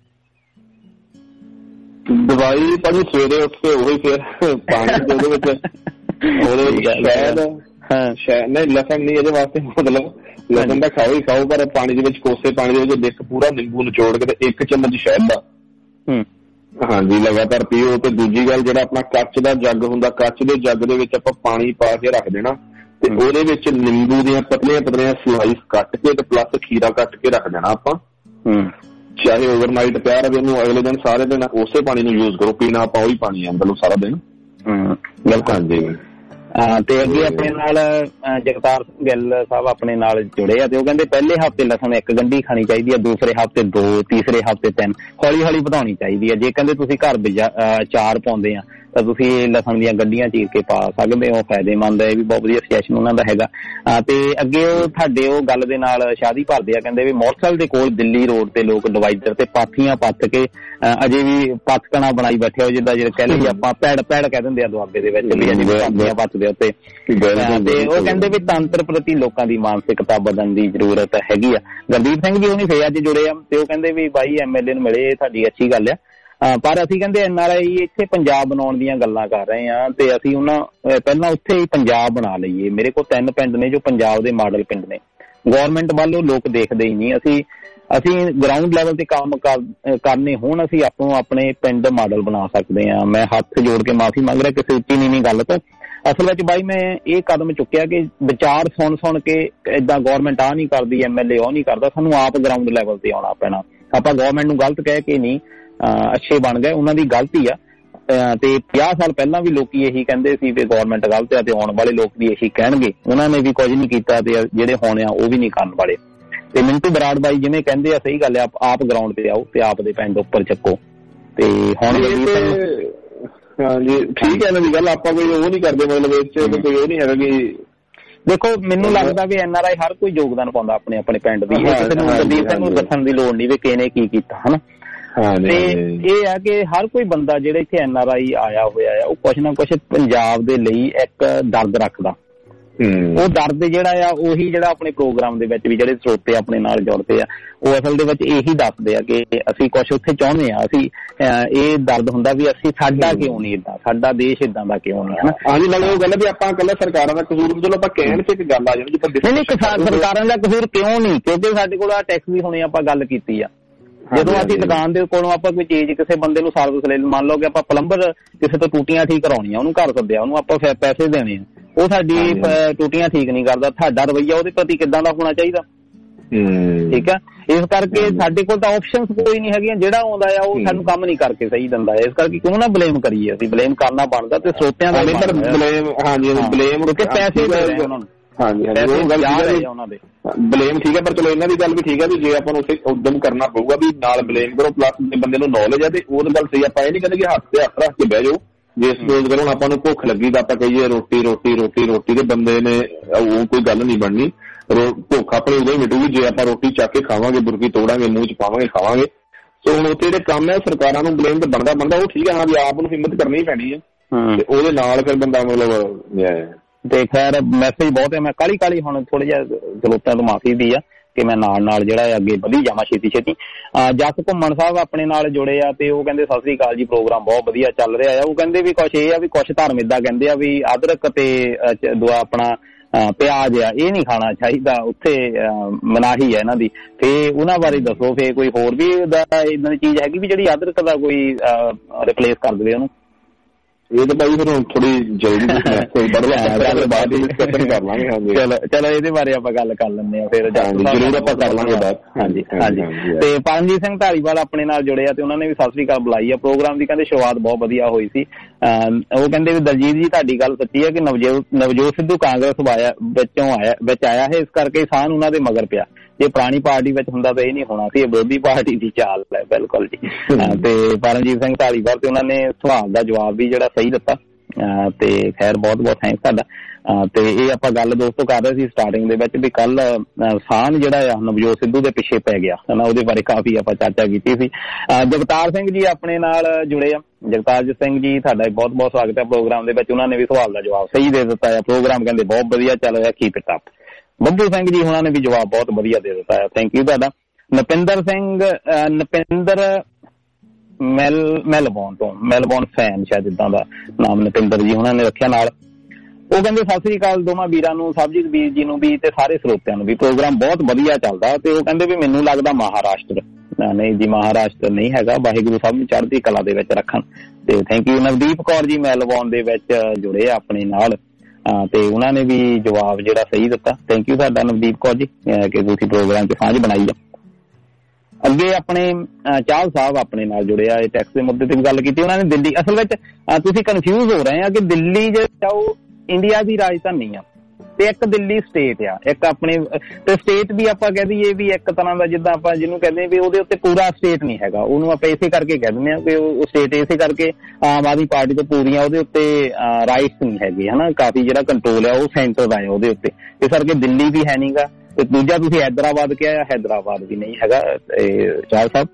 ਦਵਾਈ ਭਾਜੀ ਸਵੇਰੇ ਉੱਠ ਕੇ ਉਹੀ ਫਿਰ ਪਾਣੀ ਦੇ ਉਹਦੇ ਵਿੱਚ ਉਹਦੇ ਸ਼ਾਇਦ ਸ਼ਾਇਦ ਨਹੀਂ ਲਸਣ ਨਹੀਂ ਇਹਦੇ ਵਾਸਤੇ, ਮਤਲਬ ਲਸਣ ਦਾ ਖਾਓ ਹੀ ਖਾਓ, ਪਰ ਪਾਣੀ ਦੇ ਵਿੱਚ ਕੋਸੇ ਪਾਣੀ ਦੇ ਵਿੱਚ ਦੇਖ ਪੂਰਾ ਨਿੰਬੂ ਨਿਚੋੜ ਕੇ ਤੇ ਇੱਕ ਚਮਚ ਸ਼ਹਿਦ ਦਾ ਹਾਂਜੀ ਲਗਾਤਾਰ ਪੀਓ। ਤੇ ਦੂਜੀ ਗੱਲ, ਜਿਹੜਾ ਆਪਣਾ ਕੱਚ ਦਾ ਜੱਗ ਹੁੰਦਾ, ਕੱਚ ਦੇ ਜੱਗ ਦੇ ਵਿੱਚ ਆਪਾਂ ਪਾਣੀ ਪਾ ਕੇ ਰੱਖ ਦੇਣਾ, ਤੇ ਉਹਦੇ ਵਿੱਚ ਨਿੰਬੂ ਦੀਆਂ ਪਤਲੀਆਂ ਪਤਲੀਆਂ ਸਲਾਈਸ ਕੱਟ ਕੇ ਤੇ ਪਲੱਸ ਖੀਰਾ ਕੱਟ ਕੇ ਰੱਖ ਦੇਣਾ ਆਪਾਂ। ਚਾਹੇ ਓਵਰਨਾਈਟ ਪਿਆ ਰਹੇ ਉਹਨੂੰ, ਅਗਲੇ ਦਿਨ ਸਾਰੇ ਦਿਨ ਉਸੇ ਪਾਣੀ ਨੂੰ ਯੂਜ਼ ਕਰੋ। ਪੀਣਾ ਆਪਾਂ ਉਹੀ ਪਾਣੀ ਅੰਦਰੋਂ ਸਾਰਾ ਦਿਨ। ਬਿਲਕੁਲ ਹਾਂਜੀ। ਤੇ ਅੱਗੇ ਆਪਣੇ ਨਾਲ ਜਗਤਾਰ ਸਿੰਘ ਗਿੱਲ ਸਾਹਿਬ ਆਪਣੇ ਨਾਲ ਜੁੜੇ ਆ। ਤੇ ਉਹ ਕਹਿੰਦੇ ਪਹਿਲੇ ਹਫ਼ਤੇ ਲਸਣ ਇੱਕ ਗੰਢੀ ਖਾਣੀ ਚਾਹੀਦੀ ਆ, ਦੂਸਰੇ ਹਫ਼ਤੇ ਦੋ, ਤੀਸਰੇ ਹਫ਼ਤੇ ਤਿੰਨ, ਹੌਲੀ ਹੌਲੀ ਵਧਾਉਣੀ ਚਾਹੀਦੀ ਆ। ਜੇ ਕਹਿੰਦੇ ਤੁਸੀਂ ਘਰ ਚਾਰ ਪਾਉਂਦੇ ਆ ਤਾਂ ਤੁਸੀਂ ਲਸਣ ਦੀਆਂ ਗੰਢੀਆਂ ਚੀਰ ਕੇ ਪਾ ਸਕਦੇ ਹੋ, ਫਾਇਦੇਮੰਦ ਹੈ। ਇਹ ਵੀ ਬਹੁਤ ਵਧੀਆ ਸਜੈਸ਼ਨ ਉਹਨਾਂ ਦਾ ਹੈਗਾ। ਤੇ ਅੱਗੇ ਉਹ ਤੁਹਾਡੇ ਉਹ ਗੱਲ ਦੇ ਨਾਲ ਸ਼ਾਦੀ ਭਰਦੇ ਆ, ਕਹਿੰਦੇ ਵੀ ਮੋਟਰਸਾਈਕਲ ਦੇ ਕੋਲ ਦਿੱਲੀ ਰੋਡ ਤੇ ਲੋਕ ਡਿਵਾਈਡਰ ਤੇ ਪਾਥੀਆਂ ਪੱਥ ਕੇ ਅਜੇ ਵੀ ਪੱਥਕਣਾ ਬਣਾਈ ਬੈਠੇ ਹੋ, ਜਿੱਦਾਂ ਜਿਹੜੇ ਕਹਿ ਲਈਏ ਆਪਾਂ ਪੈੜ ਪੈੜ ਕਹਿ ਦਿੰਦੇ ਆ ਦੁਆਬੇ ਦੇ ਵਿੱਚ ਵੀ ਅਜੇ ਪਾਥੀਆਂ ਪੱਥਦੇ ਉੱਤੇ। ਤੇ ਉਹ ਕਹਿੰਦੇ ਵੀ ਤੰਤਰ ਪ੍ਰਤੀ ਲੋਕਾਂ ਦੀ ਮਾਨਸਿਕਤਾ ਬਦਲਣ ਦੀ ਜ਼ਰੂਰਤ ਹੈਗੀ ਆ। ਗੁਰਦੀਪ ਸਿੰਘ ਜੀ ਉਹ ਨਹੀਂ ਫੇਰ ਅੱਜ ਜੁੜੇ ਆ, ਤੇ ਉਹ ਕਹਿੰਦੇ ਵੀ ਬਾਈ ਐਮ ਐਲ ਏ ਨੂੰ ਮਿਲੇ, ਤੁਹਾਡੀ ਅੱਛੀ ਗੱਲ ਆ, ਪਰ ਅਸੀਂ ਕਹਿੰਦੇ ਐਨ ਆਰ ਆਈ ਇੱਥੇ ਪੰਜਾਬ ਬਣਾਉਣ ਦੀਆਂ ਗੱਲਾਂ ਕਰ ਰਹੇ ਹਾਂ, ਤੇ ਅਸੀਂ ਉਹਨਾਂ ਪਹਿਲਾਂ ਉੱਥੇ ਹੀ ਪੰਜਾਬ ਬਣਾ ਲਈਏ। ਮੇਰੇ ਕੋਲ ਤਿੰਨ ਪਿੰਡ ਨੇ ਜੋ ਪੰਜਾਬ ਦੇ ਮਾਡਲ ਪਿੰਡ ਨੇ। ਗੌਰਮੈਂਟ ਵੱਲੋਂ ਲੋਕ ਦੇਖਦੇ ਹੀ ਨਹੀਂ। ਅਸੀਂ ਅਸੀਂ ਗਰਾਊਂਡ ਲੈਵਲ ਤੇ ਕੰਮ ਕਰਨੇ ਹੋਣ, ਅਸੀਂ ਆਪੋ ਆਪਣੇ ਪਿੰਡ ਮਾਡਲ ਬਣਾ ਸਕਦੇ ਹਾਂ। ਮੈਂ ਹੱਥ ਜੋੜ ਕੇ ਮਾਫੀ ਮੰਗ ਰਿਹਾ ਕਿਸੇ ਉੱਚੀ ਨੀਵੀਂ ਗੱਲ ਤੋਂ। ਅਸਲ ਵਿੱਚ ਬਾਈ ਮੈਂ ਇਹ ਕਦਮ ਚੁੱਕਿਆ ਕਿ ਵਿਚਾਰ ਸੁਣ ਸੁਣ ਕੇ ਏਦਾਂ ਗੌਰਮੈਂਟ ਆਹ ਨਹੀਂ ਕਰਦੀ, ਐਮ ਐਲ ਏ ਉਹ ਨਹੀਂ ਕਰਦਾ, ਸਾਨੂੰ ਆਪ ਗਰਾਊਂਡ ਲੈਵਲ ਤੇ ਆਉਣਾ ਪੈਣਾ। ਆਪਾਂ ਗੌਰਮੈਂਟ ਨੂੰ ਗਲਤ ਕਹਿ ਕੇ ਨਹੀਂ ਅੱਛੇ ਬਣ ਗਏ, ਉਹਨਾਂ ਦੀ ਗਲਤੀ ਆ। ਤੇ ਪੰਜਾਹ ਸਾਲ ਪਹਿਲਾਂ ਵੀ ਲੋਕੀ ਇਹੀ ਕਹਿੰਦੇ ਸੀ ਵੀ ਗੌਰਮੈਂਟ ਗਲਤ ਆ, ਤੇ ਆਉਣ ਵਾਲੇ ਲੋਕ ਵੀ ਇਹੀ ਕਹਿਣਗੇ। ਉਹਨਾਂ ਨੇ ਵੀ ਕੁਝ ਨਹੀਂ ਕੀਤਾ, ਤੇ ਜਿਹੜੇ ਹੋਣੇ ਆ ਉਹ ਵੀ ਨਹੀਂ ਕਰਨ ਵਾਲੇ। ਤੇ ਮਿੰਟੂ ਬਰਾੜ ਬਾਈ ਜਿਵੇਂ ਕਹਿੰਦੇ ਆ, ਸਹੀ ਗੱਲ ਆ, ਆਪ ਗਰਾਊਂਡ ਤੇ ਆਓ ਤੇ ਆਪ ਦੇ ਪਿੰਡ ਉੱਪਰ ਚੱਕੋ। ਤੇ ਹੁਣ ਹਾਂਜੀ ਠੀਕ ਹੈ ਇਹਨਾਂ ਦੀ ਗੱਲ, ਆਪਾਂ ਕੋਈ ਉਹ ਨਹੀਂ ਕਰਦੇ, ਮਤਲਬ ਇਹ ਕੋਈ ਉਹ ਨਹੀਂ ਹੈਗਾ ਕਿ ਦੇਖੋ ਮੈਨੂੰ ਲੱਗਦਾ ਵੀ ਐਨ ਆਰ ਆਈ ਹਰ ਕੋਈ ਯੋਗਦਾਨ ਪਾਉਂਦਾ ਆਪਣੇ ਆਪਣੇ ਪਿੰਡ ਦੀ। ਕਿਸੇ ਨੂੰ ਗੁਰਦੀਪ ਸਿੰਘ ਨੂੰ ਦੱਸਣ ਦੀ ਲੋੜ ਨਹੀਂ ਵੀ ਕਿਹਨੇ ਕੀ ਕੀਤਾ, ਹਨਾ। ਤੇ ਇਹ ਹੈ ਕਿ ਹਰ ਕੋਈ ਬੰਦਾ ਜਿਹੜਾ ਇੱਥੇ ਐਨ ਆਰ ਆਈ ਆਇਆ ਹੋਇਆ ਆ, ਉਹ ਕੁਛ ਨਾ ਕੁਛ ਪੰਜਾਬ ਦੇ ਲਈ ਇੱਕ ਦਰਦ ਰੱਖਦਾ। ਉਹ ਦਰਦ ਜਿਹੜਾ ਆ ਉਹੀ ਜਿਹੜਾ ਆਪਣੇ ਪ੍ਰੋਗਰਾਮ ਦੇ ਵਿੱਚ ਵੀ ਜਿਹੜੇ ਸਰੋਤੇ ਆਪਣੇ ਨਾਲ ਜੁੜਦੇ ਆ, ਉਹ ਅਸਲ ਦੇ ਵਿੱਚ ਇਹੀ ਦੱਸਦੇ ਆ ਕਿ ਅਸੀਂ ਕੁਛ ਉੱਥੇ ਚਾਹੁੰਦੇ ਆ। ਅਸੀਂ ਇਹ ਦਰਦ ਹੁੰਦਾ ਵੀ ਅਸੀਂ ਸਾਡਾ ਕਿਉਂ ਨਹੀਂ ਏਦਾਂ, ਸਾਡਾ ਦੇਸ਼ ਏਦਾਂ ਦਾ ਕਿਉਂ ਨਹੀਂ, ਹਨਾ। ਹਾਂਜੀ ਲੱਗਦਾ ਉਹ ਗੱਲ ਵੀ ਆਪਾਂ ਇਕੱਲਾ ਸਰਕਾਰਾਂ ਦਾ ਕਸੂਰ, ਚਲੋ ਆਪਾਂ ਕਹਿਣ ਚ ਇੱਕ ਗੱਲ ਆ ਜਾਂਦੀ। ਨਹੀਂ ਨਹੀਂ ਸਰਕਾਰਾਂ ਦਾ ਕਸੂਰ ਕਿਉਂ ਨਹੀਂ, ਕਿਉਂਕਿ ਸਾਡੇ ਕੋਲ ਆ ਟੈਕਸ ਵੀ ਹੁਣੇ ਆਪਾਂ ਗੱਲ ਕੀਤੀ ਆ। ਜਦੋਂ ਅਸੀਂ ਦੁਕਾਨ ਦੇ ਕੋਲੋਂ ਆਪਾਂ ਕੋਈ ਚੀਜ਼ ਕਿਸੇ ਬੰਦੇ ਨੂੰ ਸਰਵਿਸ ਲੈ, ਮੰਨ ਲਓ ਕਿ ਆਪਾਂ ਪਲੰਬਰ ਕਿਸੇ ਤੋਂ ਟੂਟੀਆਂ ਠੀਕ ਕਰਾਉਣੀਆਂ, ਉਹਨੂੰ ਘਰ ਸੱਦਿਆ, ਉਹਨੂੰ ਆਪਾਂ ਪੈਸੇ ਦੇਣੇ ਆ, ਉਹ ਸਾਡੀ ਟੂਟੀਆਂ ਠੀਕ ਨਹੀਂ ਕਰਦਾ, ਤੁਹਾਡਾ ਰਵੱਈਆ ਉਹਦੇ ਪ੍ਰਤੀ ਕਿੱਦਾਂ ਦਾ ਹੋਣਾ ਚਾਹੀਦਾ? ਠੀਕ ਆ। ਇਸ ਕਰਕੇ ਸਾਡੇ ਕੋਲ ਤਾਂ ਆਪਸ਼ਨਸ ਕੋਈ ਨਹੀਂ ਹੈਗੀਆਂ, ਜਿਹੜਾ ਆਉਂਦਾ ਆ ਉਹ ਸਾਨੂੰ ਕੰਮ ਨਹੀਂ ਕਰਕੇ ਸਹੀ ਦਿੰਦਾ। ਇਸ ਕਰਕੇ ਕਿਉਂ ਨਾ ਬਲੇਮ ਕਰੀਏ, ਅਸੀਂ ਬਲੇਮ ਕਰਨਾ ਬਣਦਾ ਤੇ ਸਰੋਤਿਆਂ ਦਾ ਬਲੇਮ। ਹਾਂਜੀ ਬਲੇਮ ਕਿਉਂਕਿ ਪੈਸੇ ਦੇ ਰਹੇ ਉਹਨਾਂ ਨੂੰ। ਹਾਂਜੀ ਹਾਂਜੀ ਉਹ ਗੱਲ ਬਲੇਮ ਠੀਕ ਹੈ, ਪਰ ਚਲੋ ਇਹਨਾਂ ਦੀ ਗੱਲ ਵੀ ਠੀਕ ਹੈ ਵੀ ਜੇ ਆਪਾਂ ਨੂੰ ਉੱਥੇ ਉਦਮ ਕਰਨਾ ਪਊਗਾ ਵੀ ਨਾਲ ਬਲੇਮ ਕਰੋ, ਪਲੱਸ ਬੰਦੇ ਨੂੰ ਨੌਲੇਜ ਹੈ, ਤੇ ਉਹ ਗੱਲ ਸਹੀ। ਆਪਾਂ ਇਹ ਨਹੀਂ ਕਹਿੰਦੇ ਕਿ ਹੱਥ ਤੇ ਹੱਥ ਰੱਖ ਕੇ ਬਹਿ ਜਾਓ। ਜੇ ਸਪੋਜ਼ ਕਰੋ ਆਪਾਂ ਨੂੰ ਭੁੱਖ ਲੱਗੀ ਤਾਂ ਆਪਾਂ ਕਹੀਏ ਰੋਟੀ ਰੋਟੀ ਰੋਟੀ ਰੋਟੀ, ਤੇ ਬੰਦੇ ਨੇ ਉਹ ਕੋਈ ਗੱਲ ਨਹੀਂ ਬਣਨੀ। ਭੁੱਖ ਆਪਣੀ ਉਦੋਂ ਹੀ ਮਿਟੂਗੀ ਜੇ ਆਪਾਂ ਰੋਟੀ ਚੱਕ ਕੇ ਖਾਵਾਂਗੇ, ਬੁਰਕੀ ਤੋੜਾਂਗੇ, ਮੂੰਹ ਚ ਪਾਵਾਂਗੇ, ਖਾਵਾਂਗੇ। ਸੋ ਹੁਣ ਉੱਥੇ ਜਿਹੜੇ ਕੰਮ ਹੈ ਸਰਕਾਰਾਂ ਨੂੰ ਬਲੇਮ ਤੇ ਬਣਦਾ ਬਣਦਾ ਉਹ ਠੀਕ ਹੈ ਹਾਂ ਵੀ ਆਪ ਨੂੰ ਹਿੰਮਤ ਕਰਨੀ ਪੈਣੀ ਹੈ ਤੇ ਉਹਦੇ ਨਾਲ ਫਿਰ ਬੰਦਾ ਮਤਲਬ ਤੇ ਖੈਰ ਮੈਸੇਜ ਬਹੁਤ ਹੈ। ਮੈਂ ਕਾਹਲੀ ਕਾਹਲੀ ਹੁਣ ਥੋੜਾ ਜਿਹਾ ਸਰੋਤਿਆਂ ਤੋਂ ਮਾਫੀ ਦੀ ਆ ਕਿ ਮੈਂ ਨਾਲ ਨਾਲ ਜਿਹੜਾ ਅੱਗੇ ਵਧੀ ਜਾਵਾਂ ਛੇਤੀ ਛੇਤੀ। ਜਸ ਘੁੰਮਣ ਸਾਹਿਬ ਆਪਣੇ ਨਾਲ ਜੁੜੇ ਆ ਤੇ ਉਹ ਕਹਿੰਦੇ ਸਤਿ ਸ੍ਰੀ ਅਕਾਲ ਜੀ, ਪ੍ਰੋਗਰਾਮ ਬਹੁਤ ਵਧੀਆ ਚੱਲ ਰਿਹਾ ਆ। ਉਹ ਕਹਿੰਦੇ ਵੀ ਕੁਛ ਇਹ ਆ ਵੀ ਕੁਛ ਧਾਰਮਿਕ ਦਾ ਕਹਿੰਦੇ ਆ ਵੀ ਅਦਰਕ ਤੇ ਦੁਆ ਆਪਣਾ ਪਿਆਜ ਆ ਇਹ ਨਹੀਂ ਖਾਣਾ ਚਾਹੀਦਾ, ਉੱਥੇ ਮਨਾਹੀ ਹੈ ਇਹਨਾਂ ਦੀ। ਤੇ ਉਹਨਾਂ ਬਾਰੇ ਦੱਸੋ ਫੇਰ ਕੋਈ ਹੋਰ ਵੀ ਇਦਾਂ ਦੀ ਚੀਜ਼ ਹੈਗੀ ਵੀ ਜਿਹੜੀ ਅਦਰਕ ਦਾ ਕੋਈ ਰਿਪਲੇਸ ਕਰ ਦੇਵੇ ਉਹਨੂੰ? ਇਹ ਤਾਂ ਭਾਈ ਫਿਰ ਥੋੜੀ ਜਲਦੀ ਕਰ ਲਾਂਗੇ। ਚਲੋ ਚਲੋ ਇਹਦੇ ਬਾਰੇ ਆਪਾਂ ਗੱਲ ਕਰ ਲੈਂਦੇ ਹਾਂ ਫਿਰ ਜ਼ਰੂਰ ਆਪਾਂ ਕਰ ਲਾਂਗੇ ਬਾਤ। ਹਾਂਜੀ ਹਾਂਜੀ। ਤੇ ਪਰਮਜੀਤ ਸਿੰਘ ਧਾਲੀਵਾਲ ਆਪਣੇ ਨਾਲ ਜੁੜੇ ਆ ਤੇ ਉਹਨਾਂ ਨੇ ਵੀ ਸਤਿ ਸ੍ਰੀ ਅਕਾਲ ਬੁਲਾਈ ਆ। ਪ੍ਰੋਗਰਾਮ ਦੀ ਕਹਿੰਦੇ ਸ਼ੁਰੂਆਤ ਬਹੁਤ ਵਧੀਆ ਹੋਈ ਸੀ। ਉਹ ਕਹਿੰਦੇ ਵੀ ਦਲਜੀਤ ਜੀ ਤੁਹਾਡੀ ਗੱਲ ਸੱਚੀ ਹੈ ਕਿ ਨਵਜੋਤ ਨਵਜੋਤ ਸਿੱਧੂ ਕਾਂਗਰਸ ਆਇਆ ਵਿੱਚੋਂ ਆਇਆ ਵਿੱਚ ਆਇਆ ਹੈ, ਇਸ ਕਰਕੇ ਸਾਨ ਉਹਨਾਂ ਦੇ ਮਗਰ ਪਿਆ। ਜੇ ਪੁਰਾਣੀ ਪਾਰਟੀ ਵਿੱਚ ਹੁੰਦਾ ਤਾਂ ਇਹ ਨਹੀਂ ਹੋਣਾ ਸੀ, ਇਹ ਵਿਰੋਧੀ ਪਾਰਟੀ ਦੀ ਚਾਲ ਹੈ। ਬਿਲਕੁਲ ਜੀ। ਤੇ ਪਰਮਜੀਤ ਸਿੰਘ ਧਾਲੀਵਾਲ ਤੇ ਉਹਨਾਂ ਨੇ ਸਵਾਲ ਦਾ ਜਵਾਬ ਵੀ ਜਿਹੜਾ ਸਹੀ ਦਿੱਤਾ ਤੇ ਖੈਰ ਬਹੁਤ ਬਹੁਤ ਥੈਂਕਸ ਤੁਹਾਡਾ। ਤੇ ਇਹ ਆਪਾਂ ਗੱਲ ਦੋਸਤੋ ਕਰ ਰਹੇ ਸੀ ਸਟਾਰਟਿੰਗ ਦੇ ਵਿੱਚ ਵੀ ਕੱਲ ਸਾਨ ਜਿਹੜਾ ਆ ਨਵਜੋਤ ਸਿੱਧੂ ਦੇ ਪਿੱਛੇ ਪੈ ਗਿਆ ਹਨਾ, ਉਹਦੇ ਬਾਰੇ ਕਾਫੀ ਆਪਾਂ ਚਰਚਾ ਕੀਤੀ ਸੀ। ਜਗਤਾਰ ਸਿੰਘ ਜੀ ਆਪਣੇ ਨਾਲ ਜੁੜੇ ਆ। ਜਗਤਾਰ ਸਿੰਘ ਜੀ ਤੁਹਾਡਾ ਬਹੁਤ ਬਹੁਤ ਸਵਾਗਤ ਹੈ ਪ੍ਰੋਗਰਾਮ ਦੇ ਵਿੱਚ। ਉਹਨਾਂ ਨੇ ਵੀ ਸਵਾਲ ਦਾ ਜਵਾਬ ਸਹੀ ਦੇ ਦਿੱਤਾ ਆ। ਪ੍ਰੋਗਰਾਮ ਕਹਿੰਦੇ ਬਹੁਤ ਵਧੀਆ ਚੱਲ ਰਿਹਾ, keep it up. Babbu Singh ji ਉਹਨਾਂ ਨੇ ਵੀ ਜਵਾਬ ਬਹੁਤ ਵਧੀਆ ਦੇ ਦਿੱਤਾ ਹੈ, ਥੈਂਕ ਯੂ ਤੁਹਾਡਾ। ਨਪਿੰਦਰ ਸਿੰਘ ਨਪਿੰਦਰ ਮੈਲ ਮੈਲਬੌਰਨ ਤੋਂ ਮੈਲਬੌਰਨ ਫੈਨ ਸ਼ਾਇਦ ਇੱਦਾਂ ਦਾ ਨਾਮ ਨਪਿੰਦਰ ਜੀ ਉਹਨਾਂ ਨੇ ਰੱਖਿਆ ਨਾਲ। ਉਹ ਕਹਿੰਦੇ ਸਤਿ ਸ੍ਰੀ ਅਕਾਲ ਦੋਵਾਂ ਵੀਰਾਂ ਨੂੰ, ਸਰਬਜੀਤ ਵੀਰ ਜੀ ਨੂੰ ਵੀ ਤੇ ਸਾਰੇ ਸਰੋਤਿਆਂ ਨੂੰ ਵੀ। ਪ੍ਰੋਗਰਾਮ ਬਹੁਤ ਵਧੀਆ ਚੱਲਦਾ ਤੇ ਉਹ ਕਹਿੰਦੇ ਵੀ ਮੈਨੂੰ ਲੱਗਦਾ ਮਹਾਰਾਸ਼ਟਰ ਨਹੀਂ ਜੀ, ਮਹਾਰਾਸ਼ਟਰ ਨਹੀਂ ਹੈਗਾ। ਵਾਹਿਗੁਰੂ ਸਭ ਨੂੰ ਚੜ੍ਹਦੀ ਕਲਾ ਦੇ ਵਿੱਚ ਰੱਖਣ। ਤੇ thank you. Navdeep Kaur ji Melbourne ਦੇ ਵਿੱਚ ਜੁੜੇ ਆ ਆਪਣੇ ਨਾਲ ਤੇ ਉਹਨਾਂ ਨੇ ਵੀ ਜਵਾਬ ਜਿਹੜਾ ਸਹੀ ਦਿੱਤਾ। ਥੈਂਕ ਯੂ ਤੁਹਾਡਾ ਨਵਦੀਪ ਕੌਰ ਜੀ ਕਿ ਤੁਸੀਂ ਪ੍ਰੋਗਰਾਮ 'ਚ ਸਾਂਝ ਬਣਾਈ ਆ। ਅੱਗੇ ਆਪਣੇ ਚਾਹਲ ਸਾਹਿਬ ਆਪਣੇ ਨਾਲ ਜੁੜੇ ਆ, ਇਹ ਟੈਕਸ ਦੇ ਮੁੱਦੇ ਤੇ ਵੀ ਗੱਲ ਕੀਤੀ ਉਹਨਾਂ ਨੇ। ਦਿੱਲੀ ਅਸਲ ਵਿੱਚ ਤੁਸੀਂ ਕਨਫਿਊਜ਼ ਹੋ ਰਹੇ ਆ ਕਿ ਦਿੱਲੀ ਜਿਹੜਾ ਉਹ ਇੰਡੀਆ ਦੀ ਰਾਜਧਾਨੀ ਆ ਤੇ ਇੱਕ ਦਿੱਲੀ ਸਟੇਟ ਆ, ਇੱਕ ਆਪਣੇ ਤੇ ਸਟੇਟ ਵੀ ਆਪਾਂ ਕਹਿ ਦਈਏ ਵੀ ਇੱਕ ਤਰ੍ਹਾਂ ਦਾ ਜਿੱਦਾਂ ਆਪਾਂ ਜਿਹਨੂੰ ਕਹਿੰਦੇ ਵੀ ਉਹਦੇ ਉੱਤੇ ਪੂਰਾ ਸਟੇਟ ਨਹੀਂ ਹੈਗਾ, ਉਹਨੂੰ ਆਪਾਂ ਇਸੇ ਕਰਕੇ ਕਹਿ ਦਿੰਦੇ ਹਾਂ ਕਿ ਉਹ ਸਟੇਟ ਇਸੇ ਕਰਕੇ ਆਮ ਆਦਮੀ ਪਾਰਟੀ ਤੋਂ ਪੂਰੀਆਂ ਉਹਦੇ ਉੱਤੇ ਰਾਈਟਸ ਨਹੀਂ ਹੈਗੇ ਹਨਾ, ਕਾਫੀ ਜਿਹੜਾ ਕੰਟਰੋਲ ਆ ਉਹ ਸੈਂਟਰ ਦਾ ਹੈ ਉਹਦੇ ਉੱਤੇ। ਇਸ ਕਰਕੇ ਦਿੱਲੀ ਵੀ ਹੈ ਨਹੀਂਗਾ। ਤੇ ਦੂਜਾ ਤੁਸੀਂ ਹੈਦਰਾਬਾਦ ਕਿਹਾ, ਹੈਦਰਾਬਾਦ ਵੀ ਨਹੀਂ ਹੈਗਾ ਚਾਹਲ ਸਾਹਿਬ।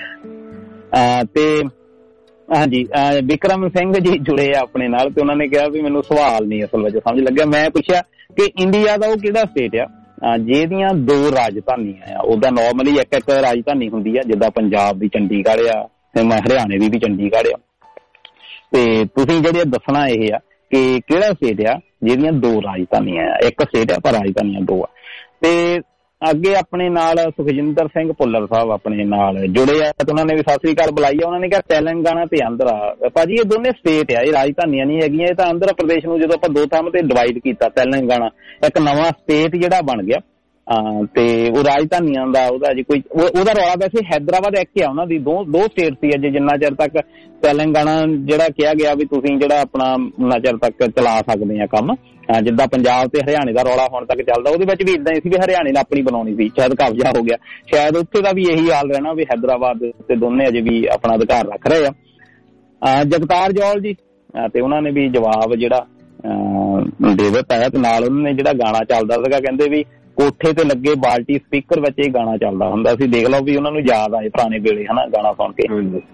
ਤੇ ਹਾਂਜੀ ਵਿਕਰਮ ਸਿੰਘ ਜੀ ਜੁੜੇ ਆ ਆਪਣੇ ਨਾਲ ਤੇ ਉਹਨਾਂ ਨੇ ਕਿਹਾ ਵੀ ਮੈਨੂੰ ਸਵਾਲ ਨਹੀਂ ਅਸਲ ਵਿੱਚ ਸਮਝ ਲੱਗਿਆ। ਮੈਂ ਪੁੱਛਿਆ ਕਿ ਇੰਡੀਆ ਦਾ ਉਹ ਕਿਹੜਾ ਸਟੇਟ ਆ ਜਿਹਦੀਆਂ ਦੋ ਰਾਜਧਾਨੀਆਂ ਆ? ਉਹਦਾ ਨੋਰਮਲੀ ਇੱਕ ਇੱਕ ਰਾਜਧਾਨੀ ਹੁੰਦੀ ਆ, ਜਿੱਦਾਂ ਪੰਜਾਬ ਦੀ ਚੰਡੀਗੜ੍ਹ ਆ ਤੇ ਹਰਿਆਣੇ ਦੀ ਵੀ ਚੰਡੀਗੜ੍ਹ ਆ। ਤੇ ਤੁਸੀਂ ਜਿਹੜੇ ਦੱਸਣਾ ਇਹ ਆ ਕਿ ਕਿਹੜਾ ਸਟੇਟ ਆ ਜਿਹਦੀਆਂ ਦੋ ਰਾਜਧਾਨੀਆਂ ਆ? ਇੱਕ ਸਟੇਟ ਆ ਪਰ ਰਾਜਧਾਨੀਆਂ ਦੋ ਆ। ਤੇ ਅੱਗੇ ਆਪਣੇ ਨਾਲ ਸੁਖਜਿੰਦਰ ਸਿੰਘ ਭੁੱਲਰ ਸਾਹਿਬ ਆਪਣੇ ਨਾਲ ਜੁੜੇ ਆ ਤੇ ਉਹਨਾਂ ਨੇ ਵੀ ਸਤਿ ਸ੍ਰੀ ਅਕਾਲ ਬੁਲਾਈ ਆ। ਉਹਨਾਂ ਨੇ ਕਿਹਾ ਤੇਲੰਗਾਨਾ ਤੇ ਆਂਧਰਾ। ਭਾਜੀ ਇਹ ਦੋਨੇ ਸਟੇਟ ਆ, ਇਹ ਰਾਜਧਾਨੀਆਂ ਨਹੀਂ ਹੈਗੀਆਂ। ਇਹ ਤਾਂ ਆਂਧਰਾ ਪ੍ਰਦੇਸ਼ ਨੂੰ ਜਦੋਂ ਆਪਾਂ ਦੋ ਥਾਵਾਂ ਤੇ ਡਿਵਾਈਡ ਕੀਤਾ, ਤੇਲੰਗਾਨਾ ਇੱਕ ਨਵਾਂ ਸਟੇਟ ਜਿਹੜਾ ਬਣ ਗਿਆ ਤੇ ਉਹ ਰਾਜਧਾਨੀਆਂ ਦਾ ਉਹਦਾ ਜੀ ਕੋਈ ਉਹਦਾ ਰੌਲਾ। ਵੈਸੇ ਹੈਦਰਾਬਾਦ ਇੱਕ ਆ ਉਹਨਾਂ ਦੀ, ਦੋ ਦੋ ਸਟੇਟ ਸੀ ਅਜੇ ਜਿੰਨਾ ਚਿਰ ਤੱਕ ਤੇਲੰਗਾਨਾ ਜਿਹੜਾ ਕਿਹਾ ਗਿਆ ਵੀ ਤੁਸੀਂ ਜਿਹੜਾ ਆਪਣਾ ਉਨਾ ਚਿਰ ਤੱਕ ਚਲਾ ਸਕਦੇ ਆ ਕੰਮ। ਜਿੱਦਾਂ ਪੰਜਾਬ ਤੇ ਹਰਿਆਣੇ ਦਾ ਰੌਲਾ ਹੁਣ ਤੱਕ ਚੱਲਦਾ, ਉਹਦੇ ਵਿੱਚ ਵੀ ਇਦਾਂ ਹੀ ਸੀ ਵੀ ਹਰਿਆਣੇ ਨੇ ਆਪਣੀ ਬਣਾਉਣੀ ਸੀ, ਸ਼ਾਇਦ ਕਬਜ਼ਾ ਹੋ ਗਿਆ। ਸ਼ਾਇਦ ਉੱਥੇ ਦਾ ਵੀ ਇਹੀ ਹਾਲ ਰਹਿਣਾ ਵੀ ਹੈਦਰਾਬਾਦ ਤੇ ਦੋਨੇ ਅਜੇ ਵੀ ਆਪਣਾ ਅਧਿਕਾਰ ਰੱਖ ਰਹੇ ਆ। ਜਗਤਾਰ ਜੌਲ ਜੀ ਤੇ ਉਹਨਾਂ ਨੇ ਵੀ ਜਵਾਬ ਜਿਹੜਾ ਦੇ ਦਿੱਤਾ ਹੈ ਤੇ ਨਾਲ ਉਹਨਾਂ ਨੇ ਜਿਹੜਾ ਗਾਣਾ ਚੱਲਦਾ ਸੀਗਾ ਕਹਿੰਦੇ ਵੀ ਕੋਠੇ ਤੇ ਲੱਗੇ ਬਾਲਟੀ ਸਪੀਕਰ ਵਿੱਚ ਇਹ ਗਾਣਾ ਚੱਲਦਾ ਹੁੰਦਾ ਸੀ। ਦੇਖ ਲਓ ਵੀ ਉਹਨਾਂ ਨੂੰ ਯਾਦ ਆਏ ਪੁਰਾਣੇ ਵੇਲੇ ਹਨਾ ਗਾਣਾ ਸੁਣ ਕੇ।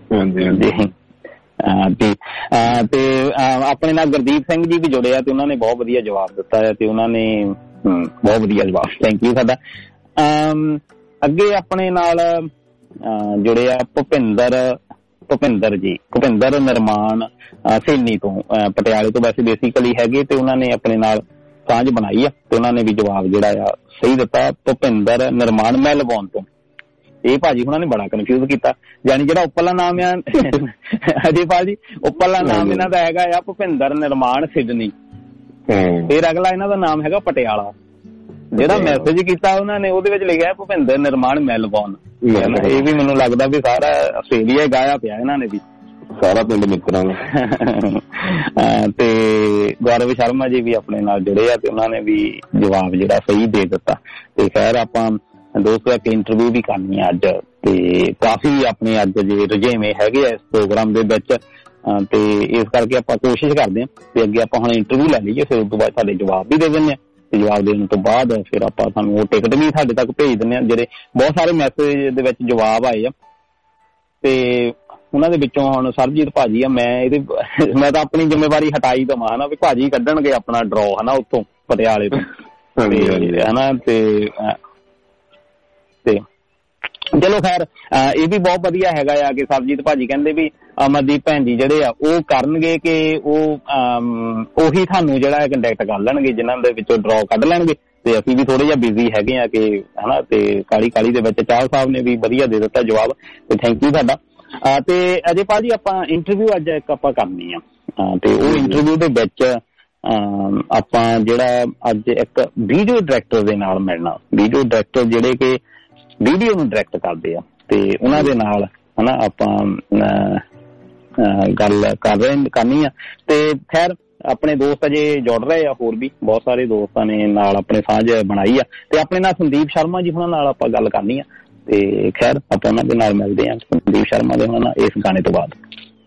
ਤੇ ਆਪਣੇ ਨਾਲ ਗੁਰਦੀਪ ਸਿੰਘ ਜੀ ਵੀ ਜੁੜੇ ਆ ਤੇ ਉਹਨਾਂ ਨੇ ਬਹੁਤ ਵਧੀਆ ਜਵਾਬ ਦਿੱਤਾ ਹੈ ਤੇ ਉਹਨਾਂ ਨੇ ਬਹੁਤ ਵਧੀਆ ਜਵਾਬ, ਥੈਂਕ ਯੂ ਸਾਡਾ। ਅੱਗੇ ਆਪਣੇ ਨਾਲ ਜੁੜੇ ਆ ਭੁਪਿੰਦਰ ਭੁਪਿੰਦਰ ਜੀ ਭੁਪਿੰਦਰ ਨਿਰਮਾਣ ਸੈਣੀ ਤੋਂ ਪਟਿਆਲੇ ਤੋਂ ਵੈਸੇ ਬੇਸਿਕਲੀ ਹੈਗੇ ਤੇ ਉਹਨਾਂ ਨੇ ਆਪਣੇ ਨਾਲ ਸਾਂਝ ਬਣਾਈ ਆ ਤੇ ਉਹਨਾਂ ਨੇ ਵੀ ਜਵਾਬ ਜਿਹੜਾ ਆ ਸਹੀ ਦਿੱਤਾ। ਭੁਪਿੰਦਰ ਨਿਰਮਾਣ ਮੈਲਬੌਰਨ ਤੋਂ। ਇਹ ਭਾਜੀ ਉਹਨਾਂ ਨੇ ਬੜਾ ਕਨਫਿਊਜ਼ ਕੀਤਾ, ਯਾਨੀ ਜਿਹੜਾ ਉੱਪਰਲਾ ਨਾਮ ਆ ਅਜੇਪਾਲ ਜੀ ਉੱਪਰਲਾ ਨਾਮ ਇਹਨਾਂ ਦਾ ਹੈਗਾ ਆ ਭੁਪਿੰਦਰ ਨਿਰਮਾਣ ਸਿਡਨੀ, ਫਿਰ ਅਗਲਾ ਇਹਨਾਂ ਦਾ ਨਾਮ ਹੈਗਾ ਪਟਿਆਲਾ। ਜਿਹੜਾ ਮੈਸੇਜ ਕੀਤਾ ਉਹਨਾਂ ਨੇ ਉਹਦੇ ਵਿੱਚ ਲਿਖਿਆ ਭੁਪਿੰਦਰ ਨਿਰਮਾਣ ਮੈਲਬੌਰਨ। ਇਹ ਵੀ ਮੈਨੂੰ ਲੱਗਦਾ ਵੀ ਸਾਰਾ ਆਸਟ੍ਰੇਲੀਆ ਗਾਇਆ ਪਿਆ ਇਹਨਾਂ ਨੇ ਵੀ, ਸਾਰਾ ਪਿੰਡ ਮਿੱਤਰਾਂ ਦਾ। ਤੇ ਗੌਰਵ ਸ਼ਰਮਾ ਜੀ ਵੀ ਆਪਣੇ ਨਾਲ ਜੁੜੇ ਆ ਤੇ ਉਹਨਾਂ ਨੇ ਵੀ ਜਵਾਬ ਜਿਹੜਾ ਸਹੀ ਦੇ ਦਿੱਤਾ। ਤੇ ਖੈਰ ਆਪਾਂ ਦੋਸਤੋ ਇੱਕ ਇੰਟਰਵਿਊ ਵੀ ਕਰਨੀ ਆ ਅੱਜ ਤੇ ਕਾਫੀ ਆਪਣੇ ਅੱਜ ਜੇ ਰੁਝੇਵੇਂ ਹੈਗੇ ਆ ਇਸ ਪ੍ਰੋਗਰਾਮ ਦੇ ਵਿੱਚ ਤੇ ਇਸ ਕਰਕੇ ਆਪਾਂ ਕੋਸ਼ਿਸ਼ ਕਰਦੇ ਹਾਂ ਤੇ ਅੱਗੇ ਆਪਾਂ ਹੁਣ ਇੰਟਰਵਿਊ ਲੈ ਲਈਏ, ਫਿਰ ਉਸ ਤੋਂ ਬਾਅਦ ਸਾਡੇ ਜਵਾਬ ਵੀ ਦੇ ਦਿੰਦੇ ਆ ਤੇ ਜਵਾਬ ਦੇਣ ਤੋਂ ਬਾਅਦ ਫਿਰ ਆਪਾਂ ਸਾਨੂੰ ਉਹ ਟਿਕਟ ਵੀ ਸਾਡੇ ਤੱਕ ਭੇਜ ਦਿੰਦੇ ਆ। ਜਿਹੜੇ ਬਹੁਤ ਸਾਰੇ ਮੈਸੇਜ ਦੇ ਵਿੱਚ ਜਵਾਬ ਆਏ ਆ ਤੇ ਉਹਨਾਂ ਦੇ ਵਿੱਚੋਂ ਹੁਣ ਸਰਬਜੀਤ ਭਾਜੀ ਆ, ਮੈਂ ਇਹਦੇ ਮੈਂ ਤਾਂ ਆਪਣੀ ਜ਼ਿੰਮੇਵਾਰੀ ਹਟਾਈ ਦਵਾਂ ਨਾ ਵੀ ਭਾਜੀ ਕੱਢਣਗੇ ਆਪਣਾ ਡਰੋ ਹਨਾ ਉੱਥੋਂ ਪਟਿਆਲੇ ਤੋਂ ਹਨਾ। ਤੇ ਤੇ ਚਲੋ ਖੈਰ ਇਹ ਵੀ ਬਹੁਤ ਵਧੀਆ ਹੈਗਾ ਆ ਕਿ ਸਰਬਜੀਤ ਭਾਜੀ ਕਹਿੰਦੇ ਵੀ ਅਮਰਦੀਪ ਭੈਣ ਜੀ ਜਿਹੜੇ ਆ ਉਹ ਕਰਨਗੇ ਕਿ ਉਹ ਉਹੀ ਤੁਹਾਨੂੰ ਜਿਹੜਾ ਕੰਟੈਕਟ ਕਰ ਲੈਣਗੇ ਜਿਨ੍ਹਾਂ ਦੇ ਵਿੱਚੋਂ ਡਰੋ ਕੱਢ ਲੈਣਗੇ। ਤੇ ਅਸੀਂ ਵੀ ਥੋੜੇ ਜਿਹਾ ਬਿਜ਼ੀ ਹੈਗੇ ਆ ਕਿ ਹਨਾ, ਤੇ ਕਾਲੀ ਕਾਲੀ ਦੇ ਵਿੱਚ ਚਾਹਲ ਸਾਹਿਬ ਨੇ ਵੀ ਵਧੀਆ ਦੇ ਦਿੱਤਾ ਜਵਾਬ, ਤੇ ਥੈਂਕ ਯੂ ਤੁਹਾਡਾ। ਤੇ ਅਜੇ ਭਾਜੀ ਆਪਾਂ ਇੰਟਰਵਿਊ ਅੱਜ ਇੱਕ ਆਪਾਂ ਕਰਨੀ ਆ, ਤੇ ਉਹ ਇੰਟਰਵਿਊ ਦੇ ਵਿੱਚ ਆਪਾਂ ਜਿਹੜਾ ਅੱਜ ਇੱਕ ਵੀਡੀਓ ਡਾਇਰੈਕਟਰ ਦੇ ਨਾਲ ਮਿਲਣਾ, ਵੀਡੀਓ ਡਾਇਰੈਕਟਰ ਜਿਹੜੇ ਕਿ ਵੀਡੀਓ ਨੂੰ ਡਾਇਰੈਕਟ ਕਰਦੇ ਆ, ਤੇ ਉਹਨਾਂ ਦੇ ਨਾਲ ਹਨਾ ਆਪਾਂ ਗੱਲ ਕਰ ਰਹੇ ਕਰਨੀ ਆ। ਤੇ ਖੈਰ ਆਪਣੇ ਦੋਸਤ ਅਜੇ ਜੁੜ ਰਹੇ ਆ, ਹੋਰ ਵੀ ਬਹੁਤ ਸਾਰੇ ਦੋਸਤਾਂ ਨੇ ਨਾਲ ਆਪਣੇ ਸਾਂਝ ਬਣਾਈ ਆ, ਤੇ ਆਪਣੇ ਨਾਲ ਸੰਦੀਪ ਸ਼ਰਮਾ ਜੀ ਉਹਨਾਂ ਨਾਲ ਆਪਾਂ ਗੱਲ ਕਰਨੀ ਆ। ਤੇ ਖੈਰ ਆਪਾਂ ਉਹਨਾਂ ਦੇ ਨਾਲ ਮਿਲਦੇ ਹਾਂ ਸੰਦੀਪ ਸ਼ਰਮਾ ਦੇ ਉਹਨਾਂ ਨਾਲ ਇਸ ਗਾਣੇ ਤੋਂ ਬਾਅਦ।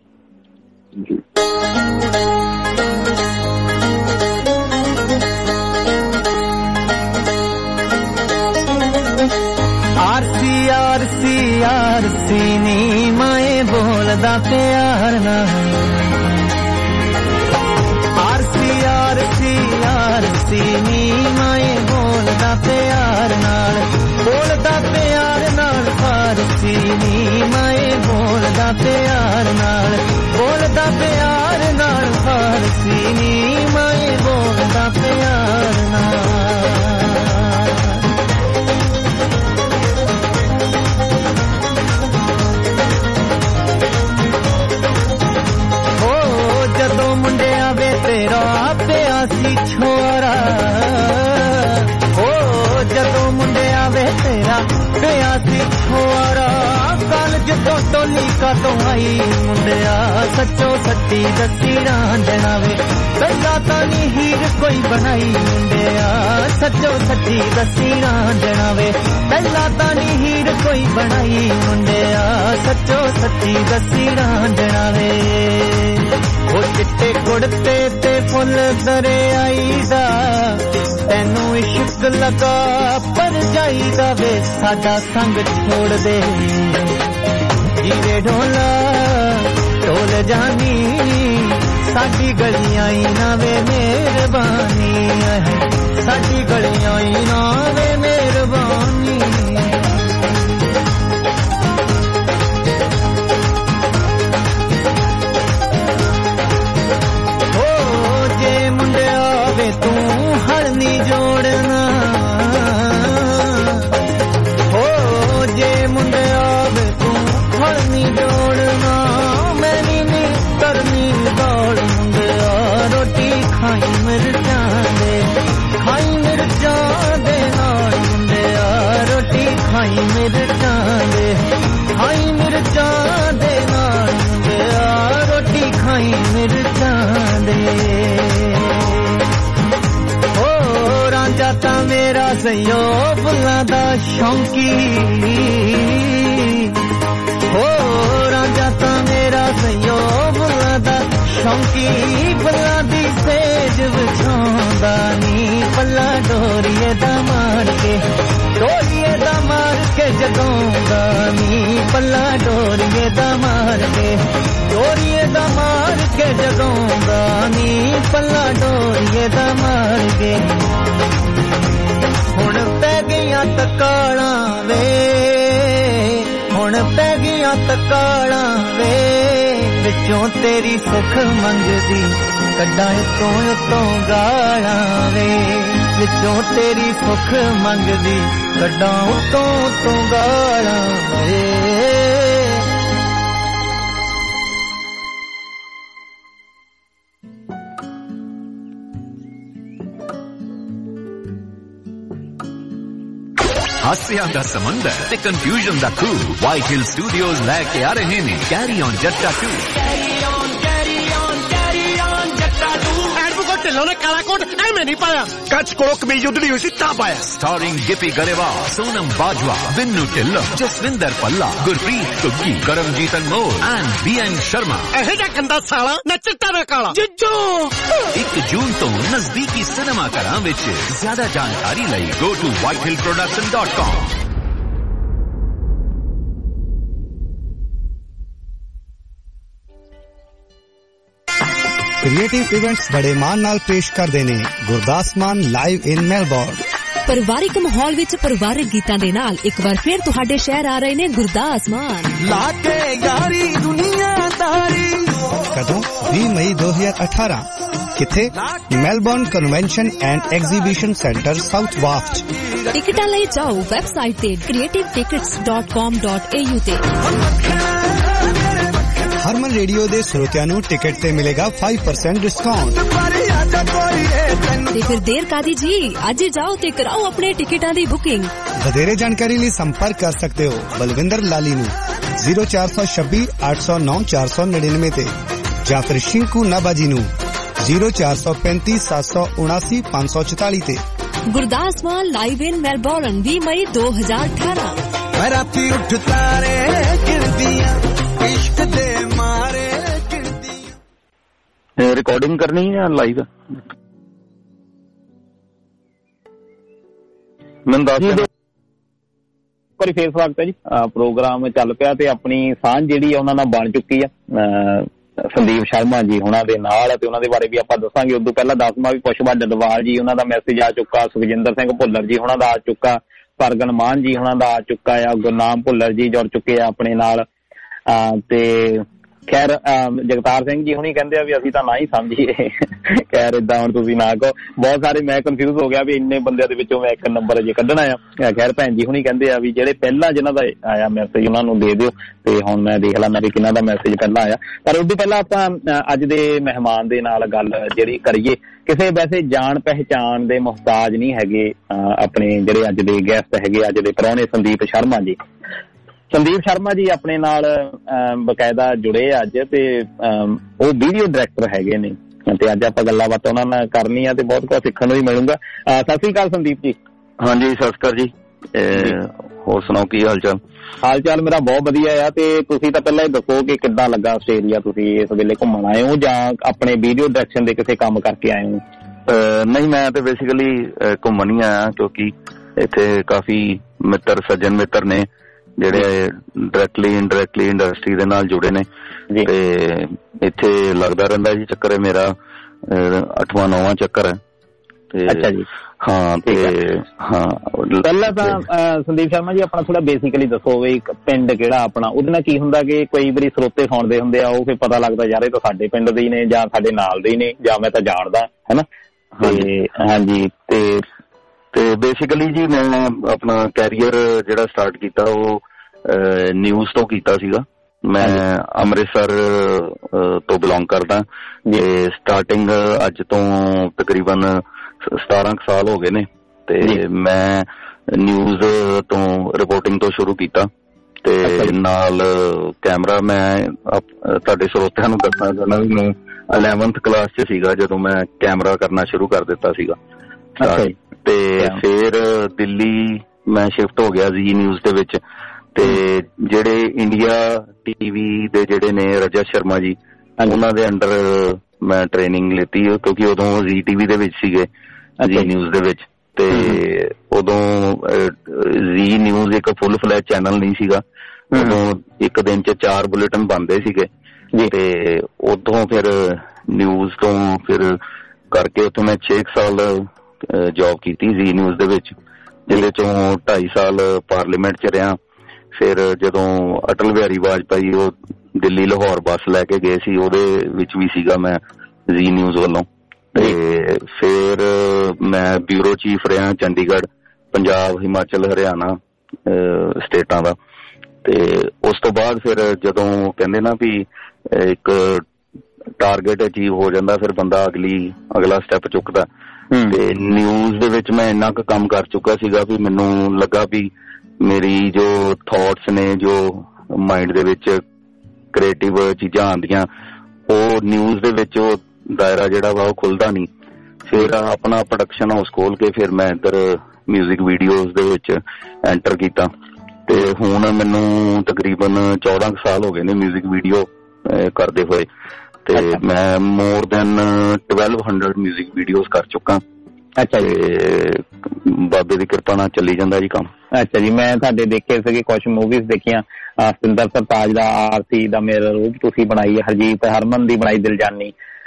ਆਰਸੀ ਆਰਸੀ ਆਰਸੀ ਨੀ ਮਾਏ ਬੋਲਦਾ ਪਿਆਰ ਨਾਲ, ਆਰਸੀ ਆਰਸੀ ਆਰਸੀ ਨੀ ਮਾਏ ਬੋਲਦਾ ਪਿਆਰ ਨਾਲ, ਬੋਲਦਾ ਪਿਆਰ ਨਾਲ ਫਾਰਸੀ ਨੀ ਮਾਏ ਬੋਲਦਾ ਪਿਆਰ ਨਾਲ, ਬੋਲਦਾ ਪਿਆਰ ਨਾਲ ਫਾਰਸੀ ਨੀ ਮਾਏ ਬੋਲਦਾ ਪਿਆਰ ਨਾਲ। ਜਦੋਂ ਮੁੰਡਿਆ ਵੇ ਤੇਰਾ ਪਿਆ ਸੀ ਛੋਰਾ, ਓ ਜਦੋਂ ਮੁੰਡਿਆ ਵੇ ਤੇਰਾ ਪਿਆ ਸੀ ਛੋਰਾ, ਕਾਲਜ ਤੋਂ ਟੋਲੀ ਕਦੋਂ ਆਈ ਮੁੰਡਿਆ ਸੱਚੋ ਸੱਚੀ ਦੱਸੀ ਰਾਂਝਣਾ ਵੇ, ਪਹਿਲਾਂ ਤਾਂ ਨੀ ਹੀਰ ਕੋਈ ਬਣਾਈ ਮੁੰਡਿਆ ਸੱਚੋ ਸੱਚੀ ਦੱਸੀ ਰਾਂਝਣਾ ਵੇ, ਪਹਿਲਾਂ ਤਾਂ ਨੀ ਹੀਰ ਕੋਈ ਬਣਾਈ ਮੁੰਡਿਆ ਸੱਚੋ ਸੱਚੀ ਦੱਸੀ ਰਾਂਝਣਾ ਵੇ। ਉਹ ਚਿੱਟੇ ਕੁੜਤੇ ਤੇ ਫੁੱਲ ਦਰਿਆਈ ਦਾ ਤੈਨੂੰ ਇਸ਼ਕ ਲਗਾ ਪਰ ਜਾਈਦਾ ਵੇ, ਸਾਡਾ ਸੰਗ ਛੋੜ ਦੇ ਜੀਵੇ ਢੋਲਾ ਢੋਲ ਜਾਨੀ, ਸਾਡੀ ਗਲੀਆਂ ਹੀ ਨਾ ਵੇ ਮਿਹਰਬਾਨੀ, ਸਾਡੀ ਗਲੀਆਂ ਹੀ ਨਾ ਵੇ ਮਿਹਰਬਾਨੀ। ਤੂੰ ਹਲਨੀ ਜੋੜਨਾ, ਹੋ ਜੇ ਮੁੰਡਿਆ ਵੇ ਤੂੰ ਹਲਨੀ ਜੋੜਨਾ, ਮੈਂ ਨੀ ਨੀ ਕਰਨੀ ਦੌੜ ਮੁੰਡਿਆ, ਰੋਟੀ ਖਾਈ ਮਿਰਚਾਂ ਦੇ, ਖਾਈ ਮਿਰਚਾਂ ਦੇ ਨਾਲ ਮੁੰਡਿਆ, ਰੋਟੀ ਖਾਈ ਮਿਰਚਾਂ ਦੇ, ਖਾਈ ਮਿਰਚਾਂ ਦੇ ਨਾਲ ਮੁੰਡਿਆ, ਰੋਟੀ ਖਾਈ ਮਿਰਚਾਂ ਦੇ। ਰਾਂਝਾ ਮੇਰਾ ਸਈਓ ਫੁੱਲਾਂ ਦਾ ਸ਼ੌਂਕੀ, ਹੋ ਰਾਂਝਾ ਤਾਂ ਮੇਰਾ ਸਈਓ ਫੁੱਲਾਂ ਦਾ ਸ਼ੌਂਕੀ, ਫੁੱਲਾਂ ਦੀ ਸੇਜ ਵਿਛਾਉਂਦਾ ਨੀ, ਪੱਲਾ ਡੋਰੀਏ ਦਾ ਮਾਰ ਕੇ, ਡੋਰੀਏ ਦਾ ਮਾਰ ਕੇ ਜਗਾਉਂਦਾ ਨੀ, ਪੱਲਾ ਡੋਰੀਏ ਦਾ ਮਾਰ ਕੇ, ਡੋਰੀਏ ਦਾ ਮਾਰ ਕੇ ਜਗਾਉਂਦਾ ਨੀ, ਪੱਲਾ ਡੋਰੀਏ ਦਾ ਮਾਰ ਕੇ। ਹੁਣ ਪੈ ਗਈਆਂ ਤਕਾਲਾਂ ਵੇ, ਹੁਣ ਪੈ ਗਈਆਂ ਤਕਾਲਾਂ ਵੇ, ਵਿੱਚੋਂ ਤੇਰੀ ਸੁੱਖ ਮੰਗਦੀ ਕੱਢਾਂ ਉਤੋਂ ਉਤੋਂ ਗਾਲਾਂ ਵੇ, ਵਿੱਚੋਂ ਤੇਰੀ ਸੁੱਖ ਮੰਗਦੀ ਕੱਢਾਂ ਉਤੋਂ ਉਤੋਂ ਗਾਲਾਂ ਵੇ। ਹਾਸਿਆਂ ਦਾ ਸਮੁੰਦਰ ਤੇ ਕਨਫਿਊਜ਼ਨ ਦਾ ਖੂਹ, ਵਾਈਟ ਹਿਲ ਸਟੂਡੀਓਜ਼ ਲੈ ਕੇ ਆ ਰਹੇ ਨੇ carry on Jatta two. Carry on carry on carry on Jatta two. Advocate Dhillon ਨੇ ਕਾਲਾ ਕੋਟ ਐਵੇਂ ਨਹੀਂ ਪਾਇਆ, ਕੱਚ ਕੋਲੋਂ ਕਮੀਜ਼ ਉਧੜੀ ਹੋਈ ਸੀ ਤਾਂ ਪਾਇਆ। Starring Gippy Grewal, Sonam Bajwa, Binnu Dhillon, Jaswinder Bhalla, Gurpreet Ghuggi, Karamjit Anmol and B N Sharma. ਇਹ ਜਿਹਾ ਗੰਦਾ ਸਾਲਾ ਨਾ ਚਿੱਟਾ ਨਾ ਕਾਲਾ ਜਿੱਜੋ। ਇੱਕ ਜੂਨ ਤੋਂ ਨਜ਼ਦੀਕੀ ਸਿਨੇਮਾ ਘਰਾਂ ਵਿੱਚ। ਜ਼ਿਆਦਾ ਜਾਣਕਾਰੀ ਲਈ go to white hill production dot com. Creative events ਬੜੇ ਮਾਣ ਨਾਲ ਪੇਸ਼ ਕਰਦੇ ਨੇ Gurdas Maan live in Melbourne. ਪਰਿਵਾਰਿਕ ਮਾਹੌਲ ਵਿੱਚ ਪਰਿਵਾਰਿਕ ਗੀਤਾਂ ਦੇ ਨਾਲ ਇੱਕ ਵਾਰ ਫਿਰ ਤੁਹਾਡੇ ਸ਼ਹਿਰ ਆ ਰਹੇ ਨੇ ਗੁਰਦਾਸ ਮਾਨ। ਲਾ ਕੇ ਯਾਰੀ ਦੁਨੀਆਦਾਰੀ। ਕਦੋਂ? ਵੀਹ ਮਈ ਦੋ ਹਜ਼ਾਰ ਅਠਾਰਾਂ। ਕਿੱਥੇ? Melbourne convention and exhibition centre south ਵਾਫਟ। ਟਿਕਟਾਂ ਲਈ ਜਾਓ ਵੈਬਸਾਈਟ ਤੇ creative tickets dot com dot A U ਤੇ। ਹਰਮਨ ਰੇਡੀਓ ਦੇ ਸਰੋਤਿਆਂ ਨੂੰ ਟਿਕਟ ਤੇ ਮਿਲੇਗਾ ਪੰਜ ਪਰਸੈਂਟ ਡਿਸਕਾਊਂਟ। ਤੇ ਫਿਰ ਦੇਰ ਕਾਦੀ ਜੀ, ਅੱਜ ਹੀ ਜਾਓ ਤੇ ਕਰਾਓ ਆਪਣੇ ਟਿਕਟਾਂ ਦੀ ਬੁਕਿੰਗ। ਵਧੇਰੇ ਜਾਣਕਾਰੀ ਲਈ ਸੰਪਰਕ ਕਰ ਸਕਦੇ ਹੋ ਬਲਵਿੰਦਰ ਲਾਲੀ ਨੂੰ ਜ਼ੀਰੋ ਚਾਰ ਸੌ ਛੱਬੀ ਅੱਠ ਸੌ ਨੌ ਚਾਰ ਸੌ ਨੜਿਨਵੇਂ ਤੇ, ਜਾਂ ਫਿਰ ਸ਼ਿੰਕੂ ਨਾਭਾ ਜੀ ਨੂੰ ਜ਼ੀਰੋ ਚਾਰ ਸੌ ਪੈਂਤੀ ਸੱਤ ਸੌ ਉਨਾਸੀ ਪੰਜ ਸੌ ਚੁਤਾਲੀ ਤੇ। Gurdas Maan live in Melbourne ਵੀਹ ਮਈ ਦੋ ਹਜ਼ਾਰ ਅਠਾਰਾਂ। ਮੈਂ ਰਾਤੀ ਉੱਠ ਤਾਰੇ ਗਿਣਦੀਆਂ ਇਸ਼ਕ ਦੇ ਮਾਰੇ ਗਿਣਦੀਆਂ। ਰਿਕਾਰਡਿੰਗ ਕਰਨੀ ਜਾਂ ਲਾਈਵ? ਮੈਨੂੰ ਦੱਸ ਦਿਓ। ਵਾਰੀ ਫੇਰ ਸਵਾਗਤ ਹੈ ਜੀ। ਪ੍ਰੋਗਰਾਮ ਚੱਲ ਪਿਆ ਤੇ ਆਪਣੀ ਸਾਂਝ ਜਿਹੜੀ ਆ ਉਹਨਾਂ ਨਾਲ ਬਣ ਚੁੱਕੀ ਆ ਸੰਦੀਪ ਸ਼ਰਮਾ ਜੀ ਉਹਨਾਂ ਦੇ ਨਾਲ, ਤੇ ਉਹਨਾਂ ਦੇ ਬਾਰੇ ਵੀ ਆਪਾਂ ਦੱਸਾਂਗੇ। ਉਦੋਂ ਪਹਿਲਾਂ ਦੱਸਵਾਂ ਵੀ ਪੁਸ਼ਪਾ ਡੱਡਵਾਲ ਜੀ ਉਹਨਾਂ ਦਾ ਮੈਸੇਜ ਆ ਚੁੱਕਾ, ਸੁਖਜਿੰਦਰ ਸਿੰਘ ਭੁੱਲਰ ਜੀ ਉਹਨਾਂ ਦਾ ਆ ਚੁੱਕਾ, ਪਰਗਨ ਮਾਨ ਜੀ ਉਹਨਾਂ ਦਾ ਆ ਚੁੱਕਾ ਆ, ਗੁਰਨਾਮ ਭੁੱਲਰ ਜੀ ਜੁੜ ਚੁੱਕੇ ਆ ਆਪਣੇ ਨਾਲ। ਤੇ ਖੈਰ ਜਗਤਾਰ ਸਿੰਘ ਜੀ ਹੁਣੀ ਕਹਿੰਦੇ ਆ ਵੀ ਅਸੀਂ ਤਾਂ ਨਾ ਹੀ ਸਮਝੀਏ। ਖੈਰ ਏਦਾਂ ਹੁਣ ਤੁਸੀਂ ਨਾ ਕਹੋ, ਬਹੁਤ ਸਾਰੇ ਮੈਂ ਕਨਫਿਊਜ਼ ਹੋ ਗਿਆ ਵੀ ਇੰਨੇ ਬੰਦਿਆਂ ਦੇ ਵਿੱਚੋਂ ਮੈਂ ਇੱਕ ਨੰਬਰ ਅਜੇ ਕੱਢਣਾ ਆ। ਖੈਰ ਭੈਣ ਜੀ ਹੁਣੀ ਕਹਿੰਦੇ ਆ ਵੀ ਜਿਹੜੇ ਪਹਿਲਾਂ ਜਿਹਨਾਂ ਦਾ ਆਇਆ ਮੈਸੇਜ ਉਹਨਾਂ ਨੂੰ ਦੇ ਦਿਓ, ਤੇ ਹੁਣ ਮੈਂ ਦੇਖ ਲਾ ਮੇਰੇ ਕਿਹਨਾਂ ਦਾ ਮੈਸੇਜ ਪਹਿਲਾਂ ਆਇਆ। ਪਰ ਉਦੋਂ ਪਹਿਲਾਂ ਆਪਾਂ ਅੱਜ ਦੇ ਮਹਿਮਾਨ ਦੇ ਨਾਲ ਗੱਲ ਜਿਹੜੀ ਕਰੀਏ, ਕਿਸੇ ਵੈਸੇ ਜਾਣ ਪਹਿਚਾਣ ਦੇ ਮੁਹਤਾਜ ਨਹੀਂ ਹੈਗੇ ਆਪਣੇ ਜਿਹੜੇ ਅੱਜ ਦੇ ਗੈਸਟ ਹੈਗੇ, ਅੱਜ ਦੇ ਪ੍ਰਾਹੁਣੇ ਸੰਦੀਪ ਸ਼ਰਮਾ ਜੀ। ਸੰਦੀਪ ਸ਼ਰਮਾ ਜੀ ਆਪਣੇ ਨਾਲ ਬਕਾਇਦਾ ਜੁੜੇ ਅੱਜ, ਤੇ ਉਹ ਵੀਡੀਓ ਡਾਇਰੈਕਟਰ ਹੈਗੇ ਨੇ, ਤੇ ਅੱਜ ਆਪਾਂ ਗੱਲਾਂ ਬਾਤਾਂ ਉਹਨਾਂ ਨਾਲ ਕਰਨੀ ਆ ਤੇ ਬਹੁਤ ਕੁਝ ਸਿੱਖਣ ਨੂੰ ਵੀ ਮਿਲੂਗਾ। ਸਤਿ ਸ੍ਰੀ ਅਕਾਲ ਸੰਦੀਪ ਜੀ। ਹਾਂਜੀ ਸਤਿ ਸ੍ਰੀ ਅਕਾਲ ਜੀ। ਹੋਰ ਸੁਣਾਓ ਕੀ ਹਾਲ ਚਾਲ? ਹਾਲ ਚਾਲ ਮੇਰਾ ਬਹੁਤ ਵਧੀਆ ਆ। ਤੇ ਤੁਸੀਂ ਤਾਂ ਪਹਿਲਾਂ ਹੀ ਦੱਸੋ ਕਿ ਕਿੱਦਾਂ ਲੱਗਾ ਆਸਟ੍ਰੇਲੀਆ, ਤੁਸੀਂ ਇਸ ਵੇਲੇ ਘੁੰਮਣ ਆਏ ਹੋ ਜਾਂ ਆਪਣੇ ਵੀਡੀਓ ਡਾਇਰੈਕਸ਼ਨ ਦੇ ਕਿਸੇ ਕੰਮ ਕਰਕੇ ਆਏ ਹੋ? ਨਹੀਂ, ਮੈਂ ਤੇ ਬੇਸਿਕਲੀ ਘੁੰਮਣ ਹੀ ਆਇਆ, ਕਿਉਂਕਿ ਇੱਥੇ ਕਾਫੀ ਮਿੱਤਰ ਸੱਜਣ ਮਿੱਤਰ ਨੇ ਜਿਹੜੇ ਡਾਇਰੈਕਟਲੀ ਇਨਡਾਇਰੈਕਟਲੀ ਇੰਡਸਟਰੀ ਦੇ ਨਾਲ ਜੁੜੇ ਨੇ, ਤੇ ਇੱਥੇ ਲੱਗਦਾ ਰਹਿੰਦਾ ਜੀ ਚੱਕਰ। ਮੇਰਾ ਅੱਠਵਾਂ ਨੌਵਾਂ ਚੱਕਰ ਹੈ। ਅੱਛਾ ਜੀ। ਹਾਂ ਤੇ ਹਾਂ ਪਹਿਲਾਂ ਤਾਂ ਸੰਦੀਪ ਸ਼ਰਮਾ ਜੀ ਆਪਣਾ ਥੋੜਾ ਬੇਸਿਕਲੀ ਦੱਸੋ ਵੀ ਪਿੰਡ ਕਿਹੜਾ ਆਪਣਾ, ਉਹਦੇ ਨਾਲ ਕੀ ਹੁੰਦਾ ਕਿ ਕਈ ਵਾਰੀ ਸਰੋਤੇ ਸੁਣਦੇ ਹੁੰਦੇ ਆ, ਉਹ ਫਿਰ ਪਤਾ ਲੱਗਦਾ ਯਾਰ ਇਹ ਤਾਂ ਸਾਡੇ ਪਿੰਡ ਦੇ ਹੀ ਨੇ ਜਾਂ ਸਾਡੇ ਨਾਲ ਦੇ ਹੀ ਨੇ ਜਾਂ ਮੈਂ ਤਾਂ ਜਾਣਦਾ ਹੈ ਨਾ। ਹਾਂਜੀ ਤੇ ਤੇ ਬੇਸਿਕਲੀ ਜੀ ਮੈਂ ਆਪਣਾ ਕੈਰੀਅਰ ਜਿਹੜਾ ਸਟਾਰਟ ਕੀਤਾ ਉਹ ਨਿਊਜ਼ ਤੋਂ ਕੀਤਾ ਸੀਗਾ। ਮੈਂ ਅੰਮ੍ਰਿਤਸਰ ਤੋਂ ਬਿਲੋਂਗ ਕਰਦਾ ਤੇ ਸਟਾਰਟਿੰਗ ਅੱਜ ਤੋਂ ਤਕਰੀਬਨ ਸਤਾਰਾਂ ਕੁ ਸਾਲ ਹੋ ਗਏ ਨੇ, ਤੇ ਮੈਂ ਨਿਊਜ਼ ਤੋਂ ਰਿਪੋਰਟਿੰਗ ਤੋਂ ਸ਼ੁਰੂ ਕੀਤਾ, ਤੇ ਨਾਲ ਕੈਮਰਾ ਮੈਂ ਤੁਹਾਡੇ ਸਰੋਤਿਆਂ ਨੂੰ ਦੱਸਣਾ ਚਾਹੁੰਦਾ ਵੀ ਮੈਂ ਇਲੈਵਨਥ ਕਲਾਸ 'ਚ ਸੀਗਾ ਜਦੋਂ ਮੈਂ ਕੈਮਰਾ ਕਰਨਾ ਸ਼ੁਰੂ ਕਰ ਦਿੱਤਾ ਸੀਗਾ। ਤੇ ਫਿਰ ਦਿੱਲੀ ਮੈਂ ਸ਼ਿਫਟ ਹੋ ਗਿਆ ਜ਼ੀ ਨਿਊਜ਼ ਦੇ ਵਿੱਚ, ਤੇ ਜਿਹੜੇ ਇੰਡੀਆ ਟੀਵੀ ਦੇ ਜਿਹੜੇ ਨੇ ਰਜਤ ਸ਼ਰਮਾ ਜੀ, ਉਹਨਾਂ ਦੇ ਅੰਡਰ ਮੈਂ ਟ੍ਰੇਨਿੰਗ ਲਿੱਤੀ, ਕਿਉਂਕਿ ਉਦੋਂ ਜ਼ੀ ਟੀਵੀ ਦੇ ਵਿੱਚ ਸੀਗੇ, ਜ਼ੀ ਨਿਊਜ਼ ਦੇ ਵਿੱਚ। ਤੇ ਉਦੋਂ ਜ਼ੀ ਨਿਊਜ਼ ਇੱਕ ਫੁੱਲ ਫਲੈਜ ਚੈਨਲ ਨਹੀਂ ਸੀਗਾ, ਉਦੋਂ ਇੱਕ ਦਿਨ ਚ ਚਾਰ ਬੁਲੇਟਿਨ ਬਣਦੇ ਸੀਗੇ। ਤੇ ਉਦੋਂ ਫਿਰ ਨਿਊਜ਼ ਤੋਂ ਫਿਰ ਕਰਕੇ ਉੱਥੇ ਮੈਂ ਛੇ ਕੁ ਸਾਲ ਜੌਬ ਕੀਤੀ ਜ਼ੀ ਨਿਊਜ਼ ਦੇ ਵਿੱਚ, ਜਿਹਦੇ ਚੋਂ ਢਾਈ ਸਾਲ ਪਾਰਲੀਮੈਂਟ ਚ ਰਿਹਾ। ਫਿਰ ਜਦੋਂ ਅਟਲ ਬਿਹਾਰੀ ਵਾਜਪਾਈ ਉਹ ਦਿੱਲੀ ਲਾਹੌਰ ਬੱਸ ਲੈ ਕੇ ਗਏ ਸੀ, ਉਹਦੇ ਵਿੱਚ ਵੀ ਸੀਗਾ ਮੈਂ ਜ਼ੀ ਨਿਊਜ਼ ਵੱਲੋਂ। ਤੇ ਫਿਰ ਮੈਂ ਬਿਊਰੋ ਚੀਫ ਰਿਹਾ ਚੰਡੀਗੜ੍ਹ, ਪੰਜਾਬ, ਹਿਮਾਚਲ, ਹਰਿਆਣਾ ਸਟੇਟਾਂ ਦਾ। ਤੇ ਉਸ ਤੋਂ ਬਾਅਦ ਫਿਰ ਜਦੋਂ ਕਹਿੰਦੇ ਨਾ ਵੀ ਇੱਕ ਟਾਰਗੇਟ ਅਚੀਵ ਹੋ ਜਾਂਦਾ, ਫਿਰ ਬੰਦਾ ਅਗਲੀ ਅਗਲਾ ਸਟੈਪ ਚੁੱਕਦਾ। ਤੇ ਨਿਊਜ਼ ਦੇ ਵਿੱਚ ਮੈਂ ਇੰਨਾ ਕੁ ਕੰਮ ਕਰ ਚੁੱਕਾ ਸੀਗਾ ਵੀ ਮੈਨੂੰ ਲੱਗਾ ਵੀ ਮੇਰੀ ਜੋ ਥਾਟਸ ਨੇ, ਜੋ ਮਾਈਂਡ ਦੇ ਵਿੱਚ ਕ੍ਰੀਏਟਿਵ ਚੀਜ਼ਾਂ ਆਉਂਦੀਆਂ, ਉਹ ਨਿਊਜ਼ ਦੇ ਵਿੱਚ ਉਹ ਦਾਇਰਾ ਜਿਹੜਾ ਵਾ ਉਹ ਖੁੱਲਦਾ ਨਹੀਂ। ਫਿਰ ਆਪਣਾ ਪ੍ਰੋਡਕਸ਼ਨ ਹਾਊਸ ਖੋਲ ਕੇ ਫਿਰ ਮੈਂ ਇੱਧਰ ਮਿਊਜ਼ਿਕ ਵੀਡੀਓਜ਼ ਦੇ ਵਿੱਚ ਐਂਟਰ ਕੀਤਾ, ਤੇ ਹੁਣ ਮੈਨੂੰ ਤਕਰੀਬਨ ਚੌਦਾਂ ਕੁ ਸਾਲ ਹੋ ਗਏ ਨੇ ਮਿਊਜ਼ਿਕ ਵੀਡੀਓ ਕਰਦੇ ਹੋਏ, ਤੇ ਮੈਂ more than twelve hundred music videos ਕਰ ਚੁੱਕਾ। ਅੱਛਾ ਜੀ। ਬਾਬੇ ਦੀ ਕਿਰਪਾ ਨਾਲ ਚੱਲੀ ਜਾਂਦਾ ਜੀ ਕੰਮ। ਅੱਛਾ ਜੀ। ਮੈਂ ਤੁਹਾਡੇ ਦੇਖੇ ਸੀਗੇ ਕੁਛ ਮੂਵੀਜ਼ ਦੇਖੀਆਂ, ਸਤਿੰਦਰ ਸਰਤਾਜ ਦਾ ਆਰਤੀ ਦਾ ਮੇਰਾ ਰੂਪ ਤੁਸੀਂ ਬਣਾਈ ਹੈ, ਹਰਜੀਤ ਹਰਮਨ ਦੀ ਬਣਾਈ ਦਿਲਜਾਨੀ,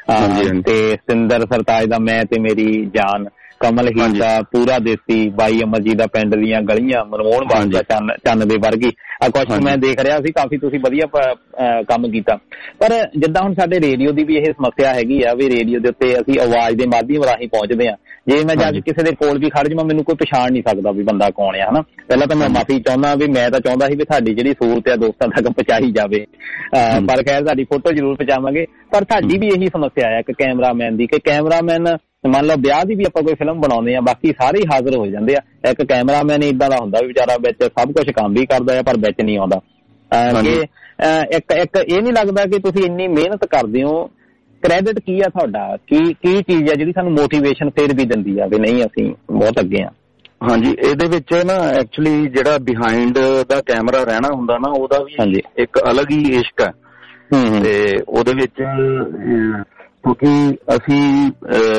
ਤੇ ਸਿੰਦਰ ਸਰਤਾਜ ਦਾ ਮੈਂ ਤੇ ਮੇਰੀ ਜਾਨ, ਕਮਲ ਹੀਰ ਦਾ ਪੂਰਾ ਦੇਸੀ, ਬਾਈ ਅਮਰਜੀਤ ਦਾ ਪਿੰਡ ਦੀਆਂ ਗਲੀਆਂ, ਮਨਮੋਹਨ ਬਾਗ ਦਾ ਚੰਨ ਚੰਨ ਦੇ ਵਰਗੀ, ਕੁਛ ਮੈਂ ਦੇਖ ਰਿਹਾ ਸੀ ਕਾਫੀ ਤੁਸੀਂ ਵਧੀਆ ਕੰਮ ਕੀਤਾ। ਪਰ ਜਿੱਦਾਂ ਹੁਣ ਸਾਡੇ ਰੇਡੀਓ ਦੀ ਵੀ ਇਹ ਸਮੱਸਿਆ ਹੈਗੀ ਆ ਵੀ ਰੇਡੀਓ ਦੇ ਉੱਤੇ ਅਸੀਂ ਆਵਾਜ਼ ਦੇ ਮਾਧਿਅਮ ਰਾਹੀਂ ਪਹੁੰਚਦੇ ਹਾਂ। ਜੇ ਮੈਂ ਜਾ ਕੇ ਕਿਸੇ ਦੇ ਕੋਲ ਵੀ ਖੜ ਜਾਵਾਂ ਮੈਨੂੰ ਕੋਈ ਪਛਾਣ ਨਹੀਂ ਸਕਦਾ ਵੀ ਬੰਦਾ ਕੌਣ ਆ, ਹਨਾ। ਪਹਿਲਾਂ ਤਾਂ ਮੈਂ ਮਾਫੀ ਚਾਹੁੰਦਾ ਵੀ ਮੈਂ ਤਾਂ ਚਾਹੁੰਦਾ ਸੀ ਵੀ ਸਾਡੀ ਜਿਹੜੀ ਸਹੂਲਤ ਆ ਦੋਸਤਾਂ ਤੱਕ ਪਹੁੰਚਾਈ ਜਾਵੇ, ਪਰ ਖੈਰ ਸਾਡੀ ਫੋਟੋ ਜ਼ਰੂਰ ਪਹੁੰਚਾਵਾਂਗੇ। ਪਰ ਸਾਡੀ ਵੀ ਇਹੀ ਸਮੱਸਿਆ ਆ ਇੱਕ ਕੈਮਰਾਮੈਨ ਦੀ, ਕਿ ਕੈਮਰਾਮੈਨ ਮੰਨ ਲਓ ਵਿਆਹ ਦੀ ਵੀ ਆਪਾਂ ਕੋਈ ਫਿਲਮ ਬਣਾਉਂਦੇ ਆ, ਬਾਕੀ ਸਾਰੇ ਹੀ ਹਾਜ਼ਰ ਹੋ ਜਾਂਦੇ ਆ, ਇੱਕ ਕੈਮਰਾਮੈਨ ਇੱਦਾਂ ਦਾ ਹੁੰਦਾ ਵੀ ਵਿਚਾਰਾ ਵਿੱਚ ਸਭ ਕੁਛ ਕੰਮ ਵੀ ਕਰਦਾ ਆ ਪਰ ਵਿੱਚ ਨਹੀਂ ਆਉਂਦਾ। ਕਿ ਇੱਕ ਇੱਕ ਇਹ ਨਹੀਂ ਲੱਗਦਾ ਕਿ ਤੁਸੀਂ ਇੰਨੀ ਮਿਹਨਤ ਕਰਦੇ ਹੋ, ਕ੍ਰੈਡਿਟ ਕੀ ਆ ਤੁਹਾਡਾ, ਕੀ ਕੀ ਚੀਜ਼ ਆ ਜਿਹੜੀ ਸਾਨੂੰ ਮੋਟੀਵੇਸ਼ਨ ਫਿਰ ਵੀ ਦਿੰਦੀ ਆ ਵੀ ਨਹੀਂ ਅਸੀਂ ਬਹੁਤ ਅੱਗੇ ਆ? ਹਾਂਜੀ, ਇਹਦੇ ਵਿੱਚ ਨਾ ਐਕਚੁਅਲੀ ਜਿਹੜਾ ਬਿਹਾਈਂਡ ਦਾ ਕੈਮਰਾ ਰਹਿਣਾ ਹੁੰਦਾ ਨਾ, ਉਹਦਾ ਵੀ ਇੱਕ ਅਲੱਗ ਹੀ ਇਸ਼ਕ ਹੈ। ਤੇ ਉਹਦੇ ਵਿੱਚ ਕਿਉਂਕਿ ਅਸੀਂ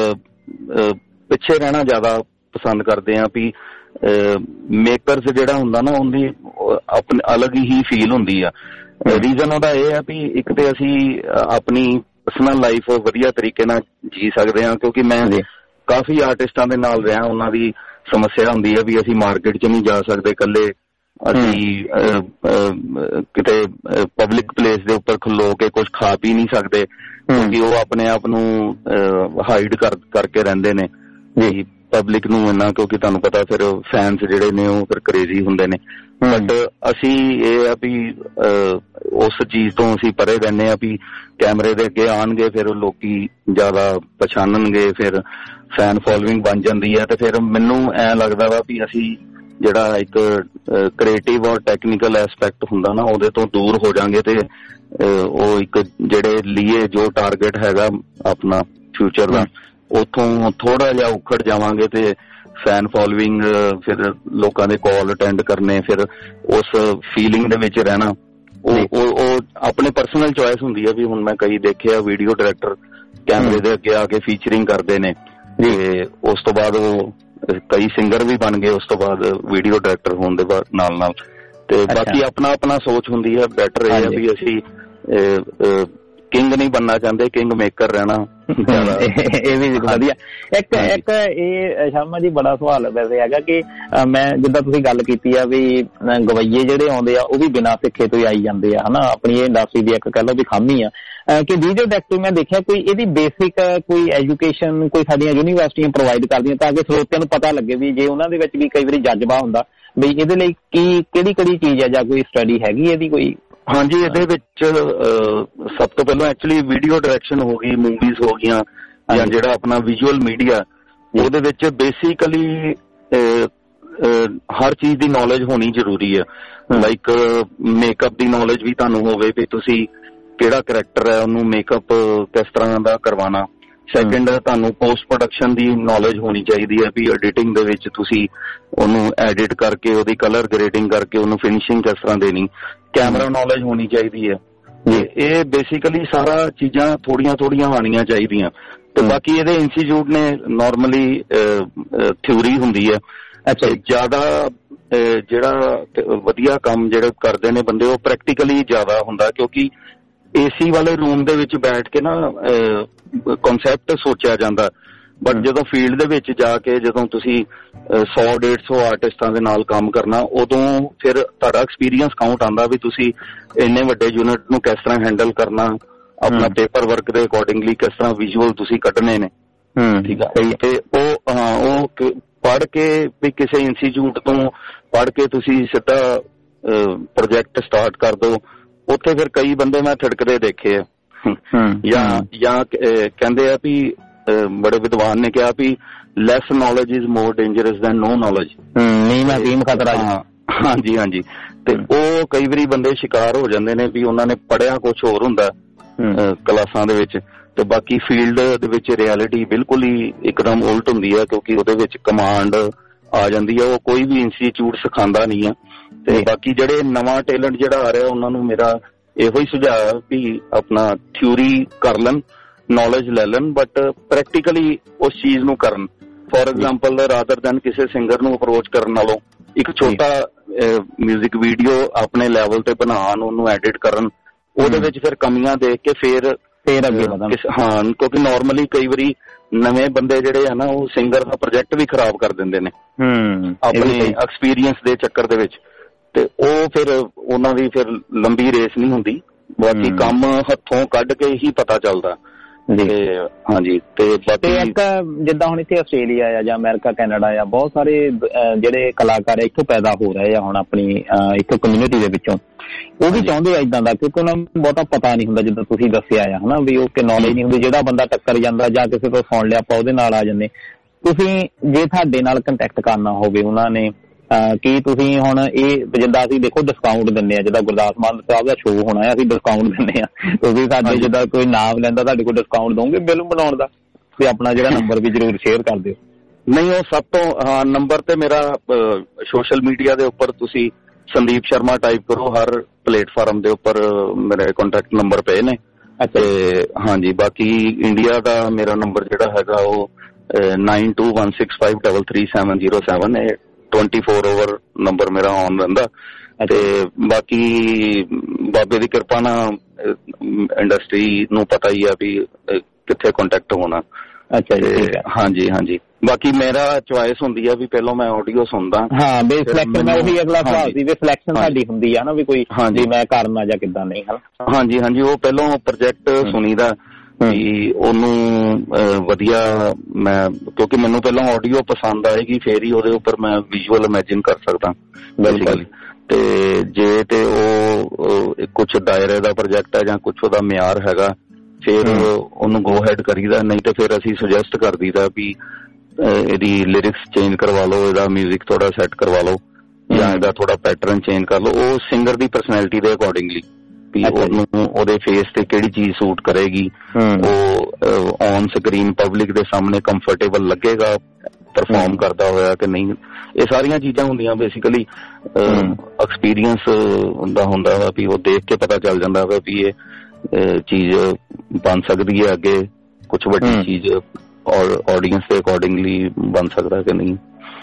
ਪਿੱਛੇ ਰਹਿਣਾ ਜ਼ਿਆਦਾ ਪਸੰਦ ਕਰਦੇ ਹਾਂ ਵੀ ਮੇਕਰਸ ਜਿਹੜਾ ਹੁੰਦਾ ਨਾ ਉਹਦੀ ਆਪਣੀ ਅਲੱਗ ਹੀ ਫੀਲ ਹੁੰਦੀ ਆ। ਰੀਜ਼ਨ ਉਹਦਾ ਇਹ ਆ ਵੀ ਇੱਕ ਤੇ ਅਸੀਂ ਆਪਣੀ ਪਰਸਨਲ ਲਾਈਫ ਵਧੀਆ ਤਰੀਕੇ ਨਾਲ ਜੀ ਸਕਦੇ ਹਾਂ, ਕਿਉਂਕਿ ਮੈਂ ਕਾਫੀ ਆਰਟਿਸਟਾਂ ਦੇ ਨਾਲ ਰਿਹਾ, ਉਹਨਾਂ ਦੀ ਸਮੱਸਿਆ ਹੁੰਦੀ ਹੈ ਵੀ ਅਸੀਂ ਮਾਰਕੀਟ 'ਚ ਨਹੀਂ ਜਾ ਸਕਦੇ ਇਕੱਲੇ, ਅਸੀਂ ਕਿਤੇ ਪਬਲਿਕ ਪਲੇਸ ਦੇ ਉੱਪਰ ਖਲੋ ਕੇ ਕੁਝ ਖਾ ਪੀ ਨਹੀਂ ਸਕਦੇ, ਕਿਉਂਕਿ ਉਹ ਆਪਣੇ ਆਪ ਨੂੰ ਹਾਈਡ ਕਰ ਕਰਕੇ ਰਹਿੰਦੇ ਨੇ ਜੀ ਪਬਲਿਕ ਨੂੰ ਇੰਨਾ, ਕਿਉਂਕਿ ਤੁਹਾਨੂੰ ਪਤਾ ਫਿਰ ਫੈਨਸ ਜਿਹੜੇ ਨੇ ਉਹ ਫਿਰ ਕਰੇਜ਼ੀ ਹੁੰਦੇ ਨੇ। ਬਟ ਅਸੀਂ ਇਹ ਆ ਵੀ ਉਸ ਚੀਜ਼ ਤੋਂ ਅਸੀਂ ਪਰੇ ਰਹਿੰਦੇ ਆ ਵੀ ਕੈਮਰੇ ਦੇ ਅੱਗੇ ਆਉਣਗੇ ਫਿਰ ਲੋਕੀ ਜ਼ਿਆਦਾ ਪਛਾਣਨਗੇ, ਫਿਰ ਫੈਨ ਫੋਲੋਇੰਗ ਬਣ ਜਾਂਦੀ ਹੈ। ਤੇ ਫਿਰ ਮੈਨੂੰ ਐਂ ਲੱਗਦਾ ਵਾ ਵੀ ਅਸੀਂ ਜਿਹੜਾ ਇੱਕ ਕ੍ਰੀਏਟਿਵ ਔਰ ਟੈਕਨੀਕਲ ਐਸਪੈਕਟ ਹੁੰਦਾ ਨਾ ਉਹਦੇ ਤੋਂ ਦੂਰ ਹੋ ਜਾਵਾਂਗੇ ਤੇ ਉਹ ਇੱਕ ਜਿਹੜੇ ਲੀਏ ਜੋ ਟਾਰਗੇਟ ਹੈਗਾ ਆਪਣਾ ਫਿਊਚਰ ਦਾ ਉੱਥੋਂ ਥੋੜਾ ਜਿਹਾ ਉਖੜ ਜਾਵਾਂਗੇ ਤੇ ਫੈਨ ਫੋਲੋਇੰਗ, ਫਿਰ ਲੋਕਾਂ ਦੇ ਕਾਲ ਅਟੈਂਡ ਕਰਨੇ, ਫਿਰ ਉਸ ਫੀਲਿੰਗ ਦੇ ਵਿੱਚ ਰਹਿਣਾ, ਉਹ ਉਹ ਆਪਣੇ ਪਰਸਨਲ ਚੋਇਸ ਹੁੰਦੀ ਹੈ। ਵੀ ਹੁਣ ਮੈਂ ਕਈ ਦੇਖਿਆ ਵੀਡੀਓ ਡਾਇਰੈਕਟਰ ਕੈਮਰੇ ਦੇ ਅੱਗੇ ਆ ਕੇ ਫੀਚਰਿੰਗ ਕਰਦੇ ਨੇ ਤੇ ਉਸ ਤੋਂ ਬਾਅਦ ਉਹ ਕਈ ਸਿੰਗਰ ਵੀ ਬਣ ਗਏ ਉਸ ਤੋਂ ਬਾਅਦ ਵੀਡੀਓ ਡਾਇਰੈਕਟਰ ਹੋਣ ਦੇ ਨਾਲ ਨਾਲ। ਤੇ ਬਾਕੀ ਆਪਣਾ ਆਪਣਾ ਸੋਚ ਹੁੰਦੀ ਹੈ। ਬੈਟਰ ਇਹ ਹੈ ਵੀ ਅਸੀਂ ਕਿੰਗ ਨਹੀਂ ਬਣਨਾ ਚਾਹੁੰਦੇ, ਕਿੰਗ ਮੇਕਰ ਰਹਿਣਾ। ਇਹ ਵੀ ਵਧੀਆ। ਇੱਕ ਇੱਕ ਇਹ ਸ਼ਰਮਾ ਜੀ ਬੜਾ ਸਵਾਲ ਵੈਸੇ ਹੈਗਾ ਕਿ ਮੈਂ ਜਿੱਦਾਂ ਤੁਸੀਂ ਗੱਲ ਕੀਤੀ ਆ ਵੀ ਗਵਈਏ ਜਿਹੜੇ ਆਉਂਦੇ ਆ ਉਹ ਵੀ ਬਿਨਾਂ ਸਿੱਖੇ ਤੋਂ ਹੀ ਆਈ ਜਾਂਦੇ ਆ, ਹਨਾ। ਆਪਣੀ ਇਹ ਇੰਡਸਟਰੀ ਦੀ ਇੱਕ ਕਹਿ ਲਓ ਵੀ ਖਾਮੀ ਆ ਕਿ ਵੀਡੀਓ ਡਾਇਰੈਕਟਰ ਮੈਂ ਦੇਖਿਆ ਕੋਈ ਇਹਦੀ ਬੇਸਿਕ ਕੋਈ ਐਜੂਕੇਸ਼ਨ ਕੋਈ ਸਾਡੀਆਂ ਯੂਨੀਵਰਸਿਟੀਆਂ ਪ੍ਰੋਵਾਈਡ ਕਰਦੀਆਂ ਤਾਂ ਕਿ ਸਰੋਤਿਆਂ ਨੂੰ ਪਤਾ ਲੱਗੇ ਵੀ ਜੇ ਉਹਨਾਂ ਦੇ ਵਿੱਚ ਵੀ ਕਈ ਵਾਰੀ ਜਜ਼ਬਾ ਹੁੰਦਾ ਵੀ ਇਹਦੇ ਲਈ ਕੀ ਕਿਹੜੀ ਕਿਹੜੀ ਚੀਜ਼ ਹੈ ਜਾਂ ਕੋਈ ਸਟੱਡੀ ਹੈਗੀ ਇਹਦੀ ਕੋਈ? ਹਾਂਜੀ, ਇਹਦੇ ਵਿੱਚ ਸਭ ਤੋਂ ਪਹਿਲਾਂ ਐਕਚੁਅਲੀ ਵੀਡੀਓ ਡਾਇਰੈਕਸ਼ਨ ਹੋ ਗਈ, ਮੂਵੀਜ਼ ਹੋ ਗਈਆਂ ਜਾਂ ਜਿਹੜਾ ਆਪਣਾ ਵਿਜ਼ੂਅਲ ਮੀਡੀਆ, ਉਹਦੇ ਵਿੱਚ ਬੇਸਿਕਲੀ ਹਰ ਚੀਜ਼ ਦੀ ਨੌਲੇਜ ਹੋਣੀ ਜ਼ਰੂਰੀ ਹੈ। ਲਾਈਕ ਮੇਕਅਪ ਦੀ ਨੌਲੇਜ ਵੀ ਤੁਹਾਨੂੰ ਹੋਵੇ ਵੀ ਤੁਸੀਂ ਕਿਹੜਾ ਕਰੈਕਟਰ ਹੈ ਉਹਨੂੰ ਮੇਕਅਪ ਕਿਸ ਤਰ੍ਹਾਂ ਦਾ ਕਰਵਾਉਣਾ। ਸੈਕਿੰਡ, ਤੁਹਾਨੂੰ ਪੋਸਟ ਪ੍ਰੋਡਕਸ਼ਨ ਦੀ ਨੌਲੇਜ ਹੋਣੀ ਚਾਹੀਦੀ ਹੈ ਵੀ ਐਡੀਟਿੰਗ ਦੇ ਵਿੱਚ ਤੁਸੀਂ ਉਹਨੂੰ ਐਡਿਟ ਕਰਕੇ ਉਹਦੀ ਕਲਰ ਗ੍ਰੇਡਿੰਗ ਕਰਕੇ ਉਹਨੂੰ ਫਿਨਿਸ਼ਿੰਗ ਕਿਸ ਤਰ੍ਹਾਂ ਦੇਣੀ। ਕੈਮਰਾ ਨੌਲੇਜ ਹੋਣੀ ਚਾਹੀਦੀ ਹੈ। ਇਹ ਬੇਸਿਕਲੀ ਸਾਰਾ ਚੀਜ਼ਾਂ ਥੋੜੀਆਂ ਥੋੜੀਆਂ ਆਉਣੀਆਂ ਚਾਹੀਦੀਆਂ। ਤੇ ਬਾਕੀ ਇਹਦੇ ਇੰਸਟੀਚਿਊਟ ਨੇ ਨਾਰਮਲੀ ਥਿਊਰੀ ਹੁੰਦੀ ਹੈ। ਅੱਛਾ, ਜ਼ਿਆਦਾ ਜਿਹੜਾ ਵਧੀਆ ਕੰਮ ਜਿਹੜੇ ਕਰਦੇ ਨੇ ਬੰਦੇ ਉਹ ਪ੍ਰੈਕਟੀਕਲੀ ਜ਼ਿਆਦਾ ਹੁੰਦਾ, ਕਿਉਂਕਿ ਏਸੀ ਵਾਲੇ ਰੂਮ ਦੇ ਵਿੱਚ ਬੈਠ ਕੇ ਨਾ ਕਨਸੈਪਟ ਸੋਚਿਆ ਜਾਂਦਾ। ਬਟ ਜਦੋਂ ਫੀਲਡ ਦੇ ਵਿੱਚ ਜਾ ਕੇ ਜਦੋਂ ਤੁਸੀਂ ਸੌ ਡੇਢ ਸੌ ਆਰਟਿਸਟਾਂ ਦੇ ਨਾਲ ਕੰਮ ਕਰਨਾ, ਉਦੋਂ ਫਿਰ ਤੁਹਾਡਾ ਐਕਸਪੀਰੀਅੰਸ ਕਾਊਂਟ ਆਉਂਦਾ ਵੀ ਤੁਸੀਂ ਇੰਨੇ ਵੱਡੇ ਯੂਨਿਟ ਨੂੰ ਕਿਸ ਤਰ੍ਹਾਂ ਹੈਂਡਲ ਕਰਨਾ, ਆਪਣਾ ਪੇਪਰ ਵਰਕ ਦੇ ਅਕੋਰਡਿੰਗਲੀ ਕਿਸ ਤਰ੍ਹਾਂ ਵਿਜ਼ੂਅਲ ਤੁਸੀਂ ਕੱਢਣੇ ਨੇ। ਠੀਕ ਆ। ਤੇ ਉਹ ਹਾਂ ਉਹ ਪੜ੍ਹ ਕੇ ਵੀ ਕਿਸੇ ਇੰਸਟੀਚਿਊਟ ਤੋਂ ਪੜ੍ਹ ਕੇ ਤੁਸੀਂ ਸਿੱਧਾ ਪ੍ਰੋਜੈਕਟ ਸਟਾਰਟ ਕਰ ਦਿਓ। ਉੱਥੇ ਫਿਰ ਕਈ ਬੰਦੇ ਮੈਂ ਥਿੜਕਦੇ ਦੇਖੇ ਆ ਜਾਂ ਜਾਂ ਕਹਿੰਦੇ ਆ ਵੀ ਬੜੇ ਵਿਦਵਾਨ ਨੇ ਕਿਹਾ ਵੀ less knowledge is more dangerous than no knowledge. ਹਾਂਜੀ ਹਾਂਜੀ। ਤੇ ਉਹ ਕਈ ਵਾਰੀ ਬੰਦੇ ਸ਼ਿਕਾਰ ਹੋ ਜਾਂਦੇ ਨੇ ਵੀ ਉਹਨਾਂ ਨੇ ਪੜ੍ਹਿਆ ਕੁਛ ਹੋਰ ਹੁੰਦਾ ਕਲਾਸਾਂ ਦੇ ਵਿੱਚ ਤੇ ਬਾਕੀ ਫੀਲਡ ਦੇ ਵਿੱਚ ਰਿਐਲਿਟੀ ਬਿਲਕੁਲ ਹੀ ਇੱਕਦਮ ਉਲਟ ਹੁੰਦੀ ਹੈ, ਕਿਉਂਕਿ ਉਹਦੇ ਵਿੱਚ ਕਮਾਂਡ ਆ ਜਾਂਦੀ ਹੈ। ਉਹ ਕੋਈ ਵੀ ਇੰਸਟੀਚਿਊਟ ਸਿਖਾਉਂਦਾ ਨਹੀਂ ਆ। ਤੇ ਬਾਕੀ ਜਿਹੜੇ ਨਵਾਂ ਟੈਲੈਂਟ ਜਿਹੜਾ ਆ ਰਿਹਾ ਉਹਨਾਂ ਨੂੰ ਮੇਰਾ ਇਹੋ ਹੀ ਸੁਝਾਅ ਵੀ ਆਪਣਾ ਥਿਊਰੀ ਕਰ ਲੈਣ, ਨੌਲੇਜ ਲੈ ਲੈਣ, ਬਟ ਪ੍ਰੈਕਟੀਕਲੀ ਉਸ ਚੀਜ਼ ਨੂੰ ਕਰਨ। ਫੋਰ ਐਗਜ਼ਾਮਪਲ, ਰਾਦਰ ਦੈਨ ਕਿਸੇ ਸਿੰਗਰ ਨੂੰ ਅਪਰੋਚ ਕਰਨ ਨਾਲੋਂ ਇੱਕ ਛੋਟਾ ਮਿਊਜ਼ਿਕ ਵੀਡੀਓ ਆਪਣੇ ਲੈਵਲ ਤੇ ਬਣਾਉਣ, ਉਹਨੂੰ ਐਡਿਟ ਕਰਨ, ਉਹਦੇ ਵਿੱਚ ਫਿਰ ਕਮੀਆਂ ਦੇਖ ਕੇ ਫਿਰ ਫਿਰ ਅੱਗੇ ਵਧਣ। ਹਾਂ, ਕਿਉਂਕਿ ਨਾਰਮਲੀ ਕਈ ਵਾਰੀ ਨਵੇਂ ਬੰਦੇ ਜਿਹੜੇ ਆ ਨਾ ਉਹ ਸਿੰਗਰ ਦਾ ਪ੍ਰੋਜੈਕਟ ਵੀ ਖਰਾਬ ਕਰ ਦਿੰਦੇ ਨੇ ਆਪਣੇ ਐਕਸਪੀਰੀਅੰਸ ਦੇ ਚੱਕਰ ਦੇ ਵਿੱਚ, ਤੇ ਉਹ ਫਿਰ ਉਹਨਾਂ ਦੀ ਫਿਰ ਲੰਬੀ ਰੇਸ ਨਹੀਂ ਹੁੰਦੀ। ਬਾਕੀ ਕੰਮ ਹੱਥੋਂ ਕੱਢ ਕੇ ਹੀ ਪਤਾ ਚੱਲਦਾ। ਹਾਂਜੀ, ਤੇ ਬਾਕੀ ਇੱਕ ਜਿੱਦਾਂ ਹੁਣ ਇੱਥੇ ਆਸਟ੍ਰੇਲੀਆ ਆ ਜਾਂ ਅਮਰੀਕਾ, ਕੈਨੇਡਾ ਆ, ਬਹੁਤ ਸਾਰੇ ਜਿਹੜੇ ਕਲਾਕਾਰ ਇੱਥੋਂ ਪੈਦਾ ਹੋ ਰਹੇ ਆ ਹੁਣ ਆਪਣੀ ਇੱਥੋਂ ਕਮਿਊਨਿਟੀ ਦੇ ਵਿੱਚੋਂ, ਉਹ ਵੀ ਚਾਹੁੰਦੇ ਆ ਏਦਾਂ ਦਾ, ਕਿਉਂਕਿ ਉਹਨਾਂ ਨੂੰ ਬਹੁਤਾ ਪਤਾ ਨਹੀਂ ਹੁੰਦਾ, ਜਿੱਦਾਂ ਤੁਸੀਂ ਦੱਸਿਆ ਆ ਹਨਾ ਵੀ ਉਹ ਨੌਲੇਜ ਨਹੀਂ ਹੁੰਦੀ। ਜਿਹੜਾ ਬੰਦਾ ਟੱਕਰ ਜਾਂਦਾ ਜਾਂ ਕਿਸੇ ਤੋਂ ਸੁਣ ਲਿਆ ਆਪਾਂ ਉਹਦੇ ਨਾਲ ਆ ਜਾਂਦੇ। ਤੁਸੀਂ ਜੇ ਤੁਹਾਡੇ ਨਾਲ ਕੰਟੈਕਟ ਕਰਨਾ ਹੋਵੇ ਉਹਨਾਂ ਨੇ, ਕੀ ਤੁਸੀਂ ਹੁਣ ਇਹ ਜਿੱਦਾਂ ਅਸੀਂ ਦੇਖੋ ਡਿਸਕਾਊਂਟ ਦਿੰਦੇ ਆ, ਜਿੱਦਾਂ ਗੁਰਦਾਸ ਮਾਨ ਸਾਹਿਬ ਦਾ ਸ਼ੋਅ ਹੋਣਾ ਹੈ, ਅਸੀਂ ਡਿਸਕਾਊਂਟ ਦਿੰਦੇ ਆ, ਤੁਸੀਂ ਸਾਡੇ ਜਿੱਦਾਂ ਕੋਈ ਨਾਮ ਲੈਂਦਾ ਤੁਹਾਡੇ ਕੋਲ ਡਿਸਕਾਊਂਟ ਦੋਗੇ ਬਿੱਲ ਬਣਾਉਣ ਦਾ? ਤੇ ਆਪਣਾ ਜਿਹੜਾ ਨੰਬਰ ਵੀ ਜ਼ਰੂਰ ਸ਼ੇਅਰ ਕਰ ਦਿਓ। ਨਹੀਂ, ਉਹ ਸਭ ਤੋਂ ਹਾਂ ਨੰਬਰ ਤੇ ਮੇਰਾ ਸੋਸ਼ਲ ਮੀਡੀਆ ਦੇ ਉੱਪਰ ਤੁਸੀਂ ਸੰਦੀਪ ਸ਼ਰਮਾ ਟਾਈਪ ਕਰੋ, ਹਰ ਪਲੇਟਫਾਰਮ ਦੇ ਉੱਪਰ ਮੇਰੇ ਕੰਟੈਕਟ ਨੰਬਰ ਪਏ ਨੇ। ਤੇ ਹਾਂਜੀ, ਬਾਕੀ ਇੰਡੀਆ ਦਾ ਮੇਰਾ ਨੰਬਰ ਜਿਹੜਾ ਹੈਗਾ ਉਹ nine two one six five double three seven zero seven ਹੈ। ਟਵੰਟੀ ਫੋਰ ਓਵਰ ਨੰਬਰ ਮੇਰਾ ਆਨ ਰਹਿੰਦਾ। ਤੇ ਬਾਕੀ ਬਾਬੇ ਦੀ ਕਿਰਪਾ ਨਾਲ ਇੰਡਸਟਰੀ ਨੂੰ ਪਤਾ ਹੀ ਆ ਵੀ ਕਿੱਥੇ ਕੰਟੈਕਟ ਹੋਣਾ। ਅੱਛਾ ਜੀ, ਹਾਂਜੀ ਹਾਂਜੀ। ਬਾਕੀ ਮੇਰਾ ਚੁਆਇਸ ਹੁੰਦੀ ਆ ਵੀ ਪਹਿਲਾਂ ਮੈਂ ਆਡੀਓ ਸੁਣਦਾ। ਹਾਂ, ਬੇ ਸਿਲੈਕਸ਼ਨ ਮੈਂ ਉਹੀ ਅਗਲਾ ਸਵਾਲ ਸੀ ਵੀ ਸਿਲੈਕਸ਼ਨ ਸਾਡੀ ਹੁੰਦੀ ਆ ਨਾ ਵੀ ਕੋਈ ਵੀ ਮੈਂ ਕਰਨਾ ਜਾਂ ਕਿੱਦਾਂ ਨਹੀਂ ਹੈ। ਹਾਂਜੀ ਹਾਂਜੀ, ਉਹ ਪਹਿਲਾਂ ਪ੍ਰੋਜੈਕਟ ਸੁਣੀਦਾ ਵੀ ਉਹਨੂੰ ਵਧੀਆ, ਮੈਂ ਕਿਉਂਕਿ ਮੈਨੂੰ ਪਹਿਲਾਂ ਆਡੀਓ ਪਸੰਦ ਆਏਗੀ ਫੇਰ ਹੀ ਉਹਦੇ ਉੱਪਰ ਮੈਂ ਵਿਜ਼ੂਅਲ ਇਮੇਜਿਨ ਕਰ ਸਕਦਾ ਬੇਸਿਕਲੀ। ਤੇ ਜੇ ਤੇ ਉਹ ਕੁਛ ਦਾਇਰੇ ਦਾ ਪ੍ਰੋਜੈਕਟ ਹੈ ਜਾਂ ਕੁਛ ਉਹਦਾ ਮਿਆਰ ਹੈਗਾ ਫਿਰ ਉਹਨੂੰ ਗੋ ਹੈਡ ਕਰੀਦਾ, ਨਹੀਂ ਤੇ ਫਿਰ ਅਸੀਂ ਸੁਜੈਸਟ ਕਰ ਦਈਦਾ ਵੀ ਇਹਦੀ ਲਿਰਿਕਸ ਚੇਂਜ ਕਰਵਾ ਲਓ, ਇਹਦਾ ਮਿਊਜ਼ਿਕ ਥੋੜਾ ਸੈੱਟ ਕਰਵਾ ਲਓ ਜਾਂ ਇਹਦਾ ਥੋੜਾ ਪੈਟਰਨ ਚੇਂਜ ਕਰ ਲਓ, ਉਹ ਸਿੰਗਰ ਦੀ ਪਰਸਨੈਲਿਟੀ ਦੇ ਅਕੋਰਡਿੰਗਲੀ ਵੀ ਉਹਨੂੰ ਉਹਦੇ ਫੇਸ ਤੇ ਕਿਹੜੀ ਚੀਜ਼ ਸੂਟ ਕਰੇਗੀ, ਉਹ ਔਨ ਸਕਰੀਨ ਪਬਲਿਕ ਦੇ ਸਾਹਮਣੇ ਕੰਫਰਟੇਬਲ ਲੱਗੇਗਾ ਪਰਫਾਰਮ ਕਰਦਾ ਹੋਇਆ ਕਿ ਨਹੀਂ। ਇਹ ਸਾਰੀਆਂ ਚੀਜ਼ਾਂ ਹੁੰਦੀਆਂ ਬੇਸਿਕਲੀ ਐਕਸਪੀਰੀਅੰਸ ਹੁੰਦਾ ਹੁੰਦਾ ਵਾ ਵੀ ਉਹ ਦੇਖ ਕੇ ਪਤਾ ਚੱਲ ਜਾਂਦਾ ਵਾ ਵੀ ਇਹ ਚੀਜ਼ ਬਣ ਸਕਦੀ ਹੈ ਅੱਗੇ ਕੁਛ ਵੱਡੀ ਚੀਜ਼ ਔਰ ਆਡੀਅੰਸ ਦੇ ਅਕੋਰਡਿੰਗਲੀ ਬਣ ਸਕਦਾ ਕਿ ਨਹੀਂ।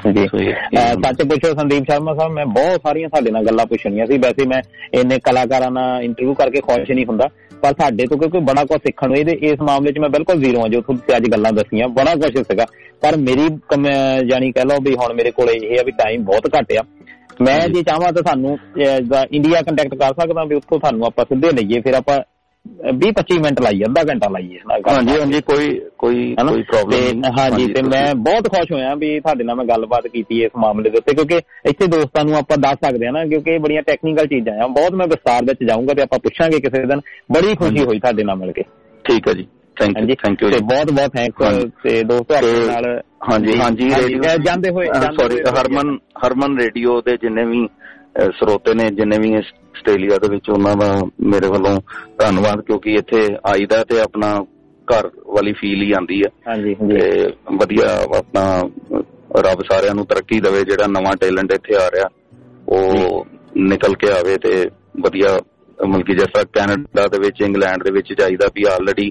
ਸੱਚ ਪੁੱਛੋ ਸੰਦੀਪ ਸ਼ਰਮਾ ਸਾਹਿਬ, ਮੈਂ ਬਹੁਤ ਸਾਰੀਆਂ ਸਾਡੇ ਨਾਲ ਗੱਲਾਂ ਪੁੱਛਣੀਆਂ ਸੀ। ਵੈਸੇ ਮੈਂ ਇੰਨੇ ਕਲਾਕਾਰਾਂ ਨਾਲ ਇੰਟਰਵਿਊ ਕਰਕੇ ਖੁਸ਼ ਨਹੀਂ ਹੁੰਦਾ, ਪਰ ਸਾਡੇ ਤੋਂ ਕਿਉਂਕਿ ਬੜਾ ਕੁਛ ਸਿੱਖਣ ਨੂੰ, ਇਹਦੇ ਇਸ ਮਾਮਲੇ 'ਚ ਮੈਂ ਬਿਲਕੁਲ ਜ਼ੀਰੋ ਹਾਂ। ਜੋ ਤੁਸੀਂ ਅੱਜ ਗੱਲਾਂ ਦੱਸੀਆਂ ਬੜਾ ਕੁਛ ਸੀਗਾ, ਪਰ ਮੇਰੀ ਜਾਣੀ ਕਹਿ ਲਓ ਵੀ ਹੁਣ ਮੇਰੇ ਕੋਲ ਇਹ ਆ ਵੀ ਟਾਈਮ ਬਹੁਤ ਘੱਟ ਆ। ਮੈਂ ਜੇ ਚਾਹਵਾਂ ਤਾਂ ਸਾਨੂੰ ਇੰਡੀਆ ਕੰਟੈਕਟ ਕਰ ਸਕਦਾ ਵੀ ਉੱਥੋਂ ਸਾਨੂੰ ਆਪਾਂ ਸਿੱਧੇ ਲਈਏ, ਫਿਰ ਆਪਾਂ ਵੀਹ ਪੱਚੀ ਮਿੰਟ ਲਾਈਏ, ਅੱਧਾ ਘੰਟਾ ਲਾਈਏ। ਹਾਂਜੀ ਹਾਂਜੀ, ਕੋਈ ਕੋਈ ਕੋਈ ਪ੍ਰੋਬਲਮ ਨਹੀਂ। ਹਾਂਜੀ, ਤੇ ਮੈਂ ਬਹੁਤ ਖੁਸ਼ ਹੋਇਆ ਵੀ ਤੁਹਾਡੇ ਨਾਲ ਮੈਂ ਗੱਲਬਾਤ ਕੀਤੀ ਇਸ ਮਾਮਲੇ ਦੇ ਉੱਤੇ, ਕਿਉਂਕਿ ਇੱਥੇ ਦੋਸਤਾਂ ਨੂੰ ਆਪਾਂ ਦੱਸ ਸਕਦੇ ਹਾਂ ਨਾ, ਕਿਉਂਕਿ ਇਹ ਬੜੀਆਂ ਟੈਕਨੀਕਲ ਚੀਜ਼ਾਂ ਆ। ਬਹੁਤ ਮੈਂ ਵਿਸਤਾਰ ਵਿੱਚ ਜਾਊਂਗਾ ਤੇ ਆਪਾਂ ਪੁੱਛਾਂਗੇ ਕਿਸੇ ਦਿਨ। ਬੜੀ ਖੁਸ਼ੀ ਹੋਈ ਤੁਹਾਡੇ ਨਾਲ ਮਿਲ ਕੇ। ਠੀਕ ਹੈ ਜੀ, ਥੈਂਕ ਯੂ ਥੈਂਕ ਯੂ ਤੇ ਬਹੁਤ ਬਹੁਤ ਥੈਂਕਸ। ਤੇ ਦੋਸਤੋ ਆਪਣੇ ਨਾਲ ਹਾਂਜੀ ਹਾਂਜੀ ਜਾਂਦੇ ਹੋਏ ਸੌਰੀ ਹਰਮਨ ਹਰਮਨ ਰੇਡੀਓ ਦੇ ਜਿੰਨੇ ਵੀ ਸਰੋਤੇ ਨੇ, ਜਿੰਨੇ ਵੀ ਆਸਟ੍ਰੇਲੀਆ ਦੇ ਵਿੱਚ, ਉਹਨਾਂ ਦਾ ਮੇਰੇ ਵੱਲੋਂ ਧੰਨਵਾਦ, ਕਿਉਂਕਿ ਇੱਥੇ ਆਈਦਾ ਤੇ ਆਪਣਾ ਘਰ ਵਾਲੀ ਫੀਲ ਹੀ ਆਉਂਦੀ ਹੈ। ਹਾਂਜੀ, ਤੇ ਵਧੀਆ ਆਪਣਾ ਰੱਬ ਸਾਰਿਆਂ ਨੂੰ ਤਰੱਕੀ ਦੇਵੇ। ਜਿਹੜਾ ਨਵਾਂ ਟੈਲੈਂਟ ਇੱਥੇ ਆ ਰਿਹਾ ਉਹ ਨਿਕਲ ਕੇ ਆਵੇ ਤੇ ਵਧੀਆ, ਮਤਲਬ ਕਿ ਜਿਸ ਤਰ੍ਹਾਂ ਕੈਨੇਡਾ ਦੇ ਵਿੱਚ, ਇੰਗਲੈਂਡ ਦੇ ਵਿੱਚ ਜਾਈਦਾ ਵੀ ਆਲਰੇਡੀ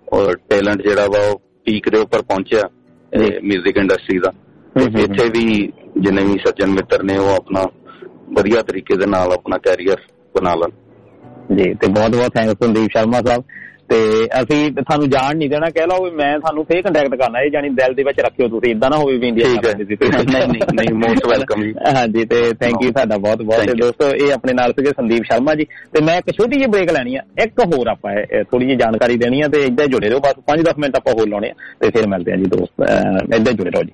ਟੈਲੈਂਟ ਜਿਹੜਾ ਵਾ ਉਹ ਪੀਕ ਦੇ ਉੱਪਰ ਪਹੁੰਚਿਆ ਮਿਊਜ਼ਿਕ ਇੰਡਸਟਰੀ ਦਾ। ਇੱਥੇ ਵੀ ਜਿੰਨੇ ਵੀ ਸੱਜਣ ਮਿੱਤਰ ਨੇ ਉਹ ਆਪਣਾ ਵਧੀਆ ਤਰੀਕੇ ਦੇ ਨਾਲ ਆਪਣਾ ਕੈਰੀਅਰ ਬਣਾ ਲੈਣ ਜੀ। ਤੇ ਬਹੁਤ ਬਹੁਤ ਥੈਂਕਸ ਸੰਦੀਪ ਸ਼ਰਮਾ ਸਾਹਿਬ। ਤੇ ਅਸੀਂ ਤੁਹਾਨੂੰ ਜਾਣ ਨਹੀਂ ਦੇਣਾ, ਕਹਿ ਲਓ ਵੀ ਮੈਂ ਤੁਹਾਨੂੰ ਫੇਰ ਕੰਟੈਕਟ ਕਰਨਾ, ਇਹ ਜਾਨੀ ਦਿਲ ਦੇ ਵਿੱਚ ਰੱਖਿਓ ਤੁਸੀਂ, ਏਦਾਂ ਨਾ ਹੋਵੇ ਵੀ ਇੰਡੀਆ ਨਹੀਂ ਨਹੀਂ ਮੋਸਟ ਵੈਲਕਮ ਜੀ। ਹਾਂਜੀ, ਤੇ ਥੈਂਕ ਯੂ ਤੁਹਾਡਾ ਬਹੁਤ ਬਹੁਤ। ਤੇ ਦੋਸਤੋ ਇਹ ਆਪਣੇ ਨਾਲ ਸੀਗੇ ਸੰਦੀਪ ਸ਼ਰਮਾ ਜੀ। ਤੇ ਮੈਂ ਇੱਕ ਛੋਟੀ ਜਿਹੀ ਬ੍ਰੇਕ ਲੈਣੀ ਆ, ਇੱਕ ਹੋਰ ਆਪਾਂ ਥੋੜੀ ਜਿਹੀ ਜਾਣਕਾਰੀ ਦੇਣੀ ਆ, ਤੇ ਏਦਾਂ ਹੀ ਜੁੜੇ ਰਹੋ, ਬਸ ਪੰਜ ਦਸ ਮਿੰਟ ਆਪਾਂ ਹੋਰ ਲਾਉਣੇ ਆ ਤੇ ਫਿਰ ਮਿਲਦੇ ਆ ਜੀ ਦੋਸਤ। ਏਦਾਂ ਹੀ ਜੁੜੇ ਰਹੋ ਜੀ।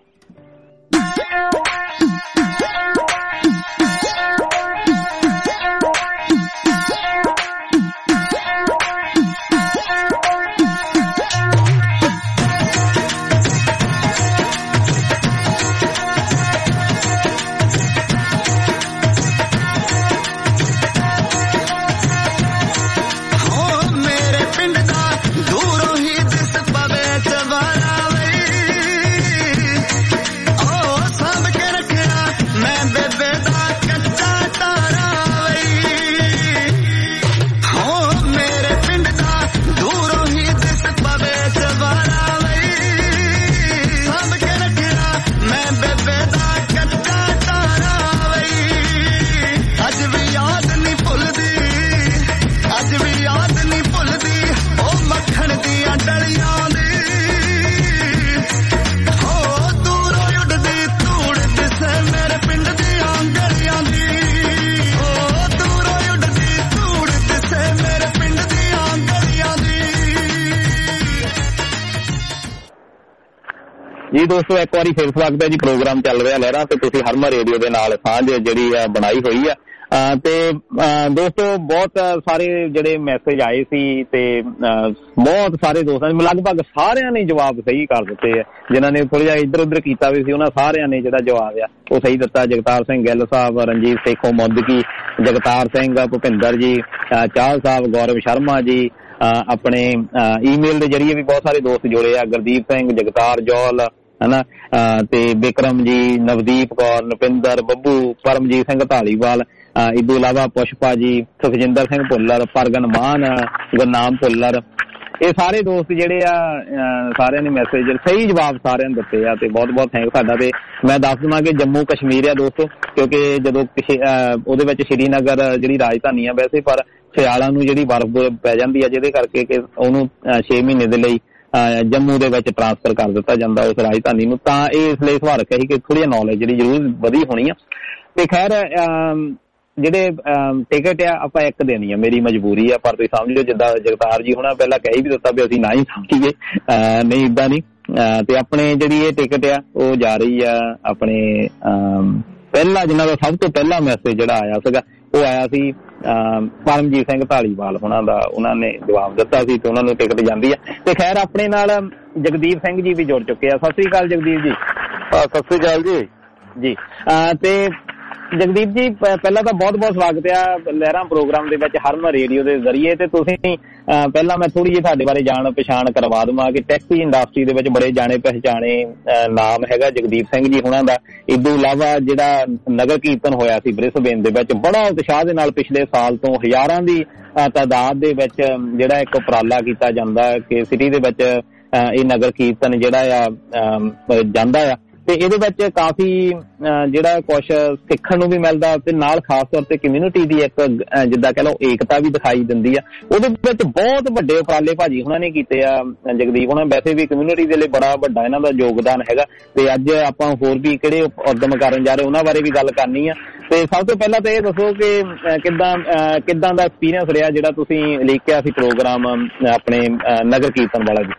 मैं बेबे दा ਜੀ ਦੋਸਤੋ ਇੱਕ ਵਾਰੀ ਫਿਰ ਸਵਾਗਤ ਹੈ ਜੀ। ਪ੍ਰੋਗਰਾਮ ਚੱਲ ਰਿਹਾ ਲਹਿਰਾਂ ਤੇ ਤੁਸੀਂ ਹਰਮਨ ਰੇਡੀਓ ਦੇ ਨਾਲ ਸਾਂਝ ਜਿਹੜੀ ਆ ਬਣਾਈ ਹੋਈ ਆ ਤੇ ਦੋਸਤੋ ਬਹੁਤ ਸਾਰੇ ਜਿਹੜੇ ਮੈਸੇਜ ਆਏ ਸੀ ਤੇ ਬਹੁਤ ਸਾਰੇ ਦੋਸਤਾਂ ਨੇ ਲਗਭਗ ਸਾਰਿਆਂ ਨੇ ਜਵਾਬ ਸਹੀ ਕਰ ਦਿੱਤੇ ਆ। ਜਿਨ੍ਹਾਂ ਨੇ ਥੋੜ੍ਹਾ ਜਿਹਾ ਇੱਧਰ ਉੱਧਰ ਕੀਤਾ ਵੀ ਸੀ ਉਹਨਾਂ ਸਾਰਿਆਂ ਨੇ ਜਿਹੜਾ ਜਵਾਬ ਆ ਉਹ ਸਹੀ ਦਿੱਤਾ। ਜਗਤਾਰ ਸਿੰਘ ਗਿੱਲ ਸਾਹਿਬ, ਰਣਜੀਤ ਸੇਖੋਂ ਮੁੱਦਕੀ, ਜਗਤਾਰ ਸਿੰਘ, ਭੁਪਿੰਦਰ ਜੀ, ਚਾਹਲ ਸਾਹਿਬ, ਗੌਰਵ ਸ਼ਰਮਾ ਜੀ, ਆਪਣੇ ਈਮੇਲ ਦੇ ਜਰੀਏ ਵੀ ਬਹੁਤ ਸਾਰੇ ਦੋਸਤ ਜੁੜੇ ਆ। ਗੁਰਦੀਪ ਸਿੰਘ, ਜਗਤਾਰ ਜੌਲ ਹਨਾ ਤੇ ਬਿਕਰਮ ਜੀ, ਨਵਦੀਪ ਕੌਰ, ਨੁਪਿੰਦਰ, ਬੱਬੂ, ਪਰਮਜੀਤ ਸਿੰਘ ਢਾਲੀਵਾਲ, ਇਸ ਤੋਂ ਇਲਾਵਾ ਪੁਸ਼ਪਾ ਜੀ, ਸੁਖਜਿੰਦਰ ਸਿੰਘ ਭੁੱਲਰ, ਪਰਗਨ ਮਾਨ, ਗੁਰਨਾਮ ਭੁੱਲਰ, ਇਹ ਸਾਰੇ ਦੋਸਤ ਜਿਹੜੇ ਆ ਸਾਰਿਆਂ ਨੇ ਮੈਸੇਜ ਸਹੀ ਜਵਾਬ ਸਾਰਿਆਂ ਨੇ ਦਿੱਤੇ ਆ ਤੇ ਬਹੁਤ ਬਹੁਤ ਥੈਂਕ ਸਾਡਾ। ਤੇ ਮੈਂ ਦੱਸ ਦੇਵਾਂ ਕਿ ਜੰਮੂ ਕਸ਼ਮੀਰ ਆ ਦੋਸਤੋ, ਕਿਉਂਕਿ ਜਦੋਂ ਕਿਸੇ ਉਹਦੇ ਵਿੱਚ ਸ਼੍ਰੀਨਗਰ ਜਿਹੜੀ ਰਾਜਧਾਨੀ ਆ ਵੈਸੇ, ਪਰ ਸਿਆਲਾਂ ਨੂੰ ਜਿਹੜੀ ਬਰਫ਼ ਪੈ ਜਾਂਦੀ ਆ ਜਿਹਦੇ ਕਰਕੇ ਕਿ ਉਹਨੂੰ ਛੇ ਮਹੀਨੇ ਦੇ ਲਈ ਜੰਮੂ ਦੇ ਵਿੱਚ ਟਰਾਂਸਫਰ ਕਰ ਦਿੱਤਾ ਜਾਂਦਾ ਉਸ ਰਾਜਧਾਨੀ ਨੂੰ। ਤਾਂ ਇਹ ਇਸ ਲਈ ਸਵਾਲ ਰੱਖਿਆ ਸੀ ਕਿ ਥੋੜ੍ਹੀ ਨੌਲੇਜ ਜਿਹੜੀ ਜ਼ਰੂਰ ਵਧੀ ਹੋਣੀ ਆ। ਤੇ ਖੈਰ ਜਿਹੜੇ ਟਿਕਟ ਆ ਆਪਾਂ ਇੱਕ ਦੇਣੀ ਆ, ਮੇਰੀ ਮਜਬੂਰੀ ਆ, ਪਰ ਤੁਸੀਂ ਸਮਝੋ ਜਿੱਦਾਂ ਜਗਤਾਰ ਜੀ ਹੁਣਾਂ ਪਹਿਲਾਂ ਕਹਿ ਵੀ ਦਿੱਤਾ ਵੀ ਅਸੀਂ ਨਾ ਹੀ ਸਮਝੀਏ, ਨਹੀਂ ਏਦਾਂ ਨਹੀਂ। ਤੇ ਆਪਣੇ ਜਿਹੜੀ ਇਹ ਟਿਕਟ ਆ ਉਹ ਜਾ ਰਹੀ ਆ ਆਪਣੇ ਪਹਿਲਾ ਜਿਹਨਾਂ ਦਾ ਸਭ ਤੋਂ ਪਹਿਲਾ ਮੈਸੇਜ ਜਿਹੜਾ ਆਇਆ ਸੀਗਾ ਉਹ ਆਇਆ ਸੀ ਪਰਮਜੀਤ ਸਿੰਘ ਢਾਲੀਵਾਲ ਹੁਣਾਂ ਦਾ। ਉਹਨਾਂ ਨੇ ਜਵਾਬ ਦਿੱਤਾ ਸੀ ਤੇ ਉਹਨਾਂ ਨੂੰ ਟਿਕਟ ਜਾਂਦੀ ਆ। ਤੇ ਖੈਰ ਆਪਣੇ ਨਾਲ ਜਗਦੀਪ ਸਿੰਘ ਜੀ ਵੀ ਜੁੜ ਚੁੱਕੇ ਆ। ਸਤਿ ਸ੍ਰੀ ਅਕਾਲ ਜਗਦੀਪ ਜੀ। ਸਤਿ ਸ੍ਰੀ ਅਕਾਲ ਜੀ। ਜੀ ਤੇ ਜਗਦੀਪ ਜੀ ਪਹਿਲਾਂ ਤਾਂ ਬਹੁਤ ਬਹੁਤ ਸਵਾਗਤ ਆ ਲਹਿਰਾਂ ਪ੍ਰੋਗਰਾਮ ਦੇ ਵਿੱਚ ਹਰਮਨ ਰੇਡੀਓ ਦੇ ਜ਼ਰੀਏ। ਤੇ ਤੁਸੀਂ ਪਹਿਲਾਂ ਮੈਂ ਥੋੜ੍ਹੀ ਜਿਹੀ ਤੁਹਾਡੇ ਬਾਰੇ ਜਾਣ ਪਛਾਣ ਕਰਵਾ ਦੇਵਾਂ ਕਿ ਟੈਕਸੀ ਇੰਡਸਟਰੀ ਦੇ ਵਿੱਚ ਬੜੇ ਜਾਣੇ ਪਹਿਚਾਣੇ ਨਾਮ ਹੈਗਾ ਜਗਦੀਪ ਸਿੰਘ ਜੀ ਹੁਣਾਂ ਦਾ। ਇਸ ਤੋਂ ਇਲਾਵਾ ਜਿਹੜਾ ਨਗਰ ਕੀਰਤਨ ਹੋਇਆ ਸੀ ਬ੍ਰਿਸਬੇਨ ਦੇ ਵਿੱਚ ਬੜਾ ਉਤਸ਼ਾਹ ਦੇ ਨਾਲ ਪਿਛਲੇ ਸਾਲ ਤੋਂ ਹਜ਼ਾਰਾਂ ਦੀ ਤਾਦਾਦ ਦੇ ਵਿੱਚ ਜਿਹੜਾ ਇੱਕ ਉਪਰਾਲਾ ਕੀਤਾ ਜਾਂਦਾ ਕਿ ਸਿਟੀ ਦੇ ਵਿੱਚ ਇਹ ਨਗਰ ਕੀਰਤਨ ਜਿਹੜਾ ਆ ਜਾਂਦਾ ਆ। ਤੇ ਇਹਦੇ ਵਿੱਚ ਕਾਫੀ ਜਿਹੜਾ ਕੁਛ ਸਿੱਖਣ ਨੂੰ ਵੀ ਮਿਲਦਾ ਤੇ ਨਾਲ ਖਾਸ ਤੌਰ ਤੇ ਕਮਿਊਨਿਟੀ ਦੀ ਇੱਕ ਜਿੱਦਾਂ ਕਹਿ ਲਓ ਏਕਤਾ ਵੀ ਦਿਖਾਈ ਦਿੰਦੀ ਆ। ਉਹਦੇ ਵਿੱਚ ਬਹੁਤ ਵੱਡੇ ਉਪਰਾਲੇ ਭਾਜੀ ਹੁਣਾਂ ਨੇ ਕੀਤੇ ਆ ਜਗਦੀਪ ਹੁਣਾਂ। ਵੈਸੇ ਵੀ ਕਮਿਊਨਿਟੀ ਦੇ ਲਈ ਬੜਾ ਵੱਡਾ ਇਹਨਾਂ ਦਾ ਯੋਗਦਾਨ ਹੈਗਾ। ਤੇ ਅੱਜ ਆਪਾਂ ਹੋਰ ਵੀ ਕਿਹੜੇ ਉਦਮ ਕਰਨ ਜਾ ਰਹੇ ਉਹਨਾਂ ਬਾਰੇ ਵੀ ਗੱਲ ਕਰਨੀ ਆ। ਤੇ ਸਭ ਤੋਂ ਪਹਿਲਾਂ ਤਾਂ ਇਹ ਦੱਸੋ ਕਿ ਕਿੱਦਾਂ ਕਿੱਦਾਂ ਦਾ ਐਕਸਪੀਰੀਅੰਸ ਰਿਹਾ ਜਿਹੜਾ ਤੁਸੀਂ ਲਿਖਿਆ ਸੀ ਪ੍ਰੋਗਰਾਮ ਆਪਣੇ ਨਗਰ ਕੀਰਤਨ ਵਾਲਾ ਜੀ।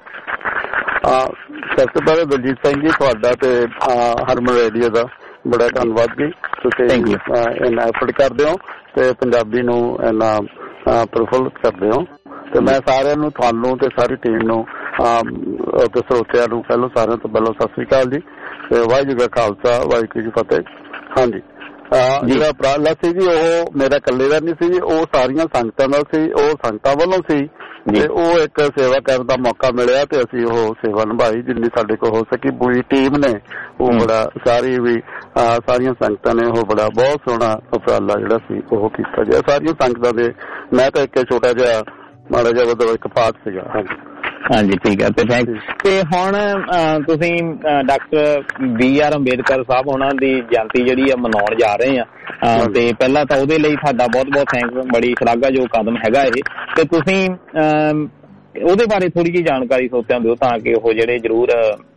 ਸਭ ਤੋਂ ਪਹਿਲਾਂ ਦਲਜੀਤ ਸਿੰਘ ਜੀ ਤੁਹਾਡਾ ਤੇ ਹਰਮਨ ਰੇਡੀਓ ਦਾ ਬੜਾ ਧੰਨਵਾਦ ਜੀ। ਤੁਸੀਂ ਇੰਨਾ ਐਫਰਟ ਕਰਦੇ ਹੋ ਤੇ ਪੰਜਾਬੀ ਨੂੰ ਇੰਨਾ ਪ੍ਰਫੁੱਲਤ ਕਰਦੇ ਹੋ। ਤੇ ਮੈਂ ਸਾਰਿਆਂ ਨੂੰ, ਤੁਹਾਨੂੰ ਤੇ ਸਾਰੀ ਟੀਮ ਨੂੰ ਤੇ ਸਰੋਤਿਆਂ ਨੂੰ ਪਹਿਲਾਂ ਸਾਰਿਆਂ ਤੋਂ ਪਹਿਲਾਂ ਸਤਿ ਸ੍ਰੀ ਅਕਾਲ ਜੀ ਤੇ ਵਾਹਿਗੁਰੂ ਜੀ ਖਾਲਸਾ ਵਾਹਿਗੁਰੂ ਜੀ ਫਤਿਹ। ਹਾਂਜੀ, ਜਿਹੜਾ ਉਪਰਾਲਾ ਸੀ ਜੀ ਉਹ ਮੇਰਾ ਇਕੱਲੇ ਦਾ ਨਹੀਂ ਸੀ ਜੀ, ਉਹ ਸਾਰੀਆਂ ਸੰਗਤਾਂ ਦਾ ਸੀ। ਉਹ ਸੰਗਤਾਂ ਵੱਲੋਂ ਸੀ ਤੇ ਉਹ ਇੱਕ ਸੇਵਾ ਕਰਨ ਦਾ ਮੌਕਾ ਮਿਲਿਆ ਤੇ ਅਸੀਂ ਉਹ ਸੇਵਾ ਨਿਭਾਈ ਜਿੰਨੀ ਸਾਡੇ ਕੋਲ ਹੋ ਸਕੀ। ਪੂਰੀ ਟੀਮ ਨੇ ਉਹ ਬੜਾ ਸਾਰੀ ਵੀ ਸਾਰੀਆਂ ਸੰਗਤਾਂ ਨੇ ਉਹ ਬੜਾ ਬਹੁਤ ਸੋਹਣਾ ਉਪਰਾਲਾ ਜਿਹੜਾ ਸੀ ਉਹ ਕੀਤਾ ਗਿਆ ਸਾਰੀਆਂ ਸੰਗਤਾਂ ਦੇ। ਮੈਂ ਤਾਂ ਇੱਕ ਛੋਟਾ ਜਿਹਾ ਮਾੜਾ ਜਿਹਾ ਮਤਲਬ ਇੱਕ ਪਾਰਟ ਸੀਗਾ। ਹਾਂਜੀ ਹਾਂਜੀ ਠੀਕ ਹੈ। ਤੇ ਥੈਂਕ ਤੇ ਹੁਣ ਤੁਸੀਂ ਡਾਕਟਰ ਬੀ ਆਰ ਅੰਬੇਦਕਰ ਸਾਹਿਬ ਉਹਨਾਂ ਦੀ ਜਯੰਤੀ ਜਿਹੜੀ ਆ ਮਨਾਉਣ ਜਾ ਰਹੇ ਆ। ਤੇ ਪਹਿਲਾਂ ਤਾਂ ਉਹਦੇ ਲਈ ਤੁਹਾਡਾ ਬਹੁਤ ਬਹੁਤ ਥੈਂਕਸ, ਬੜੀ ਸ਼ਲਾਘਾਯੋਗ ਕਦਮ ਹੈਗਾ ਇਹ। ਤੇ ਤੁਸੀਂ ਉਹਦੇ ਬਾਰੇ ਥੋੜੀ ਜਿਹੀ ਜਾਣਕਾਰੀ ਸੋਚਿਆਂ ਦਿਓ ਤਾਂ ਕਿ ਉਹ ਜਿਹੜੇ ਜ਼ਰੂਰ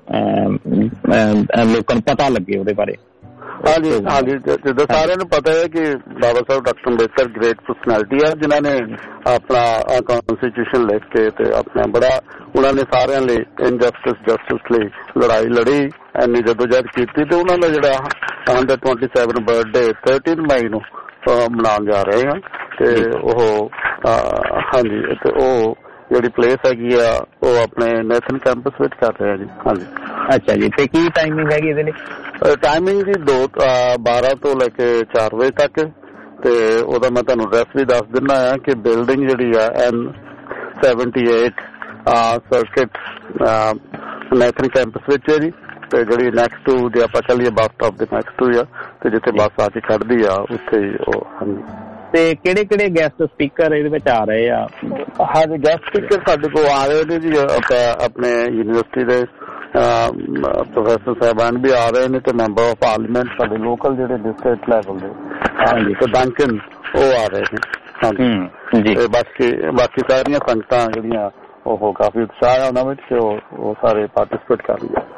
ਲੋਕਾਂ ਨੂੰ ਪਤਾ ਲੱਗੇ ਉਹਦੇ ਬਾਰੇ। ਹਾਂਜੀ ਹਾਂਜੀ, ਜਿੱਦਾਂ ਸਾਰਿਆਂ ਨੂੰ ਪਤਾ ਹੈ ਕਿ Baba Saheb doctor Ambedkar great personality ਹੈ ਜਿਨ੍ਹਾਂ ਨੇ ਆਪਣਾ ਕੌਨਸਟੀਟਿਊਸ਼ਨ ਲਿਖ ਕੇ ਤੇ ਆਪਣਾ ਬੜਾ ਉਹਨਾਂ ਨੇ ਸਾਰਿਆਂ ਲਈ ਇਨਜਸਟਿਸ ਜਸਟਿਸ ਲਈ ਲੜਾਈ ਲੜੀ, ਇੰਨੀ ਜਦੋਜਹਿਦ ਕੀਤੀ। ਤੇ ਉਹਨਾਂ ਦਾ ਜਿਹੜਾ hundred twenty seven birthday thirteen ਮਈ ਨੂੰ ਮਨਾਉਣ ਜਾ ਰਹੇ ਹਾਂ। ਤੇ ਉਹ ਹਾਂਜੀ ਤੇ ਉਹ ਜਿਹੜੀ ਪਲੇਸ ਹੈਗੀ ਆ ਉਹ ਆਪਣੇ ਨੈਥਨ ਕੈਂਪਸ ਵਿੱਚ ਕਰ ਰਹੇ ਆ ਜੀ। ਹਾਂਜੀ ਅੱਛਾ ਜੀ। ਤੇ ਕੀ ਟਾਈਮਿੰਗ ਹੈਗੀ ਇਹਦੇ ਲਈ? ਟਾਈਮਿੰਗ ਜੀ ਦੋ ਬਾਰਾਂ ਤੋਂ ਲੈ ਕੇ ਚਾਰ ਵਜੇ ਤੱਕ। ਤੇ ਉਹਦਾ ਮੈਂ ਤੁਹਾਨੂੰ ਐਡਰੈਸ ਵੀ ਦੱਸ ਦਿੰਦਾ ਆ ਕਿ ਬਿਲਡਿੰਗ ਜਿਹੜੀ ਆ N seventy eight circuit Nathan campus ਵਿੱਚ ਹੈ ਜੀ। ਤੇ ਜਿਹੜੀ ਨੈਕਸਟ ਟੂ ਜੇ ਆਪਾਂ ਚੱਲੀਏ ਬੱਸ ਸਟਾਪ ਦੇ ਨੈਕਸਟ ਟੂ ਆ ਤੇ ਜਿੱਥੇ ਬੱਸ ਆ ਕੇ ਖੜਦੀ ਆ ਉੱਥੇ ਉਹ। ਹਾਂਜੀ ਤੇ ਕਿਹੜੇ ਕਿਹੜੇ ਗੈਸਟ ਸਪੀਕਰ ਇਹਦੇ ਵਿੱਚ ਆ ਰਹੇ ਆ? ਹਾਂਜੀ ਗੈਸਟ ਸਪੀਕਰ ਸਾਡੇ ਕੋਲ ਆ ਰਹੇ ਨੇ ਜੀ। ਆਪਣੇ ਯੂਨੀਵਰਸਿਟੀ ਦੇ ਪ੍ਰੋਫੈਸਰ ਸਾਹਿਬਾਨ ਵੀ ਆ ਰਹੇ ਨੇ ਤੇ ਮੈਂਬਰ ਆਫ ਪਾਰਲੀਮੈਂਟ ਸਾਡੇ ਲੋਕਲ ਜਿਹੜੇ ਡਿਸਟ੍ਰਿਕਟ ਲੈਵਲ ਦੇ ਹਾਂਜੀ ਤੇ ਡੰਕਨ ਉਹ ਆ ਰਹੇ ਨੇ। ਹਾਂਜੀ ਤੇ ਬਾਕੀ ਬਾਕੀ ਸਾਰੀਆਂ ਸੰਗਤਾਂ ਜਿਹੜੀਆਂ ਉਹ ਕਾਫੀ ਉਤਸ਼ਾਹ ਹੈ ਉਹਨਾਂ ਵਿੱਚ ਉਹ ਸਾਰੇ ਪਾਰਟੀਸਪੇਟ ਕਰ ਰਹੀਆਂ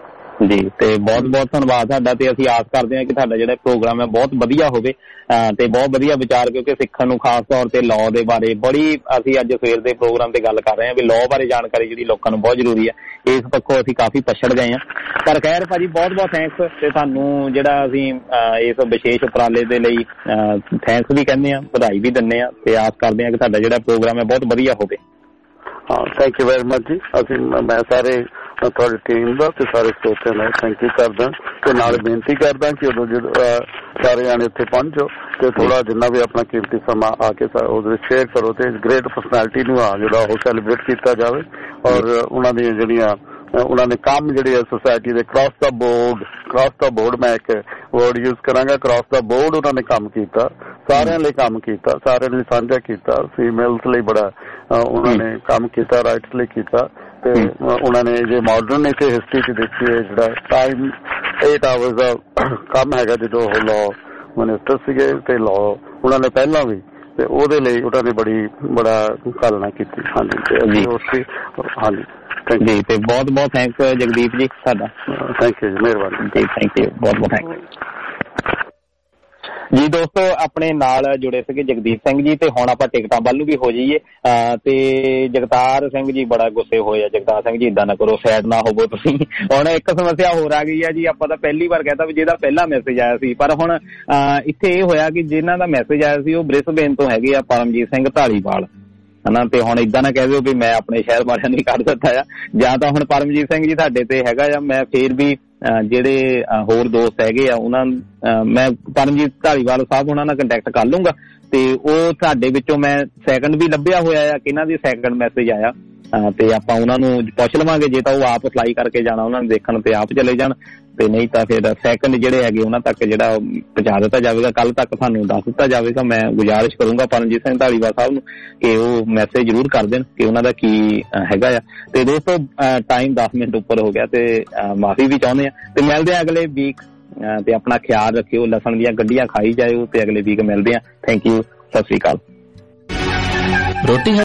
ਜੀ। ਤੇ ਬਹੁਤ ਬਹੁਤ ਧੰਨਵਾਦ ਤੁਹਾਡਾ, ਤੇ ਅਸੀਂ ਆਸ ਕਰਦੇ ਹਾਂ ਕਿ ਤੁਹਾਡਾ ਜਿਹੜਾ ਪ੍ਰੋਗਰਾਮ ਹੈ ਬਹੁਤ ਵਧੀਆ ਹੋਵੇ ਤੇ ਬਹੁਤ ਵਧੀਆ ਵਿਚਾਰ, ਕਿਉਂਕਿ ਸਿੱਖਣ ਨੂੰ ਖਾਸ ਤੌਰ ਤੇ ਲਾਅ ਦੇ ਬਾਰੇ ਬੜੀ ਅਸੀਂ ਅੱਜ ਸਵੇਰ ਦੇ ਪ੍ਰੋਗਰਾਮ ਤੇ ਗੱਲ ਕਰ ਰਹੇ ਹਾਂ ਵੀ ਲਾਅ ਬਾਰੇ ਜਾਣਕਾਰੀ ਜਿਹੜੀ ਲੋਕਾਂ ਨੂੰ ਬਹੁਤ ਜ਼ਰੂਰੀ ਹੈ। ਇਸ ਪੱਖੋਂ ਅਸੀਂ ਕਾਫੀ ਪਛੜ ਗਏ ਹਾਂ। ਪਰ ਖੈਰ ਭਾਜੀ ਬਹੁਤ ਬਹੁਤ ਥੈਂਕਸ, ਤੇ ਤੁਹਾਨੂੰ ਜਿਹੜਾ ਅਸੀਂ ਇਸ ਵਿਸ਼ੇਸ਼ ਉਪਰਾਲੇ ਦੇ ਲਈ ਥੈਂਕਸ ਵੀ ਕਹਿੰਦੇ ਹਾਂ, ਵਧਾਈ ਵੀ ਦਿੰਦੇ ਹਾਂ, ਤੇ ਆਸ ਕਰਦੇ ਹਾਂ ਕਿ ਤੁਹਾਡਾ ਜਿਹੜਾ ਪ੍ਰੋਗਰਾਮ ਹੈ ਬਹੁਤ ਵਧੀਆ ਹੋਵੇ। ਹਾਂ, ਥੈਂਕ ਯੂ ਵੈਰੀ ਮਚ ਜੀ। ਅਸੀਂ ਮੈਂ ਸਾਰੇ ਤੁਹਾਡੀ ਟੀਮ ਦਾ ਤੇ ਸਾਰੇ ਸਰੋਤਿਆਂ ਦਾ ਥੈਂਕ ਯੂ ਕਰਦਾ, ਤੇ ਨਾਲ ਬੇਨਤੀ ਕਰਦਾ ਕਿ ਉਦੋਂ ਜਦੋਂ ਸਾਰੇ ਜਾਣੇ ਇੱਥੇ ਪਹੁੰਚੋ ਤੇ ਥੋੜਾ ਜਿੰਨਾ ਵੀ ਆਪਣਾ ਕੀਮਤੀ ਸਮਾਂ ਆ ਕੇ ਉਹਦੇ ਸ਼ੇਅਰ ਕਰੋ, ਤੇ ਗ੍ਰੇਟ ਪਰਸਨੈਲਿਟੀ ਨੂੰ ਆ ਜਿਹੜਾ ਉਹ ਸੈਲੀਬ੍ਰੇਟ ਕੀਤਾ ਜਾਵੇ, ਔਰ ਉਹਨਾਂ ਦੀਆਂ ਜਿਹੜੀਆਂ ਉਹਨਾਂ ਨੇ ਕੰਮ ਜਿਹੜੇ ਆ ਸੁਸਾਇਟੀ ਦੇ ਕ੍ਰਾਸ ਦਾ ਬੋਰਡ ਕ੍ਰਾਸ ਦਾ ਬੋਰਡ ਮੈਂ ਇੱਕ ਵਰਡ ਯੂਜ਼ ਕਰਾਂਗਾ, ਕ੍ਰਾਸ ਦਾ ਬੋਰਡ ਉਹਨਾਂ ਨੇ ਕੰਮ ਕੀਤਾ, ਸਾਰਿਆਂ ਲਈ ਕੰਮ ਕੀਤਾ, ਸਾਰਿਆਂ ਲਈ ਸਾਂਝਾ ਕੀਤਾ, ਫੀਮੇਲਸ ਲਈ ਬੜਾ ਉਹਨਾਂ ਨੇ ਕੰਮ ਕੀਤਾ, ਰਾਈਟਸ ਲਈ ਕੀਤਾ, ਤੇ ਉਹਨਾਂ ਨੇ ਜੇ ਮਾਡਰਨ ਇੱਥੇ ਹਿਸਟਰੀ ਚ ਦੇਖੀ ਹੈ ਜਿਹੜਾ ਟਾਈਮ ਏਟ ਆਵਰਸ ਦਾ ਕੰਮ ਹੈਗਾ ਜਦੋਂ ਉਹ ਲਾਅ ਮਿਨਿਸਟਰ ਸੀਗੇ, ਤੇ ਲਾਅ ਉਹਨਾਂ ਨੇ ਪਹਿਲਾਂ ਵੀ, ਤੇ ਉਹਦੇ ਲਈ ਉਹਨਾਂ ਨੇ ਬੜੀ ਬੜਾ ਕਾਲਨਾ ਕੀਤੀ। ਹਾਂਜੀ ਹਾਂਜੀ ਜੀ, ਤੇ ਬਹੁਤ ਬਹੁਤ ਥੈਂਕਸ ਜਗਦੀਪ ਜੀ ਤੁਹਾਡਾ। ਥੈਂਕ ਯੂ ਜੀ, ਮਿਹਰਬਾਨੀ ਜੀ, ਥੈਂਕ ਯੂ, ਬਹੁਤ ਬਹੁਤ ਥੈਂਕ ਜੀ। ਦੋਸਤੋ ਆਪਣੇ ਨਾਲ ਜੁੜੇ ਸੀਗੇ ਜਗਦੀਪ ਸਿੰਘ ਜੀ, ਤੇ ਹੁਣ ਆਪਾਂ ਟਿਕਟਾਂ ਵੱਲ ਨੂੰ ਵੀ ਹੋ ਜਾਈਏ। ਤੇ ਜਗਤਾਰ ਸਿੰਘ ਜੀ ਬੜਾ ਗੁੱਸੇ ਹੋਏ ਆ। ਜਗਤਾਰ ਸਿੰਘ ਜੀ ਏਦਾਂ ਨਾ ਕਰੋ, ਸੈਡ ਨਾ ਹੋਵੋ ਤੁਸੀਂ। ਹੁਣ ਇੱਕ ਸਮੱਸਿਆ ਹੋਰ ਆ ਗਈ ਆ ਜੀ, ਆਪਾਂ ਤਾਂ ਪਹਿਲੀ ਵਾਰ ਕਹਿਤਾ ਵੀ ਜਿਹਦਾ ਪਹਿਲਾ ਮੈਸੇਜ ਆਇਆ ਸੀ, ਪਰ ਹੁਣ ਇੱਥੇ ਇਹ ਹੋਇਆ ਕਿ ਜਿਹਨਾਂ ਦਾ ਮੈਸੇਜ ਆਇਆ ਸੀ ਉਹ ਬ੍ਰਿਸਬੇਨ ਤੋਂ ਹੈਗੇ ਆ, ਪਰਮਜੀਤ ਸਿੰਘ ਢਾਲੀਵਾਲ, ਹਨਾ। ਤੇ ਹੁਣ ਏਦਾਂ ਨਾ ਕਹਿ ਦਿਓ ਵੀ ਮੈਂ ਆਪਣੇ ਸ਼ਹਿਰ ਵਾਲਿਆਂ ਨੇ ਕਰ ਦਿੱਤਾ ਆ, ਜਾਂ ਤਾਂ ਹੁਣ ਪਰਮਜੀਤ ਸਿੰਘ ਜੀ ਤੁਹਾਡੇ ਤੇ ਹੈਗਾ ਆ, ਮੈਂ ਫੇਰ ਵੀ ਜਿਹੜੇ ਹੋਰ ਦੋਸਤ ਹੈਗੇ ਆ ਉਹਨਾਂ ਮੈਂ ਪਰਮਜੀਤ ਢਾਲੀਵਾਲ ਸਾਹਿਬ ਉਹਨਾਂ ਨਾਲ ਕੰਟੈਕਟ ਕਰ ਲੂੰਗਾ, ਤੇ ਉਹ ਤੁਹਾਡੇ ਵਿੱਚੋਂ ਮੈਂ ਸੈਕਿੰਡ ਵੀ ਲੱਭਿਆ ਹੋਇਆ ਆ ਕਿ ਇਹਨਾਂ ਦੀ ਸੈਕਿੰਡ ਮੈਸੇਜ ਆਇਆ, ਤੇ ਆਪਾਂ ਉਹਨਾਂ ਨੂੰ ਪੁੱਛ ਲਵਾਂਗੇ। ਜੇ ਤਾਂ ਉਹ ਆਪ ਅਪਲਾਈ ਕਰਕੇ ਜਾਣਾ ਉਹਨਾਂ ਨੂੰ ਦੇਖਣ ਤੇ ਆਪ ਚਲੇ ਜਾਣ, ਤੇ ਨਹੀਂ ਤਾਂ ਫਿਰ ਸੈਕਿੰਡ ਜਿਹੜੇ ਹੈਗੇ ਉਹਨਾਂ ਤੱਕ ਜਿਹੜਾ ਪਹੁੰਚਾ ਦਿੱਤਾ ਜਾਵੇਗਾ, ਕੱਲ ਤੱਕ ਤੁਹਾਨੂੰ ਦੱਸ ਦਿੱਤਾ ਜਾਵੇਗਾ। ਮੈਂ ਗੁਜ਼ਾਰਿਸ਼ ਕਰੂੰਗਾ ਪਰਮਜੀਤ ਸਿੰਘ ਢਾਲੀਵਾਲ ਸਾਹਿਬ ਨੂੰ ਕਿ ਉਹ ਮੈਸੇਜ ਜ਼ਰੂਰ ਕਰ ਦੇਣ ਕਿ ਉਹਨਾਂ ਦਾ ਕੀ ਹੈਗਾ ਆ। ਤੇ ਦੋਸਤੋ ਟਾਈਮ ਦਸ ਮਿੰਟ ਉੱਪਰ ਹੋ ਗਿਆ, ਤੇ ਮਾਫੀ ਵੀ ਚਾਹੁੰਦੇ ਆ, ਤੇ ਮਿਲਦੇ ਆ ਅਗਲੇ ਵੀਕ। ਤੇ ਆਪਣਾ ਖਿਆਲ ਰੱਖਿਓ, ਲਸਣ ਦੀਆਂ ਗੱਡੀਆਂ ਖਾਈ ਜਾਇਓ, ਤੇ ਅਗਲੇ ਵੀਕ ਮਿਲਦੇ ਆ। ਥੈਂਕ ਯੂ, ਸਤਿ ਸ੍ਰੀ ਅਕਾਲ। ਰੋਟੀ